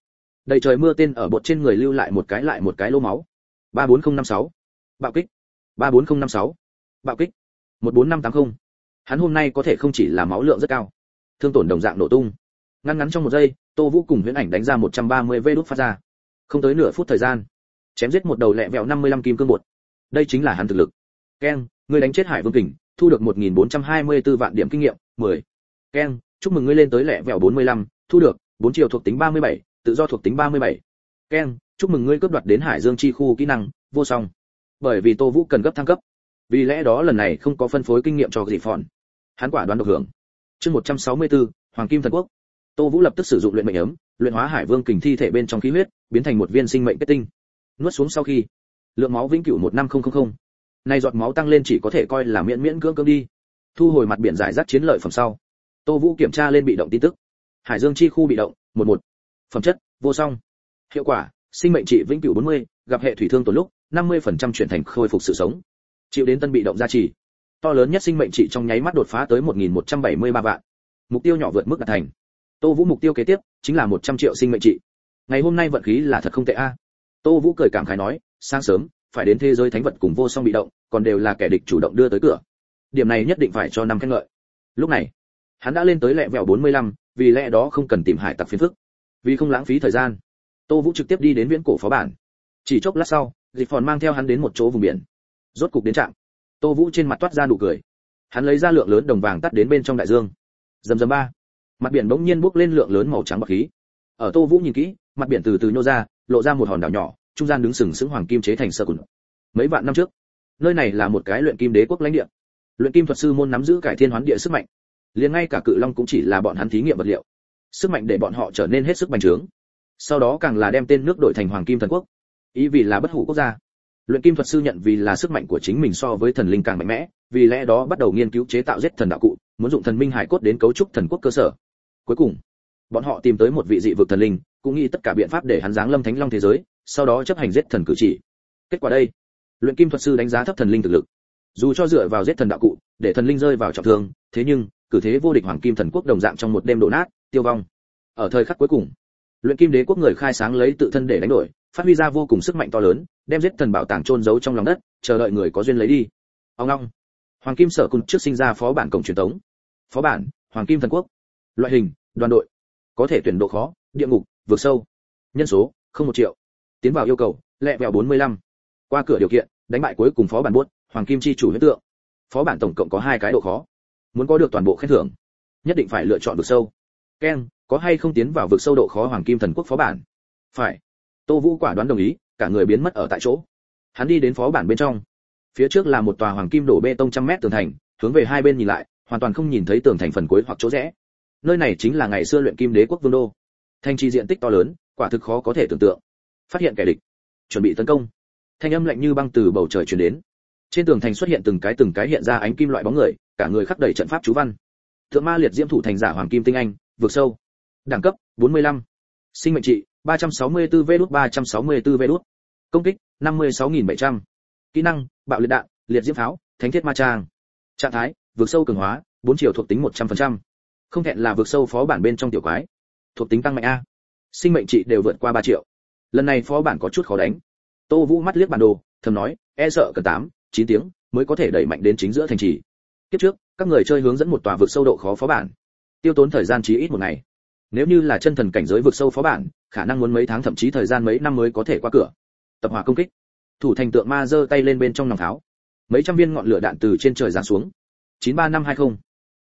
Đầy trời mưa tên ở bột trên người lưu lại một cái lỗ máu. 34056. Bạo kích. 34056. Bạo kích. 14580. Hắn hôm nay có thể không chỉ là máu lượng rất cao, thương tổn đồng dạng nổ tung. Ngắn trong một giây, Tô Vũ cùng Huyễn Ảnh đánh ra 130 vê đút phát ra. Không tới nửa phút thời gian, chém giết một đầu lẹ vẹo 55 kim cương bột. Đây chính là hắn thực lực. Ken, ngươi đánh chết Hải Vương Kình, thu được 1424 vạn điểm kinh nghiệm, 10. Ken, chúc mừng ngươi lên tới lẹ vẹo 45, thu được 4 chiều thuộc tính 37, tự do thuộc tính 37. Ken, chúc mừng ngươi cướp đoạt đến Hải Dương chi khu kỹ năng, vô song. Bởi vì Tô Vũ cần gấp thăng cấp, vì lẽ đó lần này không có phân phối kinh nghiệm cho Dị Phòn. Hắn quả đoán được hưởng. Chương 164, Hoàng Kim Thần Quốc. Tô Vũ lập tức sử dụng luyện mệnh ấm, luyện hóa Hải Vương Kình thi thể bên trong khí huyết, biến thành một viên sinh mệnh kết tinh. Nuốt xuống sau khi, lượng máu vĩnh cửu 15000. Nay giọt máu tăng lên chỉ có thể coi là miễn cưỡng đi. Thu hồi mặt biển giải rác chiến lợi phẩm sau, Tô Vũ kiểm tra lên bị động tin tức. Hải Dương chi khu bị động, 11. Phẩm chất, vô song. Hiệu quả, sinh mệnh trị vĩnh cửu 40, gặp hệ thủy thương tổn lúc, 50% chuyển thành khôi phục sự sống. Chịu đến tân bị động gia trì. To lớn nhất sinh mệnh trị trong nháy mắt đột phá tới 1173 vạn. Mục tiêu nhỏ vượt mức đạt thành. Tô Vũ mục tiêu kế tiếp chính là 100 triệu sinh mệnh trị. Ngày hôm nay vận khí là thật không tệ a. Tô Vũ cười cảm khái nói, sáng sớm phải đến thế giới thánh vật cùng vô song bị động, còn đều là kẻ địch chủ động đưa tới cửa. Điểm này nhất định phải cho năm khen ngợi. Lúc này, hắn đã lên tới lẹ vẹo 45, vì lẽ đó không cần tìm hải tặc phiền phức. Vì không lãng phí thời gian, Tô Vũ trực tiếp đi đến viễn cổ phó bản. Chỉ chốc lát sau, Dị Phòn mang theo hắn đến một chỗ vùng biển. Rốt cục đến trạm. Tô Vũ trên mặt toát ra nụ cười. Hắn lấy ra lượng lớn đồng vàng tắt đến bên trong đại dương. Rầm rầm ba. Mặt biển bỗng nhiên bốc lên lượng lớn màu trắng bạc khí. Ở Tô Vũ nhìn kỹ, mặt biển từ từ nhô ra, lộ ra một hòn đảo nhỏ, trung gian đứng sừng sững hoàng kim chế thành sơ cùn. Mấy vạn năm trước, nơi này là một cái luyện kim đế quốc lãnh địa. Luyện kim thuật sư môn nắm giữ cải thiên hoán địa sức mạnh. Liền ngay cả cự long cũng chỉ là bọn hắn thí nghiệm vật liệu. Sức mạnh để bọn họ trở nên hết sức bành trướng. Sau đó càng là đem tên nước đổi thành Hoàng Kim Thần Quốc, ý vì là bất hủ quốc gia. Luyện kim thuật sư nhận vì là sức mạnh của chính mình so với thần linh càng mạnh mẽ, vì lẽ đó bắt đầu nghiên cứu chế tạo giết thần đạo cụ, muốn dụng thần minh hải cốt đến cấu trúc thần quốc cơ sở. Cuối cùng, bọn họ tìm tới một vị dị vực thần linh, cũng nghĩ tất cả biện pháp để hắn giáng lâm thánh long thế giới, sau đó chấp hành giết thần cử chỉ. Kết quả đây, luyện kim thuật sư đánh giá thấp thần linh thực lực. Dù cho dựa vào giết thần đạo cụ, để thần linh rơi vào trọng thương, thế nhưng cử thế vô địch Hoàng Kim Thần Quốc đồng dạng trong một đêm đổ nát, tiêu vong. Ở thời khắc cuối cùng, luyện kim đế quốc người khai sáng lấy tự thân để đánh đổi, phát huy ra vô cùng sức mạnh to lớn, đem giết thần bảo tàng chôn giấu trong lòng đất, chờ đợi người có duyên lấy đi. Ông long, Hoàng Kim Sở Cung trước sinh ra phó bản cổng truyền thống. Phó bản, Hoàng Kim Thần Quốc. Loại hình, đoàn đội. Có thể tuyển độ khó, địa ngục, vượt sâu. Nhân số, không 1 triệu. Tiến vào yêu cầu, lẹ vẹo 45. Qua cửa điều kiện, đánh bại cuối cùng phó bản buốt, Hoàng Kim chi chủ huyết tượng. Phó bản tổng cộng có 2 cái độ khó. Muốn có được toàn bộ khen thưởng, nhất định phải lựa chọn vực sâu. Ken, có hay không tiến vào vực sâu độ khó Hoàng Kim Thần Quốc phó bản? Phải. Tô Vũ quả đoán đồng ý, cả người biến mất ở tại chỗ. Hắn đi đến phó bản bên trong. Phía trước là một tòa hoàng kim đổ bê tông 100 mét tường thành, hướng về hai bên nhìn lại, hoàn toàn không nhìn thấy tường thành phần cuối hoặc chỗ rẽ. Nơi này chính là ngày xưa luyện kim đế quốc vương đô. Thành trì diện tích to lớn, quả thực khó có thể tưởng tượng. Phát hiện kẻ địch, chuẩn bị tấn công. Thanh âm lạnh như băng từ bầu trời truyền đến. Trên tường thành xuất hiện từng cái hiện ra ánh kim loại bóng người, cả người khắc đầy trận pháp chú văn. Thượng ma liệt diễm thủ thành giả hoàng kim tinh anh, vượt sâu. Đẳng cấp 45. Sinh mệnh trị 364 V-đút 364 V-đút. Công kích 56700. Kỹ năng, bạo liệt đạn, liệt diễm pháo, thánh thiết ma trang. Trạng thái, vượt sâu cường hóa, 4 chiều thuộc tính 100%. Không thẹn là vượt sâu phó bản bên trong tiểu quái. Thuộc tính tăng mạnh a. Sinh mệnh trị đều vượt qua 3 triệu. Lần này phó bản có chút khó đánh. Tô Vũ mắt liếc bản đồ, thầm nói, e sợ cần 8-9 tiếng mới có thể đẩy mạnh đến chính giữa thành trì. Tiếp trước, các người chơi hướng dẫn một tòa vượt sâu độ khó phó bản, tiêu tốn thời gian chí ít 1 ngày. Nếu như là chân thần cảnh giới vượt sâu phó bản, khả năng muốn mấy tháng thậm chí thời gian mấy năm mới có thể qua cửa. Tập hỏa công kích. Thủ thành tượng ma giơ tay lên bên trong nòng tháo. Mấy trăm viên ngọn lửa đạn từ trên trời giáng xuống. 93520.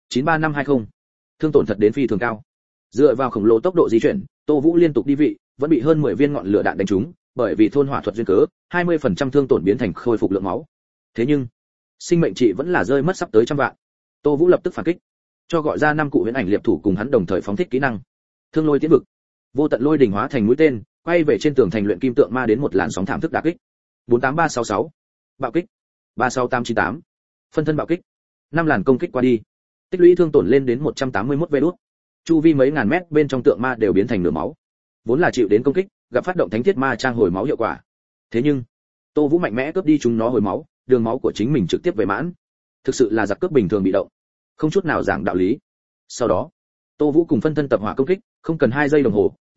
93520. Thương tổn thật đến phi thường cao. Dựa vào khổng lồ tốc độ di chuyển, Tô Vũ liên tục đi vị, vẫn bị hơn 10 viên ngọn lửa đạn đánh trúng, bởi vì thôn hỏa thuật duyên cớ, 20% thương tổn biến thành khôi phục lượng máu. Thế nhưng, sinh mệnh trị vẫn là rơi mất sắp tới 100 vạn. Tô Vũ lập tức phản kích, cho gọi ra 5 cụ huyễn ảnh liệp thủ cùng hắn đồng thời phóng thích kỹ năng. Thương lôi tiến vực, vô tận lôi đỉnh hóa thành mũi tên, quay về trên tường thành luyện kim tượng ma đến một làn sóng thảm thức đả kích. 48366. Bạo kích. 36898. Phân thân bạo kích. 5 làn công kích qua đi, tích lũy thương tổn lên đến 181 vê đút. Chu vi mấy ngàn mét bên trong tượng ma đều biến thành nửa máu. Vốn là chịu đến công kích, gặp phát động thánh thiết ma trang hồi máu hiệu quả. Thế nhưng, Tô Vũ mạnh mẽ cướp đi chúng nó hồi máu, đường máu của chính mình trực tiếp về mãn. Thực sự là giặc cướp bình thường bị động, không chút nào giảng đạo lý. Sau đó, Tô Vũ cùng phân thân tập hỏa công kích, không cần 2 giây đồng hồ,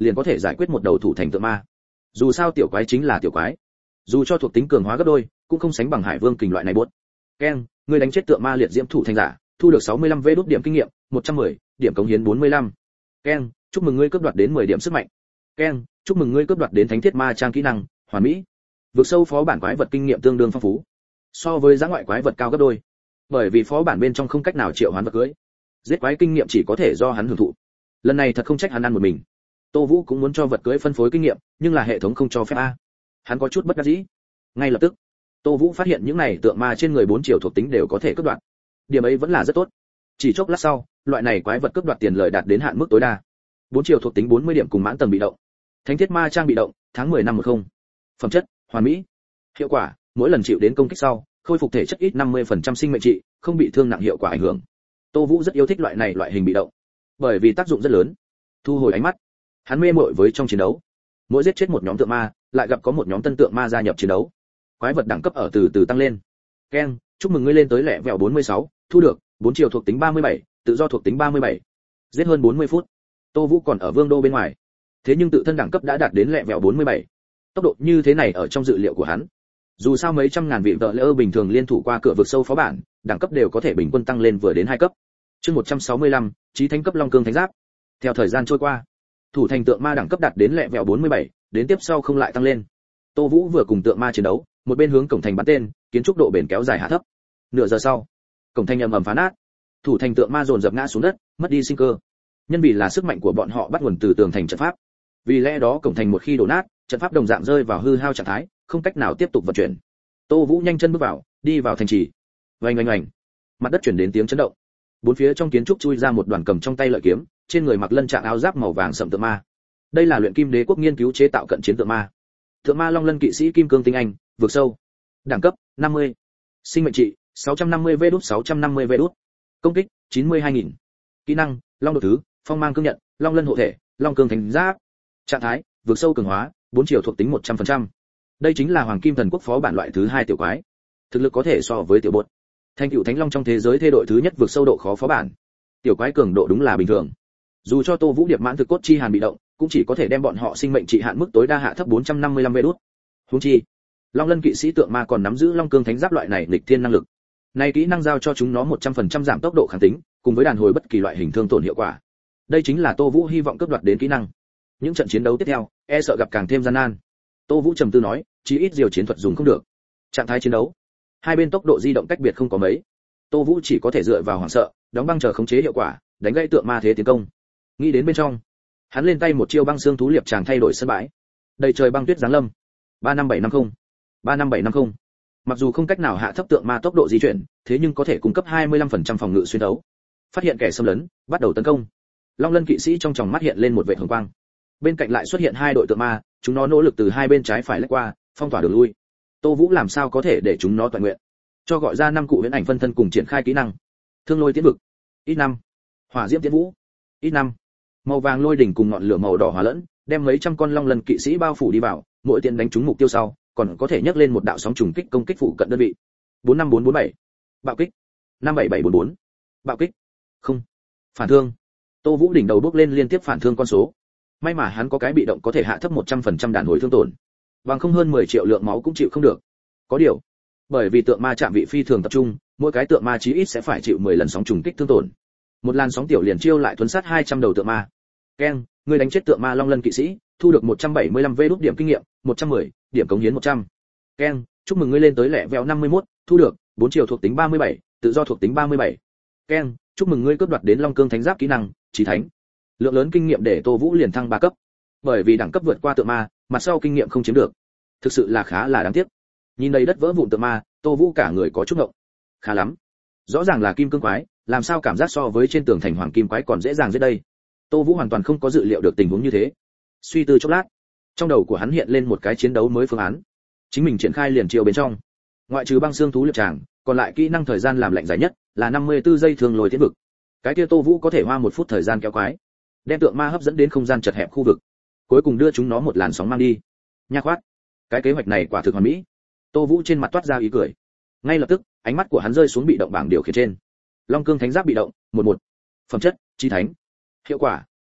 liền có thể giải quyết một đầu thủ thành tượng ma. Dù sao tiểu quái chính là tiểu quái, dù cho thuộc tính cường hóa gấp đôi, cũng không sánh bằng Hải Vương kình loại này buốt. Keng, ngươi đánh chết tượng ma liệt diễm thủ thành giả, thu được 65 vé đút điểm kinh nghiệm, 110, điểm cống hiến 45. Keng, chúc mừng ngươi cướp đoạt đến 10 điểm sức mạnh. Keng, chúc mừng ngươi cướp đoạt đến thánh thiết ma trang kỹ năng, hoàn mỹ. Vực sâu phó bản quái vật kinh nghiệm tương đương phong phú, so với giá ngoại quái vật cao gấp đôi. Bởi vì phó bản bên trong không cách nào triệu hoán vật cưới, giết quái kinh nghiệm chỉ có thể do hắn hưởng thụ. Lần này thật không trách hắn ăn một mình. Tô Vũ cũng muốn cho vật cưới phân phối kinh nghiệm, nhưng là hệ thống không cho phép a. Hắn có chút bất đắc dĩ. Ngay lập tức, Tô Vũ phát hiện những này tượng ma trên người 4 triệu thuộc tính đều có thể cướp đoạt. Điểm ấy vẫn là rất tốt. Chỉ chốc lát sau, loại này quái vật cướp đoạt tiền lợi đạt đến hạn mức tối đa. 4 triệu thuộc tính 40 điểm cùng mãn tầng bị động. Thánh thiết ma trang bị động, tháng 10 năm 10. Phẩm chất, hoàn mỹ. Hiệu quả, mỗi lần chịu đến công kích sau, khôi phục thể chất ít 50% sinh mệnh trị, không bị thương nặng hiệu quả ảnh hưởng. Tô Vũ rất yêu thích loại hình bị động, bởi vì tác dụng rất lớn. Thu hồi ánh mắt, hắn mê mội với trong chiến đấu. Mỗi giết chết một nhóm tượng ma, lại gặp có một nhóm tân tượng ma gia nhập chiến đấu. Quái vật đẳng cấp ở từ từ tăng lên. Keng, chúc mừng ngươi lên tới lẹ vẹo 46, thu được 4 triệu thuộc tính 37, tự do thuộc tính 37. Giết hơn 40 phút. Tô Vũ còn ở vương đô bên ngoài. Thế nhưng tự thân đẳng cấp đã đạt đến lẹ vẹo 47. Tốc độ như thế này ở trong dự liệu của hắn. Dù sao mấy trăm ngàn vị tợ lỡ bình thường liên thủ qua cửa vực sâu phó bản, đẳng cấp đều có thể bình quân tăng lên vừa đến 2 cấp. Chương 165, chí thánh cấp long cương thánh giáp. Theo thời gian trôi qua, thủ thành tượng ma đẳng cấp đạt đến lẹ vẹo 47, đến tiếp sau không lại tăng lên. Tô Vũ vừa cùng tượng ma chiến đấu, một bên hướng cổng thành bắn tên, kiến trúc độ bền kéo dài hạ thấp. Nửa giờ sau, cổng thành ầm ầm phá nát, thủ thành tượng ma dồn dập ngã xuống đất, mất đi sinh cơ. Nhân vì là sức mạnh của bọn họ bắt nguồn từ tường thành trận pháp. Vì lẽ đó cổng thành một khi đổ nát, trận pháp đồng dạng rơi vào hư hao trạng thái, không cách nào tiếp tục vận chuyển. Tô Vũ nhanh chân bước vào, đi vào thành trì. Oanh oanh oanh. Mặt đất chuyển đến tiếng chấn động. Bốn phía trong kiến trúc chui ra một đoàn cầm trong tay lợi kiếm, trên người mặc lân trạng áo giáp màu vàng sẫm tượng ma. Đây là luyện kim đế quốc nghiên cứu chế tạo cận chiến tượng ma. Tượng ma long lân kỵ sĩ kim cương tinh anh, vượt sâu. Đẳng cấp 50. Sinh mệnh trị 650 V-đút 650 V-đút. Công kích 92.000. Kỹ năng, long đột thứ, phong mang cương nhận, long lân hộ thể, long cương thánh giáp. Trạng thái, vượt sâu cường hóa, 4 triệu thuộc tính 100%. Đây chính là hoàng kim thần quốc phó bản loại thứ 2 tiểu quái. Thực lực có thể so với tiểu bột. Thành tựu thánh long trong thế giới thê đội thứ nhất vượt sâu độ khó phó bản. Tiểu quái cường độ đúng là bình thường. Dù cho Tô Vũ điệp mãn thực cốt chi hàn bị động, cũng chỉ có thể đem bọn họ sinh mệnh trị hạn mức tối đa hạ thấp 455 V-đút. Huống chi, long lân kỵ sĩ tượng ma còn nắm giữ long cương thánh giáp loại này nghịch thiên năng lực. Này kỹ năng giao cho chúng nó 100% giảm tốc độ kháng tính, cùng với đàn hồi bất kỳ loại hình thương tổn hiệu quả. Đây chính là Tô Vũ hy vọng cướp đoạt đến kỹ năng. Những trận chiến đấu tiếp theo, e sợ gặp càng thêm gian nan. Tô Vũ trầm tư nói, chí ít diều chiến thuật dùng không được. Trạng thái chiến đấu, hai bên tốc độ di động cách biệt không có mấy. Tô Vũ chỉ có thể dựa vào hoảng sợ, đóng băng chờ khống chế hiệu quả, đánh gãy tượng ma thế tiến công. Nghĩ đến bên trong, hắn lên tay một chiêu băng xương thú liệp chàng thay đổi sân bãi. Đầy trời băng tuyết giáng lâm. 35750, 35750. Mặc dù không cách nào hạ thấp tượng ma tốc độ di chuyển, thế nhưng có thể cung cấp 25% phòng ngự xuyên đấu. Phát hiện kẻ xâm lấn, bắt đầu tấn công. Long lân kỵ sĩ trong tròng mắt hiện lên một vệt hồng quang. Bên cạnh lại xuất hiện hai đội tượng ma, chúng nó nỗ lực từ hai bên trái phải lách qua, phong tỏa đường lui. Tô Vũ làm sao có thể để chúng nó toàn nguyện? Cho gọi ra 5 cụ huyễn ảnh phân thân cùng triển khai kỹ năng. Thương lôi tiến vực, X5. Hỏa diễm tiến vũ, X5. Màu vàng lôi đỉnh cùng ngọn lửa màu đỏ hòa lẫn, đem mấy trăm con long lân kỵ sĩ bao phủ đi vào, mỗi tiện đánh trúng mục tiêu sau, còn có thể nhấc lên một đạo sóng trùng kích công kích phụ cận đơn vị. 45447. Bạo kích. 57744. Bạo kích. Không. Phản thương. Tô Vũ đỉnh đầu bước lên liên tiếp phản thương con số. May mà hắn có cái bị động có thể hạ thấp 100% đàn hồi thương tổn. Bằng không hơn 10 triệu lượng máu cũng chịu không được. Có điều, bởi vì tượng ma chạm vị phi thường tập trung, mỗi cái tượng ma chí ít sẽ phải chịu 10 lần sóng trùng kích thương tổn. Một làn sóng tiểu liền chiêu lại thuấn sát 200 đầu tượng ma. Keng, người đánh chết tượng ma long lân kỵ sĩ, thu được 175 V đút điểm kinh nghiệm, 110, điểm cống hiến 100. Keng, chúc mừng ngươi lên tới lẹ vẹo 51, thu được 4 triệu thuộc tính 37, tự do thuộc tính 37. Keng, chúc mừng ngươi cướp đoạt đến long cương thánh giáp kỹ năng, chí thánh. Lượng lớn kinh nghiệm để Tô Vũ liền thăng 3 cấp. Bởi vì đẳng cấp vượt qua tượng ma, mặt sau kinh nghiệm không chiếm được. Thực sự là khá là đáng tiếc. Nhìn đầy đất vỡ vụn tượng ma, Tô Vũ cả người có chút ngộng. Khá lắm. Rõ ràng là kim cương quái, làm sao cảm giác so với trên tường thành hoàng kim quái còn dễ dàng giết đây. Tô Vũ hoàn toàn không có dự liệu được tình huống như thế. Suy tư chốc lát, trong đầu của hắn hiện lên một cái chiến đấu mới phương án. Chính mình triển khai liền chiêu bên trong. Ngoại trừ băng xương thú liệp tràng, còn lại kỹ năng thời gian làm lạnh dài nhất là 54 giây thường lôi tiến vực. Cái kia Tô Vũ có thể hoa 1 phút thời gian kéo quái, đem tượng ma hấp dẫn đến không gian chật hẹp khu vực, cuối cùng đưa chúng nó một làn sóng mang đi. Nha khoát, cái kế hoạch này quả thực hoàn mỹ. Tô Vũ trên mặt toát ra ý cười. Ngay lập tức, ánh mắt của hắn rơi xuống bị động bảng điều khiển trên. Long cương thánh giáp bị động, 11. Phẩm chất, chi thánh. Hiệu quả,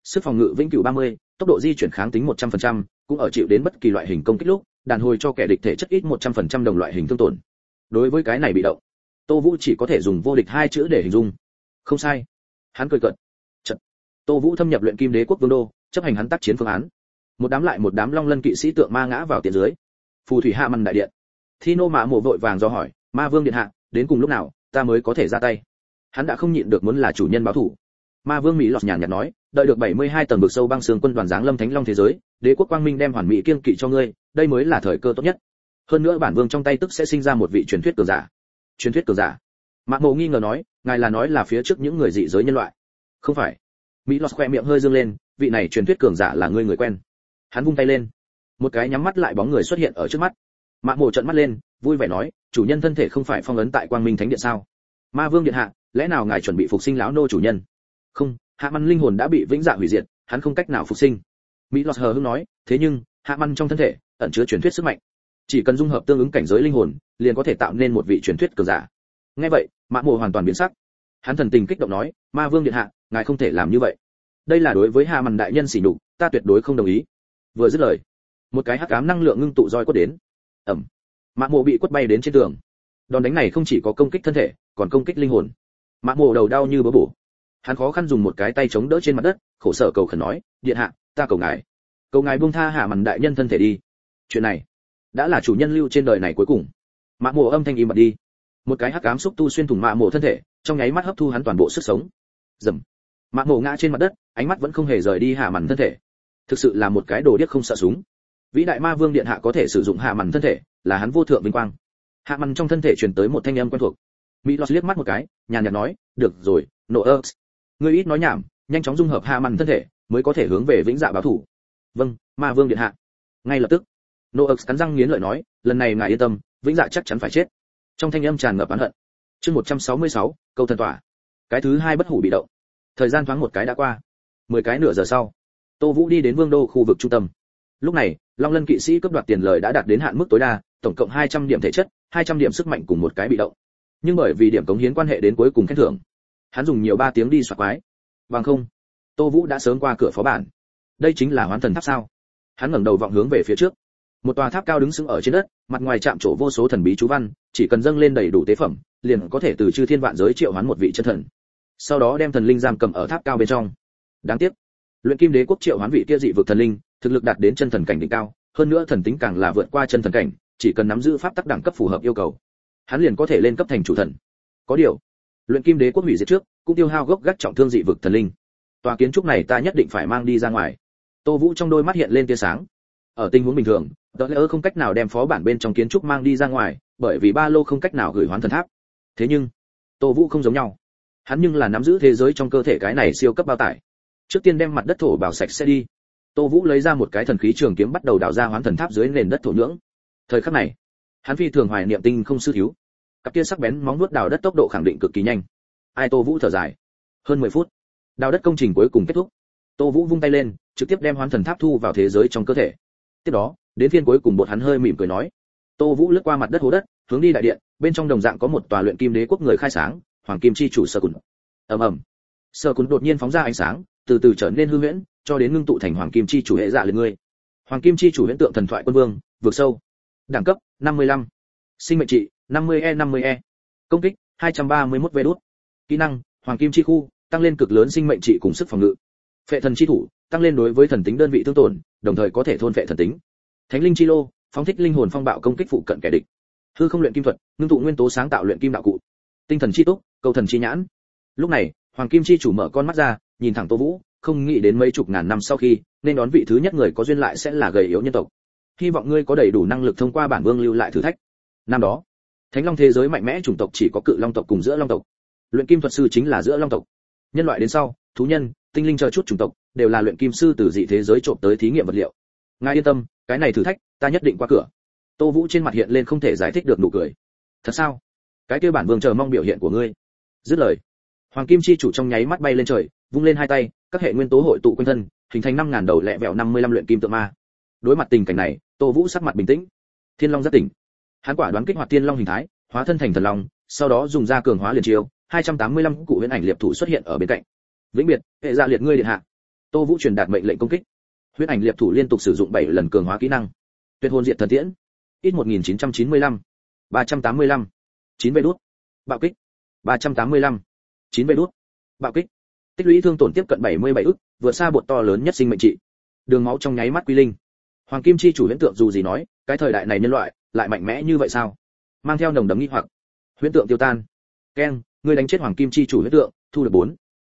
sức phòng ngự vĩnh cửu 30, tốc độ di chuyển kháng tính 100%, cũng ở chịu đến bất kỳ loại hình công kích lúc, đàn hồi cho kẻ địch thể chất ít 100% đồng loại hình thương tổn. Đối với cái này bị động, Tô Vũ chỉ có thể dùng vô địch hai chữ để hình dung. Không sai. Hắn cười cợt. Chợt, Tô Vũ thâm nhập luyện kim đế quốc vương đô, chấp hành hắn tác chiến phương án. Một đám lại một đám long lân kỵ sĩ tượng ma ngã vào tiền dưới. Phù thủy hạ màn đại điện. Thino Mã Mộ vội vàng do hỏi, Ma Vương điện hạ, đến cùng lúc nào ta mới có thể ra tay? Hắn đã không nhịn được muốn là chủ nhân báo thù. Ma Vương Mỹ lọt nhàn nhạt nói, đợi được 72 tầng vực sâu băng xương quân đoàn giáng lâm thánh long thế giới, đế quốc quang minh đem hoàn mỹ kiên kỵ cho ngươi, đây mới là thời cơ tốt nhất. Hơn nữa bản vương trong tay tức sẽ sinh ra một vị truyền thuyết cường giả. Truyền thuyết cường giả? Mã Mộ nghi ngờ nói, ngài là nói là phía trước những người dị giới nhân loại? Không phải. Mỹ lọt khoe miệng hơi dương lên, vị này truyền thuyết cường giả là ngươi người quen. Hắn vung tay lên, một cái nhắm mắt lại bóng người xuất hiện ở trước mắt. Mã Mộ trợn mắt lên, vui vẻ nói, chủ nhân thân thể không phải phong ấn tại quang minh thánh điện sao? Ma Vương điện hạ, lẽ nào ngài chuẩn bị phục sinh lão nô chủ nhân? Không, hạ măn linh hồn đã bị vĩnh dạ hủy diệt, hắn không cách nào phục sinh. Mỹ lọt hờ hững nói, thế nhưng hạ măn trong thân thể ẩn chứa truyền thuyết sức mạnh, chỉ cần dung hợp tương ứng cảnh giới linh hồn, liền có thể tạo nên một vị truyền thuyết cường giả. Nghe vậy, Mã Mộ hoàn toàn biến sắc. Hắn thần tình kích động nói, Ma Vương điện hạ, ngài không thể làm như vậy. Đây là đối với hạ măn đại nhân sỉ nhục, ta tuyệt đối không đồng ý. Vừa dứt lời, một cái hắc ám năng lượng ngưng tụ roi quất đến. Ầm. Mã Mộ bị quất bay đến trên tường. Đòn đánh này không chỉ có công kích thân thể, còn công kích linh hồn. Mã Mộ đầu đau như bớ bổ. Hắn khó khăn dùng một cái tay chống đỡ trên mặt đất, khổ sở cầu khẩn nói, điện hạ, ta cầu ngài buông tha hạ màn đại nhân thân thể đi. Chuyện này đã là chủ nhân lưu trên đời này cuối cùng. Mã Mộ âm thanh im bặt đi. Một cái hắc ám xúc tu xuyên thủng Mã Mộ thân thể, trong nháy mắt hấp thu hắn toàn bộ sức sống. Rầm. Mã Mộ ngã trên mặt đất, ánh mắt vẫn không hề rời đi hạ màn thân thể. Thực sự là một cái đồ điếc không sợ súng. Vĩ đại Ma Vương điện hạ có thể sử dụng hạ màn thân thể, là hắn vô thượng vinh quang. Hạ màn trong thân thể truyền tới một thanh âm quen thuộc. Mỹ Lọt liếc mắt một cái, nhàn nhạt nói, được rồi, nộ ơ. Ngươi ít nói nhảm, nhanh chóng dung hợp hạ màn thân thể, mới có thể hướng về vĩnh dạ báo thủ. Vâng, Ma Vương điện hạ. Ngay lập tức, nộ ơ cắn răng nghiến lợi nói, lần này ngài yên tâm, vĩnh dạ chắc chắn phải chết. Trong thanh âm tràn ngập oán hận. Chương 166, câu thần tỏa. Cái thứ hai bất hủ bị động. Thời gian thoáng một cái đã qua. 10 cái nửa giờ sau, Tô Vũ đi đến vương đô khu vực trung tâm. Lúc này, Long Lân kỵ sĩ cấp đoạt tiền lời đã đạt đến hạn mức tối đa, tổng cộng 200 điểm thể chất, 200 điểm sức mạnh cùng một cái bị động. Nhưng bởi vì điểm cống hiến quan hệ đến cuối cùng khen thưởng, hắn dùng nhiều 3 tiếng đi soạt quái. Bằng không, Tô Vũ đã sớm qua cửa phó bản. Đây chính là Hoán Thần Tháp sao? Hắn ngẩng đầu vọng hướng về phía trước. Một tòa tháp cao đứng sững ở trên đất, mặt ngoài chạm trổ vô số thần bí chú văn, chỉ cần dâng lên đầy đủ tế phẩm, liền có thể từ chư thiên vạn giới triệu hoán một vị chân thần. Sau đó đem thần linh giam cầm ở tháp cao bên trong. Đáng tiếc, luyện kim đế quốc triệu hoán vị kia dị vực thần linh, thực lực đạt đến chân thần cảnh đỉnh cao, hơn nữa thần tính càng là vượt qua chân thần cảnh, chỉ cần nắm giữ pháp tắc đẳng cấp phù hợp yêu cầu, hắn liền có thể lên cấp thành chủ thần. Có điều, luyện kim đế quốc hủy diệt trước, cũng tiêu hao gốc gác trọng thương dị vực thần linh. Tòa kiến trúc này ta nhất định phải mang đi ra ngoài. Tô Vũ trong đôi mắt hiện lên tia sáng. Ở tình huống bình thường, Đỡ không cách nào đem phó bản bên trong kiến trúc mang đi ra ngoài, bởi vì ba lô không cách nào gửi hoán thần tháp. Thế nhưng, Tô Vũ không giống nhau. Hắn nhưng là nắm giữ thế giới trong cơ thể cái này siêu cấp bao tải. Trước tiên đem mặt đất thổ bảo sạch sẽ đi. Tô Vũ lấy ra một cái thần khí trường kiếm bắt đầu đào ra hoán thần tháp dưới nền đất thổ nhưỡng. Thời khắc này, hắn phi thường hoài niệm tinh không sư thiếu. Cặp kia sắc bén móng vuốt đào đất tốc độ khẳng định cực kỳ nhanh. Ai Tô Vũ thở dài. Hơn 10 phút, đào đất công trình cuối cùng kết thúc. Tô Vũ vung tay lên, trực tiếp đem hoán thần tháp thu vào thế giới trong cơ thể. Tiếp đó, đến phiên cuối cùng bột hắn hơi mỉm cười nói. Tô Vũ lướt qua mặt đất hố đất, hướng đi đại điện, bên trong đồng dạng có một tòa luyện kim đế quốc người khai sáng, hoàng kim chi chủ Sở Cùn. Ầm ầm. Sở Cùn đột nhiên phóng ra ánh sáng, từ từ trở nên hư huyễn, cho đến ngưng tụ thành hoàng kim chi chủ hệ dạ lên ngươi. Hoàng kim chi chủ huyễn tượng thần thoại quân vương, vượt sâu. Đẳng cấp 55. Sinh mệnh trị 50E. Công kích 231 V đốt. Kỹ năng, hoàng kim chi khu, tăng lên cực lớn sinh mệnh trị cùng sức phòng ngự. Phệ thần chi thủ, tăng lên đối với thần tính đơn vị thương tổn, đồng thời có thể thôn phệ thần tính. Thánh linh chi lô, phóng thích linh hồn phong bạo công kích phụ cận kẻ địch. Hư không luyện kim thuật, ngưng tụ nguyên tố sáng tạo luyện kim đạo cụ. Tinh thần chi túc, câu thần chi nhãn. Lúc này, hoàng kim chi chủ mở con mắt ra, nhìn thẳng Tô Vũ, không nghĩ đến mấy chục ngàn năm sau khi, nên đón vị thứ nhất người có duyên lại sẽ là gầy yếu nhân tộc. Hy vọng ngươi có đầy đủ năng lực thông qua bản vương lưu lại thử thách. Năm đó, Thánh Long thế giới mạnh mẽ chủng tộc chỉ có Cự Long tộc cùng Giữa Long tộc. Luyện kim thuật sư chính là Giữa Long tộc. Nhân loại đến sau, thú nhân, tinh linh chờ chút chủng tộc đều là luyện kim sư từ dị thế giới trộm tới thí nghiệm vật liệu. Ngài yên tâm, cái này thử thách, ta nhất định qua cửa. Tô Vũ trên mặt hiện lên không thể giải thích được nụ cười. Thật sao? Cái kia bản vương chờ mong biểu hiện của ngươi. Dứt lời, hoàng kim chi chủ trong nháy mắt bay lên trời, vung lên hai tay, các hệ nguyên tố hội tụ quanh thân, hình thành 5000 đầu lẹ vẹo 55 luyện kim tượng ma. Đối mặt tình cảnh này, Tô Vũ sắc mặt bình tĩnh. Thiên Long rất tỉnh. Hắn quả đoán kích hoạt Thiên Long hình thái, hóa thân thành thần long, sau đó dùng ra cường hóa liền chiêu, 285 cụ huyễn ảnh liệp thủ xuất hiện ở bên cạnh. Vĩnh biệt, hệ dạ liệt ngươi điện hạ. Tô Vũ truyền đạt mệnh lệnh công kích. Huyết ảnh liệp thủ liên tục sử dụng 7 lần cường hóa kỹ năng. Tuyệt hồn diệt thần tiễn. Ít 1995. 385. 9 vê đút. Bạo kích. 385. 9 vê đút. Bạo kích. Tích lũy thương tổn tiếp cận 77 ức, vượt xa bột to lớn nhất sinh mệnh trị. Đường máu trong nháy mắt quy linh. Hoàng kim chi chủ huyễn tượng dù gì nói, cái thời đại này nhân loại lại mạnh mẽ như vậy sao? Mang theo nồng đấm nghi hoặc. Huyễn tượng tiêu tan. Keng, ngươi đánh chết hoàng kim chi chủ huyễn tượng, thu được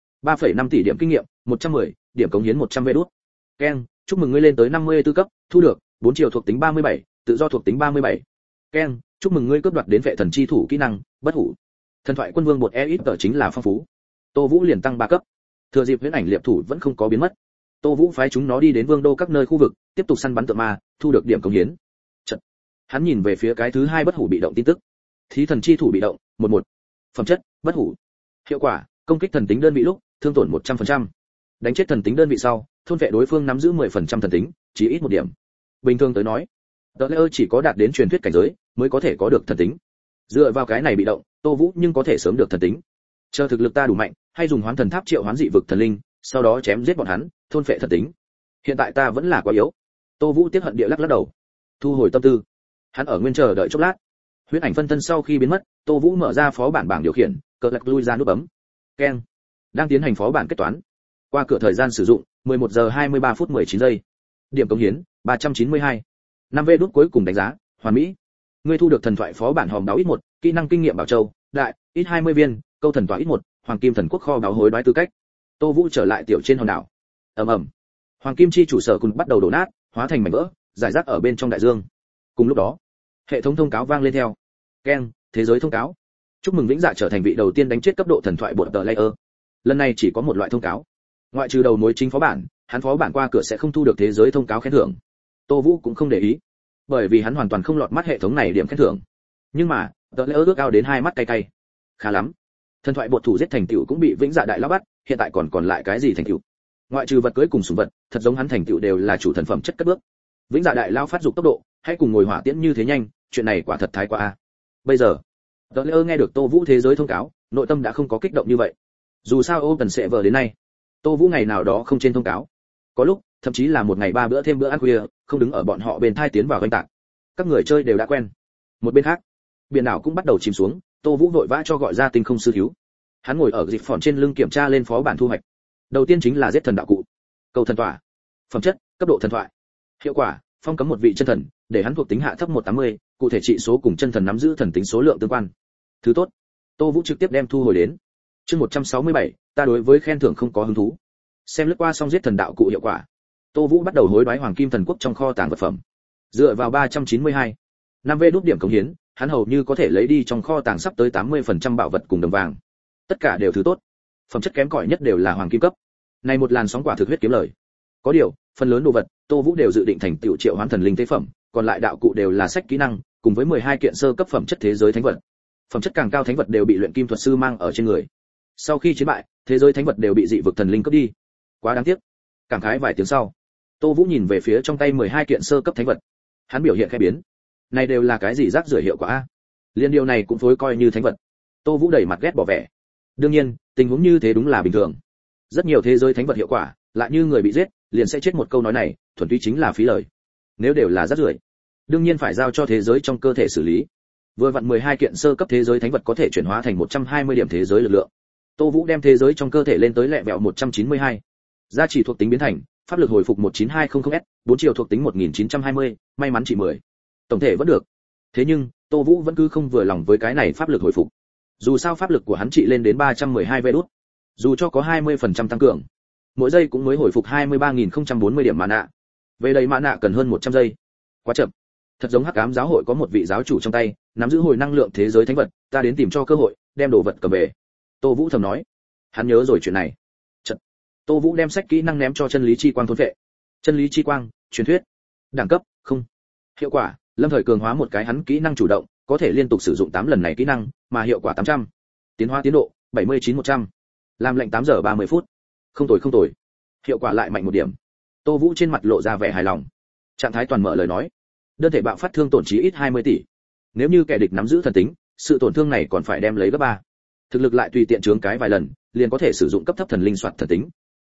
3,5 tỷ điểm kinh nghiệm, 110, điểm cống hiến 100 vê đút. Keng, chúc mừng ngươi lên tới 54 cấp, thu được 4 chiều thuộc tính 37, tự do thuộc tính 37. Keng, chúc mừng ngươi cướp đoạt đến vệ thần chi thủ kỹ năng, bất hủ. Thần thoại quân vương bột EXP chính là phong phú. Tô Vũ liền tăng 3 cấp. Thừa dịp huyễn ảnh liệp thủ vẫn không có biến mất, Tô Vũ phái chúng nó đi đến vương đô các nơi khu vực, tiếp tục săn bắn tượng ma, thu được điểm cống hiến. Chợt, hắn nhìn về phía cái thứ 2 bất hủ bị động tin tức. Thí thần chi thủ bị động, 11. Phẩm chất, bất hủ. Hiệu quả, công kích thần tính đơn vị lúc, thương tổn 100%. Đánh chết thần tính đơn vị sau, thôn vệ đối phương nắm giữ 10% thần tính, chỉ ít 1 điểm. Bình thường tới nói, Dudley chỉ có đạt đến truyền thuyết cảnh giới mới có thể có được thần tính. Dựa vào cái này bị động, Tô Vũ nhưng có thể sớm được thần tính. Chờ thực lực ta đủ mạnh, hay dùng hoán thần tháp triệu hoán dị vực thần linh, sau đó chém giết bọn hắn, thôn phệ thần tính. Hiện tại ta vẫn là quá yếu. Tô Vũ tiếc hận địa lắc đầu, thu hồi tâm tư. Hắn ở nguyên chờ đợi chốc lát. Huyễn ảnh phân thân sau khi biến mất, Tô Vũ mở ra phó bản bảng điều khiển, cờ lật lui ra nút bấm. Keng. Đang tiến hành phó bản kết toán. Qua cửa thời gian sử dụng, 11 giờ 23 phút 19 giây. Điểm cống hiến, 392. 5V đút cuối cùng đánh giá, hoàn mỹ. Ngươi thu được thần thoại phó bản hòm đáo ít 1, kỹ năng kinh nghiệm bảo châu, đại, ít 20 viên, câu thần tỏa ít 1, hoàng kim thần quốc kho báu hối đoái tư cách. Tô Vũ trở lại tiểu trên hòn đảo. Ầm ầm. Hoàng kim chi chủ sở cùng bắt đầu đổ nát, hóa thành mảnh vỡ, rải rác ở bên trong đại dương. Cùng lúc đó, hệ thống thông cáo vang lên theo. Keng, thế giới thông cáo. Chúc mừng Vĩnh Dạ trở thành vị đầu tiên đánh chết cấp độ thần thoại bột tờ layer. Lần này chỉ có một loại thông cáo. Ngoại trừ đầu mối chính phó bản, hắn phó bản qua cửa sẽ không thu được thế giới thông cáo khen thưởng. Tô Vũ cũng không để ý, bởi vì hắn hoàn toàn không lọt mắt hệ thống này điểm khen thưởng. Nhưng mà, tờ layer ước ao đến hai mắt cay cay. Khá lắm. Thần thoại bột thủ giết thành tựu cũng bị Vĩnh Dạ đại lão bắt, hiện tại còn lại cái gì thành tựu? Ngoại trừ vật cưới cùng sủng vật, thật giống hắn thành tựu đều là chủ thần phẩm chất cất bước. Vĩnh Dạ đại lão phát dục tốc độ, hãy cùng ngồi hỏa tiễn như thế nhanh, chuyện này quả thật thái quá a. Bây giờ, Dudley nghe được Tô Vũ thế giới thông cáo, nội tâm đã không có kích động như vậy. Dù sao Open Server đến nay, Tô Vũ ngày nào đó không trên thông cáo. Có lúc, thậm chí là một ngày 3 bữa thêm bữa ăn khuya, không đứng ở bọn họ bên thai tiến vào doanh tạc. Các người chơi đều đã quen. Một bên khác, biển đảo cũng bắt đầu chìm xuống, Tô Vũ vội vã cho gọi ra tinh không sư thiếu. Hắn ngồi ở dịch phòn trên lưng kiểm tra lên phó bản thu hoạch. Đầu tiên chính là giết thần đạo cụ. Câu thần tỏa. Phẩm chất, cấp độ thần thoại. Hiệu quả, phong cấm một vị chân thần, để hắn thuộc tính hạ thấp 180, cụ thể trị số cùng chân thần nắm giữ thần tính số lượng tương quan. Thứ tốt. Tô Vũ trực tiếp đem thu hồi đến. Chương 167, ta đối với khen thưởng không có hứng thú. Xem lướt qua xong giết thần đạo cụ hiệu quả. Tô Vũ bắt đầu hối đoái hoàng kim thần quốc trong kho tàng vật phẩm. Dựa vào 392, 5V đút điểm cống hiến, hắn hầu như có thể lấy đi trong kho tàng sắp tới 80% bảo vật cùng đồng vàng. Tất cả đều thứ tốt. Phẩm chất kém cỏi nhất đều là hoàng kim cấp. Này một làn sóng quả thực huyết kiếm lời. Có điều, phần lớn đồ vật, Tô Vũ đều dự định thành tựu triệu hoán thần linh tế phẩm, còn lại đạo cụ đều là sách kỹ năng, cùng với 12 kiện sơ cấp phẩm chất thế giới thánh vật. Phẩm chất càng cao thánh vật đều bị luyện kim thuật sư mang ở trên người. Sau khi chiến bại, thế giới thánh vật đều bị dị vực thần linh cướp đi. Quá đáng tiếc. Cảm khái vài tiếng sau, Tô Vũ nhìn về phía trong tay 12 kiện sơ cấp thánh vật. Hắn biểu hiện khẽ biến. Này đều là cái gì rác rưởi hiệu quả a? Liên điều này cũng phối coi như thánh vật. Tô Vũ đẩy mặt ghét bỏ vẻ. Đương nhiên, tình huống như thế đúng là bình thường. Rất nhiều thế giới thánh vật hiệu quả, lại như người bị giết, liền sẽ chết một câu nói này, thuần túy chính là phí lời. Nếu đều là rác rưởi, đương nhiên phải giao cho thế giới trong cơ thể xử lý. Vừa vặn 12 kiện sơ cấp thế giới thánh vật có thể chuyển hóa thành 120 điểm thế giới lực lượng. Tô Vũ đem thế giới trong cơ thể lên tới lẹ vẹo 192. Giá trị thuộc tính biến thành, pháp lực hồi phục 19200S, 4 chiều thuộc tính 1920, may mắn chỉ 10. Tổng thể vẫn được. Thế nhưng, Tô Vũ vẫn cứ không vừa lòng với cái này pháp lực hồi phục. Dù sao pháp lực của hắn trị lên đến 312 V đút. Dù cho có 20% tăng cường, mỗi giây cũng mới hồi phục 23.040 điểm mana. Về đây mana cần hơn 100 giây. Quá chậm. Thật giống Hắc Ám giáo hội có một vị giáo chủ trong tay, nắm giữ hồi năng lượng thế giới thánh vật, ta đến tìm cho cơ hội, đem đồ vật cầm về. Tô Vũ thầm nói. Hắn nhớ rồi chuyện này. Chật. Tô Vũ đem sách kỹ năng ném cho chân lý chi quang thôn vệ. Chân lý chi quang, truyền thuyết. Đẳng cấp, không. Hiệu quả, lâm thời cường hóa một cái hắn kỹ năng chủ động, có thể liên tục sử dụng 8 lần này kỹ năng, mà hiệu quả 800. Tiến hóa tiến độ, 79-100. Làm lệnh 8 giờ 30 phút. Không tồi không tồi. Hiệu quả lại mạnh một điểm. Tô Vũ trên mặt lộ ra vẻ hài lòng. Trạng thái toàn mở lời nói. Đơn thể bạo phát thương tổn chí ít 20 tỷ. Nếu như kẻ địch nắm giữ thần tính, sự tổn thương này còn phải đem lấy gấp 3. Thực lực lại tùy tiện chướng cái vài lần, liền có thể sử dụng cấp thấp thần linh soạt thần tính.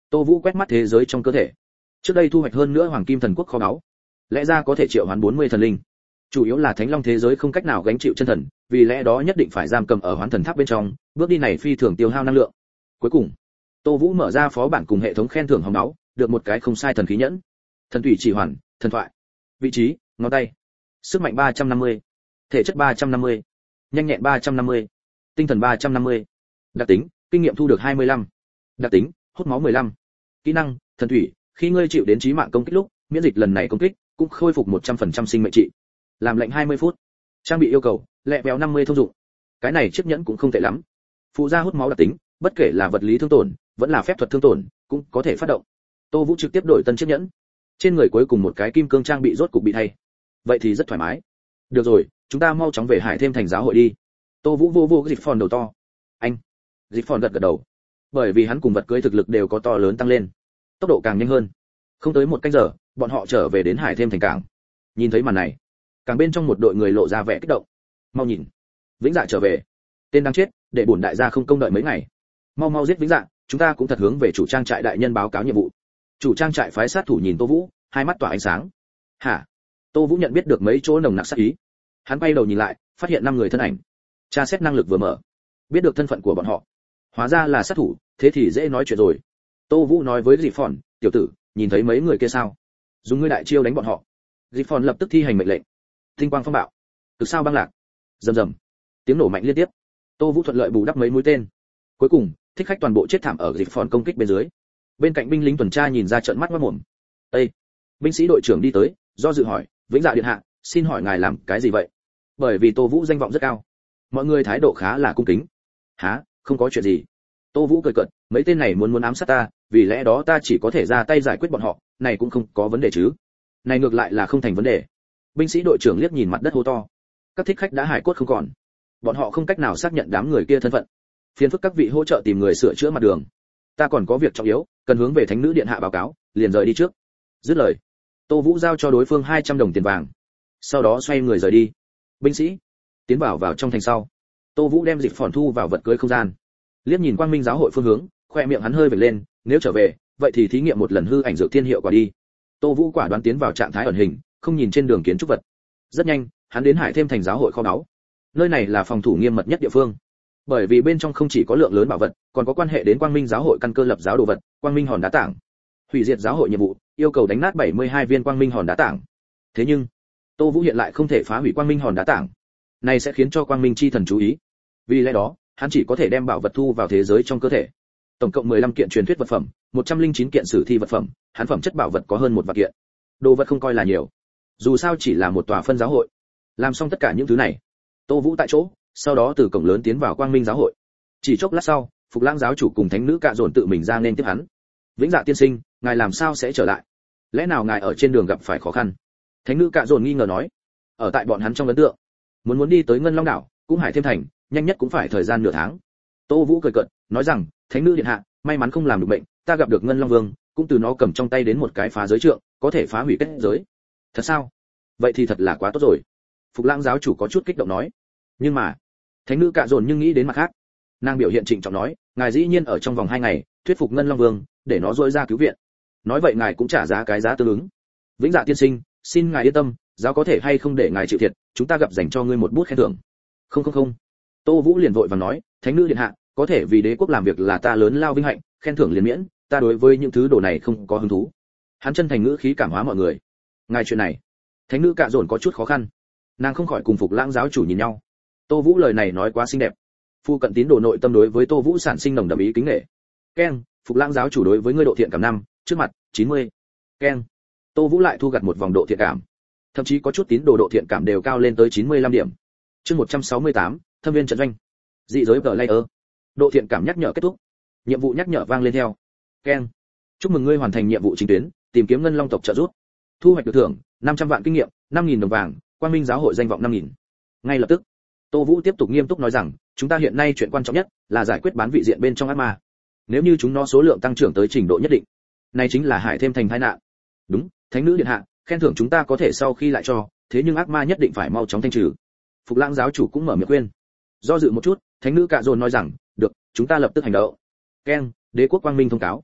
Tô Vũ quét mắt thế giới trong cơ thể. Trước đây thu hoạch hơn nữa hoàng kim thần quốc kho báu, lẽ ra có thể triệu hoán 40 thần linh. Chủ yếu là thánh long thế giới không cách nào gánh chịu chân thần, vì lẽ đó nhất định phải giam cầm ở hoán thần tháp bên trong, bước đi này phi thường tiêu hao năng lượng. Cuối cùng, Tô Vũ mở ra phó bản cùng hệ thống khen thưởng hồng máu, được một cái không sai thần khí nhẫn. Thần thủy chỉ hoàn, thần thoại. Vị trí, ngón tay. Sức mạnh 350, thể chất 350, nhanh nhẹn 350, tinh thần 350. Đặc tính, kinh nghiệm thu được 25. Đặc tính, hút máu 15. Kỹ năng, thần thủy, khi ngươi chịu đến chí mạng công kích lúc, miễn dịch lần này công kích, cũng khôi phục 100% sinh mệnh trị. Làm lệnh 20 phút. Trang bị yêu cầu, lẹ béo 50 thông dụng. Cái này chiếc nhẫn cũng không tệ lắm. Phụ gia hút máu đặc tính, bất kể là vật lý thương tổn, vẫn là phép thuật thương tổn, cũng có thể phát động. Tô Vũ trực tiếp đổi tân chiếc nhẫn. Trên người cuối cùng một cái kim cương trang bị rốt cục bị thay. Vậy thì rất thoải mái. Được rồi, chúng ta mau chóng về Hải Thêm thành giáo hội đi. Tô Vũ vô cái dịch phòn đầu to. Anh. Dịch phòn gật đầu. Bởi vì hắn cùng vật cưới thực lực đều có to lớn tăng lên, tốc độ càng nhanh hơn. Không tới một canh giờ, bọn họ trở về đến Hải Thêm thành cảng. Nhìn thấy màn này, càng bên trong một đội người lộ ra vẻ kích động. Mau nhìn, Vĩnh Dạ trở về. Tên đang chết, để bổn đại gia không công đợi mấy ngày. Mau giết Vĩnh Dạ, chúng ta cũng thật hướng về chủ trang trại đại nhân báo cáo nhiệm vụ. Chủ trang trại phái sát thủ nhìn Tô Vũ, hai mắt tỏa ánh sáng. Hả? Tô Vũ nhận biết được mấy chỗ nồng nặc sát ý. Hắn quay đầu nhìn lại, phát hiện 5 người thân ảnh. Tra xét năng lực vừa mở, biết được thân phận của bọn họ. Hóa ra là sát thủ, thế thì dễ nói chuyện rồi. Tô Vũ nói với Dị Phòn, tiểu tử, nhìn thấy mấy người kia sao? Dùng ngươi đại chiêu đánh bọn họ. Dị Phòn lập tức thi hành mệnh lệnh. Tinh quang phong bạo, cực sao băng lạc, rầm rầm, tiếng nổ mạnh liên tiếp. Tô Vũ thuận lợi bù đắp mấy mũi tên. Cuối cùng, thích khách toàn bộ chết thảm ở Dị Phòn công kích bên dưới. Bên cạnh binh lính tuần tra nhìn ra trợn mắt ngoác mồm. Ê! Binh sĩ đội trưởng đi tới, do dự hỏi, Vĩnh Dạ điện hạ, xin hỏi ngài làm cái gì vậy? Bởi vì Tô Vũ danh vọng rất cao, mọi người thái độ khá là cung kính. Hả? Không có chuyện gì. Tô Vũ cười cợt, mấy tên này muốn ám sát ta, vì lẽ đó ta chỉ có thể ra tay giải quyết bọn họ, này cũng không có vấn đề chứ? Này ngược lại là không thành vấn đề. Binh sĩ đội trưởng liếc nhìn mặt đất hô to. Các thích khách đã hải cốt không còn, bọn họ không cách nào xác nhận đám người kia thân phận. Phiền phức các vị hỗ trợ tìm người sửa chữa mặt đường. Ta còn có việc trọng yếu, cần hướng về thánh nữ điện hạ báo cáo, liền rời đi trước. Dứt lời, Tô Vũ giao cho đối phương 200 đồng tiền vàng, sau đó xoay người rời đi. Binh sĩ tiến vào trong thành sau, Tô Vũ đem Dịch Phòn thu vào vật cưới không gian. Liếc nhìn Quang Minh giáo hội phương hướng, khoe miệng hắn hơi vểnh lên, nếu trở về, vậy thì thí nghiệm một lần hư ảnh dược thiên hiệu quả đi. Tô Vũ quả đoán tiến vào trạng thái ẩn hình, không nhìn trên đường kiến trúc vật. Rất nhanh, hắn đến Hải Thêm thành giáo hội kho báu. Nơi này là phòng thủ nghiêm mật nhất địa phương, bởi vì bên trong không chỉ có lượng lớn bảo vật, còn có quan hệ đến Quang Minh giáo hội căn cơ lập giáo đồ vật, Quang Minh hòn đá tảng. Hủy diệt giáo hội nhiệm vụ, yêu cầu đánh nát 72 viên Quang Minh hòn đá tảng. Thế nhưng, Tô Vũ hiện lại không thể phá hủy Quang Minh hòn đá tảng. Này sẽ khiến cho Quang Minh chi thần chú ý. Vì lẽ đó, hắn chỉ có thể đem bảo vật thu vào thế giới trong cơ thể. Tổng cộng 15 kiện truyền thuyết vật phẩm, 109 kiện sử thi vật phẩm, hắn phẩm chất bảo vật có hơn 1 vạn kiện. Đồ vật không coi là nhiều, dù sao chỉ là một tòa phân giáo hội. Làm xong tất cả những thứ này, Tô Vũ tại chỗ, sau đó từ cổng lớn tiến vào Quang Minh giáo hội. Chỉ chốc lát sau, Phục Lãng giáo chủ cùng thánh nữ Cạ Dồn tự mình ra nên tiếp hắn. Vĩnh Dạ tiên sinh, ngài làm sao sẽ trở lại? Lẽ nào ngài ở trên đường gặp phải khó khăn? Thánh nữ Cạ Dồn nghi ngờ nói. Ở tại bọn hắn trong ấn tượng, muốn đi tới Ngân Long đảo, cũng Hải Thêm thành, nhanh nhất cũng phải thời gian nửa tháng. Tô Vũ cười cợt, nói rằng, thánh nữ điện hạ, may mắn không làm được bệnh, ta gặp được Ngân Long Vương, cũng từ nó cầm trong tay đến một cái phá giới trượng, có thể phá hủy kết giới. Thật sao? Vậy thì thật là quá tốt rồi. Phục Lãng giáo chủ có chút kích động nói. Nhưng mà, thánh nữ Cạ Dồn nhưng nghĩ đến mặt khác. Nàng biểu hiện trịnh trọng nói, ngài dĩ nhiên ở trong vòng 2 ngày thuyết phục Ngân Long Vương, để nó dội ra cứu viện. Nói vậy ngài cũng trả giá cái giá tương ứng. Vĩnh Dạ tiên sinh, xin ngài yên tâm, giáo có thể hay không để ngài chịu thiệt, chúng ta gặp dành cho ngươi một bút khen thưởng. Không. Tô Vũ liền vội vàng nói, thánh nữ điện hạ, có thể vì đế quốc làm việc là ta lớn lao vinh hạnh, khen thưởng liền miễn, ta đối với những thứ đồ này không có hứng thú. Hắn chân thành ngữ khí cảm hóa mọi người. Ngài chuyện này, thánh nữ Cạ Dồn có chút khó khăn, nàng không khỏi cùng Phục Lãng giáo chủ nhìn nhau. Tô Vũ lời này nói quá xinh đẹp. Phu cận tín đồ nội tâm đối với Tô Vũ sản sinh nồng đậm ý kính nể. Keng, Phục Lãng giáo chủ đối với ngươi độ thiện cảm 5, trước mặt 90. Keng. Tô Vũ lại thu gặt một vòng độ thiện cảm. Thậm chí có chút tín đồ độ thiện cảm đều cao lên tới 95 điểm. Chương 168, Thâm viên trận doanh. Dị giới player. Độ thiện cảm nhắc nhở kết thúc. Nhiệm vụ nhắc nhở vang lên theo. Keng. Chúc mừng ngươi hoàn thành nhiệm vụ chính tuyến, tìm kiếm Ngân Long tộc trợ giúp. Thu hoạch được thưởng 500 vạn kinh nghiệm, 5000 đồng vàng, Quang Minh giáo hội danh vọng 5000. Ngay lập tức, Tô Vũ tiếp tục nghiêm túc nói rằng, chúng ta hiện nay chuyện quan trọng nhất là giải quyết bán vị diện bên trong ác ma. Nếu như chúng nó số lượng tăng trưởng tới trình độ nhất định, này chính là Hải Thêm thành tai nạn. Đúng, thánh nữ điện hạ, khen thưởng chúng ta có thể sau khi lại cho, thế nhưng ác ma nhất định phải mau chóng thanh trừ. Phục Lãng giáo chủ cũng mở miệng khuyên. Do dự một chút, thánh nữ Cạ Dồn nói rằng, được, chúng ta lập tức hành động. Keng, đế quốc Quang Minh thông cáo.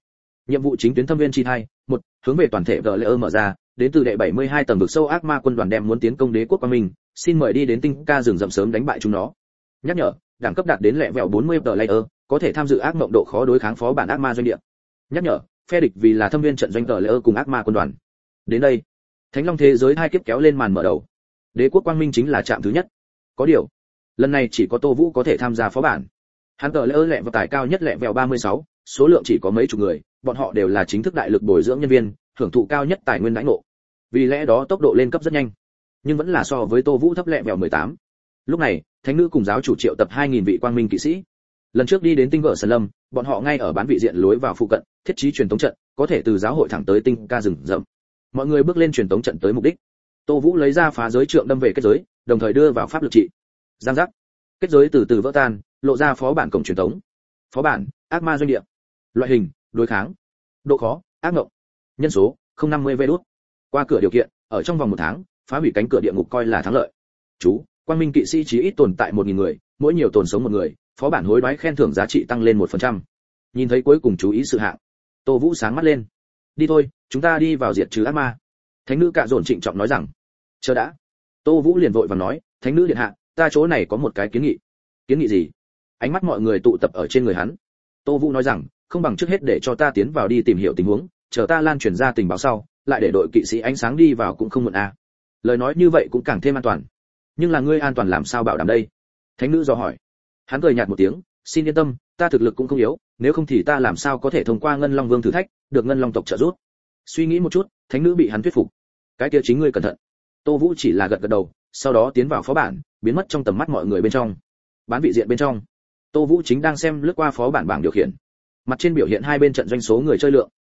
Nhiệm vụ chính tuyến thâm viên chi thai, một, hướng về toàn thể tờ layer mở ra, đến từ đệ 72 tầng vực sâu ác ma quân đoàn đem muốn tiến công đế quốc quang minh, xin mời đi đến tinh ca rừng rậm sớm đánh bại chúng nó. Nhắc nhở, đẳng cấp đạt đến lẹ vẹo 40 tờ layer, có thể tham dự ác mộng độ khó đối kháng phó bản ác ma doanh địa. Nhắc nhở, phe địch vì là thâm viên trận doanh tờ layer cùng ác ma quân đoàn. Đến đây, Thánh Long thế giới hai kiếp kéo lên màn mở đầu. Đế quốc quang minh chính là trạm thứ nhất. Có điều, lần này chỉ có Tô Vũ có thể tham gia phó bản. Hắn tờ layer lẹ và tài cao nhất lẹ vẹo 36, số lượng chỉ có mấy chục người, bọn họ đều là chính thức đại lực bồi dưỡng nhân viên, hưởng thụ cao nhất tài nguyên đãi ngộ. Vì lẽ đó tốc độ lên cấp rất nhanh, nhưng vẫn là so với Tô Vũ thấp lẹ vẹo 18. Lúc này, thánh nữ cùng giáo chủ triệu tập 2000 vị quang minh kỵ sĩ. Lần trước đi đến tinh vợ Sơn Lâm, bọn họ ngay ở bán vị diện lối vào phụ cận, thiết trí truyền tống trận, có thể từ giáo hội thẳng tới tinh ca rừng rậm. Mọi người bước lên truyền tống trận tới mục đích. Tô Vũ lấy ra phá giới trượng đâm về kết giới, đồng thời đưa vào pháp lực trị. Giang giác. Kết giới từ từ vỡ tan, lộ ra phó bản cổng truyền tống. Phó bản, ác ma doanh địa. Loại hình, đối kháng. Độ khó, ác ngộng. Nhân số, 050 vé đút. Qua cửa điều kiện, ở trong vòng 1 tháng, phá hủy cánh cửa địa ngục coi là thắng lợi. Chú, quang minh kỵ sĩ chí ít tồn tại 1000 người, mỗi nhiều tồn sống 1 người, phó bản hối đoái khen thưởng giá trị tăng lên 1%. Nhìn thấy cuối cùng chú ý sự hạng, Tô Vũ sáng mắt lên. Đi thôi, chúng ta đi vào diệt trừ ác ma. Thánh nữ Cạ Dồn trịnh trọng nói rằng. Chờ đã. Tô Vũ liền vội vàng nói, thánh nữ điện hạ, ta chỗ này có một cái kiến nghị. Kiến nghị gì? Ánh mắt mọi người tụ tập ở trên người hắn. Tô Vũ nói rằng, không bằng trước hết để cho ta tiến vào đi tìm hiểu tình huống, chờ ta lan truyền ra tình báo sau, lại để đội kỵ sĩ ánh sáng đi vào cũng không muộn à. Lời nói như vậy cũng càng thêm an toàn. Nhưng là ngươi an toàn làm sao bảo đảm đây? Thánh nữ dò hỏi. Hắn cười nhạt một tiếng, xin yên tâm, ta thực lực cũng không yếu, nếu không thì ta làm sao có thể thông qua Ngân Long Vương thử thách, được Ngân Long tộc trợ giúp. Suy nghĩ một chút, thánh nữ bị hắn thuyết phục. Cái kia chính ngươi cẩn thận. Tô Vũ chỉ là gật gật đầu, sau đó tiến vào phó bản, biến mất trong tầm mắt mọi người bên trong. Bán vị diện bên trong, Tô Vũ chính đang xem lướt qua phó bản bảng điều khiển. Mặt trên biểu hiện hai bên trận doanh số người chơi lượng.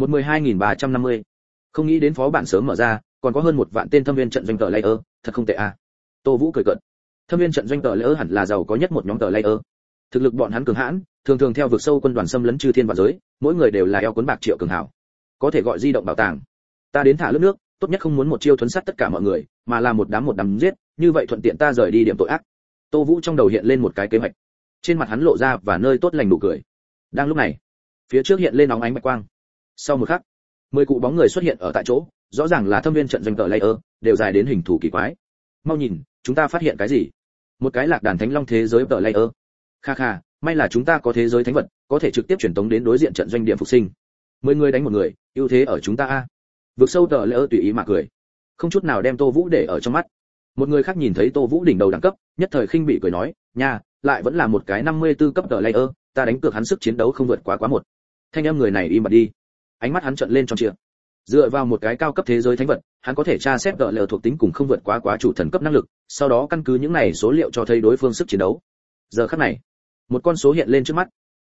112.350. Không nghĩ đến phó bản sớm mở ra, còn có hơn 1 vạn tên thâm viên trận doanh tờ layer, thật không tệ à. Tô Vũ cười cợt. Thâm viên trận doanh tờ layer hẳn là giàu có nhất một nhóm tờ layer. Thực lực bọn hắn cường hãn, thường theo vực sâu quân đoàn xâm lấn chư thiên vạn giới, mỗi người đều là eo cuốn bạc triệu cường hảo. Có thể gọi di động bảo tàng. Ta đến thả lướt nước, tốt nhất không muốn một chiêu thuấn sát tất cả mọi người, mà là một đám giết, như vậy thuận tiện ta rời đi điểm tội ác. Tô Vũ trong đầu hiện lên một cái kế hoạch. Trên mặt hắn lộ ra và nơi tốt lành nụ cười. Đang lúc này, phía trước hiện lên óng ánh bạch quang. Sau một khắc, 10 cụ bóng người xuất hiện ở tại chỗ, rõ ràng là thâm viên trận doanh tờ layer, đều dài đến hình thù kỳ quái. Mau nhìn, chúng ta phát hiện cái gì? Một cái lạc đàn thánh long thế giới tờ layer. Kha kha, may là chúng ta có thế giới thánh vật, có thể trực tiếp truyền tống đến đối diện trận doanh điểm phục sinh. 10 người đánh một người, ưu thế ở chúng ta a. Vực sâu tờ layer tùy ý mà cười, không chút nào đem Tô Vũ để ở trong mắt. Một người khác nhìn thấy Tô Vũ đỉnh đầu đẳng cấp, nhất thời khinh bị cười nói, nha, lại vẫn là một cái 54 cấp tờ layer, ta đánh cược hắn sức chiến đấu không vượt quá 1. Thanh âm người này im bặt đi. Ánh mắt hắn trợn lên tròn trịa. Dựa vào một cái cao cấp thế giới thánh vật, hắn có thể tra xét tờ layer thuộc tính cùng không vượt quá chủ thần cấp năng lực, sau đó căn cứ những này số liệu cho thấy đối phương sức chiến đấu. Giờ khắc này, một con số hiện lên trước mắt.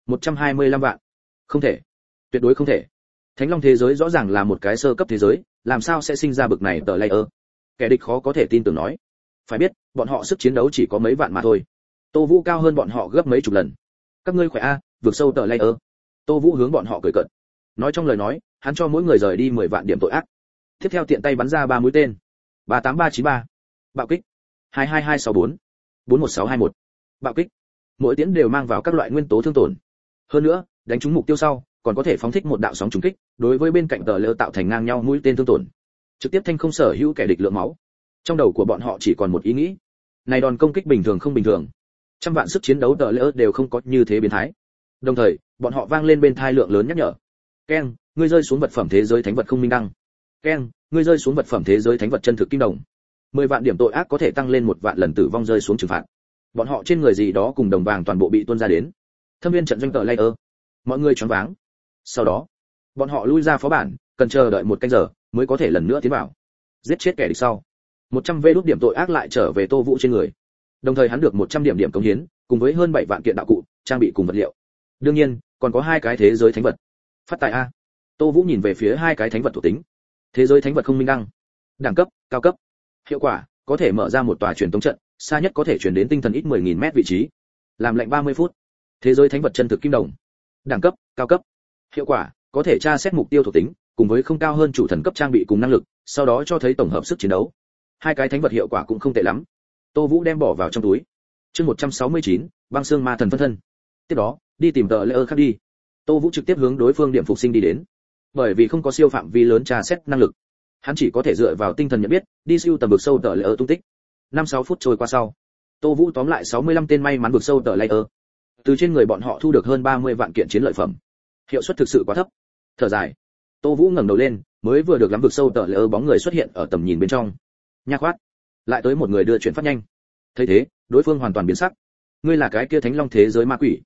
125 vạn. Không thể, tuyệt đối không thể. Thánh Long thế giới rõ ràng là một cái sơ cấp thế giới, làm sao sẽ sinh ra bực này tờ layer? Kẻ địch khó có thể tin tưởng nói. Phải biết, bọn họ sức chiến đấu chỉ có mấy vạn mà thôi. Tô Vũ cao hơn bọn họ gấp mấy chục lần. Các ngươi khỏe a, vượt sâu tờ layer. Tô Vũ hướng bọn họ cười cợt. Nói trong lời nói, hắn cho mỗi người rời đi 10 vạn điểm tội ác. Tiếp theo tiện tay bắn ra 3 mũi tên. 38393. Bạo kích. 22264. 41621. Bạo kích. Mỗi tiến đều mang vào các loại nguyên tố thương tổn. Hơn nữa, đánh trúng mục tiêu sau, còn có thể phóng thích một đạo sóng trùng kích, đối với bên cạnh tờ layer tạo thành ngang nhau mũi tên thương tổn. Trực tiếp thanh không sở hữu kẻ địch lượng máu. Trong đầu của bọn họ chỉ còn một ý nghĩ. Này đòn công kích bình thường không bình thường. Trăm vạn sức chiến đấu tờ layer đều không có như thế biến thái. Đồng thời, bọn họ vang lên bên tai lượng lớn nhắc nhở. Keng, ngươi rơi xuống vật phẩm thế giới thánh vật không minh đăng. Keng, ngươi rơi xuống vật phẩm thế giới thánh vật chân thực kim đồng. 10 vạn điểm tội ác có thể tăng lên 1 vạn lần tử vong rơi xuống trừng phạt. Bọn họ trên người gì đó cùng đồng vàng toàn bộ bị tuôn ra đến. Thâm viên trận doanh tờ layer. Mọi người choáng váng. Sau đó, bọn họ lui ra phó bản, cần chờ đợi 1 canh giờ mới có thể lần nữa tiến vào. Giết chết kẻ địch sau, 100 vê đút điểm tội ác lại trở về Tô Vũ trên người. Đồng thời hắn được 100 điểm cống hiến, cùng với hơn 7 vạn kiện đạo cụ, trang bị cùng vật liệu. Đương nhiên, còn có 2 cái thế giới thánh vật. Phát tài a. Tô Vũ nhìn về phía 2 cái thánh vật thuộc tính. Thế giới thánh vật không minh đăng. Đẳng cấp, cao cấp. Hiệu quả, có thể mở ra một tòa truyền tống trận, xa nhất có thể truyền đến tinh thần ít 10.000 mét vị trí. Làm lệnh 30 phút. Thế giới thánh vật chân thực kim đồng. Đẳng cấp, cao cấp. Hiệu quả, có thể tra xét mục tiêu thuộc tính, cùng với không cao hơn chủ thần cấp trang bị cùng năng lực, sau đó cho thấy tổng hợp sức chiến đấu. 2 cái thánh vật hiệu quả cũng không tệ lắm. Tô Vũ đem bỏ vào trong túi. Chương 169, băng xương ma thần phân thân. Tiếp đó, đi tìm tờ layer khác đi. Tô Vũ trực tiếp hướng đối phương điểm phục sinh đi đến. Bởi vì không có siêu phạm vi lớn tra xét năng lực, hắn chỉ có thể dựa vào tinh thần nhận biết, đi siêu tầm vực sâu tờ layer tung tích. 5-6 phút trôi qua sau, Tô Vũ tóm lại 65 tên may mắn vực sâu tờ layer. Từ trên người bọn họ thu được hơn 30 vạn kiện chiến lợi phẩm. Hiệu suất thực sự quá thấp. Thở dài, Tô Vũ ngẩng đầu lên, mới vừa được lắm vực sâu tờ layer bóng người xuất hiện ở tầm nhìn bên trong. Nha khoát, lại tới một người đưa chuyển phát nhanh. Thấy thế, đối phương hoàn toàn biến sắc. Ngươi là cái kia Thánh Long thế giới ma quỷ?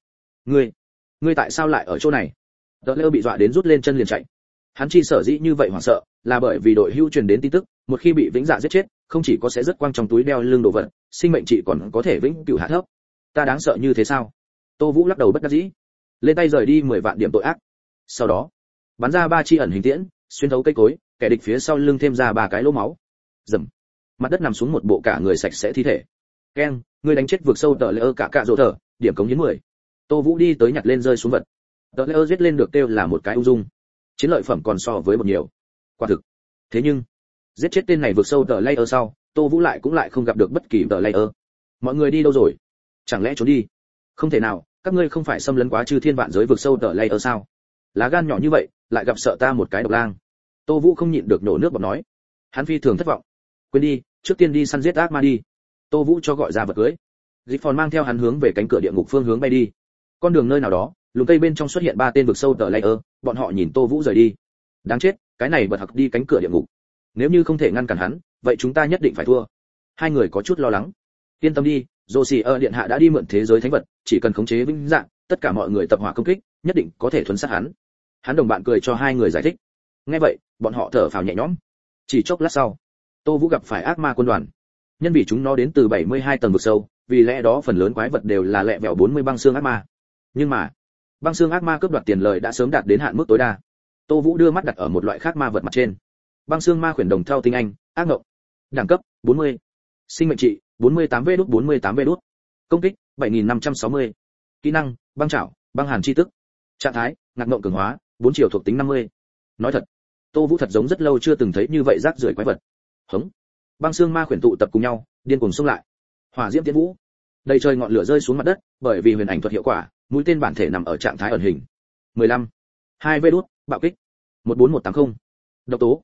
Ngươi tại sao lại ở chỗ này? Tờ layer bị dọa đến rút lên chân liền chạy. Hắn chi sở dĩ như vậy hoảng sợ, là bởi vì đội hưu truyền đến tin tức, một khi bị Vĩnh Dạ giết chết, không chỉ có sẽ rất quang trong túi đeo lưng đồ vật, sinh mệnh trị còn có thể vĩnh cửu hạ thấp. Ta đáng sợ như thế sao? Tô Vũ lắc đầu bất đắc dĩ, lên tay rời đi 10 vạn điểm tội ác. Sau đó, bắn ra 3 chi ẩn hình tiễn, xuyên thấu cây cối, kẻ địch phía sau lưng thêm ra 3 cái lỗ máu. Rầm. Mặt đất nằm xuống một bộ cả người sạch sẽ thi thể. Keng, ngươi đánh chết vượt sâu tờ layer cả rồ thở, điểm cống hiến 10. Tô Vũ đi tới nhặt lên rơi xuống vật. Tờ layer giết lên được kêu là một cái ung dung. Chiến lợi phẩm còn so với một nhiều. Quả thực. Thế nhưng, giết chết tên này vượt sâu tờ layer sau, Tô Vũ lại cũng lại không gặp được bất kỳ tờ layer. Mọi người đi đâu rồi? Chẳng lẽ trốn đi? Không thể nào, các ngươi không phải xâm lấn quá chư thiên vạn giới vượt sâu tờ layer sao? Lá gan nhỏ như vậy, lại gặp sợ ta một cái độc lang. Tô Vũ không nhịn được nổ nước bọt nói. Hắn phi thường thất vọng. Quên đi, trước tiên đi săn giết ác ma đi. Tô Vũ cho gọi ra vật cưới. Dịch Phòn mang theo hắn hướng về cánh cửa địa ngục phương hướng bay đi. Con đường nơi nào đó, lùm cây bên trong xuất hiện 3 tên vực sâu tờ layer, bọn họ nhìn Tô Vũ rời đi. Đáng chết, cái này bật học đi cánh cửa địa ngục. Nếu như không thể ngăn cản hắn, vậy chúng ta nhất định phải thua. Hai người có chút lo lắng. Yên tâm đi, Josie điện hạ đã đi mượn thế giới thánh vật, chỉ cần khống chế Vĩnh Dạ, tất cả mọi người tập hỏa công kích, nhất định có thể thuần sát hắn. Hắn đồng bạn cười cho hai người giải thích. Nghe vậy, bọn họ thở phào nhẹ nhõm. Chỉ chốc lát sau, Tô Vũ gặp phải ác ma quân đoàn. Nhân vì chúng nó đến từ 72 tầng vực sâu, vì lẽ đó phần lớn quái vật đều là lẹ vẹo 40 băng xương ác ma. Nhưng mà, băng xương ác ma cướp đoạt tiền lời đã sớm đạt đến hạn mức tối đa. Tô Vũ đưa mắt đặt ở một loại khác ma vật mặt trên. Băng xương ma khuyển đồng theo tinh anh, ác ngộng. Đẳng cấp 40. Sinh mệnh trị 48V. Công kích 7560. Kỹ năng, băng chảo, băng hàn chi tức. Trạng thái, ngạc ngộng cường hóa, 4 chiều thuộc tính 50. Nói thật, Tô Vũ thật giống rất lâu chưa từng thấy như vậy rác rưởi quái vật. Hống. Băng xương ma khuyển tụ tập cùng nhau, điên cuồng xông lại. Hỏa diễm tiến vũ. Đầy trời ngọn lửa rơi xuống mặt đất, bởi vì huyền ảnh thuật hiệu quả, mũi tên bản thể nằm ở trạng thái ẩn hình. 15. 2V đút, bạo kích. 14180. Độc tố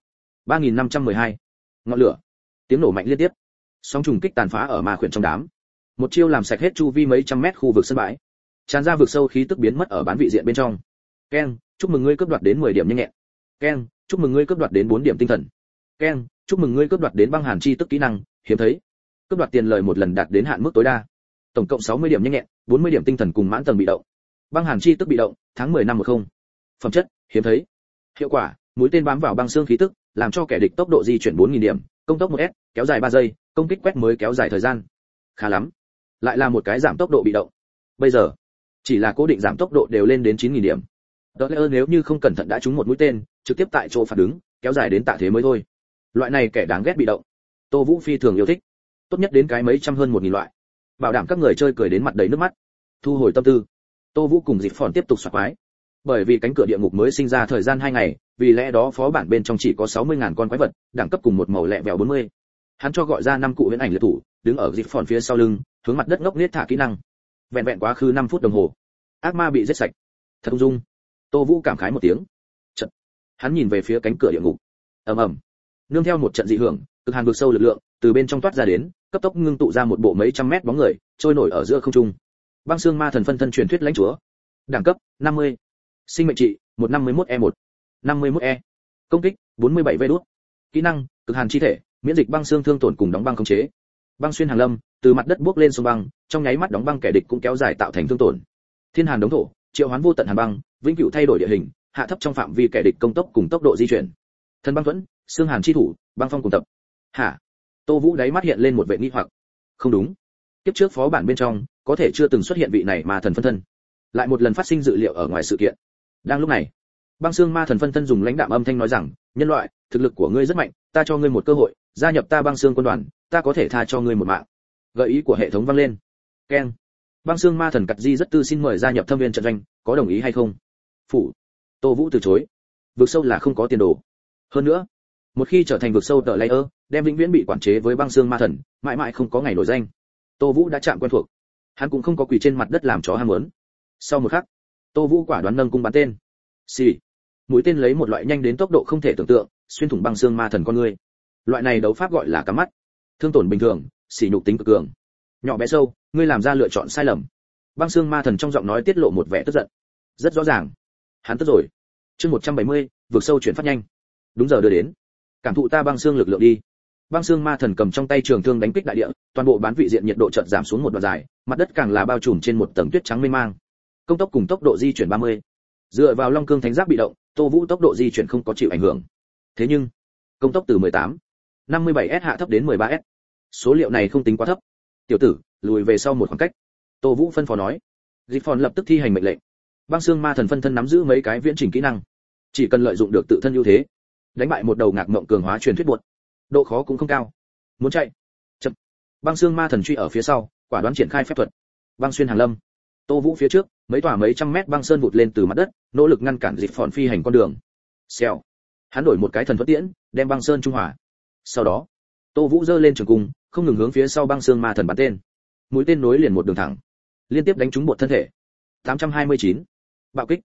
3512. Ngọn lửa. Tiếng nổ mạnh liên tiếp. Sóng trùng kích tàn phá ở ma khuyển trong đám. Một chiêu làm sạch hết chu vi mấy trăm mét khu vực sân bãi. Tràn ra vực sâu khí tức biến mất ở bán vị diện bên trong. Keng, chúc mừng ngươi cướp đoạt đến 10 điểm nhanh nhẹn. Keng, chúc mừng ngươi cướp đoạt đến 4 điểm tinh thần. Keng, chúc mừng ngươi cướp đoạt đến băng hàn chi tức kỹ năng, hiếm thấy. Cướp đoạt tiền lời một lần đạt đến hạn mức tối đa. Tổng cộng 60 điểm nhanh nhẹn, 40 điểm tinh thần cùng mãn tầng bị động. Băng hàn chi tức bị động, tháng 10 năm 10. Phẩm chất, hiếm thấy. Hiệu quả, mũi tên bám vào băng xương khí tức, làm cho kẻ địch tốc độ di chuyển 4000 điểm, công tốc 1s, kéo dài 3 giây, công kích quét mới kéo dài thời gian. Khá lắm. Lại là một cái giảm tốc độ bị động. Bây giờ, chỉ là cố định giảm tốc độ đều lên đến 9000 điểm. Đó lẽ nếu như không cẩn thận đã trúng một mũi tên, trực tiếp tại chỗ phản đứng, kéo dài đến tạ thế mới thôi. Loại này kẻ đáng ghét bị động. Tô Vũ phi thường yêu thích. Tốt nhất đến cái mấy trăm hơn 1000 loại. Bảo đảm các người chơi cười đến mặt đầy nước mắt. Thu hồi tâm tư, Tô Vũ cùng Dịch Phòn tiếp tục xoạc quái. Bởi vì cánh cửa địa ngục mới sinh ra thời gian 2 ngày, vì lẽ đó phó bản bên trong chỉ có 60.000 con quái vật, đẳng cấp cùng một màu lẹ vẹo 40. Hắn cho gọi ra 5 cụ huyễn ảnh liệt thủ, đứng ở Dịch Phòn phía sau lưng, hướng mặt đất ngốc nghếch thả kỹ năng. Vẹn vẹn quá khứ 5 phút đồng hồ, ác ma bị giết sạch. Thật ung dung. Tô Vũ cảm khái một tiếng. Chợt, hắn nhìn về phía cánh cửa địa ngục. Ầm ầm. Nương theo một trận dị hưởng, cực hàn vực sâu lực lượng từ bên trong toát ra đến, cấp tốc ngưng tụ ra một bộ mấy trăm mét bóng người, trôi nổi ở giữa không trung. Băng xương ma thần phân thân truyền thuyết lãnh chúa. Đẳng cấp 50. Sinh mệnh trị 151E1. 51E. Công kích 47V đút. Kỹ năng, cực hàn chi thể, miễn dịch băng xương thương tổn cùng đóng băng khống chế. Băng xuyên hàng lâm, từ mặt đất bước lên sông băng, trong nháy mắt đóng băng kẻ địch cũng kéo dài tạo thành thương tổn. Thiên hàn đống thổ, triệu hoán vô tận hàn băng, vĩnh cửu thay đổi địa hình, hạ thấp trong phạm vi kẻ địch công tốc cùng tốc độ di chuyển. Thần băng thuẫn, xương hàn chi thủ, băng phong cùng tập. Hả? Tô Vũ đáy mắt hiện lên một vẻ nghi hoặc. Không đúng. Tiếp trước phó bản bên trong, có thể chưa từng xuất hiện vị này mà thần phân thân. Lại một lần phát sinh dự liệu ở ngoài sự kiện. Đang lúc này, băng xương ma thần phân thân dùng lãnh đạm âm thanh nói rằng, nhân loại, thực lực của ngươi rất mạnh, ta cho ngươi một cơ hội, gia nhập ta băng xương quân đoàn, ta có thể tha cho ngươi một mạng. Gợi ý của hệ thống vang lên. Keng. Băng xương ma thần cặt di rất tư xin mời gia nhập thâm viên trận doanh, có đồng ý hay không? Phủ. Tô Vũ từ chối. Vực sâu là không có tiền đồ. Hơn nữa, một khi trở thành vực sâu tờ layer, đem vĩnh viễn bị quản chế với băng xương ma thần, mãi mãi không có ngày nổi danh. Tô Vũ đã chạm quen thuộc, hắn cũng không có quỳ trên mặt đất làm chó ham muốn. Sau một khắc, Tô Vũ quả đoán nâng cung bắn tên. Xì. Mũi tên lấy một loại nhanh đến tốc độ không thể tưởng tượng, xuyên thủng băng xương ma thần con người. Loại này đấu pháp gọi là cắm mắt. Thương tổn bình thường, sỉ nhục tính cực cường. Nhỏ bé sâu, ngươi làm ra lựa chọn sai lầm. Băng xương ma thần trong giọng nói tiết lộ một vẻ tức giận. Rất rõ ràng. Hắn tức rồi. Chương 170, vượt sâu chuyển phát nhanh. Đúng giờ đưa đến. Cảm thụ ta băng xương lực lượng đi. Băng xương ma thần cầm trong tay trường thương đánh kích đại địa, toàn bộ bán vị diện nhiệt độ chợt giảm xuống một đoạn dài, mặt đất càng là bao trùm trên một tầng tuyết trắng mênh mang. Công tốc cùng tốc độ di chuyển 30. Dựa vào Long Cương Thánh Giáp bị động, Tô Vũ tốc độ di chuyển không có chịu ảnh hưởng. Thế nhưng, công tốc từ 18, 57s hạ thấp đến 13s. Số liệu này không tính quá thấp. Tiểu tử, lùi về sau một khoảng cách. Tô Vũ phân phó nói. Giphon lập tức thi hành mệnh lệnh. Băng xương ma thần phân thân nắm giữ mấy cái viễn trình kỹ năng, chỉ cần lợi dụng được tự thân ưu thế, đánh bại một đầu ngạc mộng cường hóa truyền thuyết buột. Độ khó cũng không cao. Muốn chạy, chậm. Băng xương ma thần truy ở phía sau, quả đoán triển khai phép thuật. Băng xuyên hàng lâm. Tô Vũ phía trước, mấy tòa mấy trăm mét băng sơn vụt lên từ mặt đất, nỗ lực ngăn cản Giphon phi hành con đường. Xèo. Hắn đổi một cái thần thuật tiễn, đem băng sơn trung hòa. Sau đó, Tô Vũ giơ lên trường cung, không ngừng hướng phía sau băng xương ma thần bắn tên. Mũi tên nối liền một đường thẳng, liên tiếp đánh trúng bột thân thể. 829. Bạo kích.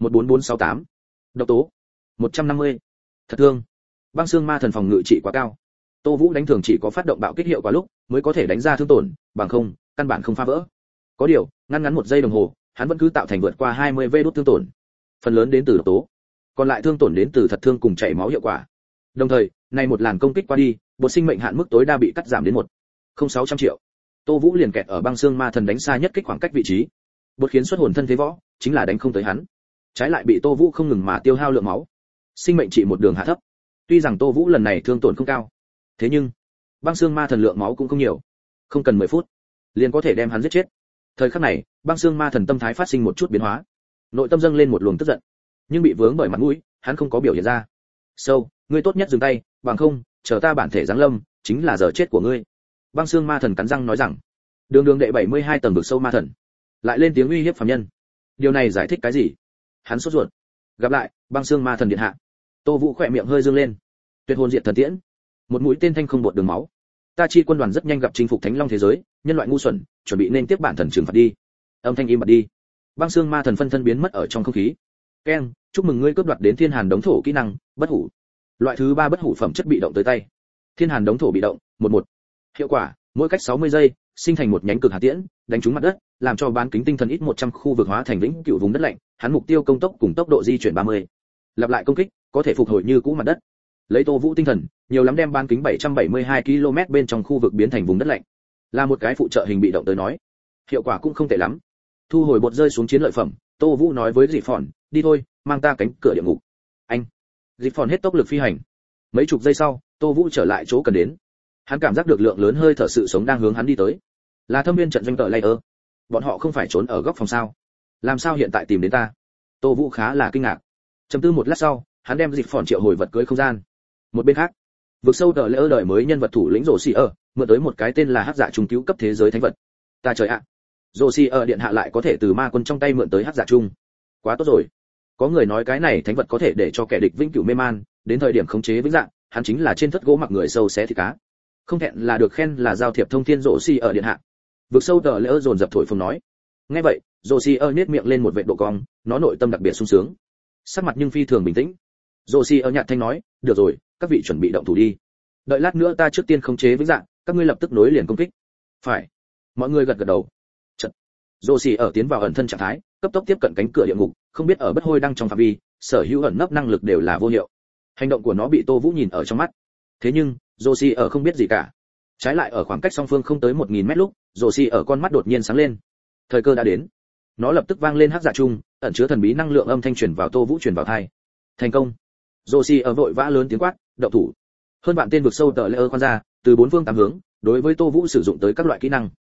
14468. Độc tố. 150. Thật thương. Băng xương ma thần phòng ngự trị quá cao. Tô Vũ đánh thường chỉ có phát động bạo kích hiệu quả lúc mới có thể đánh ra thương tổn, bằng không, căn bản không phá vỡ. Có điều, ngắn một giây đồng hồ, hắn vẫn cứ tạo thành vượt qua 20 vê đốt thương tổn. Phần lớn đến từ độc tố, còn lại thương tổn đến từ thật thương cùng chảy máu hiệu quả. Đồng thời, này một làn công kích qua đi, bột sinh mệnh hạn mức tối đa bị cắt giảm đến 1,0600 triệu. Tô Vũ liền kẹt ở băng xương ma thần đánh xa nhất kích khoảng cách vị trí. Bột khiến xuất hồn thân thế võ, chính là đánh không tới hắn. Trái lại bị Tô Vũ không ngừng mà tiêu hao lượng máu. Sinh mệnh trị một đường hạ thấp. Tuy rằng Tô Vũ lần này thương tổn không cao, thế nhưng băng xương ma thần lượng máu cũng không nhiều. Không cần 10 phút, liền có thể đem hắn giết chết. Thời khắc này, băng xương ma thần tâm thái phát sinh một chút biến hóa. Nội tâm dâng lên một luồng tức giận, nhưng bị vướng bởi mặt mũi, hắn không có biểu hiện ra. Sâu, ngươi tốt nhất dừng tay, bằng không, chờ ta bản thể giáng lâm, chính là giờ chết của ngươi. Băng xương ma thần cắn răng nói rằng. Đường đệ 72 tầng vực sâu ma thần, lại lên tiếng uy hiếp phàm nhân. Điều này giải thích cái gì? Hắn sốt ruột. Gặp lại, băng xương ma thần điện hạ. Tô Vũ khỏe miệng hơi dương lên. Tuyệt hồn diệt thần tiễn. Một mũi tên thanh không bột đường máu. Ta chi quân đoàn rất nhanh gặp chinh phục Thánh Long thế giới, nhân loại ngu xuẩn, chuẩn bị nên tiếp bản thần trừng phạt đi. Âm thanh im bặt đi. Băng xương ma thần phân thân biến mất ở trong không khí. Keng, chúc mừng ngươi cướp đoạt đến Thiên Hàn đống thổ kỹ năng, bất hủ. Loại thứ 3 bất hủ phẩm chất bị động tới tay. Thiên Hàn đống thổ bị động, 11. Hiệu quả, mỗi cách 60 giây, sinh thành một nhánh cực hạt tiễn, đánh trúng mặt đất, làm cho bán kính tinh thần ít 100 khu vực hóa thành vĩnh cửu vùng đất lạnh, hắn mục tiêu công tốc cùng tốc độ di chuyển 30. Lặp lại công kích, có thể phục hồi như cũ mặt đất. Lấy Tô Vũ tinh thần, nhiều lắm đem bán kính 772 km bên trong khu vực biến thành vùng đất lạnh. Là một cái phụ trợ hình bị động tới nói, hiệu quả cũng không tệ lắm. Thu hồi bột rơi xuống chiến lợi phẩm, Tô Vũ nói với Dị Phòn, đi thôi, mang ta cánh cửa địa ngục. Anh. Dị Phòn hết tốc lực phi hành. Mấy chục giây sau, Tô Vũ trở lại chỗ cần đến. Hắn cảm giác được lượng lớn hơi thở sự sống đang hướng hắn đi tới. Là thâm viên trận doanh tợ layer. Bọn họ không phải trốn ở góc phòng sao? Làm sao hiện tại tìm đến ta? Tô Vũ khá là kinh ngạc. Trầm tư một lát sau, hắn đem Dị Phòn triệu hồi vật cưới không gian. Một bên khác, vực sâu tợ layer đời mới nhân vật thủ lĩnh Rồ Xi ở, mượn tới một cái tên là Hắc Dạ Trung cứu cấp thế giới thánh vật. Ta trời ạ. Rồ Xi ở điện hạ lại có thể từ ma quân trong tay mượn tới Hắc Dạ Trung. Quá tốt rồi. Có người nói cái này thánh vật có thể để cho kẻ địch vĩnh cửu mê man, đến thời điểm khống chế vĩnh dạng, hắn chính là trên thất gỗ mặc người sâu xé thịt cá. Không thẹn là được khen là giao thiệp thông thiên Rồ Xi ở điện hạ. Vực sâu tợ layer dồn dập thổi phồng nói. Nghe vậy, Rồ Xi ở nhếch miệng lên một vệt độ cong, nó nội tâm đặc biệt sung sướng. Sắc mặt nhưng phi thường bình tĩnh. Rồ Xi ở nhạt thanh nói, được rồi, các vị chuẩn bị động thủ đi. Đợi lát nữa ta trước tiên khống chế vĩnh dạng, các ngươi lập tức nối liền công kích. Phải. Mọi người gật gật đầu. Chợt, Rồ Xi ở tiến vào ẩn thân trạng thái, cấp tốc tiếp cận cánh cửa địa ngục, không biết ở bất hôi đang trong phạm vi, sở hữu ẩn nấp năng lực đều là vô hiệu. Hành động của nó bị Tô Vũ nhìn ở trong mắt. Thế nhưng, Rồ Xi ở không biết gì cả. Trái lại ở khoảng cách song phương không tới 1000 mét lúc, Rồ Xi ở con mắt đột nhiên sáng lên. Thời cơ đã đến. Nó lập tức vang lên Hắc Dạ Trung, ẩn chứa thần bí năng lượng âm thanh truyền vào Tô Vũ truyền vào tai. Thành công. Rồ Xi ở vội vã lớn tiếng quát, động thủ. Hơn bạn tên vực sâu tợ layer khoan ra, từ bốn phương tám hướng, đối với Tô Vũ sử dụng tới các loại kỹ năng.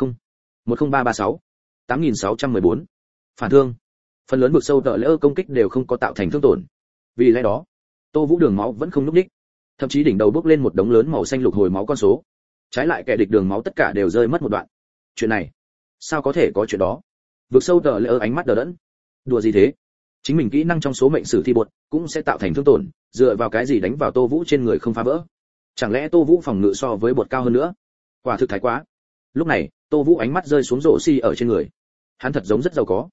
10336, 8614. Phản thương. Phần lớn vực sâu tợ layer công kích đều không có tạo thành thương tổn. Vì lẽ đó, Tô Vũ đường máu vẫn không lúc đích, thậm chí đỉnh đầu bốc lên một đống lớn màu xanh lục hồi máu con số. Trái lại kẻ địch đường máu tất cả đều rơi mất một đoạn. Chuyện này, sao có thể có chuyện đó? Vực sâu tợ layer ánh mắt đờ đẫn. Đùa gì thế? Chính mình kỹ năng trong số mệnh sử thi bột cũng sẽ tạo thành thương tổn, dựa vào cái gì đánh vào Tô Vũ trên người không phá vỡ? Chẳng lẽ Tô Vũ phòng ngự so với bột cao hơn nữa? Quả thực thái quá. Lúc này, Tô Vũ ánh mắt rơi xuống Rồ Xi ở trên người. Hắn thật giống rất giàu có.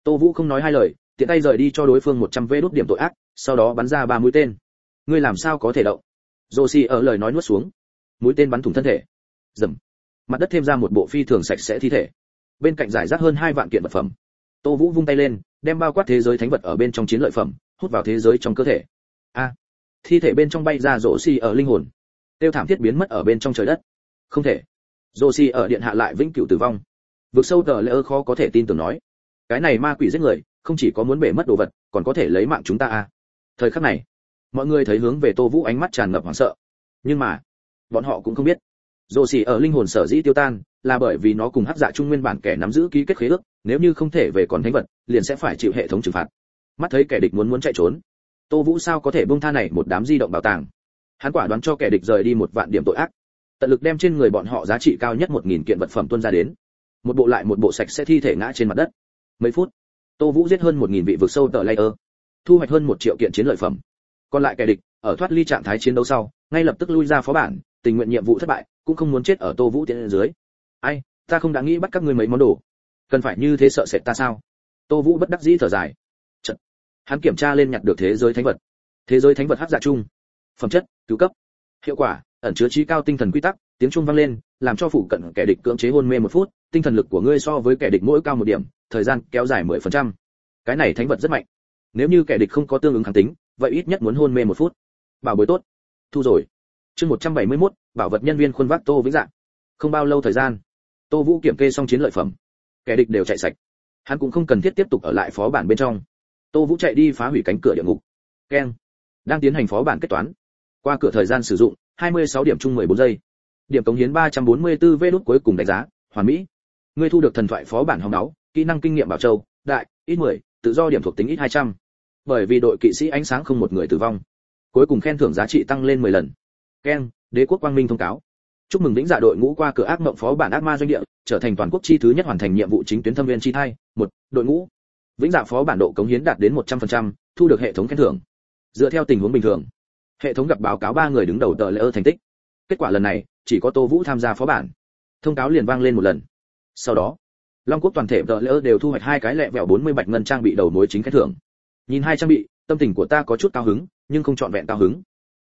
Tô Vũ không nói hai lời, tiện tay rời đi cho đối phương 100 vê đốt điểm tội ác, sau đó bắn ra 3 mũi tên. Ngươi làm sao có thể động? Josie ở lời nói nuốt xuống. Mũi tên bắn thủng thân thể. Rầm. Mặt đất thêm ra một bộ phi thường sạch sẽ thi thể. Bên cạnh giải rác hơn 2 vạn kiện vật phẩm. Tô Vũ vung tay lên, đem bao quát thế giới thánh vật ở bên trong chiến lợi phẩm, hút vào thế giới trong cơ thể. A. Thi thể bên trong bay ra Josie ở linh hồn. Tiêu thảm thiết biến mất ở bên trong trời đất. Không thể. Josie ở điện hạ lại vĩnh cửu tử vong. Vực sâu tờ lỡ khó có thể tin tưởng nói. Cái này ma quỷ giết người, không chỉ có muốn bể mất đồ vật, còn có thể lấy mạng chúng ta à. Thời khắc này, mọi người thấy hướng về Tô Vũ ánh mắt tràn ngập hoảng sợ. Nhưng mà, bọn họ cũng không biết, Josie ở linh hồn sở dĩ tiêu tan, là bởi vì nó cùng Hắc Dạ Trung nguyên bản kẻ nắm giữ ký kết khế ước, nếu như không thể về còn thánh vật, liền sẽ phải chịu hệ thống trừng phạt. Mắt thấy kẻ địch muốn chạy trốn, Tô Vũ sao có thể buông tha này một đám di động bảo tàng. Hắn quả đoán cho kẻ địch rời đi 1 vạn điểm tội ác, tận lực đem trên người bọn họ giá trị cao nhất 1000 kiện vật phẩm tuôn ra đến. Một bộ lại một bộ sạch sẽ thi thể ngã trên mặt đất. Mấy phút, Tô Vũ giết hơn 1000 vị vực sâu tờ layer, thu hoạch hơn 1 triệu kiện chiến lợi phẩm. Còn lại kẻ địch, ở thoát ly trạng thái chiến đấu sau, ngay lập tức lui ra phó bản, tình nguyện nhiệm vụ thất bại, cũng không muốn chết ở Tô Vũ tiến dưới. Ai, ta không đã nghĩ bắt các ngươi mấy món đồ, cần phải như thế sợ sệt ta sao? Tô Vũ bất đắc dĩ thở dài. Chật. Hắn kiểm tra lên nhặt được thế giới thánh vật. Thế giới thánh vật Hắc Dạ Trung. Phẩm chất, cứu cấp. Hiệu quả, ẩn chứa trí cao tinh thần quy tắc, tiếng chuông vang lên, làm cho phụ cận kẻ địch cưỡng chế hôn mê 1 phút, tinh thần lực của ngươi so với kẻ địch mỗi cao 1 điểm, thời gian kéo dài 10%. Cái này thánh vật rất mạnh. Nếu như kẻ địch không có tương ứng kháng tính, vậy ít nhất muốn hôn mê 1 phút. Bảo bối tốt. Thu rồi. Chương 171, bảo vật nhân viên khuôn vác Tô Vĩnh Dạ. Không bao lâu thời gian, Tô Vũ kiểm kê xong chiến lợi phẩm, kẻ địch đều chạy sạch. Hắn cũng không cần thiết tiếp tục ở lại phó bản bên trong. Tô Vũ chạy đi phá hủy cánh cửa địa ngục. Keng. Đang tiến hành phó bản kết toán. Qua cửa thời gian sử dụng 26 điểm chung 14 giây. Điểm cống hiến 344 vê đút cuối cùng đánh giá, hoàn mỹ. Ngươi thu được thần thoại phó bản hồng máu, kỹ năng kinh nghiệm bảo châu, đại, ít 10, tự do điểm thuộc tính ít 200. Bởi vì đội kỵ sĩ ánh sáng không một người tử vong. Cuối cùng khen thưởng giá trị tăng lên 10 lần. Keng, đế quốc quang minh thông cáo. Chúc mừng Vĩnh Dạ đội ngũ qua cửa ác mộng phó bản ác ma doanh địa, trở thành toàn quốc chi thứ nhất hoàn thành nhiệm vụ chính tuyến thâm viên chi thai. 1. Đội ngũ. Vĩnh Dạ phó bản độ cống hiến đạt đến 100%, thu được hệ thống khen thưởng. Dựa theo tình huống bình thường, hệ thống gặp báo cáo 3 người đứng đầu tờ lễ thành tích. Kết quả lần này, chỉ có Tô Vũ tham gia phó bản. Thông cáo liền vang lên một lần. Sau đó, Long Quốc toàn thể tờ lễ đều thu hoạch 2 cái lẹ vẹo 40 bạch ngân trang bị đầu mối chính khen thưởng. Nhìn 2 trang bị, tâm tình của ta có chút cao hứng, nhưng không trọn vẹn cao hứng.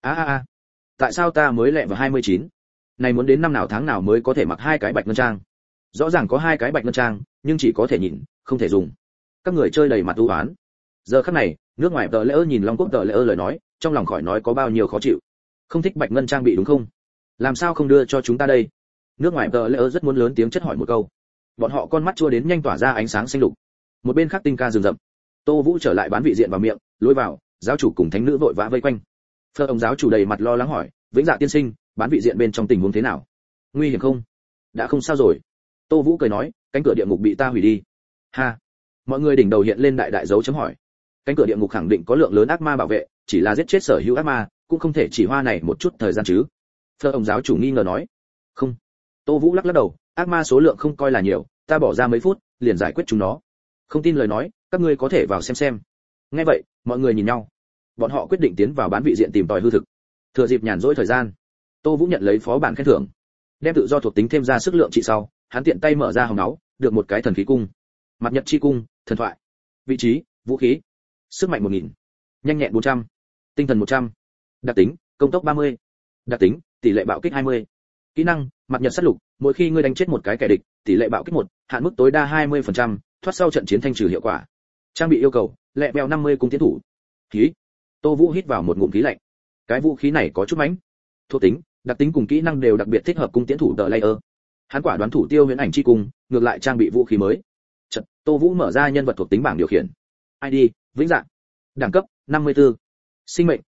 Tại sao ta mới lẹ vào 29? Này muốn đến năm nào tháng nào mới có thể mặc 2 cái bạch ngân trang? Rõ ràng có 2 cái bạch ngân trang, nhưng chỉ có thể nhìn, không thể dùng. Các người chơi đầy mặt u uất. Giờ khắc này, nước ngoài tờ lễ nhìn Long Quốc tờ lễ lời nói, trong lòng khỏi nói có bao nhiêu khó chịu. Không thích bạch ngân trang bị đúng không? Làm sao không đưa cho chúng ta đây? Nước ngoài tờ lễ rất muốn lớn tiếng chất hỏi một câu. Bọn họ con mắt chua đến nhanh tỏa ra ánh sáng xanh lục. Một bên khác tinh ca rừng rậm. Tô Vũ trở lại bán vị diện vào miệng, lối vào, giáo chủ cùng thánh nữ vội vã vây quanh. Phơ ông giáo chủ đầy mặt lo lắng hỏi, Vĩnh Dạ tiên sinh, bán vị diện bên trong tình huống thế nào? Nguy hiểm không? Đã không sao rồi. Tô Vũ cười nói, cánh cửa địa ngục bị ta hủy đi. Ha. Mọi người đỉnh đầu hiện lên đại đại dấu chấm hỏi. Cánh cửa địa ngục khẳng định có lượng lớn ác ma bảo vệ, chỉ là giết chết sở hữu ác ma, cũng không thể chỉ hoa này một chút thời gian chứ? Phơ ông giáo chủ nghi ngờ nói. Không. Tô Vũ lắc lắc đầu, ác ma số lượng không coi là nhiều, ta bỏ ra mấy phút, liền giải quyết chúng nó. Không tin lời nói, các ngươi có thể vào xem. Nghe vậy, mọi người nhìn nhau. Bọn họ quyết định tiến vào bán vị diện tìm tòi hư thực. Thừa dịp nhàn rỗi thời gian, Tô Vũ nhận lấy phó bản khen thưởng, đem tự do thuộc tính thêm ra sức lượng trị sau, hắn tiện tay mở ra hồng máu, được một cái thần khí cung. Mặt nhật chi cung, thần thoại. Vị trí, vũ khí. Sức mạnh 1000. Nhanh nhẹn 400. Tinh thần 100. Đặc tính, công tốc 30. Đặc tính, tỷ lệ bạo kích 20. Kỹ năng, mặt nhật sát lục, mỗi khi ngươi đánh chết một cái kẻ địch, tỷ lệ bạo kích 1, hạn mức tối đa 20%, thoát sau trận chiến thanh trừ hiệu quả. Trang bị yêu cầu, lẹ bèo 50 cung tiến thủ. Khí. Tô Vũ hít vào một ngụm khí lạnh. Cái vũ khí này có chút mánh. Thuộc tính, đặc tính cùng kỹ năng đều đặc biệt thích hợp cung tiến thủ tờ layer. Hắn quả đoán thủ tiêu huyễn ảnh chi cung, ngược lại trang bị vũ khí mới. Chợt, Tô Vũ mở ra nhân vật thuộc tính bảng điều khiển. ID, Vĩnh Dạ. Đẳng cấp, 54. Sinh mệnh,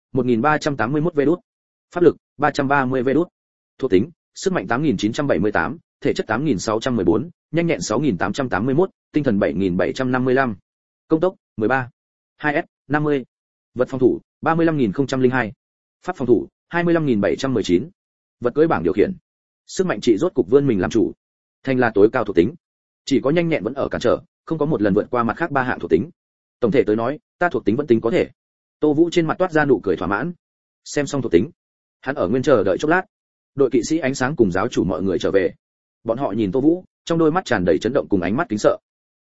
1381 V đút. Pháp lực, 330 V đút. Thuộc tính, sức mạnh 8978, thể chất 8614, nhanh nhẹn 6881, tinh thần 7755. Công tốc, 13. 2S, 50. Vật phòng thủ, 35002. Pháp phòng thủ, 25719. Vật cưỡi bảng điều khiển. Sức mạnh trị rốt cục vươn mình làm chủ. Thành là tối cao thuộc tính. Chỉ có nhanh nhẹn vẫn ở cản trở, không có một lần vượt qua mặt khác 3 hạng thuộc tính. Tổng thể tới nói, ta thuộc tính vẫn tính có thể. Tô Vũ trên mặt toát ra nụ cười thỏa mãn. Xem xong thuộc tính, hắn ở nguyên chờ đợi chốc lát. Đội kỵ sĩ ánh sáng cùng giáo chủ mọi người trở về. Bọn họ nhìn Tô Vũ, trong đôi mắt tràn đầy chấn động cùng ánh mắt kính sợ.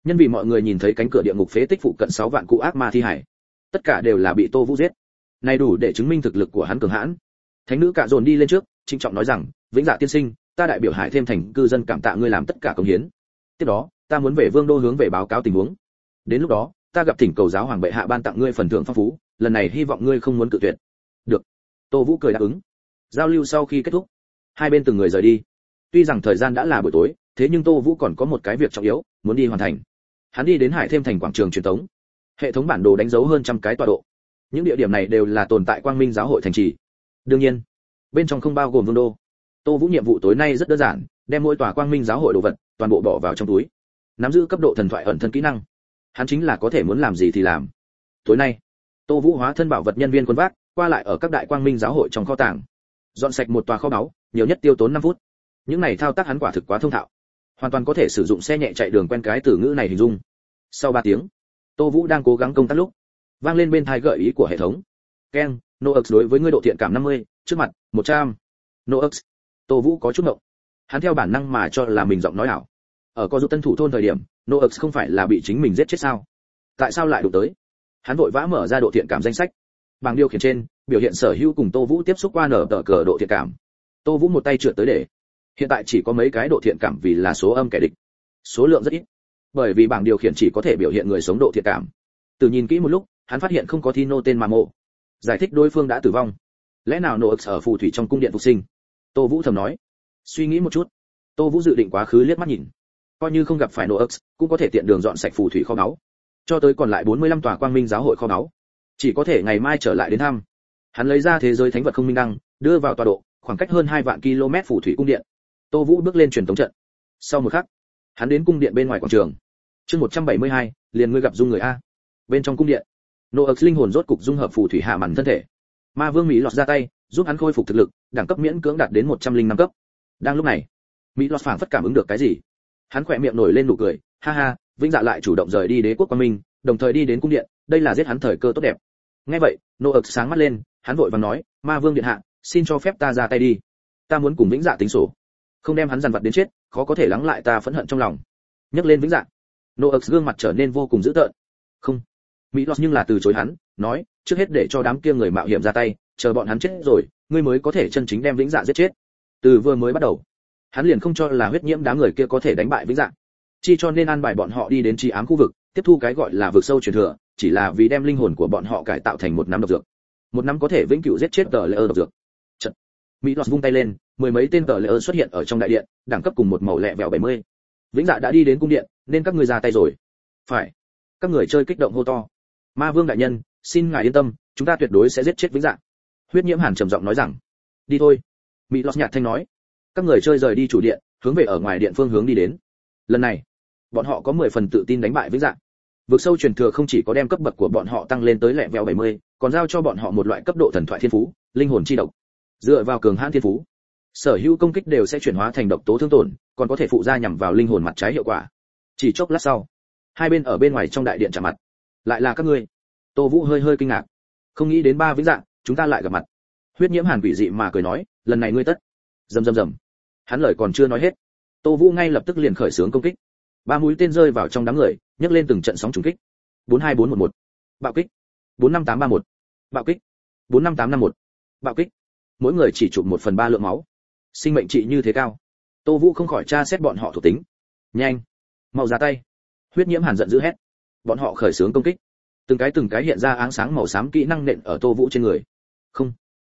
Nhân vì mọi người nhìn thấy cánh cửa địa ngục phế tích phụ cận 6 vạn cụ ác ma thi hải, tất cả đều là bị Tô Vũ giết. Này đủ để chứng minh thực lực của hắn cường hãn. Thánh nữ Cạ Dồn đi lên trước, trịnh trọng nói rằng, "Vĩnh Dạ tiên sinh, ta đại biểu Hải Thêm thành cư dân cảm tạ ngươi làm tất cả công hiến. Tiếp đó, ta muốn về Vương đô hướng về báo cáo tình huống. Đến lúc đó, ta gặp thỉnh cầu giáo hoàng bệ hạ ban tặng ngươi phần thưởng phong phú, lần này hy vọng ngươi không muốn cự tuyệt." "Được." Tô Vũ cười đáp ứng. Giao lưu sau khi kết thúc, hai bên từng người rời đi. Tuy rằng thời gian đã là buổi tối, thế nhưng Tô Vũ còn có một cái việc trọng yếu muốn đi hoàn thành. Hắn đi đến Hải Thêm thành quảng trường truyền thống. Hệ thống bản đồ đánh dấu hơn trăm cái tọa độ. Những địa điểm này đều là tồn tại Quang Minh giáo hội thành trì. Đương nhiên, bên trong không bao gồm Vương đô. Tô Vũ nhiệm vụ tối nay rất đơn giản, đem mỗi tòa Quang Minh giáo hội đồ vật toàn bộ bỏ vào trong túi. Nắm giữ cấp độ thần thoại ẩn thân kỹ năng, hắn chính là có thể muốn làm gì thì làm. Tối nay, Tô Vũ hóa thân bảo vật nhân viên quân vác, qua lại ở các đại Quang Minh giáo hội trong kho tàng, dọn sạch một tòa kho báu, nhiều nhất tiêu tốn 5 phút. Những này thao tác hắn quả thực quá thông thạo, hoàn toàn có thể sử dụng xe nhẹ chạy đường quen cái từ ngữ này hình dung. Sau 3 tiếng, Tô Vũ đang cố gắng công tác lúc, vang lên bên tai gợi ý của hệ thống. Ken, Nox đối với ngươi độ thiện cảm 50, trước mặt 100. Nox. Tô Vũ có chút ngộng. Hắn theo bản năng mà cho là mình giọng nói ảo. Ở có giúp tân thủ thôn thời điểm, Nox không phải là bị chính mình giết chết sao? Tại sao lại đụng tới? Hắn vội vã mở ra độ thiện cảm danh sách. Bảng điều khiển trên, biểu hiện sở hữu cùng Tô Vũ tiếp xúc qua nở tờ cờ độ thiện cảm. Tô Vũ một tay trượt tới để. Hiện tại chỉ có mấy cái độ thiện cảm vì là số âm kẻ địch. Số lượng rất ít. Bởi vì bảng điều khiển chỉ có thể biểu hiện người sống độ thiện cảm. Từ nhìn kỹ một lúc, hắn phát hiện không có Thino tên mà mộ. Giải thích đối phương đã tử vong. Lẽ nào Nox ở phù thủy trong cung điện phục sinh? Tô Vũ thầm nói. Suy nghĩ một chút, Tô Vũ dự định quá khứ liếc mắt nhìn. Coi như không gặp phải Nox, cũng có thể tiện đường dọn sạch phù thủy kho báu. Cho tới còn lại 45 tòa Quang Minh giáo hội kho báu, chỉ có thể ngày mai trở lại đến thăm. Hắn lấy ra thế giới thánh vật không minh đăng, đưa vào tọa độ, khoảng cách hơn 2 vạn km phù thủy cung điện. Tô Vũ bước lên truyền tống trận. Sau một khắc, hắn đến cung điện bên ngoài quảng trường. Chương 172, liền ngươi gặp dung người a. Bên trong cung điện, Nox linh hồn rốt cục dung hợp phù thủy hạ màn thân thể. Ma Vương Mỹ Lọt ra tay, giúp hắn khôi phục thực lực, đẳng cấp miễn cưỡng đạt đến 105 cấp. Đang lúc này, Mỹ Lọt phảng phất cảm ứng được cái gì. Hắn khỏe miệng nổi lên nụ cười, ha ha, Vĩnh Dạ lại chủ động rời đi đế quốc Quang Minh, đồng thời đi đến cung điện, đây là giết hắn thời cơ tốt đẹp. Nghe vậy, Nox sáng mắt lên, hắn vội vàng nói, Ma Vương điện hạ, xin cho phép ta ra tay đi. Ta muốn cùng Vĩnh Dạ tính sổ. Không đem hắn dằn vặt đến chết, khó có thể lắng lại ta phẫn hận trong lòng. Nhắc lên Vĩnh Dạ, Nox gương mặt trở nên vô cùng dữ tợn. Không. Mỹ Lọt nhưng là từ chối hắn, nói, trước hết để cho đám kia người mạo hiểm ra tay, chờ bọn hắn chết rồi, ngươi mới có thể chân chính đem Vĩnh Dạ giết chết. Từ vừa mới bắt đầu, hắn liền không cho là huyết nhiễm đám người kia có thể đánh bại Vĩnh Dạ, chi cho nên an bài bọn họ đi đến trì ám khu vực, tiếp thu cái gọi là vực sâu truyền thừa, chỉ là vì đem linh hồn của bọn họ cải tạo thành một nắm độc dược, một nắm có thể vĩnh cửu giết chết tờ lệ độc dược. Chật. Mỹ Lọt vung tay lên, mười mấy tên tờ lệ xuất hiện ở trong đại điện, đẳng cấp cùng một màu lẹ vẹo 70. Vĩnh Dạ đã đi đến cung điện, nên các ngươi ra tay rồi. Phải. Các người chơi kích động hô to. Ma Vương đại nhân, xin ngài yên tâm, chúng ta tuyệt đối sẽ giết chết Vĩnh Dạ. Huyết Nhiễm Hàn trầm giọng nói rằng. Đi thôi. Mỹ Lọt nhạt thanh nói. Các người chơi rời đi chủ điện, hướng về ở ngoài điện phương hướng đi đến. Lần này, bọn họ có 10 phần tự tin đánh bại Vĩnh Dạ. Vực sâu truyền thừa không chỉ có đem cấp bậc của bọn họ tăng lên tới lẹ vẹo 70, còn giao cho bọn họ một loại cấp độ thần thoại thiên phú, linh hồn chi độc. Dựa vào cường hãn thiên phú, sở hữu công kích đều sẽ chuyển hóa thành độc tố thương tổn, còn có thể phụ gia nhằm vào linh hồn mặt trái hiệu quả. Chỉ chốc lát sau, hai bên ở bên ngoài trong đại điện chạm mặt. Lại là các ngươi? Tô Vũ hơi kinh ngạc, không nghĩ đến ba Vĩnh Dạ, chúng ta lại gặp mặt. Huyết Nhiễm Hàn quỷ dị mà cười nói, lần này ngươi tất. Rầm. Hắn lời còn chưa nói hết, Tô Vũ ngay lập tức liền khởi xướng công kích. Ba mũi tên rơi vào trong đám người, nhấc lên từng trận sóng trùng kích. 42411, bạo kích. 45831, bạo kích. 45851, bạo kích. Mỗi người chỉ chụp 1/3 lượng máu. Sinh mệnh trị như thế cao, Tô Vũ không khỏi tra xét bọn họ thuộc tính. Nhanh, mau ra tay. Huyết Nhiễm Hàn giận dữ hét. Bọn họ khởi xướng công kích. Từng cái hiện ra áng sáng màu xám kỹ năng nện ở Tô Vũ trên người. Không.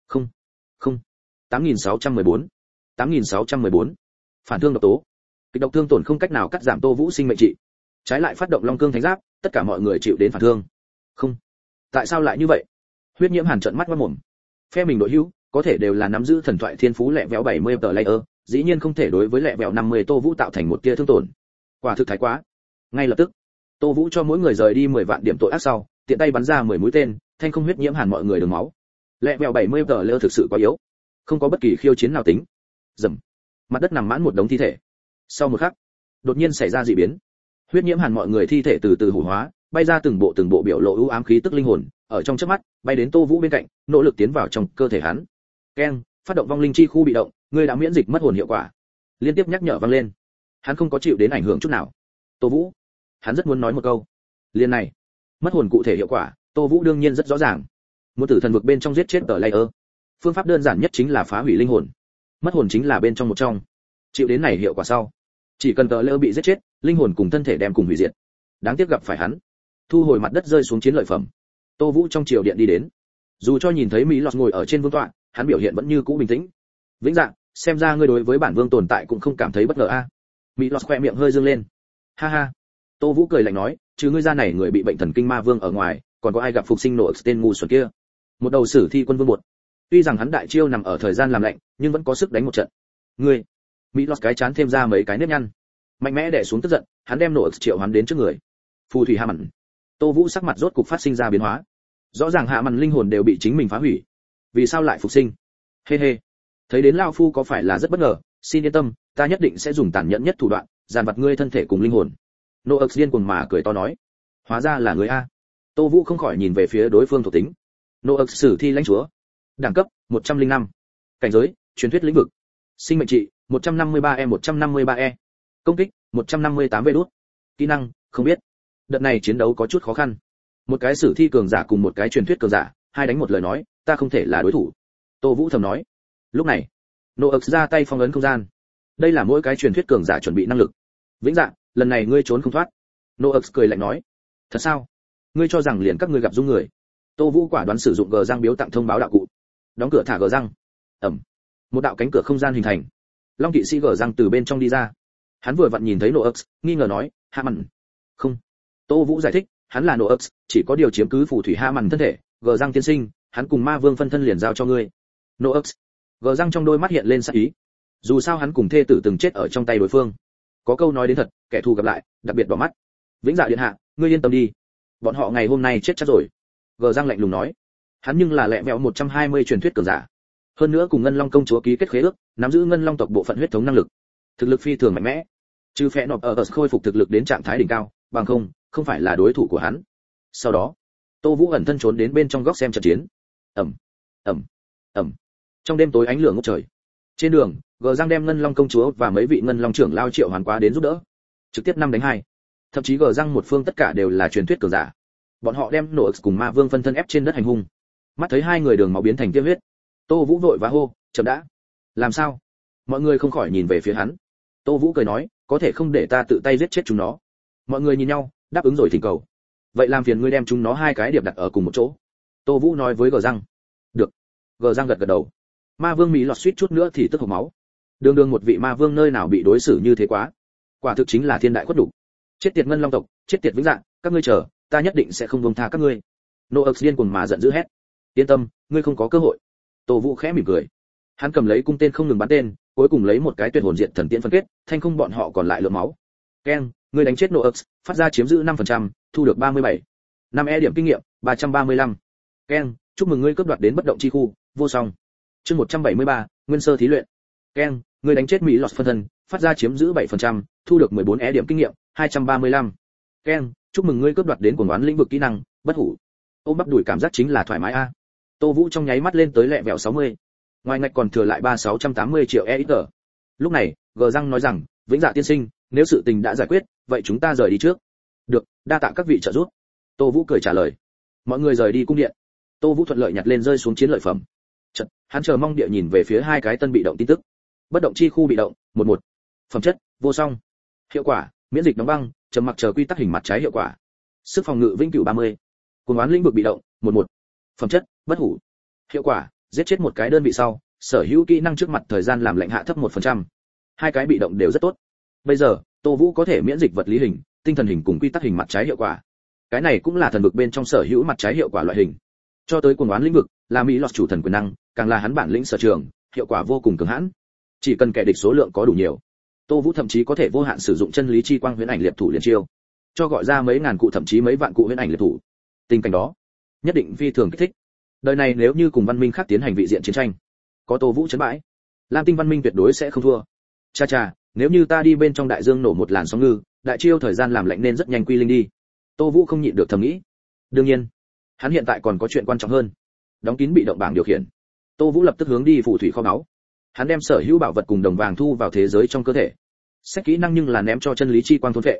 8614. 8614. Phản thương độc tố. Kịch độc thương tổn không cách nào cắt giảm Tô Vũ sinh mệnh trị. Trái lại phát động Long Cương Thánh Giáp, tất cả mọi người chịu đến phản thương. Không. Tại sao lại như vậy? Huyết Nhiễm Hàn trợn mắt ngoác mồm. Phe mình đội hữu, có thể đều là nắm giữ thần thoại thiên phú lẹ vẹo 70 tờ layer, dĩ nhiên không thể đối với lẹ vẹo 50 Tô Vũ tạo thành một tia thương tổn. Quả thực thái quá. Ngay lập tức, Tô Vũ cho mỗi người rời đi 10 vạn điểm tội ác sau, tiện tay bắn ra 10 mũi tên, thanh không huyết nhiễm hàn mọi người đường máu. Lẹ vẹo 70 tờ layer thực sự quá yếu, không có bất kỳ khiêu chiến nào tính. Rầm. Mặt đất nằm mãn một đống thi thể. Sau một khắc, đột nhiên xảy ra dị biến. Huyết nhiễm hàn mọi người thi thể từ từ hủ hóa, bay ra từng bộ biểu lộ ưu ám khí tức linh hồn, ở trong chớp mắt, bay đến Tô Vũ bên cạnh, nỗ lực tiến vào trong cơ thể hắn. Keng, phát động vong linh chi khu bị động, ngươi đã miễn dịch mất hồn hiệu quả. Liên tiếp nhắc nhở vang lên. Hắn không có chịu đến ảnh hưởng chút nào. Tô Vũ, Hắn rất muốn nói một câu. Liên này, mất hồn cụ thể hiệu quả, Tô Vũ đương nhiên rất rõ ràng. Muốn tử thần vực bên trong giết chết tờ layer, phương pháp đơn giản nhất chính là phá hủy linh hồn. Mất hồn chính là bên trong một trong. Chịu đến này hiệu quả sau, chỉ cần tờ layer bị giết chết, linh hồn cùng thân thể đem cùng hủy diệt. Đáng tiếc gặp phải hắn. Thu hồi mặt đất rơi xuống chiến lợi phẩm. Tô Vũ trong triều điện đi đến. Dù cho nhìn thấy Mỹ Lọt ngồi ở trên vương tọa, hắn biểu hiện vẫn như cũ bình tĩnh. Vĩnh Dạ, xem ra ngươi đối với bản vương tồn tại cũng không cảm thấy bất ngờ a. Mỹ Lọt khoe miệng hơi dương lên. Ha ha. Tô Vũ cười lạnh nói, trừ ngươi ra này người bị bệnh thần kinh ma vương ở ngoài, còn có ai gặp phục sinh nổ tên ngu xuẩn kia? Một đầu sử thi quân vương một. Tuy rằng hắn đại chiêu nằm ở thời gian làm lạnh, nhưng vẫn có sức đánh một trận. Ngươi. Mỹ Lọt cái chán thêm ra mấy cái nếp nhăn. Mạnh mẽ đè xuống tức giận, hắn đem nổ triệu hắn đến trước người. Phù thủy hạ mặn. Tô Vũ sắc mặt rốt cục phát sinh ra biến hóa. Rõ ràng hạ mặn linh hồn đều bị chính mình phá hủy, vì sao lại phục sinh? Hê hê. Thấy đến lão phu có phải là rất bất ngờ, xin yên tâm, ta nhất định sẽ dùng tàn nhẫn nhất thủ đoạn, giàn vặt ngươi thân thể cùng linh hồn. Nô điên cuồng mà cười to nói, hóa ra là người a. Tô Vũ không khỏi nhìn về phía đối phương thuộc tính. Nô sử thi lãnh chúa, đẳng cấp 105, cảnh giới truyền thuyết lĩnh vực, sinh mệnh trị 153e, công kích 158 vê đốt, kỹ năng không biết. Đợt này chiến đấu có chút khó khăn, một cái sử thi cường giả cùng một cái truyền thuyết cường giả, hai đánh một lời nói, ta không thể là đối thủ. Tô Vũ thầm nói. Lúc này, Nô ra tay phong ấn không gian. Đây là mỗi cái truyền thuyết cường giả chuẩn bị năng lực. Vĩnh Dạ, lần này ngươi trốn không thoát. Nô cười lạnh nói. Thật sao? Ngươi cho rằng liền các ngươi gặp dung người? Tô Vũ quả đoán sử dụng gờ răng biếu tặng thông báo đạo cụ. Đóng cửa thả gờ răng. Ẩm. Một đạo cánh cửa không gian hình thành. Long kỵ sĩ gờ răng từ bên trong đi ra. Hắn vừa vặn nhìn thấy Nô nghi ngờ nói, "Hạ mặn." "Không." Tô Vũ giải thích, hắn là Nô chỉ có điều chiếm cứ phù thủy Hạ mặn thân thể, gờ răng tiên sinh, hắn cùng ma vương phân thân liền giao cho ngươi. Nô gờ răng trong đôi mắt hiện lên sát ý. Dù sao hắn cùng thê tử từng chết ở trong tay đối phương. Có câu nói đến thật, kẻ thù gặp lại, đặc biệt đỏ mắt. Vĩnh Dạ điện hạ, ngươi yên tâm đi, bọn họ ngày hôm nay chết chắc rồi. Gờ răng lạnh lùng nói. Hắn nhưng là lẹ vẹo 120 truyền thuyết cường giả, hơn nữa cùng Ngân Long công chúa ký kết khế ước, nắm giữ Ngân Long tộc bộ phận huyết thống năng lực, thực lực phi thường mạnh mẽ. Trừ phe nộp ở khôi phục thực lực đến trạng thái đỉnh cao, bằng không phải là đối thủ của hắn. Sau đó, Tô Vũ ẩn thân trốn đến bên trong góc xem trận chiến. Ầm, ầm, ầm. Trong đêm tối ánh lửa ngút trời. Trên đường, Gờ Giang đem Ngân Long công chúa và mấy vị Ngân Long trưởng lao triệu hoàn quá đến giúp đỡ. Trực tiếp 5 đánh 2. Thậm chí Gờ Giang một phương tất cả đều là truyền thuyết cường giả. Bọn họ đem nổ cùng Ma Vương phân thân ép trên đất hành hung. Mắt thấy hai người đường máu biến thành tiêu huyết, Tô Vũ vội vã hô, "Chậm đã." "Làm sao?" Mọi người không khỏi nhìn về phía hắn. Tô Vũ cười nói, "Có thể không để ta tự tay giết chết chúng nó?" Mọi người nhìn nhau, đáp ứng rồi thỉnh cầu. "Vậy làm phiền ngươi đem chúng nó hai cái điệp đặt ở cùng một chỗ." Tô Vũ nói với Gờ Giang. "Được." Gờ Giang gật gật đầu. Ma Vương Mỹ lọt suýt chút nữa thì tức hộc máu. Đường một vị Ma Vương nơi nào bị đối xử như thế quá. Quả thực chính là thiên đại khuất đủ. Chết tiệt Ngân Long tộc, chết tiệt Vĩnh Dạ, các ngươi chờ, ta nhất định sẽ không buông tha các ngươi. Nô điên cuồng mà giận dữ hét. "Yên tâm, ngươi không có cơ hội." Tô Vũ khẽ mỉm cười. Hắn cầm lấy cung tên không ngừng bắn tên, cuối cùng lấy một cái tuyệt hồn diện thần tiễn phân kết, thanh không bọn họ còn lại lượng máu. Keng, ngươi đánh chết Nô phát ra chiếm giữ 5%, thu được 37. 5 điểm kinh nghiệm, 335. Keng, chúc mừng ngươi cướp đoạt đến bất động chi khu, vô song. Chương 173, Nguyên sơ thí luyện. Keng, ngươi đánh chết Mỹ lọt phân thân, phát ra chiếm giữ 7%, thu được 14 điểm kinh nghiệm, 235. Keng, chúc mừng ngươi cướp đoạt đến cuồng oán lĩnh vực kỹ năng, bất hủ. Ôm bắp đuổi cảm giác chính là thoải mái a. Tô Vũ trong nháy mắt lên tới lẹ vẹo 60. Ngoài ngạch còn thừa lại 3680 triệu EXP. Lúc này, Gờ Răng nói rằng, "Vĩnh Dạ tiên sinh, nếu sự tình đã giải quyết, vậy chúng ta rời đi trước." "Được, đa tạ các vị trợ giúp." Tô Vũ cười trả lời. Mọi người rời đi cung điện. Tô Vũ thuận lợi nhặt lên rơi xuống chiến lợi phẩm. Chợt, hắn chờ mong địa nhìn về phía hai cái tân bị động tin tức. Bất động chi khu bị động, 11. Phẩm chất, vô song. Hiệu quả, miễn dịch đóng băng, trầm mặc chờ quy tắc hình mặt trái hiệu quả. Sức phòng ngự vĩnh cửu 30. Cuồng oán lĩnh vực bị động, 11. Phẩm chất, bất hủ. Hiệu quả, giết chết một cái đơn vị sau, sở hữu kỹ năng trước mặt thời gian làm lạnh hạ thấp 1%. Hai cái bị động đều rất tốt. Bây giờ, Tô Vũ có thể miễn dịch vật lý hình, tinh thần hình cùng quy tắc hình mặt trái hiệu quả. Cái này cũng là thần vực bên trong sở hữu mặt trái hiệu quả loại hình. Cho tới cuồng oán lĩnh vực, là Mỹ lọt chủ thần quyền năng, càng là hắn bản lĩnh sở trường, hiệu quả vô cùng cường hãn. Chỉ cần kẻ địch số lượng có đủ nhiều, Tô Vũ thậm chí có thể vô hạn sử dụng chân lý chi quang huyễn ảnh liệt thủ liên chiêu, cho gọi ra mấy ngàn cụ thậm chí mấy vạn cụ huyễn ảnh liệt thủ. Tình cảnh đó, nhất định phi thường kích thích. Đời này nếu như cùng văn minh khác tiến hành vị diện chiến tranh, có Tô Vũ trấn bãi, Lam Tinh văn minh tuyệt đối sẽ không thua. Cha cha, nếu như ta đi bên trong đại dương nổ một làn sóng ngư, đại chiêu thời gian làm lạnh nên rất nhanh quy linh đi. Tô Vũ không nhịn được thầm nghĩ. Đương nhiên, hắn hiện tại còn có chuyện quan trọng hơn. Đóng kín bị động bảng điều khiển. Tô Vũ lập tức hướng đi phù thủy kho báu. Hắn đem sở hữu bảo vật cùng đồng vàng thu vào thế giới trong cơ thể. Xét kỹ năng nhưng là ném cho chân lý chi quang thôn phệ.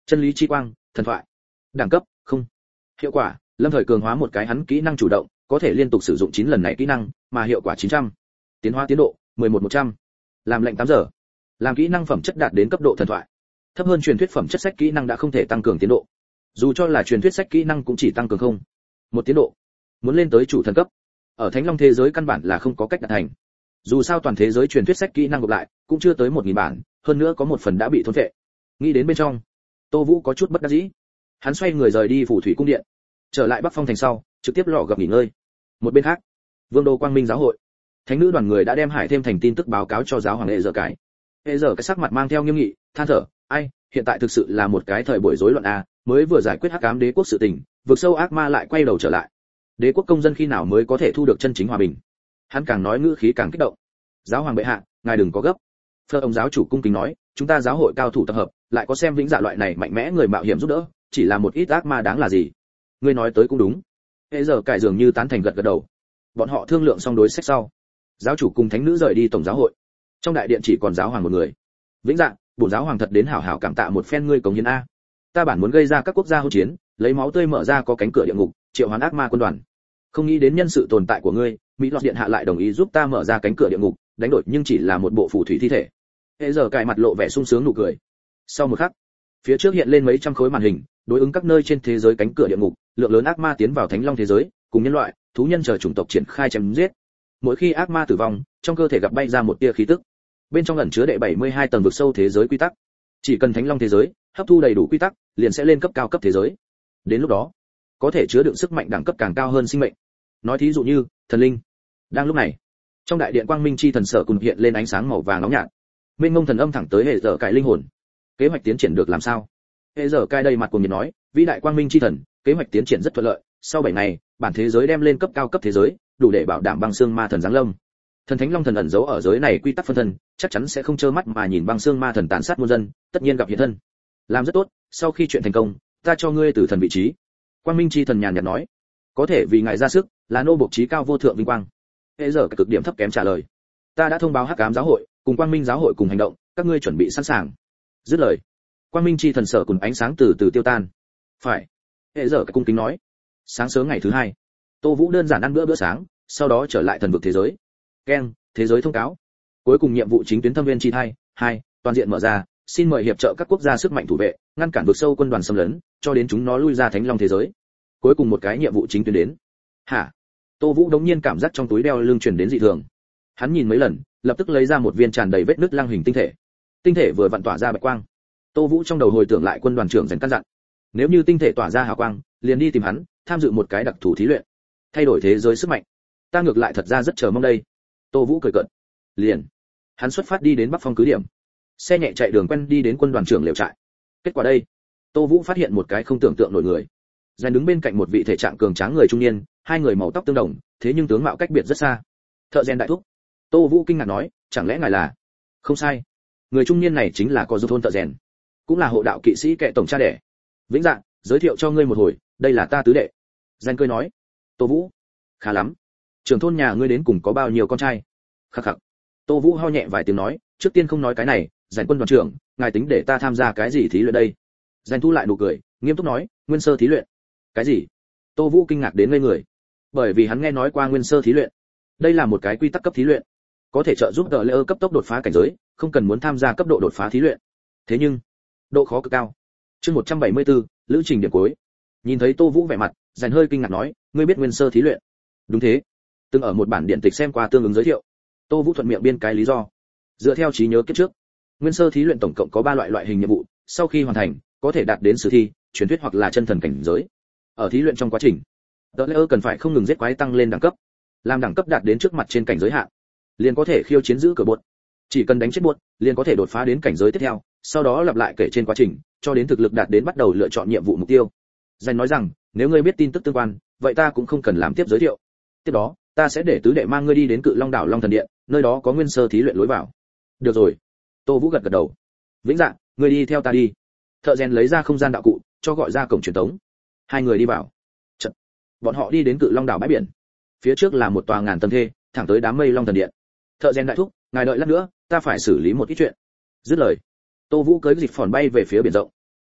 Chân lý chi quang, thần thoại. Đẳng cấp, không. Hiệu quả, lâm thời cường hóa một cái hắn kỹ năng chủ động, có thể liên tục sử dụng 9 lần này kỹ năng, mà hiệu quả 900. Tiến hóa tiến độ, 11-100. Làm lệnh 8 giờ. Làm kỹ năng phẩm chất đạt đến cấp độ thần thoại. Thấp hơn truyền thuyết phẩm chất sách kỹ năng đã không thể tăng cường tiến độ. Dù cho là truyền thuyết sách kỹ năng cũng chỉ tăng cường không một tiến độ. Muốn lên tới chủ thần cấp, ở Thánh Long thế giới căn bản là không có cách đạt thành. Dù sao toàn thế giới truyền thuyết sách kỹ năng gộp lại cũng chưa tới 1000 bản, hơn nữa có một phần đã bị thôn phệ. Nghĩ đến bên trong, Tô Vũ có chút bất đắc dĩ. Hắn xoay người rời đi Phù Thủy cung điện, trở lại Bắc Phong thành sau, trực tiếp lọ gặp nghỉ ngơi. Một bên khác, Vương đô Quang Minh giáo hội, thánh nữ đoàn người đã đem Hải Thêm thành tin tức báo cáo cho giáo hoàng Hệ Giờ cái. Hệ Giờ cái sắc mặt mang theo nghiêm nghị, than thở, ai, hiện tại thực sự là một cái thời buổi rối loạn a, mới vừa giải quyết Hắc Ám Đế quốc sự tình, vực sâu ác ma lại quay đầu trở lại. Đế quốc công dân khi nào mới có thể thu được chân chính hòa bình? Hắn càng nói ngữ khí càng kích động. Giáo hoàng bệ hạ, ngài đừng có gấp. Phơ ông giáo chủ cung kính nói, chúng ta giáo hội cao thủ tập hợp, lại có xem vĩnh dạ loại này mạnh mẽ người mạo hiểm giúp đỡ, chỉ là một ít ác ma đáng là gì? Ngươi nói tới cũng đúng. Hệ Giờ cải dường như tán thành gật gật đầu. Bọn họ thương lượng xong đối sách sau, giáo chủ cùng thánh nữ rời đi tổng giáo hội. Trong đại điện chỉ còn giáo hoàng một người. Vĩnh dạ, bổn giáo hoàng thật đến hảo hảo cảm tạ một phen ngươi cống hiến a. Ta bản muốn gây ra các quốc gia hỗn chiến, lấy máu tươi mở ra có cánh cửa địa ngục, triệu hoán ác ma quân đoàn. Không nghĩ đến nhân sự tồn tại của ngươi, Mỹ Lọt điện hạ lại đồng ý giúp ta mở ra cánh cửa địa ngục, đánh đổi nhưng chỉ là một bộ phù thủy thi thể. Hệ Giờ cài mặt lộ vẻ sung sướng nụ cười. Sau một khắc, phía trước hiện lên mấy trăm khối màn hình, đối ứng các nơi trên thế giới cánh cửa địa ngục, lượng lớn ác ma tiến vào Thánh Long thế giới, cùng nhân loại, thú nhân chờ chủng tộc triển khai chém giết. Mỗi khi ác ma tử vong, trong cơ thể gặp bay ra một tia khí tức. Bên trong ẩn chứa đệ 72 tầng vực sâu thế giới quy tắc. Chỉ cần Thánh Long thế giới hấp thu đầy đủ quy tắc, liền sẽ lên cấp cao cấp thế giới. Đến lúc đó, có thể chứa đựng sức mạnh đẳng cấp càng cao hơn sinh mệnh. Nói thí dụ như thần linh. Đang lúc này, trong đại điện quang minh chi thần sở cùng hiện lên ánh sáng màu vàng nóng nhạt. Mênh mông thần âm thẳng tới Hệ Giờ cải linh hồn. Kế hoạch tiến triển được làm sao? Hệ Giờ cải đầy mặt cuồng nhiệt nói, vĩ đại quang minh chi thần, kế hoạch tiến triển rất thuận lợi, sau 7 ngày, bản thế giới đem lên cấp cao cấp thế giới, đủ để bảo đảm băng xương ma thần giáng lâm. Thần thánh long thần ẩn giấu ở giới này quy tắc phân thân, chắc chắn sẽ không trơ mắt mà nhìn băng xương ma thần tàn sát muôn dân, tất nhiên gặp hiện thân. Làm rất tốt, sau khi chuyện thành công, ta cho ngươi tử thần vị trí. Quang minh chi thần nhàn nhạt nói, có thể vì ngài ra sức, là nô bộc trí cao vô thượng vinh quang. Hệ Giờ cực điểm thấp kém trả lời, ta đã thông báo Hắc Ám giáo hội, cùng Quang Minh giáo hội cùng hành động, các ngươi chuẩn bị sẵn sàng. Dứt lời, Quang Minh chi thần sở cùng ánh sáng từ từ tiêu tan. Phải. Hệ Giờ cung kính nói. Sáng sớm ngày thứ 2, Tô Vũ đơn giản ăn bữa sáng, sau đó trở lại thần vực thế giới. Keng, thế giới thông cáo. Cuối cùng nhiệm vụ chính tuyến thâm viên chi thai 2, toàn diện mở ra, xin mời hiệp trợ các quốc gia sức mạnh thủ vệ, ngăn cản vực sâu quân đoàn xâm lấn, cho đến chúng nó lui ra Thánh Long thế giới. Cuối cùng một cái nhiệm vụ chính tuyến đến. Hả? Tô Vũ đống nhiên cảm giác trong túi đeo lưng truyền đến dị thường. Hắn nhìn mấy lần, lập tức lấy ra một viên tràn đầy vết nứt lăng hình tinh thể. Tinh thể vừa vặn tỏa ra bạch quang. Tô Vũ trong đầu hồi tưởng lại quân đoàn trưởng dần căn dặn, nếu như tinh thể tỏa ra hào quang, liền đi tìm hắn, tham dự một cái đặc thù thí luyện, thay đổi thế giới sức mạnh. Ta ngược lại thật ra rất chờ mong đây. Tô Vũ cười cợt. Liền, hắn xuất phát đi đến Bắc Phong cứ điểm. Xe nhẹ chạy đường quen đi đến quân đoàn trưởng lều trại. Kết quả đây, Tô Vũ phát hiện một cái không tưởng tượng nổi người. Dần đứng bên cạnh một vị thể trạng cường tráng người trung niên, hai người màu tóc tương đồng, thế nhưng tướng mạo cách biệt rất xa. Thợ rèn đại thúc. Tô Vũ kinh ngạc nói, chẳng lẽ ngài là? Không sai. Người trung niên này chính là Cò Du thôn thợ rèn, cũng là hộ đạo kỵ sĩ kệ tổng cha đẻ. Vĩnh Dạ, giới thiệu cho ngươi một hồi, đây là ta tứ đệ. Dần cười nói. Tô Vũ, khá lắm. Trưởng thôn nhà ngươi đến cùng có bao nhiêu con trai? Khắc khắc. Tô Vũ ho nhẹ vài tiếng nói, trước tiên không nói cái này, Dàn quân đoàn trưởng, ngài tính để ta tham gia cái gì thí luyện đây? Dàn thu lại nụ cười, nghiêm túc nói, nguyên sơ thí luyện. Cái gì? Tô Vũ kinh ngạc đến ngây người, bởi vì hắn nghe nói qua nguyên sơ thí luyện. Đây là một cái quy tắc cấp thí luyện, có thể trợ giúp Tờ cấp tốc đột phá cảnh giới, không cần muốn tham gia cấp độ đột phá thí luyện. Thế nhưng, độ khó cực cao. Chương 174, lữ trình điểm cuối. Nhìn thấy Tô Vũ vẻ mặt, Dàn hơi kinh ngạc nói, ngươi biết nguyên sơ thí luyện? Đúng thế, từng ở một bản điện tịch xem qua tương ứng giới thiệu. Tô Vũ thuận miệng biên cái lý do. Dựa theo trí nhớ kiếp trước, nguyên sơ thí luyện tổng cộng có 3 loại hình nhiệm vụ, sau khi hoàn thành, có thể đạt đến sử thi, truyền thuyết hoặc là chân thần cảnh giới. Ở thí luyện trong quá trình, Tờ cần phải không ngừng giết quái tăng lên đẳng cấp. Làm đẳng cấp đạt đến trước mặt trên cảnh giới hạn, liền có thể khiêu chiến giữ cửa bột. Chỉ cần đánh chết bột, liền có thể đột phá đến cảnh giới tiếp theo, sau đó lặp lại kể trên quá trình, cho đến thực lực đạt đến bắt đầu lựa chọn nhiệm vụ mục tiêu. Dành nói rằng, nếu ngươi biết tin tức tương quan, vậy ta cũng không cần làm tiếp giới thiệu. Tiếp đó, ta sẽ để tứ đệ mang ngươi đi đến Cự Long đảo Long Thần Điện, nơi đó có nguyên sơ thí luyện lối vào. Được rồi. Tô Vũ gật gật đầu. Vĩnh Dạ, ngươi đi theo ta đi. Thợ rèn lấy ra không gian đạo cụ, cho gọi ra cổng truyền tống. Hai người đi vào. Chật. Bọn họ đi đến Cự Long đảo bãi biển. Phía trước là một tòa ngàn tầng thê, thẳng tới đám mây Long Thần Điện. Thợ rèn đại thúc, ngài đợi lát nữa, ta phải xử lý một ít chuyện. Dứt lời, Tô Vũ cưỡi dịch phòn bay về phía biển rộng.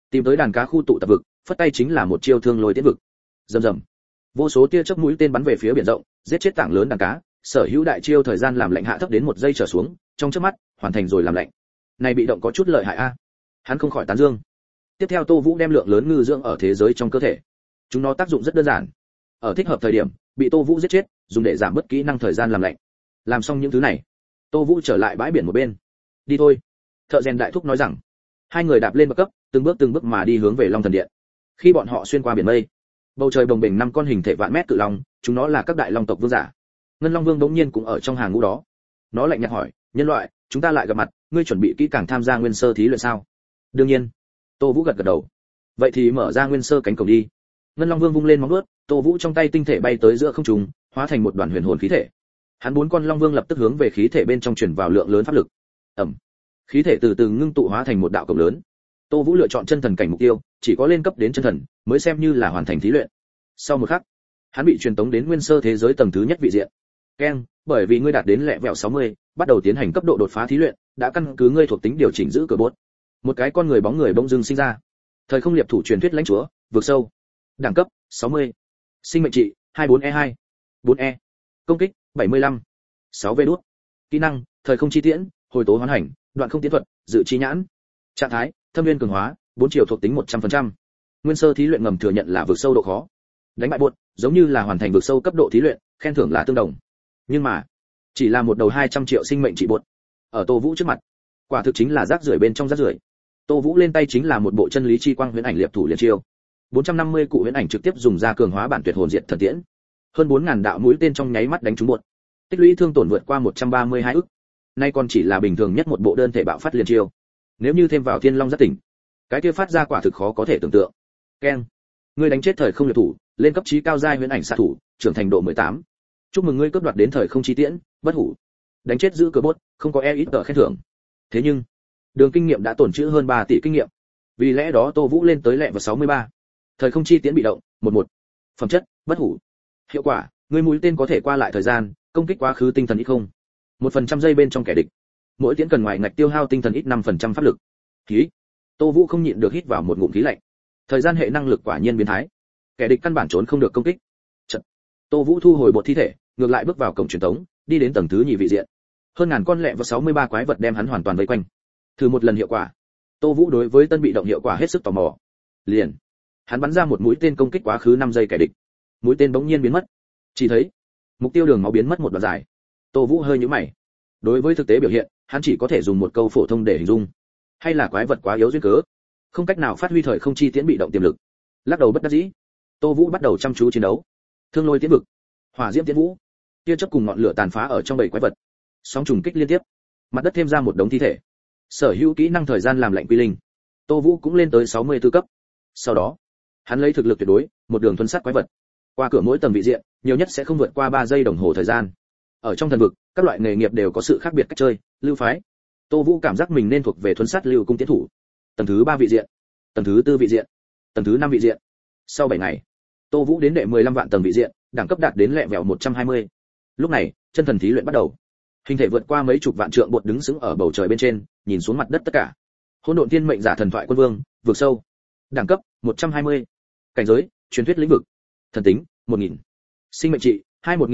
Tìm tới đàn cá khu tụ tập vực, phất tay chính là một chiêu thương lôi tiễn vực. Rầm rầm. Vô số tia chớp mũi tên bắn về phía biển rộng, giết chết tảng lớn đàn cá, sở hữu đại chiêu thời gian làm lạnh hạ thấp đến 1 giây trở xuống, trong chớp mắt, hoàn thành rồi làm lạnh. Này bị động có chút lợi hại a. Hắn không khỏi tán dương. Tiếp theo Tô Vũ đem lượng lớn ngư dưỡng ở thế giới trong cơ thể. Chúng nó tác dụng rất đơn giản. Ở thích hợp thời điểm, bị Tô Vũ giết chết, dùng để giảm bớt kỹ năng thời gian làm lạnh. Làm xong những thứ này, Tô Vũ trở lại bãi biển một bên. Đi thôi. Thợ rèn đại thúc nói rằng. Hai người đạp lên bậc cấp, từng bước mà đi hướng về Long Thần Điện. Khi bọn họ xuyên qua biển mây, bầu trời bồng bềnh 5 con hình thể vạn mét cự long, chúng nó là các đại long tộc vương giả. Ngân Long Vương đống nhiên cũng ở trong hàng ngũ đó. Nó lạnh nhạt hỏi, nhân loại, chúng ta lại gặp mặt, ngươi chuẩn bị kỹ càng tham gia nguyên sơ thí luyện sao? Đương nhiên. Tô Vũ gật gật đầu. Vậy thì mở ra nguyên sơ cánh cổng đi. Ngân Long Vương vung lên móng vuốt, Tô Vũ trong tay tinh thể bay tới giữa không trung, hóa thành một đoàn huyền hồn khí thể. Hắn 4 con long vương lập tức hướng về khí thể bên trong truyền vào lượng lớn pháp lực. Ầm. Khí thể từ từ ngưng tụ hóa thành một đạo cổng lớn. Tô Vũ lựa chọn chân thần cảnh mục tiêu, chỉ có lên cấp đến chân thần mới xem như là hoàn thành thí luyện. Sau một khắc, hắn bị truyền tống đến nguyên sơ thế giới tầng thứ nhất vị diện. Keng, bởi vì ngươi đạt đến level 60, bắt đầu tiến hành cấp độ đột phá thí luyện, đã căn cứ ngươi thuộc tính điều chỉnh giữ cửa bốt. Một cái con người bóng người bỗng dưng sinh ra. Thời không liệp thủ truyền thuyết lãnh chúa, vượt sâu. Đẳng cấp 60. Sinh mệnh trị 24E2. 4E. Công kích 75. 6V đút. Kỹ năng, thời không chi tiễn, hồi tố hoán hành, đoạn không tiến thuật, dự chi nhãn. Trạng thái, thâm viên cường hóa, 4 chiều thuộc tính 100%. Nguyên sơ thí luyện ngầm thừa nhận là vượt sâu độ khó. Đánh bại buột, giống như là hoàn thành vượt sâu cấp độ thí luyện, khen thưởng là tương đồng. Nhưng mà, chỉ là một đầu 200 triệu sinh mệnh trị buột. Ở Tô Vũ trước mặt, quả thực chính là rác rưởi bên trong rác rưởi. Tô Vũ lên tay chính là một bộ chân lý chi quang huyễn ảnh liệp thủ liên chiêu. 450 cụ huyễn ảnh trực tiếp dùng ra cường hóa bản tuyệt hồn diệt thần tiễn. Hơn 4000 đạo mũi tên trong nháy mắt đánh trúng buột. Tích lũy thương tổn vượt qua 132 ức. Nay còn chỉ là bình thường nhất một bộ đơn thể bạo phát liên chiêu. Nếu như thêm vào Thiên Long Giác Tỉnh, cái kia phát ra quả thực khó có thể tưởng tượng. Keng, ngươi đánh chết thời không liệp thủ, lên cấp chí cao giai huyễn ảnh xạ thủ, trưởng thành độ 18. Chúc mừng ngươi cướp đoạt đến thời không chi tiễn, bất hủ. Đánh chết giữ cửa bốt, không có ít tờ khen thưởng. Thế nhưng, đường kinh nghiệm đã tổn trữ hơn 3 tỷ kinh nghiệm. Vì lẽ đó Tô Vũ lên tới level 63. Thời không chi tiễn bị động, 11. Phẩm chất, bất hủ. Hiệu quả, ngươi mũi tên có thể qua lại thời gian, công kích quá khứ tinh thần ít không. 1% giây bên trong kẻ địch. Mỗi tiễn cần ngoài ngạch tiêu hao tinh thần ít 5% pháp lực. Khí. Tô Vũ không nhịn được hít vào một ngụm khí lạnh. Thời gian hệ năng lực quả nhiên biến thái. Kẻ địch căn bản trốn không được công kích. Chật. Tô Vũ thu hồi bộ thi thể, ngược lại bước vào cổng truyền tống, đi đến tầng thứ nhì vị diện. Hơn ngàn con lẹ và 63 quái vật đem hắn hoàn toàn vây quanh. Thử một lần hiệu quả. Tô Vũ đối với tân bị động hiệu quả hết sức tò mò. Liền, hắn bắn ra một mũi tên công kích quá khứ 5 giây kẻ địch. Mũi tên bỗng nhiên biến mất. Chỉ thấy mục tiêu đường máu biến mất một đoạn dài. Tô Vũ hơi nhíu mày. Đối với thực tế biểu hiện, hắn chỉ có thể dùng một câu phổ thông để hình dung. Hay là quái vật quá yếu duyên cớ, không cách nào phát huy thời không chi tiễn bị động tiềm lực. Lắc đầu bất đắc dĩ, Tô Vũ bắt đầu chăm chú chiến đấu. Thương lôi tiễn vực, hỏa diễm tiễn vũ, tia chớp cùng ngọn lửa tàn phá ở trong bầy quái vật. Sóng trùng kích liên tiếp, mặt đất thêm ra một đống thi thể. Sở hữu kỹ năng thời gian làm lạnh quy linh. Tô Vũ cũng lên tới 64 cấp. Sau đó, hắn lấy thực lực tuyệt đối, một đường thuần sát quái vật. Qua cửa mỗi tầng vị diện, nhiều nhất sẽ không vượt qua 3 giây đồng hồ thời gian. Ở trong thần vực, các loại nghề nghiệp đều có sự khác biệt cách chơi, lưu phái. Tô Vũ cảm giác mình nên thuộc về thuần sát lưu cung tiến thủ. Tầng thứ 3 vị diện, tầng thứ 4 vị diện, tầng thứ 5 vị diện. Sau 7 ngày, Tô Vũ đến đệ 15 vạn tầng vị diện, đẳng cấp đạt đến level 120. Lúc này, chân thần thí luyện bắt đầu. Hình thể vượt qua mấy chục vạn trượng bột đứng sững ở bầu trời bên trên, nhìn xuống mặt đất tất cả. Hỗn độn thiên mệnh giả thần thoại quân vương, vượt sâu. Đẳng cấp 120. Cảnh giới, truyền thuyết lĩnh vực. Thần tính, 1000. Sinh mệnh trị,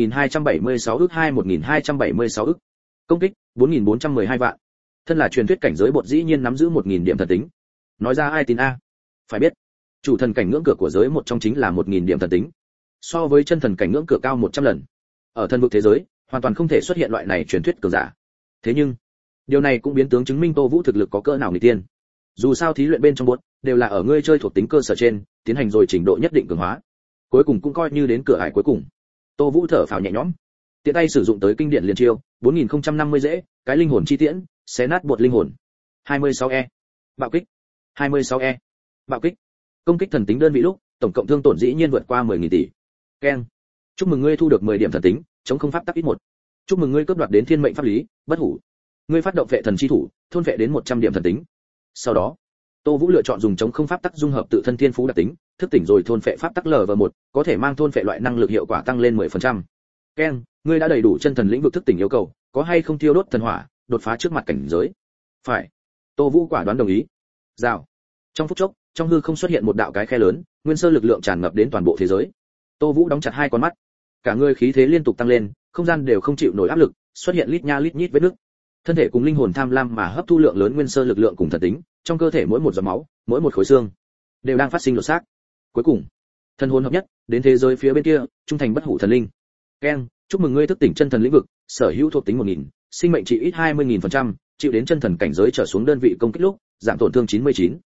21276 ức 21276 ức. Công kích, 4412 vạn. Thân là truyền thuyết cảnh giới bột dĩ nhiên nắm giữ 1000 điểm thần tính. Nói ra ai tin a? Phải biết, chủ thần cảnh ngưỡng cửa của giới một trong chính là 1000 điểm thần tính. So với chân thần cảnh ngưỡng cửa cao 100 lần. Ở thần vực thế giới, hoàn toàn không thể xuất hiện loại này truyền thuyết cường giả. Thế nhưng, điều này cũng biến tướng chứng minh Tô Vũ thực lực có cỡ nào nghịch tiên. Dù sao thí luyện bên trong bột đều là ở ngươi chơi thuộc tính cơ sở trên, tiến hành rồi trình độ nhất định cường hóa. Cuối cùng cũng coi như đến cửa ải cuối cùng. Tô Vũ thở phào nhẹ nhõm. Tiện tay sử dụng tới kinh điển liên chiêu, 4050 dễ, cái linh hồn chi tiễn, xé nát bột linh hồn. 26E. Bạo kích. 26E. Bạo kích. Công kích thần tính đơn vị lúc, tổng cộng thương tổn dĩ nhiên vượt qua 10.000 tỷ. Keng. Chúc mừng ngươi thu được 10 điểm thần tính, chống không pháp tắc ít 1. Chúc mừng ngươi cướp đoạt đến thiên mệnh pháp lý, bất hủ. Ngươi phát động vệ thần chi thủ, thôn vệ đến 100 điểm thần tính. Sau đó, Tô Vũ lựa chọn dùng chống không pháp tắc dung hợp tự thân thiên phú đặc tính, thức tỉnh rồi thôn phệ pháp tắc LV1, có thể mang thôn phệ loại năng lực hiệu quả tăng lên 10%. Keng, ngươi đã đầy đủ chân thần lĩnh vực thức tỉnh yêu cầu, có hay không thiêu đốt thần hỏa, đột phá trước mặt cảnh giới? Phải. Tô Vũ quả đoán đồng ý. Rào. Trong phút chốc, trong hư không xuất hiện một đạo cái khe lớn, nguyên sơ lực lượng tràn ngập đến toàn bộ thế giới. Tô Vũ đóng chặt hai con mắt, cả người khí thế liên tục tăng lên, không gian đều không chịu nổi áp lực, xuất hiện lít nha lít nhít vết nứt. Thân thể cùng linh hồn tham lam mà hấp thu lượng lớn nguyên sơ lực lượng cùng thần tính, trong cơ thể mỗi một giọt máu, mỗi một khối xương đều đang phát sinh lột xác. Cuối cùng, thần hồn hợp nhất, đến thế giới phía bên kia, trung thành bất hủ thần linh. Keng, chúc mừng ngươi thức tỉnh chân thần lĩnh vực, sở hữu thuộc tính 1000, sinh mệnh trị ít 20.000%, chịu đến chân thần cảnh giới trở xuống đơn vị công kích lúc, giảm tổn thương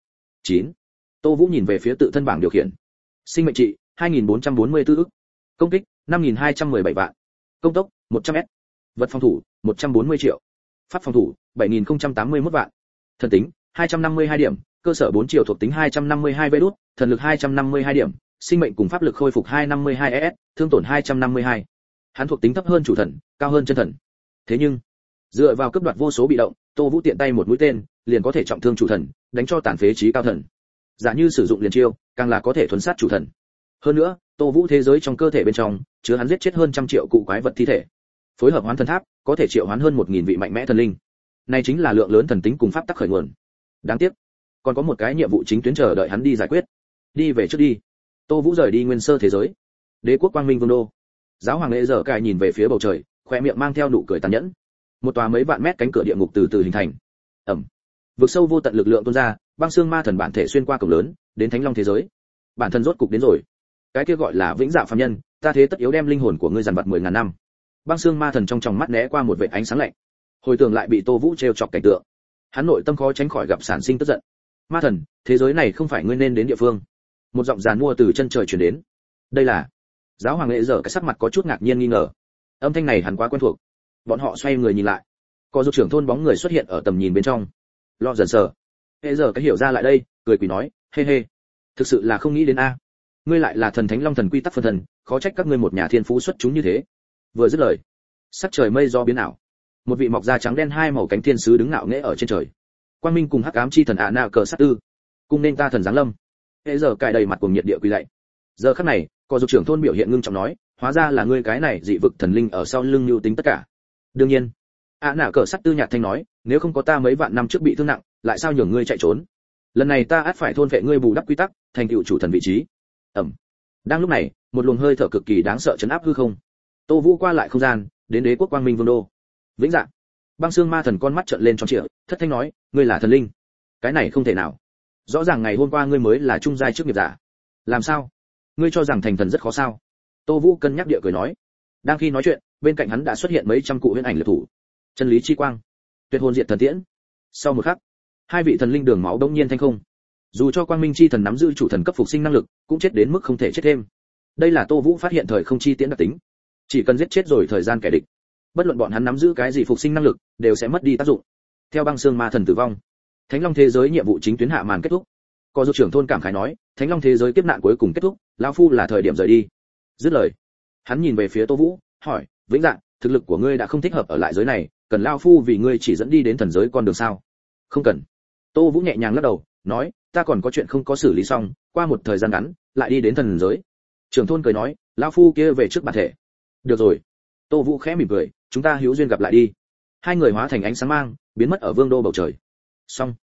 99. Tô Vũ nhìn về phía tự thân bảng điều khiển. Sinh mệnh trị 2444 ức, công kích 5217 vạn, công tốc 100m, vật phòng thủ 140 triệu, pháp phòng thủ 7081 vạn, thần tính 252 điểm, cơ sở 4 triệu thuộc tính 252 vđ, thần lực 252 điểm, sinh mệnh cùng pháp lực khôi phục 252 s, thương tổn 252. Hắn thuộc tính thấp hơn chủ thần, cao hơn chân thần. Thế nhưng, dựa vào cấp đoạt vô số bị động, Tô Vũ tiện tay một mũi tên, liền có thể trọng thương chủ thần, đánh cho tàn phế trí cao thần. Giả như sử dụng liền chiêu, càng là có thể thuần sát chủ thần. Hơn nữa, Tô Vũ thế giới trong cơ thể bên trong, chứa hắn giết chết hơn 100 triệu cụ quái vật thi thể. Phối hợp hoán thần tháp, có thể triệu hoán hơn 1000 vị mạnh mẽ thần linh. Này chính là lượng lớn thần tính cùng pháp tắc khởi nguồn. Đáng tiếc, còn có một cái nhiệm vụ chính tuyến chờ đợi hắn đi giải quyết. Đi về trước đi. Tô Vũ rời đi nguyên sơ thế giới. Đế quốc quang minh vương đô. Giáo hoàng lễ giờ cài nhìn về phía bầu trời, khóe miệng mang theo nụ cười tàn nhẫn. Một tòa mấy vạn mét cánh cửa địa ngục từ từ hình thành. Ầm. Vực sâu vô tận lực lượng tuôn ra, băng xương ma thần bản thể xuyên qua cổng lớn, đến thánh long thế giới. Bản thân rốt cục đến rồi. Cái kia gọi là vĩnh dạ phàm nhân, ta thế tất yếu đem linh hồn của ngươi dằn vặt 10.000 năm. Băng xương ma thần trong tròng mắt né qua một vệt ánh sáng lạnh. Hồi tưởng lại bị Tô Vũ trêu chọc cảnh tượng, hắn nội tâm khó tránh khỏi gặp sản sinh tức giận. Ma thần, thế giới này không phải ngươi nên đến địa phương. Một giọng giàn mua từ chân trời truyền đến. Đây là. Giáo hoàng lễ giờ cái sắc mặt có chút ngạc nhiên nghi ngờ. Âm thanh này hắn quá quen thuộc. Bọn họ xoay người nhìn lại, có dục trưởng thôn bóng người xuất hiện ở tầm nhìn bên trong. Lo dần sờ. Lễ giờ cái hiểu ra lại đây, cười quỷ nói, hê hê, thực sự là không nghĩ đến a. Ngươi lại là thần thánh long thần quy tắc phân thần, khó trách các ngươi một nhà thiên phú xuất chúng như thế. Vừa dứt lời, sắc trời mây do biến ảo, một vị mọc da trắng đen hai màu cánh thiên sứ đứng ngạo nghễ ở trên trời. Quang minh cùng hắc ám chi thần ạ na cờ sát tư, cùng nên ta thần giáng lâm. Hệ giờ cài đầy mặt cùng nhiệt địa quỳ lạy. Giờ khắc này, có dục trưởng thôn biểu hiện ngưng trọng nói, hóa ra là ngươi cái này dị vực thần linh ở sau lưng lưu tính tất cả. Đương nhiên, ạ na cờ sát tư nhạt thanh nói, nếu không có ta mấy vạn năm trước bị thương nặng, lại sao nhường ngươi chạy trốn? Lần này ta ắt phải thôn vệ ngươi bù đắp quy tắc, thành tựu chủ thần vị trí. Ẩm. Đang lúc này, một luồng hơi thở cực kỳ đáng sợ chấn áp hư không. Tô Vũ qua lại không gian, đến đế quốc quang minh vương đô. Vĩnh Dạ. Băng xương ma thần con mắt trợn lên tròn trịa, thất thanh nói, ngươi là thần linh? Cái này không thể nào. Rõ ràng ngày hôm qua ngươi mới là trung giai trước nghiệp giả. Làm sao? Ngươi cho rằng thành thần rất khó sao? Tô Vũ cân nhắc địa cười nói. Đang khi nói chuyện, bên cạnh hắn đã xuất hiện mấy trăm cụ huyễn ảnh liệt thủ. Chân lý chi quang, tuyệt hồn diệt thần tiễn. Sau một khắc, hai vị thần linh đường máu đông nhiên thanh không. Dù cho quang minh chi thần nắm giữ chủ thần cấp phục sinh năng lực, cũng chết đến mức không thể chết thêm. Đây là Tô Vũ phát hiện thời không chi tiễn đặc tính. Chỉ cần giết chết rồi thời gian kẻ địch, bất luận bọn hắn nắm giữ cái gì phục sinh năng lực, đều sẽ mất đi tác dụng. Theo băng xương ma thần tử vong, Thánh Long thế giới nhiệm vụ chính tuyến hạ màn kết thúc. Có dục trưởng thôn cảm khái nói, Thánh Long thế giới kiếp nạn cuối cùng kết thúc, lão phu là thời điểm rời đi. Dứt lời, hắn nhìn về phía Tô Vũ, hỏi, Vĩnh Dạ, thực lực của ngươi đã không thích hợp ở lại giới này, cần lão phu vì ngươi chỉ dẫn đi đến thần giới con đường sao? Không cần. Tô Vũ nhẹ nhàng lắc đầu, nói, ta còn có chuyện không có xử lý xong, qua một thời gian ngắn, lại đi đến thần giới. Trưởng thôn cười nói, lão phu kia về trước bản thể. Được rồi. Tô Vũ khẽ mỉm cười, chúng ta hữu duyên gặp lại đi. Hai người hóa thành ánh sáng mang, biến mất ở vương đô bầu trời. Xong.